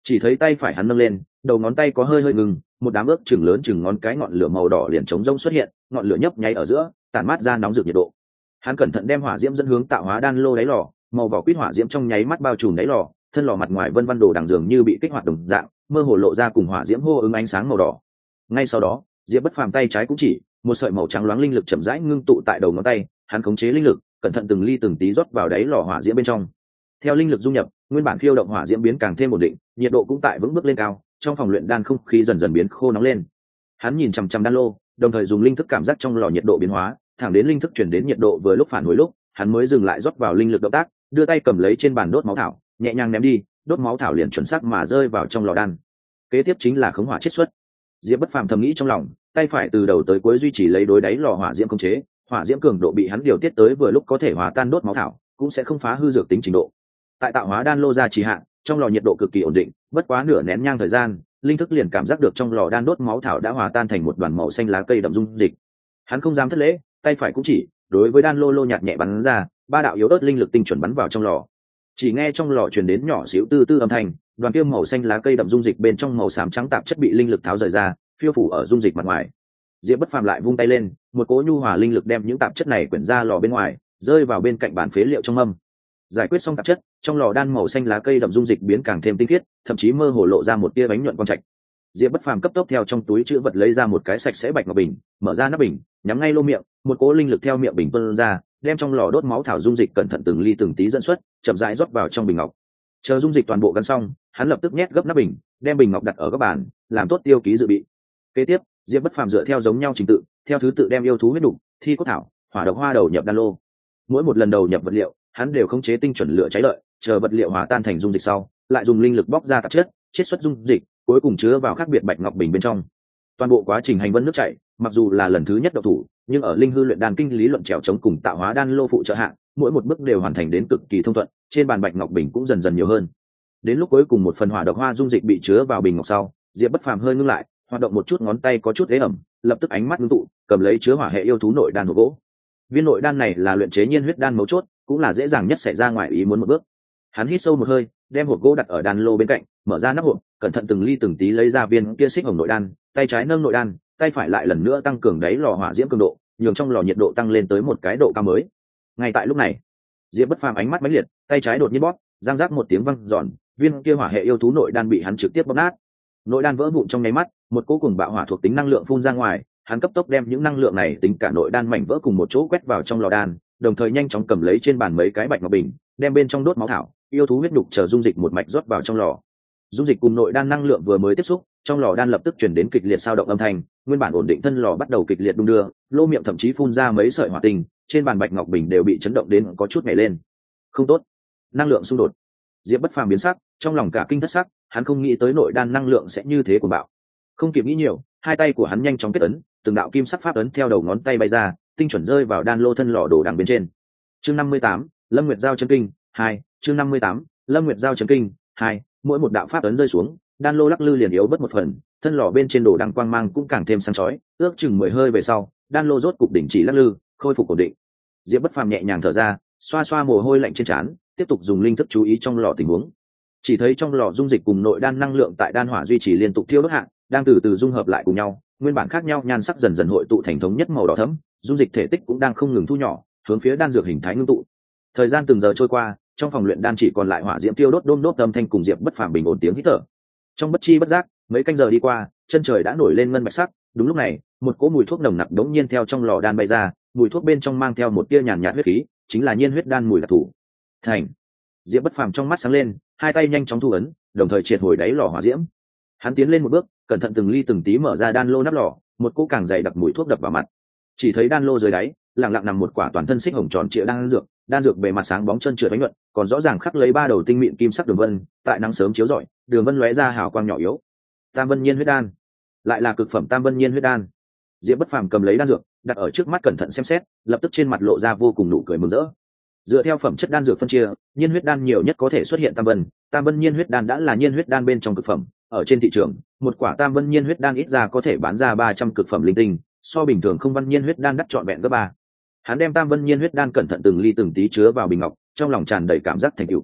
A: Chỉ thấy tay phải hắn nâng lên, đầu ngón tay có hơi hơi ngừng, một đám ước chừng lớn chừng ngón cái ngọn lửa màu đỏ liền trống rông xuất hiện, ngọn lửa nhấp nháy ở giữa, tản mát ra nóng rực nhiệt độ. Hắn cẩn thận đem hỏa diễm dẫn hướng tạo hóa đan lô đáy lò, màu vỏ quýt hỏa diễm trong nháy mắt bao trùm đáy lò, thân lò mặt ngoài vân vân đồ đằng dường như bị kích hoạt đồng dạng, mơ hồ lộ ra cùng hỏa diễm hô ứng ánh sáng màu đỏ. Ngay sau đó, Diệp Bất Phàm tay trái cũng chỉ, một sợi màu trắng loáng linh lực chậm rãi ngưng tụ tại đầu ngón tay, hắn khống chế linh lực, cẩn thận từng ly từng tí rót vào đáy lò hỏa diễm bên trong. Theo linh lực dung nhập, nguyên bản khiêu động hỏa diễm biến càng thêm ổn định, nhiệt độ cũng tại vững bước lên cao, trong phòng luyện đan không khí dần dần biến khô nóng lên. Hắn nhìn chằm chằm đan lô, đồng thời dùng linh thức cảm giác trong lò nhiệt độ biến hóa, thẳng đến linh thức chuyển đến nhiệt độ vừa lúc phản hồi lúc, hắn mới dừng lại rót vào linh lực động tác, đưa tay cầm lấy trên bàn đốt máu thảo, nhẹ nhàng ném đi, đốt máu thảo liền chuẩn xác mà rơi vào trong lò đan. Kế tiếp chính là khống hỏa chiết xuất. Diệp Bất Phàm thầm nghĩ trong lòng, tay phải từ đầu tới cuối duy trì lấy đối đáy lò hỏa diễm khống chế, hỏa diễm cường độ bị hắn điều tiết tới vừa lúc có thể hòa tan đốt máu thảo, cũng sẽ không phá hư dược tính trình độ. Tại tạo hóa đan lô ra trì hạn, trong lò nhiệt độ cực kỳ ổn định, bất quá nửa nén nhang thời gian, linh thức liền cảm giác được trong lò đan đốt máu thảo đã hòa tan thành một đoàn màu xanh lá cây đậm dung dịch. Hắn không dám thất lễ, tay phải cũng chỉ, đối với đan lô nhạt nhẹ bắn ra, ba đạo yếu ớt linh lực tinh chuẩn bắn vào trong lò. Chỉ nghe trong lò truyền đến nhỏ xíu tư tư âm thanh, đoàn kia màu xanh lá cây đậm dung dịch bên trong màu xám trắng tạp chất bị linh lực tháo rời ra, phiêu phủ ở dung dịch mặt ngoài. Diệp Bất Phàm lại vung tay lên, một cỗ nhu hòa linh lực đem những tạp chất này quyển ra lò bên ngoài, rơi vào bên cạnh bàn phế liệu trong mâm. Giải quyết xong tạp chất, trong lò đan màu xanh lá cây đậm dung dịch biến càng thêm tinh khiết, thậm chí mơ hồ lộ ra một tia bánh nhuận quang trạch. Diệp Bất Phàm cấp tốc theo trong túi trữ vật lấy ra một cái sạch sẽ bạch ngọc bình, mở ra nắp bình, nhắm ngay lô miệng, một cỗ linh lực theo miệng bình tuôn ra, đem trong lò đốt máu thảo dung dịch cẩn thận từng ly từng tí dẫn xuất, chậm rãi rót vào trong bình ngọc. Chờ dung dịch toàn bộ gắn xong, hắn lập tức nhét gấp nắp bình, đem bình ngọc đặt ở góc bàn, làm tốt tiêu ký dự bị. Kế tiếp, Diệp Bất Phàm dựa theo giống nhau trình tự, theo thứ tự đem yêu thú huyết đục, thi cốt thảo, hỏa độc hoa đầu nhập đan lô. Mỗi một lần đầu nhập vật liệu, hắn đều khống chế tinh chuẩn lửa cháy lợi, chờ vật liệu hòa tan thành dung dịch sau, lại dùng linh lực bóc ra tạp chất, chiết xuất dung dịch, cuối cùng chứa vào khác biệt bạch ngọc bình bên trong. Toàn bộ quá trình hành vân nước chảy, mặc dù là lần thứ nhất độc thủ, nhưng ở linh hư luyện đan kinh lý luận trèo chống cùng tạo hóa đan lô phụ trợ hạng, mỗi một bước đều hoàn thành đến cực kỳ thông thuận, trên bàn bạch ngọc bình cũng dần dần nhiều hơn. Đến lúc cuối cùng một phần hỏa độc hoa dung dịch bị chứa vào bình ngọc sau, Diệp Bất Phàm hơi ngưng lại, hoạt động một chút ngón tay có chút ế ẩm, lập tức ánh mắt ngưng tụ, cầm lấy chứa hỏa hệ yêu thú nội đan hộp gỗ. Viên nội đan này là luyện chế nhiên huyết đan mấu chốt, cũng là dễ dàng nhất xảy ra ngoài ý muốn một bước. Hắn hít sâu một hơi, đem hộp gỗ đặt ở đan lô bên cạnh, mở ra nắp hộp, cẩn thận từng ly từng tí lấy ra viên kia xích hồng nội đan, tay trái nâng nội đan, tay phải lại lần nữa tăng cường đáy lò hỏa diễm cường độ, nhường trong lò nhiệt độ tăng lên tới một cái độ cao mới. Ngay tại lúc này, Diệp Bất Phàm ánh mắt mãnh liệt, tay trái đột nhiên bóp, giang giác một tiếng vang giòn, viên kia hỏa hệ yêu thú nội đan bị hắn trực tiếp bóp nát. Nội đan vỡ vụn trong nháy mắt, một cỗ cùng bạo hỏa thuộc tính năng lượng phun ra ngoài, hắn cấp tốc đem những năng lượng này tính cả nội đan mảnh vỡ cùng một chỗ quét vào trong lò đan, đồng thời nhanh chóng cầm lấy trên bàn mấy cái bạch ngọc bình, đem bên trong đốt máu thảo, yêu thú huyết đục chờ dung dịch một mạch rót vào trong lò. Dung dịch cùng nội đan năng lượng vừa mới tiếp xúc, trong lò đan lập tức chuyển đến kịch liệt sao động âm thanh, nguyên bản ổn định thân lò bắt đầu kịch liệt đung đưa, lô miệng thậm chí phun ra mấy sợi hỏa tinh, trên bàn bạch ngọc bình đều bị chấn động đến có chút nhảy lên. Không tốt, năng lượng xung đột. Diệp Bất Phàm biến sắc, trong lòng cả kinh thất sắc, hắn không nghĩ tới nội đan năng lượng sẽ như thế cuồng bạo. Không kịp nghĩ nhiều, hai tay của hắn nhanh chóng kết ấn, từng đạo kim sắc pháp ấn theo đầu ngón tay bay ra, tinh chuẩn rơi vào đan lô thân lò đổ đằng bên trên. Chương 58, Lâm Nguyệt giao chân kinh 2, chương 58, Lâm Nguyệt giao chân kinh 2, mỗi một đạo pháp ấn rơi xuống, đan lô lắc lư liền yếu bớt một phần, thân lò bên trên đổ đằng quang mang cũng càng thêm sáng chói, ước chừng 10 hơi về sau, đan lô rốt cục đỉnh chỉ lắc lư, khôi phục ổn định. Diệp Bất Phàm nhẹ nhàng thở ra, xoa xoa mồ hôi lạnh trên trán, tiếp tục dùng linh thức chú ý trong lò tình huống. Chỉ thấy trong lò dung dịch cùng nội đan năng lượng tại đan hỏa duy trì liên tục thiêu đốt hạ, đang từ từ dung hợp lại cùng nhau, nguyên bản khác nhau nhan sắc dần dần hội tụ thành thống nhất màu đỏ thẫm, dung dịch thể tích cũng đang không ngừng thu nhỏ, hướng phía đan dược hình thái ngưng tụ. Thời gian từng giờ trôi qua, trong phòng luyện đan chỉ còn lại hỏa diễm tiêu đốt đôm đốt âm thanh cùng Diệp Bất Phàm bình ổn tiếng hít thở. Trong bất chi bất giác, mấy canh giờ đi qua, chân trời đã nổi lên ngân bạch sắc, đúng lúc này, một cỗ mùi thuốc nồng nặc đống nhiên theo trong lò đan bay ra, mùi thuốc bên trong mang theo một tia nhàn nhạt huyết khí, chính là nhiên huyết đan mùi đặc thù. Thành. Diệp Bất Phàm trong mắt sáng lên, hai tay nhanh chóng thu ấn, đồng thời triệt hồi đáy lò hỏa diễm. Hắn tiến lên một bước, cẩn thận từng ly từng tí mở ra đan lô nắp lò, một cỗ càng dày đặc mùi thuốc đập vào mặt. Chỉ thấy đan lô dưới đáy, lặng lặng nằm một quả toàn thân xích hồng tròn trịa đan dược bề mặt sáng bóng chân trượt bánh nhuận, còn rõ ràng khắc lấy ba đầu tinh mịn kim sắc đường vân, tại nắng sớm chiếu rọi, đường vân lóe ra hào quang nhỏ yếu. Tam Vân Nhiên huyết đan, lại là cực phẩm Tam Vân Nhiên huyết đan. Diệp Bất Phàm cầm lấy đan dược, đặt ở trước mắt cẩn thận xem xét, lập tức trên mặt lộ ra vô cùng nụ cười mừng rỡ. Dựa theo phẩm chất đan dược phân chia, nhiên huyết đan nhiều nhất có thể xuất hiện tam vân nhiên huyết đan đã là nhiên huyết đan bên trong cực phẩm, ở trên thị trường, một quả tam vân nhiên huyết đan ít ra có thể bán ra 300 cực phẩm linh tinh, so bình thường không văn nhiên huyết đan đắt trọn vẹn gấp 3. Hắn đem tam vân nhiên huyết đan cẩn thận từng ly từng tí chứa vào bình ngọc, trong lòng tràn đầy cảm giác thành tựu.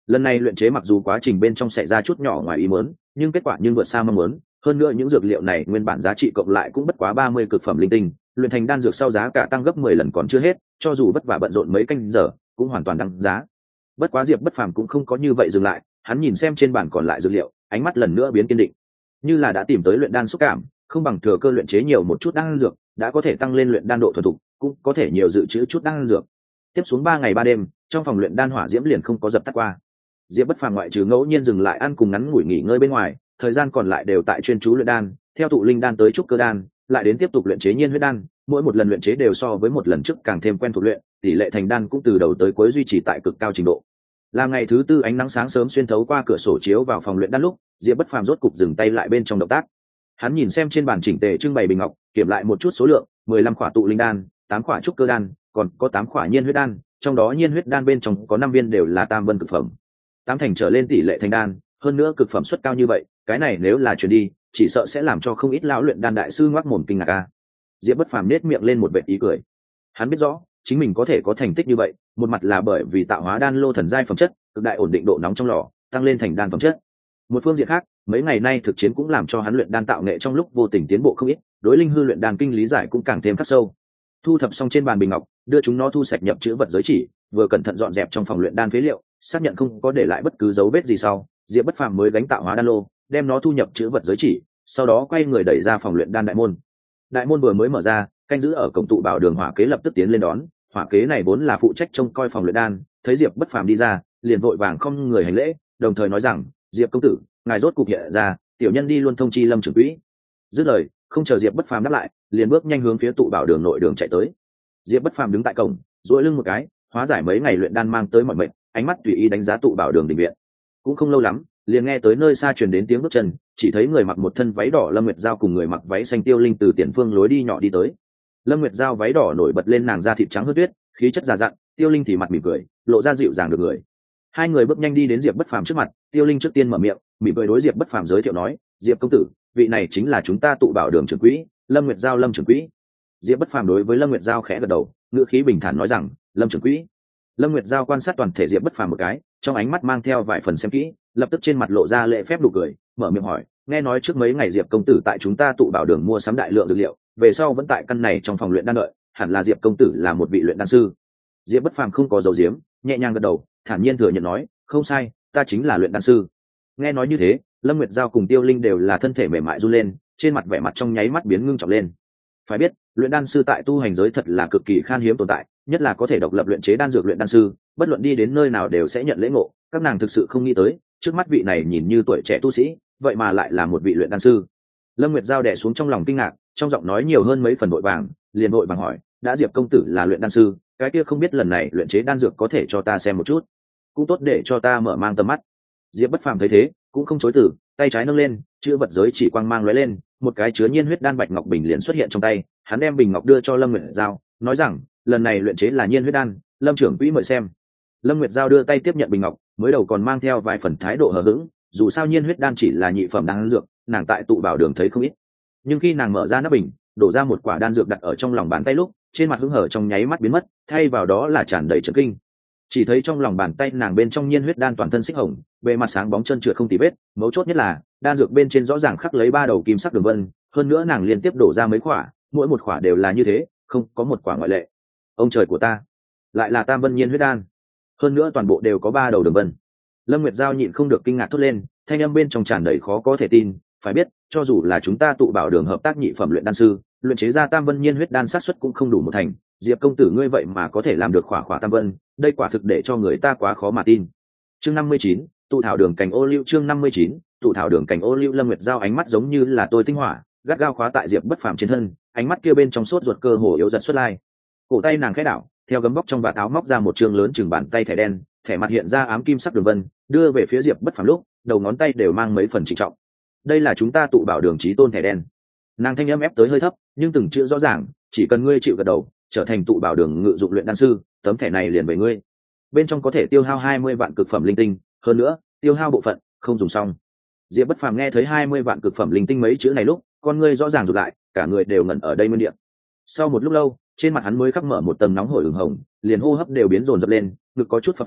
A: Lần này luyện chế mặc dù quá trình bên trong xảy ra chút nhỏ ngoài ý muốn, nhưng kết quả vượt xa mong muốn. Hơn nữa những dược liệu này nguyên bản giá trị cộng lại cũng bất quá 30 cực phẩm linh tinh, luyện thành đan dược sau giá cả tăng gấp 10 lần còn chưa hết, cho dù vất vả bận rộn mấy canh giờ, cũng hoàn toàn đáng giá. Bất quá Diệp Bất Phàm cũng không có như vậy dừng lại, hắn nhìn xem trên bàn còn lại dược liệu, ánh mắt lần nữa biến kiên định. Như là đã tìm tới luyện đan xúc cảm, không bằng thừa cơ luyện chế nhiều một chút đan dược, đã có thể tăng lên luyện đan độ thuần thục, cũng có thể nhiều dự trữ chút đan dược. Tiếp xuống 3 ngày 3 đêm, trong phòng luyện đan hỏa diễm liền không có dập tắt qua. Diệp Bất Phàm ngoại trừ ngẫu nhiên dừng lại ăn cùng ngắn ngủi nghỉ ngơi bên ngoài, thời gian còn lại đều tại chuyên chú luyện đan, theo tụ linh đan tới trúc cơ đan, lại đến tiếp tục luyện chế nhiên huyết đan, mỗi một lần luyện chế đều so với một lần trước càng thêm quen thuộc luyện, tỷ lệ thành đan cũng từ đầu tới cuối duy trì tại cực cao trình độ. Là ngày thứ tư ánh nắng sáng sớm xuyên thấu qua cửa sổ chiếu vào phòng luyện đan lúc, Diệp Bất Phàm rốt cục dừng tay lại bên trong động tác. Hắn nhìn xem trên bàn chỉnh tề trưng bày bình ngọc, kiểm lại một chút số lượng, 15 khỏa tụ linh đan, 8 khỏa trúc cơ đan, còn có 8 khỏa nhiên huyết đan, trong đó nhiên huyết đan bên trong có 5 viên đều là tam vân cực phẩm. 8 thành trở lên tỷ lệ thành đan, hơn nữa cực phẩm suất cao như vậy, cái này nếu là truyền đi, chỉ sợ sẽ làm cho không ít lão luyện đan đại sư ngoác mồm kinh ngạc a. Diệp Bất Phàm nét miệng lên một vệt ý cười. Hắn biết rõ, chính mình có thể có thành tích như vậy, một mặt là bởi vì tạo hóa đan lô thần giai phẩm chất, cực đại ổn định độ nóng trong lò, tăng lên thành đan phẩm chất. Một phương diện khác, mấy ngày nay thực chiến cũng làm cho hắn luyện đan tạo nghệ trong lúc vô tình tiến bộ không ít, đối linh hư luyện đan kinh lý giải cũng càng thêm khắc sâu. Thu thập xong trên bàn bình ngọc, đưa chúng nó thu sạch nhập chữ vật giới chỉ, vừa cẩn thận dọn dẹp trong phòng luyện đan phế liệu, xác nhận không có để lại bất cứ dấu vết gì sau, Diệp Bất Phàm mới gánh tạo hóa đan lô, đem nó thu nhập chữ vật giới chỉ, sau đó quay người đẩy ra phòng luyện đan đại môn. Đại môn vừa mới mở ra, canh giữ ở cổng tụ bảo đường hỏa kế lập tức tiến lên đón. Hỏa kế này vốn là phụ trách trông coi phòng luyện đan, thấy Diệp Bất Phàm đi ra, liền vội vàng không người hành lễ, đồng thời nói rằng: Diệp công tử, ngài rốt cục hiện ra, tiểu nhân đi luôn thông chi Lâm trưởng quỹ. Dứt lời, không chờ Diệp Bất Phàm đáp lại, liền bước nhanh hướng phía tụ bảo đường nội đường chạy tới. Diệp Bất Phàm đứng tại cổng, duỗi lưng một cái, hóa giải mấy ngày luyện đan mang tới mọi mệt, ánh mắt tùy ý đánh giá tụ bảo đường đình viện. Cũng không lâu lắm, liền nghe tới nơi xa truyền đến tiếng bước chân, chỉ thấy người mặc một thân váy đỏ Lâm Nguyệt Giao cùng người mặc váy xanh Tiêu Linh từ tiền phương lối đi nhỏ đi tới. Lâm Nguyệt Giao váy đỏ nổi bật lên nàng da thịt trắng hơn tuyết, khí chất già dặn, Tiêu Linh thì mặt mỉm cười, lộ ra dịu dàng được người. Hai người bước nhanh đi đến Diệp Bất Phàm trước mặt, Tiêu Linh trước tiên mở miệng, mỉm cười đối Diệp Bất Phàm giới thiệu nói: Diệp công tử, vị này chính là chúng ta tụ bảo đường trưởng quỹ, Lâm Nguyệt Giao Lâm trưởng quỹ. Diệp Bất Phàm đối với Lâm Nguyệt Giao khẽ gật đầu, ngữ khí bình thản nói rằng: Lâm trưởng quỹ. Lâm Nguyệt Giao quan sát toàn thể Diệp Bất Phàm một cái, trong ánh mắt mang theo vài phần xem kỹ, lập tức trên mặt lộ ra lễ phép nụ cười, mở miệng hỏi: nghe nói trước mấy ngày Diệp công tử tại chúng ta tụ bảo đường mua sắm đại lượng dược liệu, về sau vẫn tại căn này trong phòng luyện đan đợi, hẳn là Diệp công tử là một vị luyện đan sư. Diệp Bất Phàm không có dầu diếm, nhẹ nhàng gật đầu, thản nhiên thừa nhận nói: không sai, ta chính là luyện đan sư. Nghe nói như thế, Lâm Nguyệt Giao cùng Tiêu Linh đều là thân thể mềm mại run lên, trên mặt vẻ mặt trong nháy mắt biến ngưng trọng lên. Phải biết, luyện đan sư tại tu hành giới thật là cực kỳ khan hiếm tồn tại, nhất là có thể độc lập luyện chế đan dược luyện đan sư, bất luận đi đến nơi nào đều sẽ nhận lễ ngộ. Các nàng thực sự không nghĩ tới, trước mắt vị này nhìn như tuổi trẻ tu sĩ, vậy mà lại là một vị luyện đan sư. Lâm Nguyệt Giao đè xuống trong lòng kinh ngạc, trong giọng nói nhiều hơn mấy phần vội vàng, liền vội vàng hỏi: đã Diệp công tử là luyện đan sư, cái kia không biết lần này luyện chế đan dược có thể cho ta xem một chút, cũng tốt để cho ta mở mang tầm mắt. Diệp Bất Phàm thấy thế, cũng không chối từ, tay trái nâng lên, chữ vật giới chỉ quang mang lóe lên, một cái chứa nhiên huyết đan bạch ngọc bình liền xuất hiện trong tay. Hắn đem bình ngọc đưa cho Lâm Nguyệt Giao, nói rằng: lần này luyện chế là nhiên huyết đan, Lâm trưởng quỹ mời xem. Lâm Nguyệt Giao đưa tay tiếp nhận bình ngọc, mới đầu còn mang theo vài phần thái độ hờ hững, dù sao nhiên huyết đan chỉ là nhị phẩm đan dược, nàng tại tụ bảo đường thấy không ít. Nhưng khi nàng mở ra nắp bình, đổ ra một quả đan dược đặt ở trong lòng bàn tay lúc, trên mặt hứng hở trong nháy mắt biến mất, thay vào đó là tràn đầy chấn kinh. Chỉ thấy trong lòng bàn tay nàng bên trong nhiên huyết đan toàn thân xích hồng, bề mặt sáng bóng trơn trượt không tì vết, mấu chốt nhất là đan dược bên trên rõ ràng khắc lấy 3 đầu kim sắc đường vân, hơn nữa nàng liên tiếp đổ ra mấy quả, mỗi một quả đều là như thế, không có một quả ngoại lệ. Ông trời của ta, lại là tam vân nhiên huyết đan, hơn nữa toàn bộ đều có 3 đầu đường vân. Lâm Nguyệt Giao nhịn không được kinh ngạc thốt lên, thanh âm bên trong tràn đầy khó có thể tin. Phải biết, cho dù là chúng ta tụ bảo đường hợp tác nhị phẩm luyện đan sư, luyện chế ra tam vân nhiên huyết đan xác suất cũng không đủ một thành. Diệp công tử ngươi vậy mà có thể làm được khỏa tam vân, đây quả thực để cho người ta quá khó mà tin. Chương 59, tụ thảo đường cành ô liu. Chương 59, tụ thảo đường cành ô liu. Lâm Nguyệt Giao ánh mắt giống như là tôi tinh hỏa, gắt gao khóa tại Diệp Bất Phàm trên thân, ánh mắt kia bên trong sốt ruột cơ hồ yếu dần xuất lai. Cổ tay nàng khẽ đảo, theo gấm vóc trong vạt áo móc ra một chương lớn chừng bàn tay thẻ đen, thẻ mặt hiện ra ám kim sắc đường vân, đưa về phía Diệp Bất Phàm lúc, đầu ngón tay đều mang mấy phần trịnh trọng. Đây là chúng ta tụ bảo đường chí tôn thẻ đen. Nàng thanh âm ép tới hơi thấp, nhưng từng chữ rõ ràng, chỉ cần ngươi chịu gật đầu, trở thành tụ bảo đường ngự dụng luyện đan sư, tấm thẻ này liền về ngươi. Bên trong có thể tiêu hao 20 vạn cực phẩm linh tinh, hơn nữa, tiêu hao bộ phận không dùng xong. Diệp Bất Phàm nghe thấy 20 vạn cực phẩm linh tinh mấy chữ này lúc, con ngươi rõ ràng rụt lại, cả người đều ngẩn ở đây nguyên địa. Sau một lúc lâu, trên mặt hắn mới khắc mở một tầng nóng hổi ửng hồng, liền hô hấp đều biến dồn dập lên, ngực có chút phập phồng,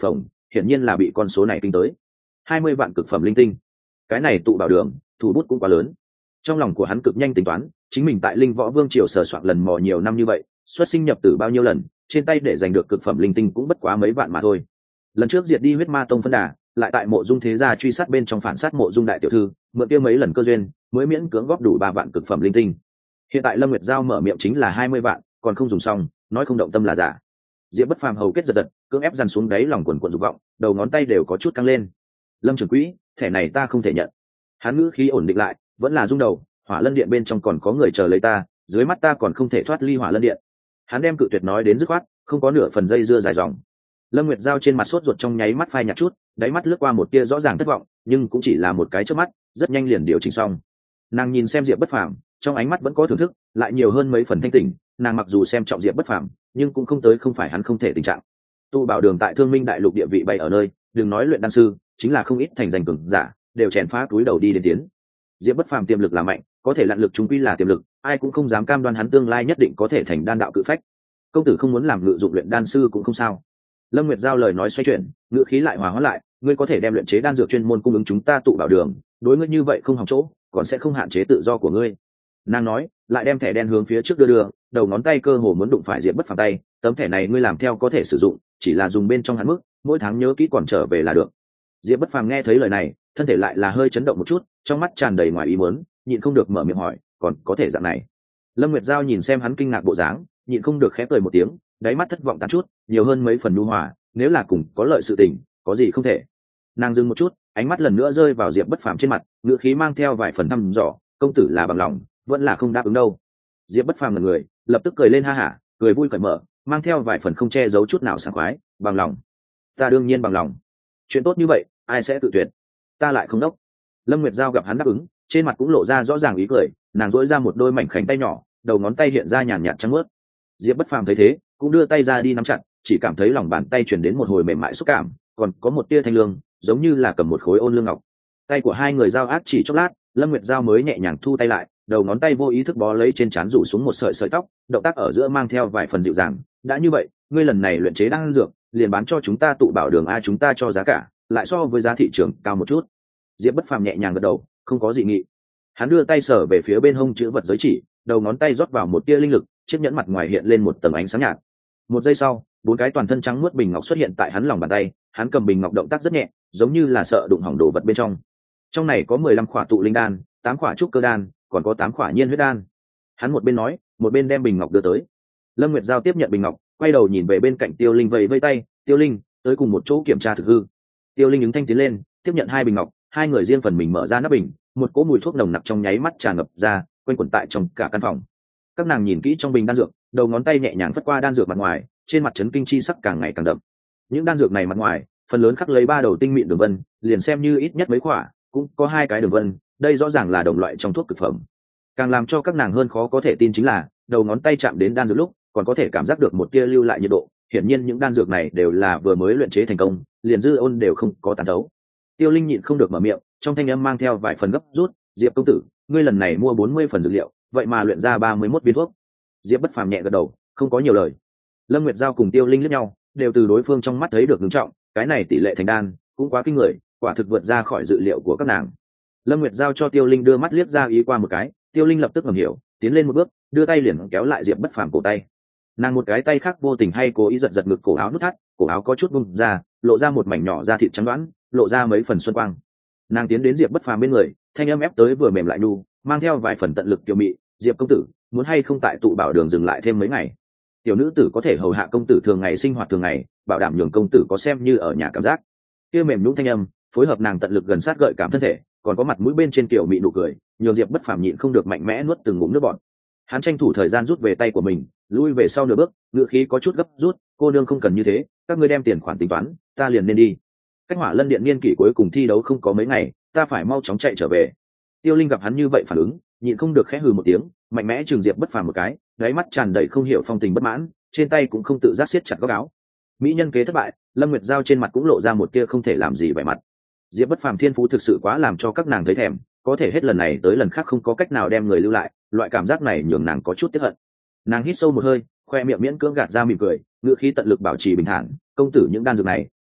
A: hiển nhiên là bị con số này kinh tới. 20 vạn cực phẩm linh tinh, cái này tụ bảo đường thủ bút cũng quá lớn. Trong lòng của hắn cực nhanh tính toán, chính mình tại Linh Võ Vương triều sờ soạn lần mò nhiều năm như vậy, xuất sinh nhập tử bao nhiêu lần, trên tay để giành được cực phẩm linh tinh cũng bất quá mấy vạn mà thôi. Lần trước diệt đi huyết ma tông phân đà, lại tại mộ dung thế gia truy sát bên trong phản sát mộ dung đại tiểu thư, mượn kia mấy lần cơ duyên mới miễn cưỡng góp đủ 3 vạn cực phẩm linh tinh. Hiện tại Lâm Nguyệt Giao mở miệng chính là 20 vạn, còn không dùng xong, nói không động tâm là giả. Diệp Bất Phàm hầu kết giật giật, cưỡng ép dằn xuống đáy lòng quần quần dục vọng, đầu ngón tay đều có chút căng lên. Lâm trưởng quỹ, thẻ này ta không thể nhận. Hắn ngữ khí ổn định lại, vẫn là rung đầu, Hỏa Lân Điện bên trong còn có người chờ lấy ta, dưới mắt ta còn không thể thoát ly Hỏa Lân Điện. Hắn đem cự tuyệt nói đến dứt khoát, không có nửa phần dây dưa dài dòng. Lâm Nguyệt Giao trên mặt sốt ruột trong nháy mắt phai nhạt chút, đáy mắt lướt qua một tia rõ ràng thất vọng, nhưng cũng chỉ là một cái chớp mắt, rất nhanh liền điều chỉnh xong. Nàng nhìn xem Diệp Bất Phàm, trong ánh mắt vẫn có thưởng thức, lại nhiều hơn mấy phần thanh tỉnh. Nàng mặc dù xem trọng Diệp Bất Phàm, nhưng cũng không tới không phải hắn không thể tình trạng. Tu bảo đường tại Thương Minh đại lục địa vị bay ở nơi, đừng nói luyện đan sư, chính là không ít thành danh cường giả, đều chèn phá túi đầu đi đến tiến. Diệp Bất Phàm tiềm lực là mạnh, có thể lặn lực chúng quy là tiềm lực, ai cũng không dám cam đoan hắn tương lai nhất định có thể thành đan đạo cự phách. Công tử không muốn làm ngự dụng luyện đan sư cũng không sao. Lâm Nguyệt Giao lời nói xoay chuyển, ngữ khí lại hòa hóa lại, ngươi có thể đem luyện chế đan dược chuyên môn cung ứng chúng ta tụ bảo đường, đối ngươi như vậy không hỏng chỗ, còn sẽ không hạn chế tự do của ngươi. Nàng nói, lại đem thẻ đen hướng phía trước đưa, đầu ngón tay cơ hồ muốn đụng phải Diệp Bất Phàm tay, tấm thẻ này ngươi làm theo có thể sử dụng, chỉ là dùng bên trong hạn mức, mỗi tháng nhớ kỹ còn trở về là được. Diệp Bất Phàm nghe thấy lời này, thân thể lại là hơi chấn động một chút, trong mắt tràn đầy ngoài ý muốn, nhịn không được mở miệng hỏi, còn có thể dạng này? Lâm Nguyệt Giao nhìn xem hắn kinh ngạc bộ dáng, nhịn không được khẽ cười một tiếng, đáy mắt thất vọng tán chút, nhiều hơn mấy phần nhu hòa, nếu là cùng có lợi sự tình, có gì không thể. Nàng dừng một chút, ánh mắt lần nữa rơi vào Diệp Bất Phàm trên mặt, ngữ khí mang theo vài phần thăm dò, công tử là bằng lòng, vẫn là không đáp ứng đâu. Diệp Bất Phàm là người, lập tức cười lên ha hả, cười vui cởi mở, mang theo vài phần không che giấu chút nào sảng khoái, bằng lòng. Ta đương nhiên bằng lòng. Chuyện tốt như vậy, ai sẽ tự tuyệt? Ta lại không đốc. Lâm Nguyệt Giao gặp hắn đáp ứng, trên mặt cũng lộ ra rõ ràng ý cười, nàng duỗi ra một đôi mảnh khảnh tay nhỏ, đầu ngón tay hiện ra nhàn nhạt trắng mướt. Diệp Bất Phàm thấy thế, cũng đưa tay ra đi nắm chặt, chỉ cảm thấy lòng bàn tay truyền đến một hồi mềm mại xúc cảm, còn có một tia thanh lương, giống như là cầm một khối ôn lương ngọc. Tay của hai người giao ác chỉ chốc lát, Lâm Nguyệt Giao mới nhẹ nhàng thu tay lại, đầu ngón tay vô ý thức bó lấy trên trán rủ xuống một sợi sợi tóc, động tác ở giữa mang theo vài phần dịu dàng. Đã như vậy, ngươi lần này luyện chế đan dược, liền bán cho chúng ta tụ bảo đường, ai chúng ta cho giá cả, lại so với giá thị trường cao một chút. Diệp Bất Phàm nhẹ nhàng gật đầu, không có dị nghị. Hắn đưa tay sờ về phía bên hông chữ vật giới chỉ, đầu ngón tay rót vào một tia linh lực, chiếc nhẫn mặt ngoài hiện lên một tầng ánh sáng nhạt. Một giây sau, 4 cái toàn thân trắng muốt bình ngọc xuất hiện tại hắn lòng bàn tay, hắn cầm bình ngọc động tác rất nhẹ, giống như là sợ đụng hỏng đồ vật bên trong. Trong này có 15 khỏa tụ linh đan, 8 khỏa trúc cơ đan, còn có 8 khỏa nhiên huyết đan. Hắn một bên nói, một bên đem bình ngọc đưa tới. Lâm Nguyệt Giao tiếp nhận bình ngọc, quay đầu nhìn về bên cạnh Tiêu Linh vẫy vẫy tay, "Tiêu Linh, tới cùng một chỗ kiểm tra thực hư." Tiêu Linh ứng thanh tiến lên, tiếp nhận 2 bình ngọc, hai người riêng phần mình mở ra nắp bình, một cỗ mùi thuốc nồng nặc trong nháy mắt tràn ngập ra, quanh quẩn tại trong cả căn phòng. Các nàng nhìn kỹ trong bình đan dược, đầu ngón tay nhẹ nhàng phất qua đan dược mặt ngoài, trên mặt chấn kinh chi sắc càng ngày càng đậm. Những đan dược này mặt ngoài, phần lớn khắc lấy 3 đầu tinh mịn đường vân, liền xem như ít nhất mấy khỏa, cũng có 2 cái đường vân, đây rõ ràng là đồng loại trong thuốc cực phẩm. Càng làm cho các nàng hơn khó có thể tin chính là, đầu ngón tay chạm đến đan dược lúc, còn có thể cảm giác được một tia lưu lại nhiệt độ, hiển nhiên những đan dược này đều là vừa mới luyện chế thành công, liền dư ôn đều không có tán thấu. Tiêu Linh nhịn không được mở miệng, trong thanh âm mang theo vài phần gấp rút, "Diệp công tử, ngươi lần này mua 40 phần dược liệu, vậy mà luyện ra 31 viên thuốc." Diệp Bất Phàm nhẹ gật đầu, không có nhiều lời. Lâm Nguyệt Giao cùng Tiêu Linh liếc nhau, đều từ đối phương trong mắt thấy được nghiêm trọng, cái này tỷ lệ thành đan cũng quá kinh người, quả thực vượt ra khỏi dự liệu của các nàng. Lâm Nguyệt Giao cho Tiêu Linh đưa mắt liếc ra ý qua một cái, Tiêu Linh lập tức ngầm hiểu, tiến lên một bước, đưa tay liền kéo lại Diệp Bất Phàm cổ tay. Nàng một cái tay khác vô tình hay cố ý giật giật ngực cổ áo nút thắt, cổ áo có chút bung ra, lộ ra một mảnh nhỏ da thịt trắng đoán, lộ ra mấy phần xuân quang. Nàng tiến đến Diệp Bất Phàm bên người, thanh âm ép tới vừa mềm lại nhu, mang theo vài phần tận lực kiều mị, "Diệp công tử, muốn hay không tại tụ bảo đường dừng lại thêm mấy ngày? Tiểu nữ tử có thể hầu hạ công tử thường ngày sinh hoạt thường ngày, bảo đảm nhường công tử có xem như ở nhà cảm giác." Kia mềm nhũn thanh âm, phối hợp nàng tận lực gần sát gợi cảm thân thể, còn có mặt mũi bên trên kiểu mị nụ cười, nhường Diệp Bất Phàm nhịn không được mạnh mẽ nuốt từng ngụm nước bọt. Hắn tranh thủ thời gian rút về tay của mình, lui về sau nửa bước, ngựa khí có chút gấp rút, "Cô nương không cần như thế, các ngươi đem tiền khoản tính toán, ta liền nên đi. Cách Hỏa Lân Điện niên kỷ cuối cùng thi đấu không có mấy ngày, ta phải mau chóng chạy trở về." Tiêu Linh gặp hắn như vậy phản ứng, nhịn không được khẽ hừ một tiếng, mạnh mẽ trừng Diệp Bất Phàm một cái, đáy mắt tràn đầy không hiểu phong tình bất mãn, trên tay cũng không tự giác siết chặt góc áo. Mỹ nhân kế thất bại, Lâm Nguyệt Giao trên mặt cũng lộ ra một tia không thể làm gì vẻ mặt. Diệp Bất Phàm thiên phú thực sự quá làm cho các nàng thấy thèm, có thể hết lần này tới lần khác không có cách nào đem người lưu lại, loại cảm giác này nhường nàng có chút tiếc hận. Nàng hít sâu một hơi, khoe miệng miễn cưỡng gạt ra mỉm cười, ngữ khí tận lực bảo trì bình thản, "Công tử những đan dược này,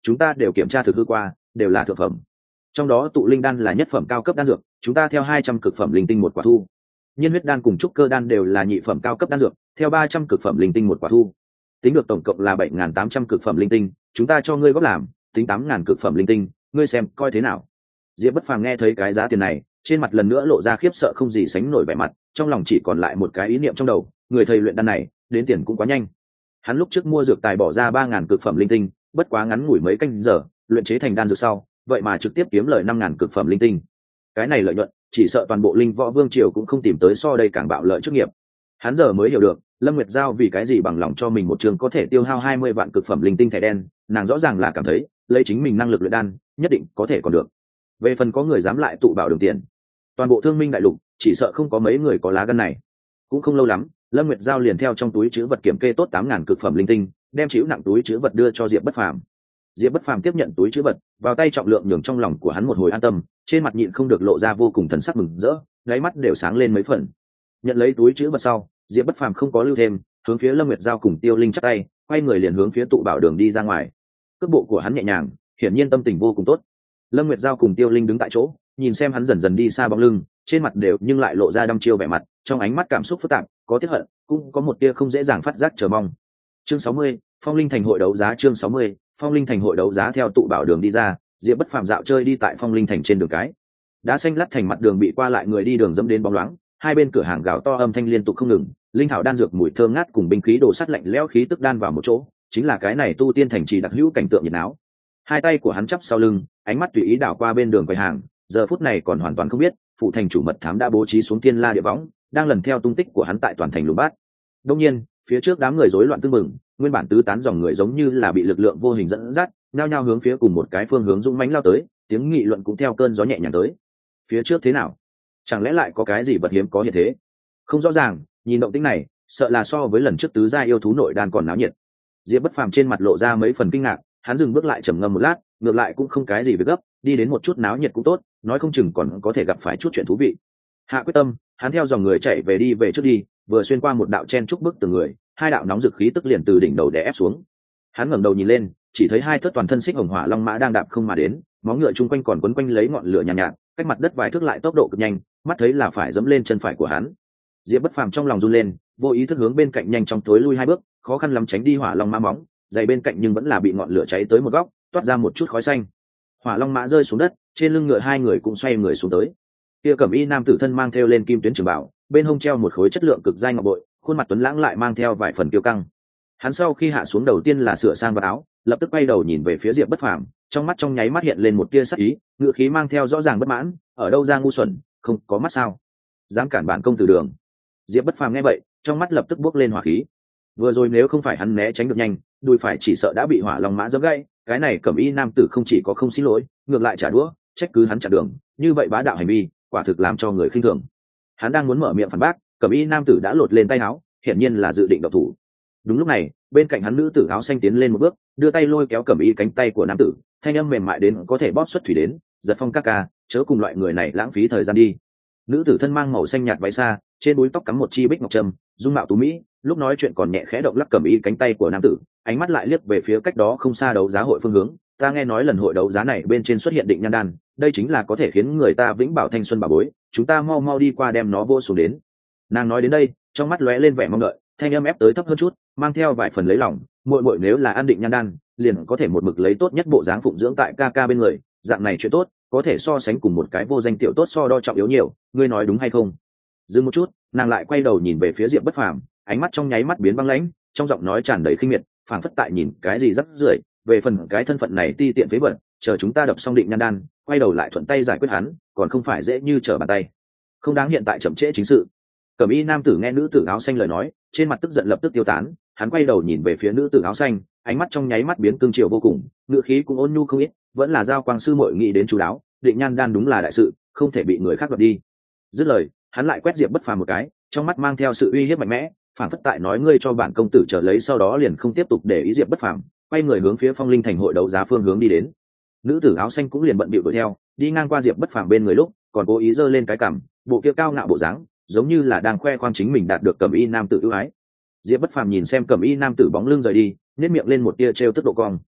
A: chúng ta đều kiểm tra thực hư qua, đều là thượng phẩm. Trong đó tụ linh đan là nhất phẩm cao cấp đan dược, chúng ta theo 200 cực phẩm linh tinh một quả thu. Nhiên huyết đan cùng trúc cơ đan đều là nhị phẩm cao cấp đan dược, theo 300 cực phẩm linh tinh một quả thu. Tính được tổng cộng là 7.800 cực phẩm linh tinh, chúng ta cho ngươi góp làm, tính 8.000 cực phẩm linh tinh, ngươi xem coi thế nào. Diệp Bất Phàm nghe thấy cái giá tiền này, trên mặt lần nữa lộ ra khiếp sợ không gì sánh nổi vẻ mặt, trong lòng chỉ còn lại một cái ý niệm trong đầu, người thầy luyện đan này, đến tiền cũng quá nhanh. Hắn lúc trước mua dược tài bỏ ra 3.000 cực phẩm linh tinh, bất quá ngắn ngủi mấy canh giờ, luyện chế thành đan dược sau, vậy mà trực tiếp kiếm lời 5.000 cực phẩm linh tinh. Cái này lợi nhuận, chỉ sợ toàn bộ Linh Võ Vương triều cũng không tìm tới so đây càng bạo lợi chức nghiệp. Hắn giờ mới hiểu được, Lâm Nguyệt Giao vì cái gì bằng lòng cho mình một trường có thể tiêu hao 20 vạn cực phẩm linh tinh thẻ đen, nàng rõ ràng là cảm thấy, lấy chính mình năng lực luyện đan, nhất định có thể còn được. Về phần có người dám lại tụ bảo đường tiền, toàn bộ Thương Minh đại lục, chỉ sợ không có mấy người có lá gan này. Cũng không lâu lắm, Lâm Nguyệt Giao liền theo trong túi trữ vật kiểm kê tốt 8.000 cực phẩm linh tinh, đem chịu nặng túi trữ vật đưa cho Diệp Bất Phàm. Diệp Bất Phàm tiếp nhận túi trữ vật, vào tay trọng lượng nhường trong lòng của hắn một hồi an tâm, trên mặt nhịn không được lộ ra vô cùng thần sắc mừng rỡ, đáy mắt đều sáng lên mấy phần. Nhận lấy túi trữ vật sau, Diệp Bất Phàm không có lưu thêm, hướng phía Lâm Nguyệt Giao cùng Tiêu Linh chắp tay, quay người liền hướng phía tụ bảo đường đi ra ngoài. Cước bộ của hắn nhẹ nhàng, hiển nhiên tâm tình vô cùng tốt. Lâm Nguyệt Giao cùng Tiêu Linh đứng tại chỗ, nhìn xem hắn dần dần đi xa bóng lưng, trên mặt đều nhưng lại lộ ra đăm chiêu vẻ mặt, trong ánh mắt cảm xúc phức tạp, có tiếc hận, cũng có một tia không dễ dàng phát giác chờ mong. Chương 60, Phong Linh Thành hội đấu giá. Chương 60, Phong Linh Thành hội đấu giá. Theo tụ bảo đường đi ra, Diệp Bất Phàm dạo chơi đi tại Phong Linh Thành trên đường cái. Đá xanh lát thành mặt đường bị qua lại người đi đường dẫm đến bóng loáng, hai bên cửa hàng gào to âm thanh liên tục không ngừng, linh thảo đan dược mùi thơm ngát cùng binh khí đồ sắt lạnh lẽo khí tức đan vào một chỗ, chính là cái này tu tiên thành trì đặc hữu cảnh tượng nhiệt náo. Hai tay của hắn chắp sau lưng, ánh mắt tùy ý đảo qua bên đường quầy hàng, giờ phút này còn hoàn toàn không biết, phụ thành chủ mật thám đã bố trí xuống tiên la địa võng, đang lần theo tung tích của hắn tại toàn thành lùm bát. Đương nhiên, phía trước đám người rối loạn tương mừng, nguyên bản tứ tán dòng người giống như là bị lực lượng vô hình dẫn dắt, nhao nhao hướng phía cùng một cái phương hướng dũng mãnh lao tới, tiếng nghị luận cũng theo cơn gió nhẹ nhàng tới. Phía trước thế nào? Chẳng lẽ lại có cái gì vật hiếm có hiện thế? Không rõ ràng, nhìn động tĩnh này, sợ là so với lần trước tứ gia yêu thú nội đan còn náo nhiệt. Diệp Bất Phàm trên mặt lộ ra mấy phần kinh ngạc, hắn dừng bước lại trầm ngâm một lát, ngược lại cũng không cái gì việc gấp, đi đến một chút náo nhiệt cũng tốt, nói không chừng còn có thể gặp phải chút chuyện thú vị. Hạ quyết tâm, hắn theo dòng người chạy về trước đi, vừa xuyên qua một đạo chen trúc bức tường người, hai đạo nóng dực khí tức liền từ đỉnh đầu đè ép xuống. Hắn ngẩng đầu nhìn lên, chỉ thấy hai thất toàn thân xích hồng hỏa long mã đang đạp không mà đến, móng ngựa chung quanh còn quấn quanh lấy ngọn lửa nhàn nhạt, cách mặt đất vài thước lại tốc độ cực nhanh, mắt thấy là phải dẫm lên chân phải của hắn. Diệp Bất Phàm trong lòng run lên, vô ý thức hướng bên cạnh nhanh chóng tối lui hai bước, khó khăn lắm tránh đi hỏa long mã móng, giày bên cạnh nhưng vẫn là bị ngọn lửa cháy tới một góc, toát ra một chút khói xanh. Hỏa long mã rơi xuống đất, trên lưng ngựa hai người cũng xoay người xuống tới. Kia cẩm y nam tử thân mang theo lên kim tuyến trường bảo, bên hông treo một khối chất lượng cực dai ngọc bội, khuôn mặt tuấn lãng lại mang theo vài phần kiêu căng. Hắn sau khi hạ xuống đầu tiên là sửa sang vào áo, lập tức quay đầu nhìn về phía Diệp Bất Phàm, trong mắt trong nháy mắt hiện lên một tia sắc ý, ngựa khí mang theo rõ ràng bất mãn, ở đâu ra ngu xuẩn, không có mắt sao? Dám cản bản công tử đường. Diệp Bất Phàm nghe vậy, trong mắt lập tức bốc lên hỏa khí. Vừa rồi nếu không phải hắn né tránh được nhanh, đùi phải chỉ sợ đã bị hỏa long mã giẫm gãy, cái này cẩm y nam tử không chỉ có không xin lỗi, ngược lại trả đũa, trách cứ hắn chặn đường, như vậy bá đạo hành vi, quả thực làm cho người khinh thường. Hắn đang muốn mở miệng phản bác, cẩm y nam tử đã lột lên tay áo, hiển nhiên là dự định động thủ. Đúng lúc này, bên cạnh hắn nữ tử áo xanh tiến lên một bước, đưa tay lôi kéo cẩm y cánh tay của nam tử, thanh âm mềm mại đến có thể bóp xuất thủy đến, Giật Phong ca ca, chớ cùng loại người này lãng phí thời gian đi. Nữ tử thân mang màu xanh nhạt váy xa, trên búi tóc cắm một chi bích ngọc trâm, dung mạo tú mỹ, lúc nói chuyện còn nhẹ khẽ động lắc cẩm y cánh tay của nam tử, ánh mắt lại liếc về phía cách đó không xa đấu giá hội phương hướng. Ta nghe nói lần hội đấu giá này bên trên xuất hiện định nhan đan, đây chính là có thể khiến người ta vĩnh bảo thanh xuân bảo bối, chúng ta mau mau đi qua đem nó vô xuống đến. Nàng nói đến đây, trong mắt lóe lên vẻ mong đợi, thanh âm ép tới thấp hơn chút, mang theo vài phần lấy lòng, muội muội nếu là an định nhan đan, liền có thể một mực lấy tốt nhất bộ dáng phụng dưỡng tại ca ca bên người, dạng này chuyện tốt, có thể so sánh cùng một cái vô danh tiểu tốt so đo trọng yếu nhiều, ngươi nói đúng hay không? Dừng một chút, nàng lại quay đầu nhìn về phía Diệp Bất Phàm, ánh mắt trong nháy mắt biến băng lãnh, trong giọng nói tràn đầy khinh miệt, phảng phất tại nhìn cái gì rắc rưởi, về phần cái thân phận này ti tiện phế vật, chờ chúng ta đập xong định nhan đan, quay đầu lại thuận tay giải quyết hắn, còn không phải dễ như trở bàn tay. Không đáng hiện tại chậm trễ chính sự. Cẩm y nam tử nghe nữ tử áo xanh lời nói, trên mặt tức giận lập tức tiêu tán, hắn quay đầu nhìn về phía nữ tử áo xanh, ánh mắt trong nháy mắt biến cương triều vô cùng, ngữ khí cũng ôn nhu không ít, vẫn là giao quang sư muội nghĩ đến chú đáo, định nhan đan đúng là đại sự, không thể bị người khác đoạt đi. Dứt lời, hắn lại quét Diệp Bất Phàm một cái, trong mắt mang theo sự uy hiếp mạnh mẽ, phản phất tại nói ngươi cho bản công tử trở lấy, sau đó liền không tiếp tục để ý Diệp Bất Phàm, quay người hướng phía Phong Linh Thành hội đấu giá phương hướng đi đến. Nữ tử áo xanh cũng liền bận bịu đuổi theo, đi ngang qua Diệp Bất Phàm bên người lúc, còn cố ý giơ lên cái cằm, bộ kia cao ngạo bộ dáng, giống như là đang khoe khoang chính mình đạt được cẩm y nam tử ưu ái. Diệp Bất Phàm nhìn xem cẩm y nam tử bóng lưng rời đi, nhếch miệng lên một tia trêu tức độ cong.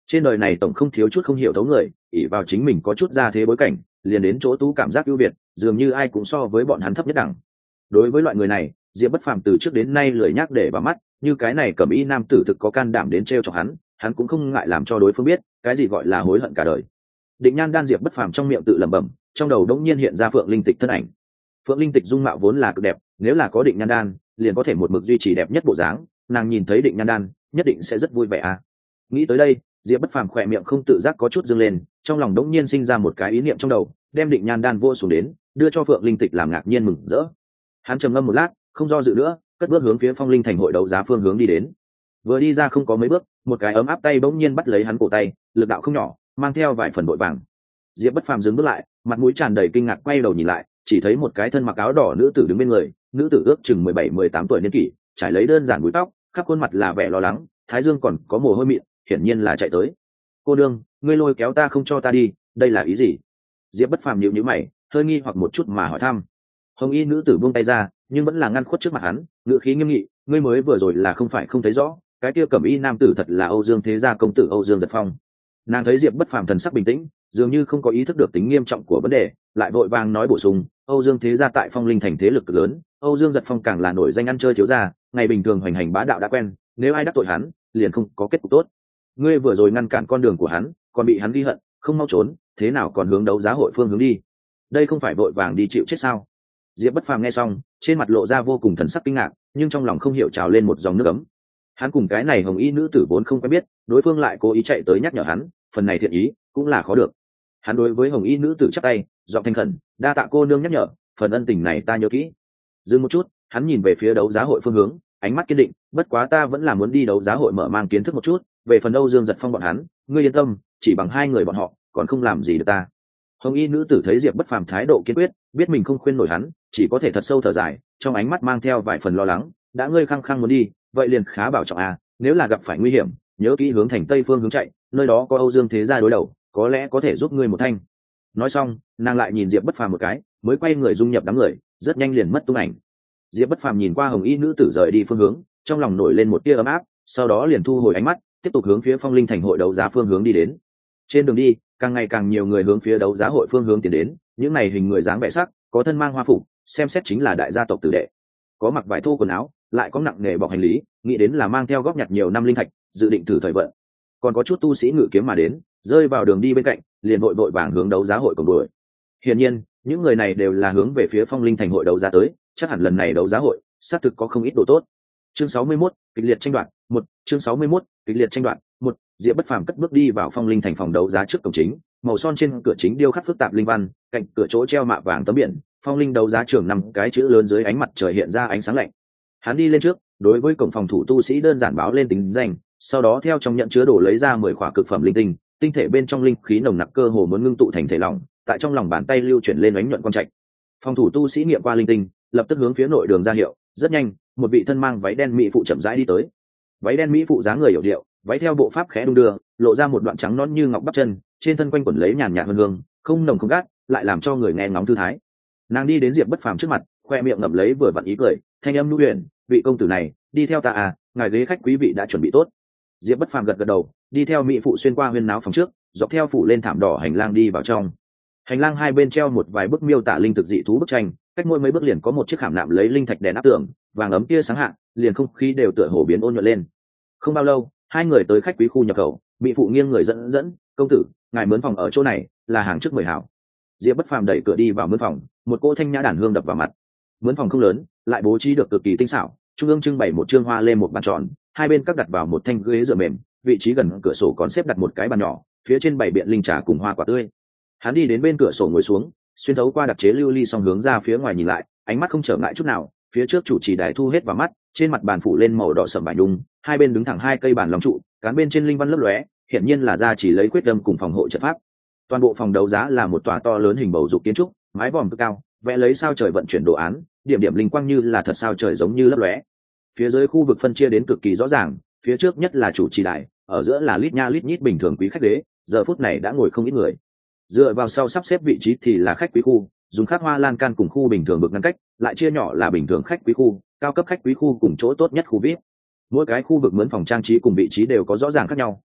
A: Trên đời này tổng không thiếu chút không hiểu thấu người, ỷ vào chính mình có chút ra thế bối cảnh, liền đến chỗ tú cảm giác ưu việt, dường như ai cũng so với bọn hắn thấp nhất đẳng. Đối với loại người này, Diệp Bất Phàm từ trước đến nay lười nhắc để vào mắt, như cái này cẩm y nam tử thực có can đảm đến trêu chọc hắn cũng không ngại làm cho đối phương biết cái gì gọi là hối hận cả đời. Định Nhan Đan. Diệp Bất Phàm trong miệng tự lẩm bẩm, trong đầu đống nhiên hiện ra Phượng Linh Tịch thân ảnh. Phượng Linh Tịch dung mạo vốn là cực đẹp, nếu là có Định Nhan Đan, liền có thể một mực duy trì đẹp nhất bộ dáng, nàng nhìn thấy Định Nhan Đan, nhất định sẽ rất vui vẻ à. Nghĩ tới đây, Diệp Bất Phàm khỏe miệng không tự giác có chút dương lên, trong lòng đống nhiên sinh ra một cái ý niệm trong đầu, đem Định Nhan Đan vô xuống đến, đưa cho Phượng Linh Tịch làm ngạc nhiên mừng rỡ. Hắn trầm ngâm một lát, không do dự nữa, cất bước hướng phía Phong Linh Thành hội đấu giá phương hướng đi đến. Vừa đi ra không có mấy bước, một cái ấm áp tay bỗng nhiên bắt lấy hắn cổ tay, lực đạo không nhỏ, mang theo vài phần vội vàng. Diệp Bất Phàm dừng bước lại, mặt mũi tràn đầy kinh ngạc quay đầu nhìn lại, chỉ thấy một cái thân mặc áo đỏ nữ tử đứng bên người, nữ tử ước chừng 17-18 tuổi niên kỷ, trải lấy đơn giản búi tóc, khắp khuôn mặt là vẻ lo lắng, thái dương còn có mồ hôi mịn, hiển nhiên là chạy tới. "Cô đương, ngươi lôi kéo ta không cho ta đi, đây là ý gì?" Diệp Bất Phàm nhíu nhíu mày, hơi nghi hoặc một chút mà hỏi thăm. Hồng y nữ tử buông tay ra, nhưng vẫn là ngăn khuất trước mặt hắn, ngữ khí nghiêm nghị, "Ngươi mới vừa rồi là không phải không thấy rõ, cái kia cẩm y nam tử thật là Âu Dương Thế Gia công tử Âu Dương Giật Phong." Nàng thấy Diệp Bất Phàm thần sắc bình tĩnh, dường như không có ý thức được tính nghiêm trọng của vấn đề, lại vội vàng nói bổ sung, "Âu Dương Thế Gia tại Phong Linh Thành thế lực cực lớn, Âu Dương Giật Phong càng là nổi danh ăn chơi thiếu gia, ngày bình thường hoành hành bá đạo đã quen, nếu ai đắc tội hắn, liền không có kết cục tốt. Ngươi vừa rồi ngăn cản con đường của hắn, còn bị hắn ghi hận, không mau trốn, thế nào còn hướng đấu giá hội phương hướng đi? Đây không phải vội vàng đi chịu chết sao?" Diệp Bất Phàm nghe xong, trên mặt lộ ra vô cùng thần sắc kinh ngạc, nhưng trong lòng không hiểu trào lên một dòng nước ấm. Hắn cùng cái này hồng y nữ tử vốn không quen biết, đối phương lại cố ý chạy tới nhắc nhở hắn, phần này thiện ý cũng là khó được. Hắn đối với hồng y nữ tử chắp tay, giọng thành khẩn, "Đa tạ cô nương nhắc nhở, phần ân tình này ta nhớ kỹ." Dừng một chút, hắn nhìn về phía đấu giá hội phương hướng, ánh mắt kiên định, "Bất quá ta vẫn là muốn đi đấu giá hội mở mang kiến thức một chút, về phần Âu Dương Giật Phong bọn hắn, ngươi yên tâm, chỉ bằng hai người bọn họ, còn không làm gì được ta." Hồng y nữ tử thấy Diệp Bất Phàm thái độ kiên quyết, biết mình không khuyên nổi hắn, chỉ có thể thật sâu thở dài, trong ánh mắt mang theo vài phần lo lắng, "Đã ngươi khăng khăng muốn đi, vậy liền khá bảo trọng à, nếu là gặp phải nguy hiểm, nhớ kỹ hướng thành tây phương hướng chạy, nơi đó có Âu Dương Thế Gia đối đầu, có lẽ có thể giúp ngươi một thanh." Nói xong, nàng lại nhìn Diệp Bất Phàm một cái, mới quay người dung nhập đám người, rất nhanh liền mất tung ảnh. Diệp Bất Phàm nhìn qua hồng y nữ tử rời đi phương hướng, trong lòng nổi lên một tia ấm áp, sau đó liền thu hồi ánh mắt, tiếp tục hướng phía Phong Linh Thành hội đấu giá phương hướng đi đến. Trên đường đi, càng ngày càng nhiều người hướng phía đấu giá hội phương hướng tiến đến, những này hình người dáng vẻ sắc, có thân mang hoa phục, xem xét chính là đại gia tộc tử đệ, có mặc vải thô quần áo, lại có nặng nghề bọc hành lý, nghĩ đến là mang theo góp nhặt nhiều năm linh thạch, dự định thử thời vận. Còn có chút tu sĩ ngự kiếm mà đến, rơi vào đường đi bên cạnh, liền vội vội vàng hướng đấu giá hội cổng đuổi. Hiển nhiên, những người này đều là hướng về phía Phong Linh Thành hội đấu giá tới, chắc hẳn lần này đấu giá hội, xác thực có không ít đồ tốt. Chương 61, kịch liệt tranh đoạt, 1, chương 61, kịch liệt tranh đoạt, 1, Diệp Bất Phàm cất bước đi vào Phong Linh Thành phòng đấu giá trước cổng chính, màu son trên cửa chính điêu khắc phức tạp linh văn, cạnh cửa chỗ treo mạ vàng tấm biển, Phong Linh đấu giá trường năm cái chữ lớn dưới ánh mặt trời hiện ra ánh sáng lạnh. Hắn đi lên trước, đối với cổng phòng thủ tu sĩ đơn giản báo lên tính danh, sau đó theo trong nhận chứa đồ lấy ra 10 khỏa cực phẩm linh tinh, tinh thể bên trong linh khí nồng nặc cơ hồ muốn ngưng tụ thành thể lỏng, tại trong lòng bàn tay lưu chuyển lên ánh nhuận quang trạch. Phòng thủ tu sĩ nghiệm qua linh tinh, lập tức hướng phía nội đường ra hiệu, rất nhanh, một vị thân mang váy đen mỹ phụ chậm rãi đi tới. Váy đen mỹ phụ dáng người hiểu điệu, váy theo bộ pháp khẽ đung đưa, lộ ra một đoạn trắng nõn như ngọc bắp chân, trên thân quanh quẩn lấy nhàn nhạt hương hương, không nồng không gắt, lại làm cho người nghe ngóng thư thái. Nàng đi đến Diệp Bất Phàm trước mặt, khoe miệng ngậm lấy vừa vặn ý cười, thanh âm nhu huyền, "Vị công tử này, đi theo ta à, ngài ghế khách quý vị đã chuẩn bị tốt." Diệp Bất Phàm gật gật đầu, đi theo mỹ phụ xuyên qua huyên náo phòng trước, dọc theo phủ lên thảm đỏ hành lang đi vào trong. Hành lang hai bên treo một vài bức miêu tả linh thực dị thú bức tranh, cách mỗi mấy bước liền có một chiếc khảm nạm lấy linh thạch đèn áp tường, vàng ấm kia sáng hạ, liền không khí đều tựa hồ biến ôn nhuận lên. Không bao lâu, hai người tới khách quý khu nhập khẩu, mỹ phụ nghiêng người dẫn, "Công tử, ngài mướn phòng ở chỗ này, là hàng trước 10 hảo." Diệp Bất Phàm đẩy cửa đi vào mướn phòng, một cỗ thanh nhã đàn hương đập vào mặt. Mướn phòng không lớn, lại bố trí được cực kỳ tinh xảo, trung ương trưng bày một trương hoa lên một bàn tròn, hai bên các đặt vào một thanh ghế dựa mềm, vị trí gần cửa sổ còn xếp đặt một cái bàn nhỏ, phía trên bày biện linh trà cùng hoa quả tươi. Hắn đi đến bên cửa sổ ngồi xuống, xuyên thấu qua đặc chế lưu ly song hướng ra phía ngoài nhìn lại, ánh mắt không trở ngại chút nào, phía trước chủ trì đài thu hết vào mắt, trên mặt bàn phủ lên màu đỏ sẫm vải nhung, hai bên đứng thẳng hai cây bàn long trụ, cán bên trên linh văn lấp lóe, hiển nhiên là gia chỉ lấy quyết tâm cùng phòng hộ trận pháp. Toàn bộ phòng đấu giá là một tòa to lớn hình bầu dục kiến trúc, mái vòm cực cao, vẽ lấy sao trời vận chuyển đồ án, điểm điểm linh quang như là thật sao trời giống như lấp lóe. Phía dưới khu vực phân chia đến cực kỳ rõ ràng, phía trước nhất là chủ trì đài, ở giữa là lít nha lít nhít bình thường quý khách đế, giờ phút này đã ngồi không ít người. Dựa vào sau sắp xếp vị trí thì là khách quý khu, dùng khắc hoa lan can cùng khu bình thường được ngăn cách, lại chia nhỏ là bình thường khách quý khu, cao cấp khách quý khu cùng chỗ tốt nhất khu VIP. Mỗi cái khu vực mướn phòng trang trí cùng vị trí đều có rõ ràng khác nhau,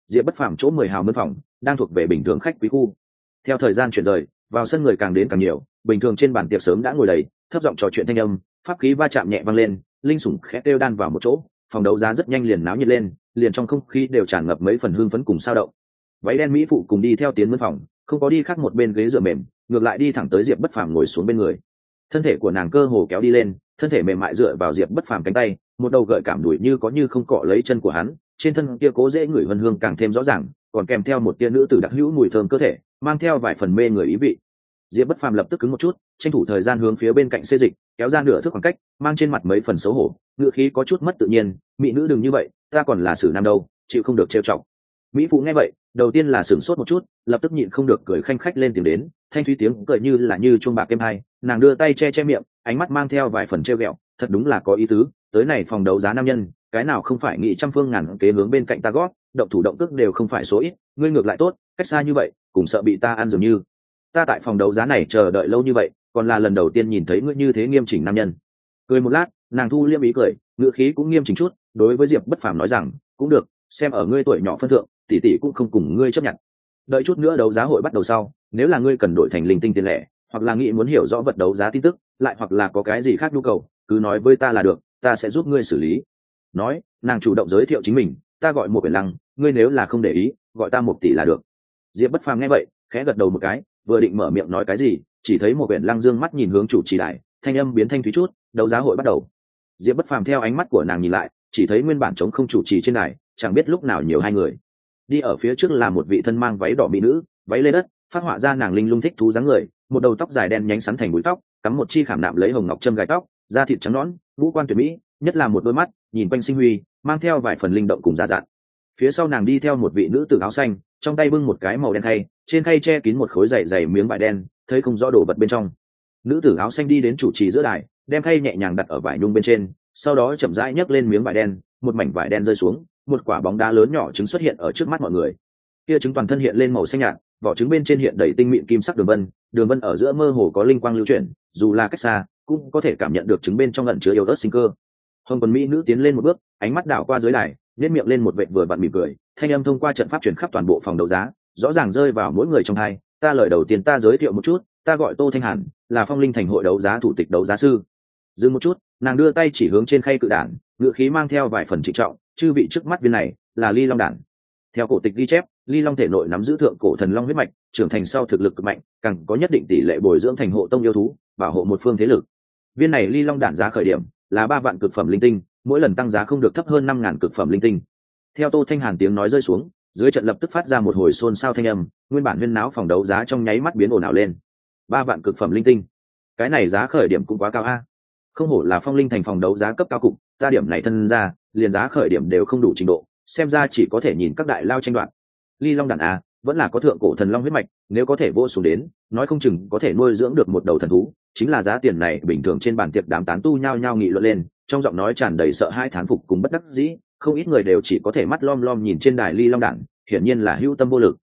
A: Diệp Bất Phàm chỗ 10 hào mân phòng đang thuộc về bình thường khách quý khu. Theo thời gian chuyển rời, vào sân người càng đến càng nhiều, bình thường trên bàn tiệc sớm đã ngồi đầy, thấp giọng trò chuyện thanh âm, pháp khí va chạm nhẹ vang lên, linh sủng khẽ kêu đan vào một chỗ, phòng đấu giá rất nhanh liền náo nhiệt lên, liền trong không khí đều tràn ngập mấy phần hưng phấn cùng sao động. Váy đen mỹ phụ cùng đi theo tiến mân phòng, không có đi khác một bên ghế dựa mềm, ngược lại đi thẳng tới Diệp Bất Phàm ngồi xuống bên người. Thân thể của nàng cơ hồ kéo đi lên, thân thể mềm mại dựa vào Diệp Bất Phàm cánh tay, một đầu gợi cảm đùi như có như không cọ lấy chân của hắn, trên thân kia cố dễ ngửi vân hương càng thêm rõ ràng, còn kèm theo một tia nữ tử đặc hữu mùi thơm cơ thể, mang theo vài phần mê người ý vị. Diệp Bất Phàm lập tức cứng một chút, tranh thủ thời gian hướng phía bên cạnh xê dịch, kéo ra nửa thước khoảng cách, mang trên mặt mấy phần xấu hổ, ngựa khí có chút mất tự nhiên, mỹ nữ đừng như vậy, ta còn là xử nam đâu, chịu không được trêu chọc. Mỹ phụ nghe vậy, đầu tiên là sửng sốt một chút, lập tức nhịn không được cười khanh khách lên tiếng đến, thanh thúy tiếng cười như là như chuông bạc êm hai, nàng đưa tay che che miệng, ánh mắt mang theo vài phần trêu ghẹo, thật đúng là có ý tứ, tới này phòng đấu giá nam nhân, cái nào không phải nghị trăm phương ngàn kế hướng bên cạnh ta gót, động thủ động cước đều không phải số ít, ngươi ngược lại tốt, cách xa như vậy, cũng sợ bị ta ăn dường như. Ta tại phòng đấu giá này chờ đợi lâu như vậy, còn là lần đầu tiên nhìn thấy ngươi như thế nghiêm chỉnh nam nhân. Cười một lát, nàng thu liêm ý cười, ngữ khí cũng nghiêm chỉnh chút, đối với Diệp Bất Phàm nói rằng, cũng được, xem ở ngươi tuổi nhỏ phân thượng, tỷ tỷ cũng không cùng ngươi chấp nhận. Đợi chút nữa đấu giá hội bắt đầu sau, nếu là ngươi cần đổi thành linh tinh tiền lẻ, hoặc là nghĩ muốn hiểu rõ vật đấu giá tin tức, lại hoặc là có cái gì khác nhu cầu, cứ nói với ta là được, ta sẽ giúp ngươi xử lý. Nói, nàng chủ động giới thiệu chính mình, ta gọi một Quyển Lăng, ngươi nếu là không để ý, gọi ta một tỷ là được. Diệp Bất Phàm nghe vậy, khẽ gật đầu một cái, vừa định mở miệng nói cái gì, chỉ thấy một Quyển Lăng dương mắt nhìn hướng chủ trì đài, thanh âm biến thanh thúy chút, đấu giá hội bắt đầu. Diệp Bất Phàm theo ánh mắt của nàng nhìn lại, chỉ thấy nguyên bản trống không chủ trì trên đài, chẳng biết lúc nào nhiều hai người. Đi ở phía trước là một vị thân mang váy đỏ mỹ nữ, váy lê đất, phát họa ra nàng linh lung thích thú dáng người, một đầu tóc dài đen nhánh sắn thành búi tóc, cắm một chi khảm nạm lấy hồng ngọc châm gai tóc, da thịt trắng nõn, ngũ quan tuyệt mỹ, nhất là một đôi mắt nhìn quanh sinh huy, mang theo vài phần linh động cùng già dặn. Phía sau nàng đi theo một vị nữ tử áo xanh, trong tay bưng một cái màu đen khay, trên khay che kín một khối dày dày miếng vải đen, thấy không rõ đồ vật bên trong. Nữ tử áo xanh đi đến chủ trì giữa đài, đem khay nhẹ nhàng đặt ở vải nhung bên trên, sau đó chậm rãi nhấc lên miếng vải đen, một mảnh vải đen rơi xuống, một quả bóng đá lớn nhỏ trứng xuất hiện ở trước mắt mọi người. Kia trứng toàn thân hiện lên màu xanh nhạt, vỏ trứng bên trên hiện đầy tinh mịn kim sắc đường vân ở giữa mơ hồ có linh quang lưu chuyển, dù là cách xa, cũng có thể cảm nhận được trứng bên trong ẩn chứa yếu ớt sinh cơ. Hồng quần mỹ nữ tiến lên một bước, ánh mắt đảo qua dưới đài, nhếch miệng lên một vệt vừa vặn mỉm cười, thanh âm thông qua trận pháp truyền khắp toàn bộ phòng đấu giá, rõ ràng rơi vào mỗi người trong hai. Ta lời đầu tiên ta giới thiệu một chút, ta gọi Tô Thanh Hàn, là Phong Linh Thành hội đấu giá thủ tịch đấu giá sư. Dừng một chút, nàng đưa tay chỉ hướng trên khay cự đản, ngữ khí mang theo vài phần trịnh trọng, chư vị trước mắt viên này là Ly Long đản. Theo cổ tịch ghi chép, Ly Long thể nội nắm giữ thượng cổ thần long huyết mạch, trưởng thành sau thực lực cực mạnh, càng có nhất định tỷ lệ bồi dưỡng thành hộ tông yêu thú, bảo hộ một phương thế lực. Viên này Ly Long đản giá khởi điểm là 3 vạn cực phẩm linh tinh, mỗi lần tăng giá không được thấp hơn 5.000 cực phẩm linh tinh. Theo Tô Thanh Hàn tiếng nói rơi xuống, dưới trận lập tức phát ra một hồi xôn xao thanh âm, nguyên bản huyên náo phòng đấu giá trong nháy mắt biến ồn ào lên. 3 vạn cực phẩm linh tinh, cái này giá khởi điểm cũng quá cao a. Không hổ là Phong Linh Thành phòng đấu giá cấp cao cục, ta điểm này thân ra, liền giá khởi điểm đều không đủ trình độ, xem ra chỉ có thể nhìn các đại lao tranh đoạt. Ly Long đản a, vẫn là có thượng cổ thần long huyết mạch, nếu có thể vô xuống đến, nói không chừng có thể nuôi dưỡng được một đầu thần thú, chính là giá tiền này bình thường trên bàn tiệc đám tán tu nhao nhao nghị luận lên, trong giọng nói tràn đầy sợ hãi thán phục cùng bất đắc dĩ, không ít người đều chỉ có thể mắt lom lom nhìn trên đài Ly Long đản, hiển nhiên là hữu tâm vô lực.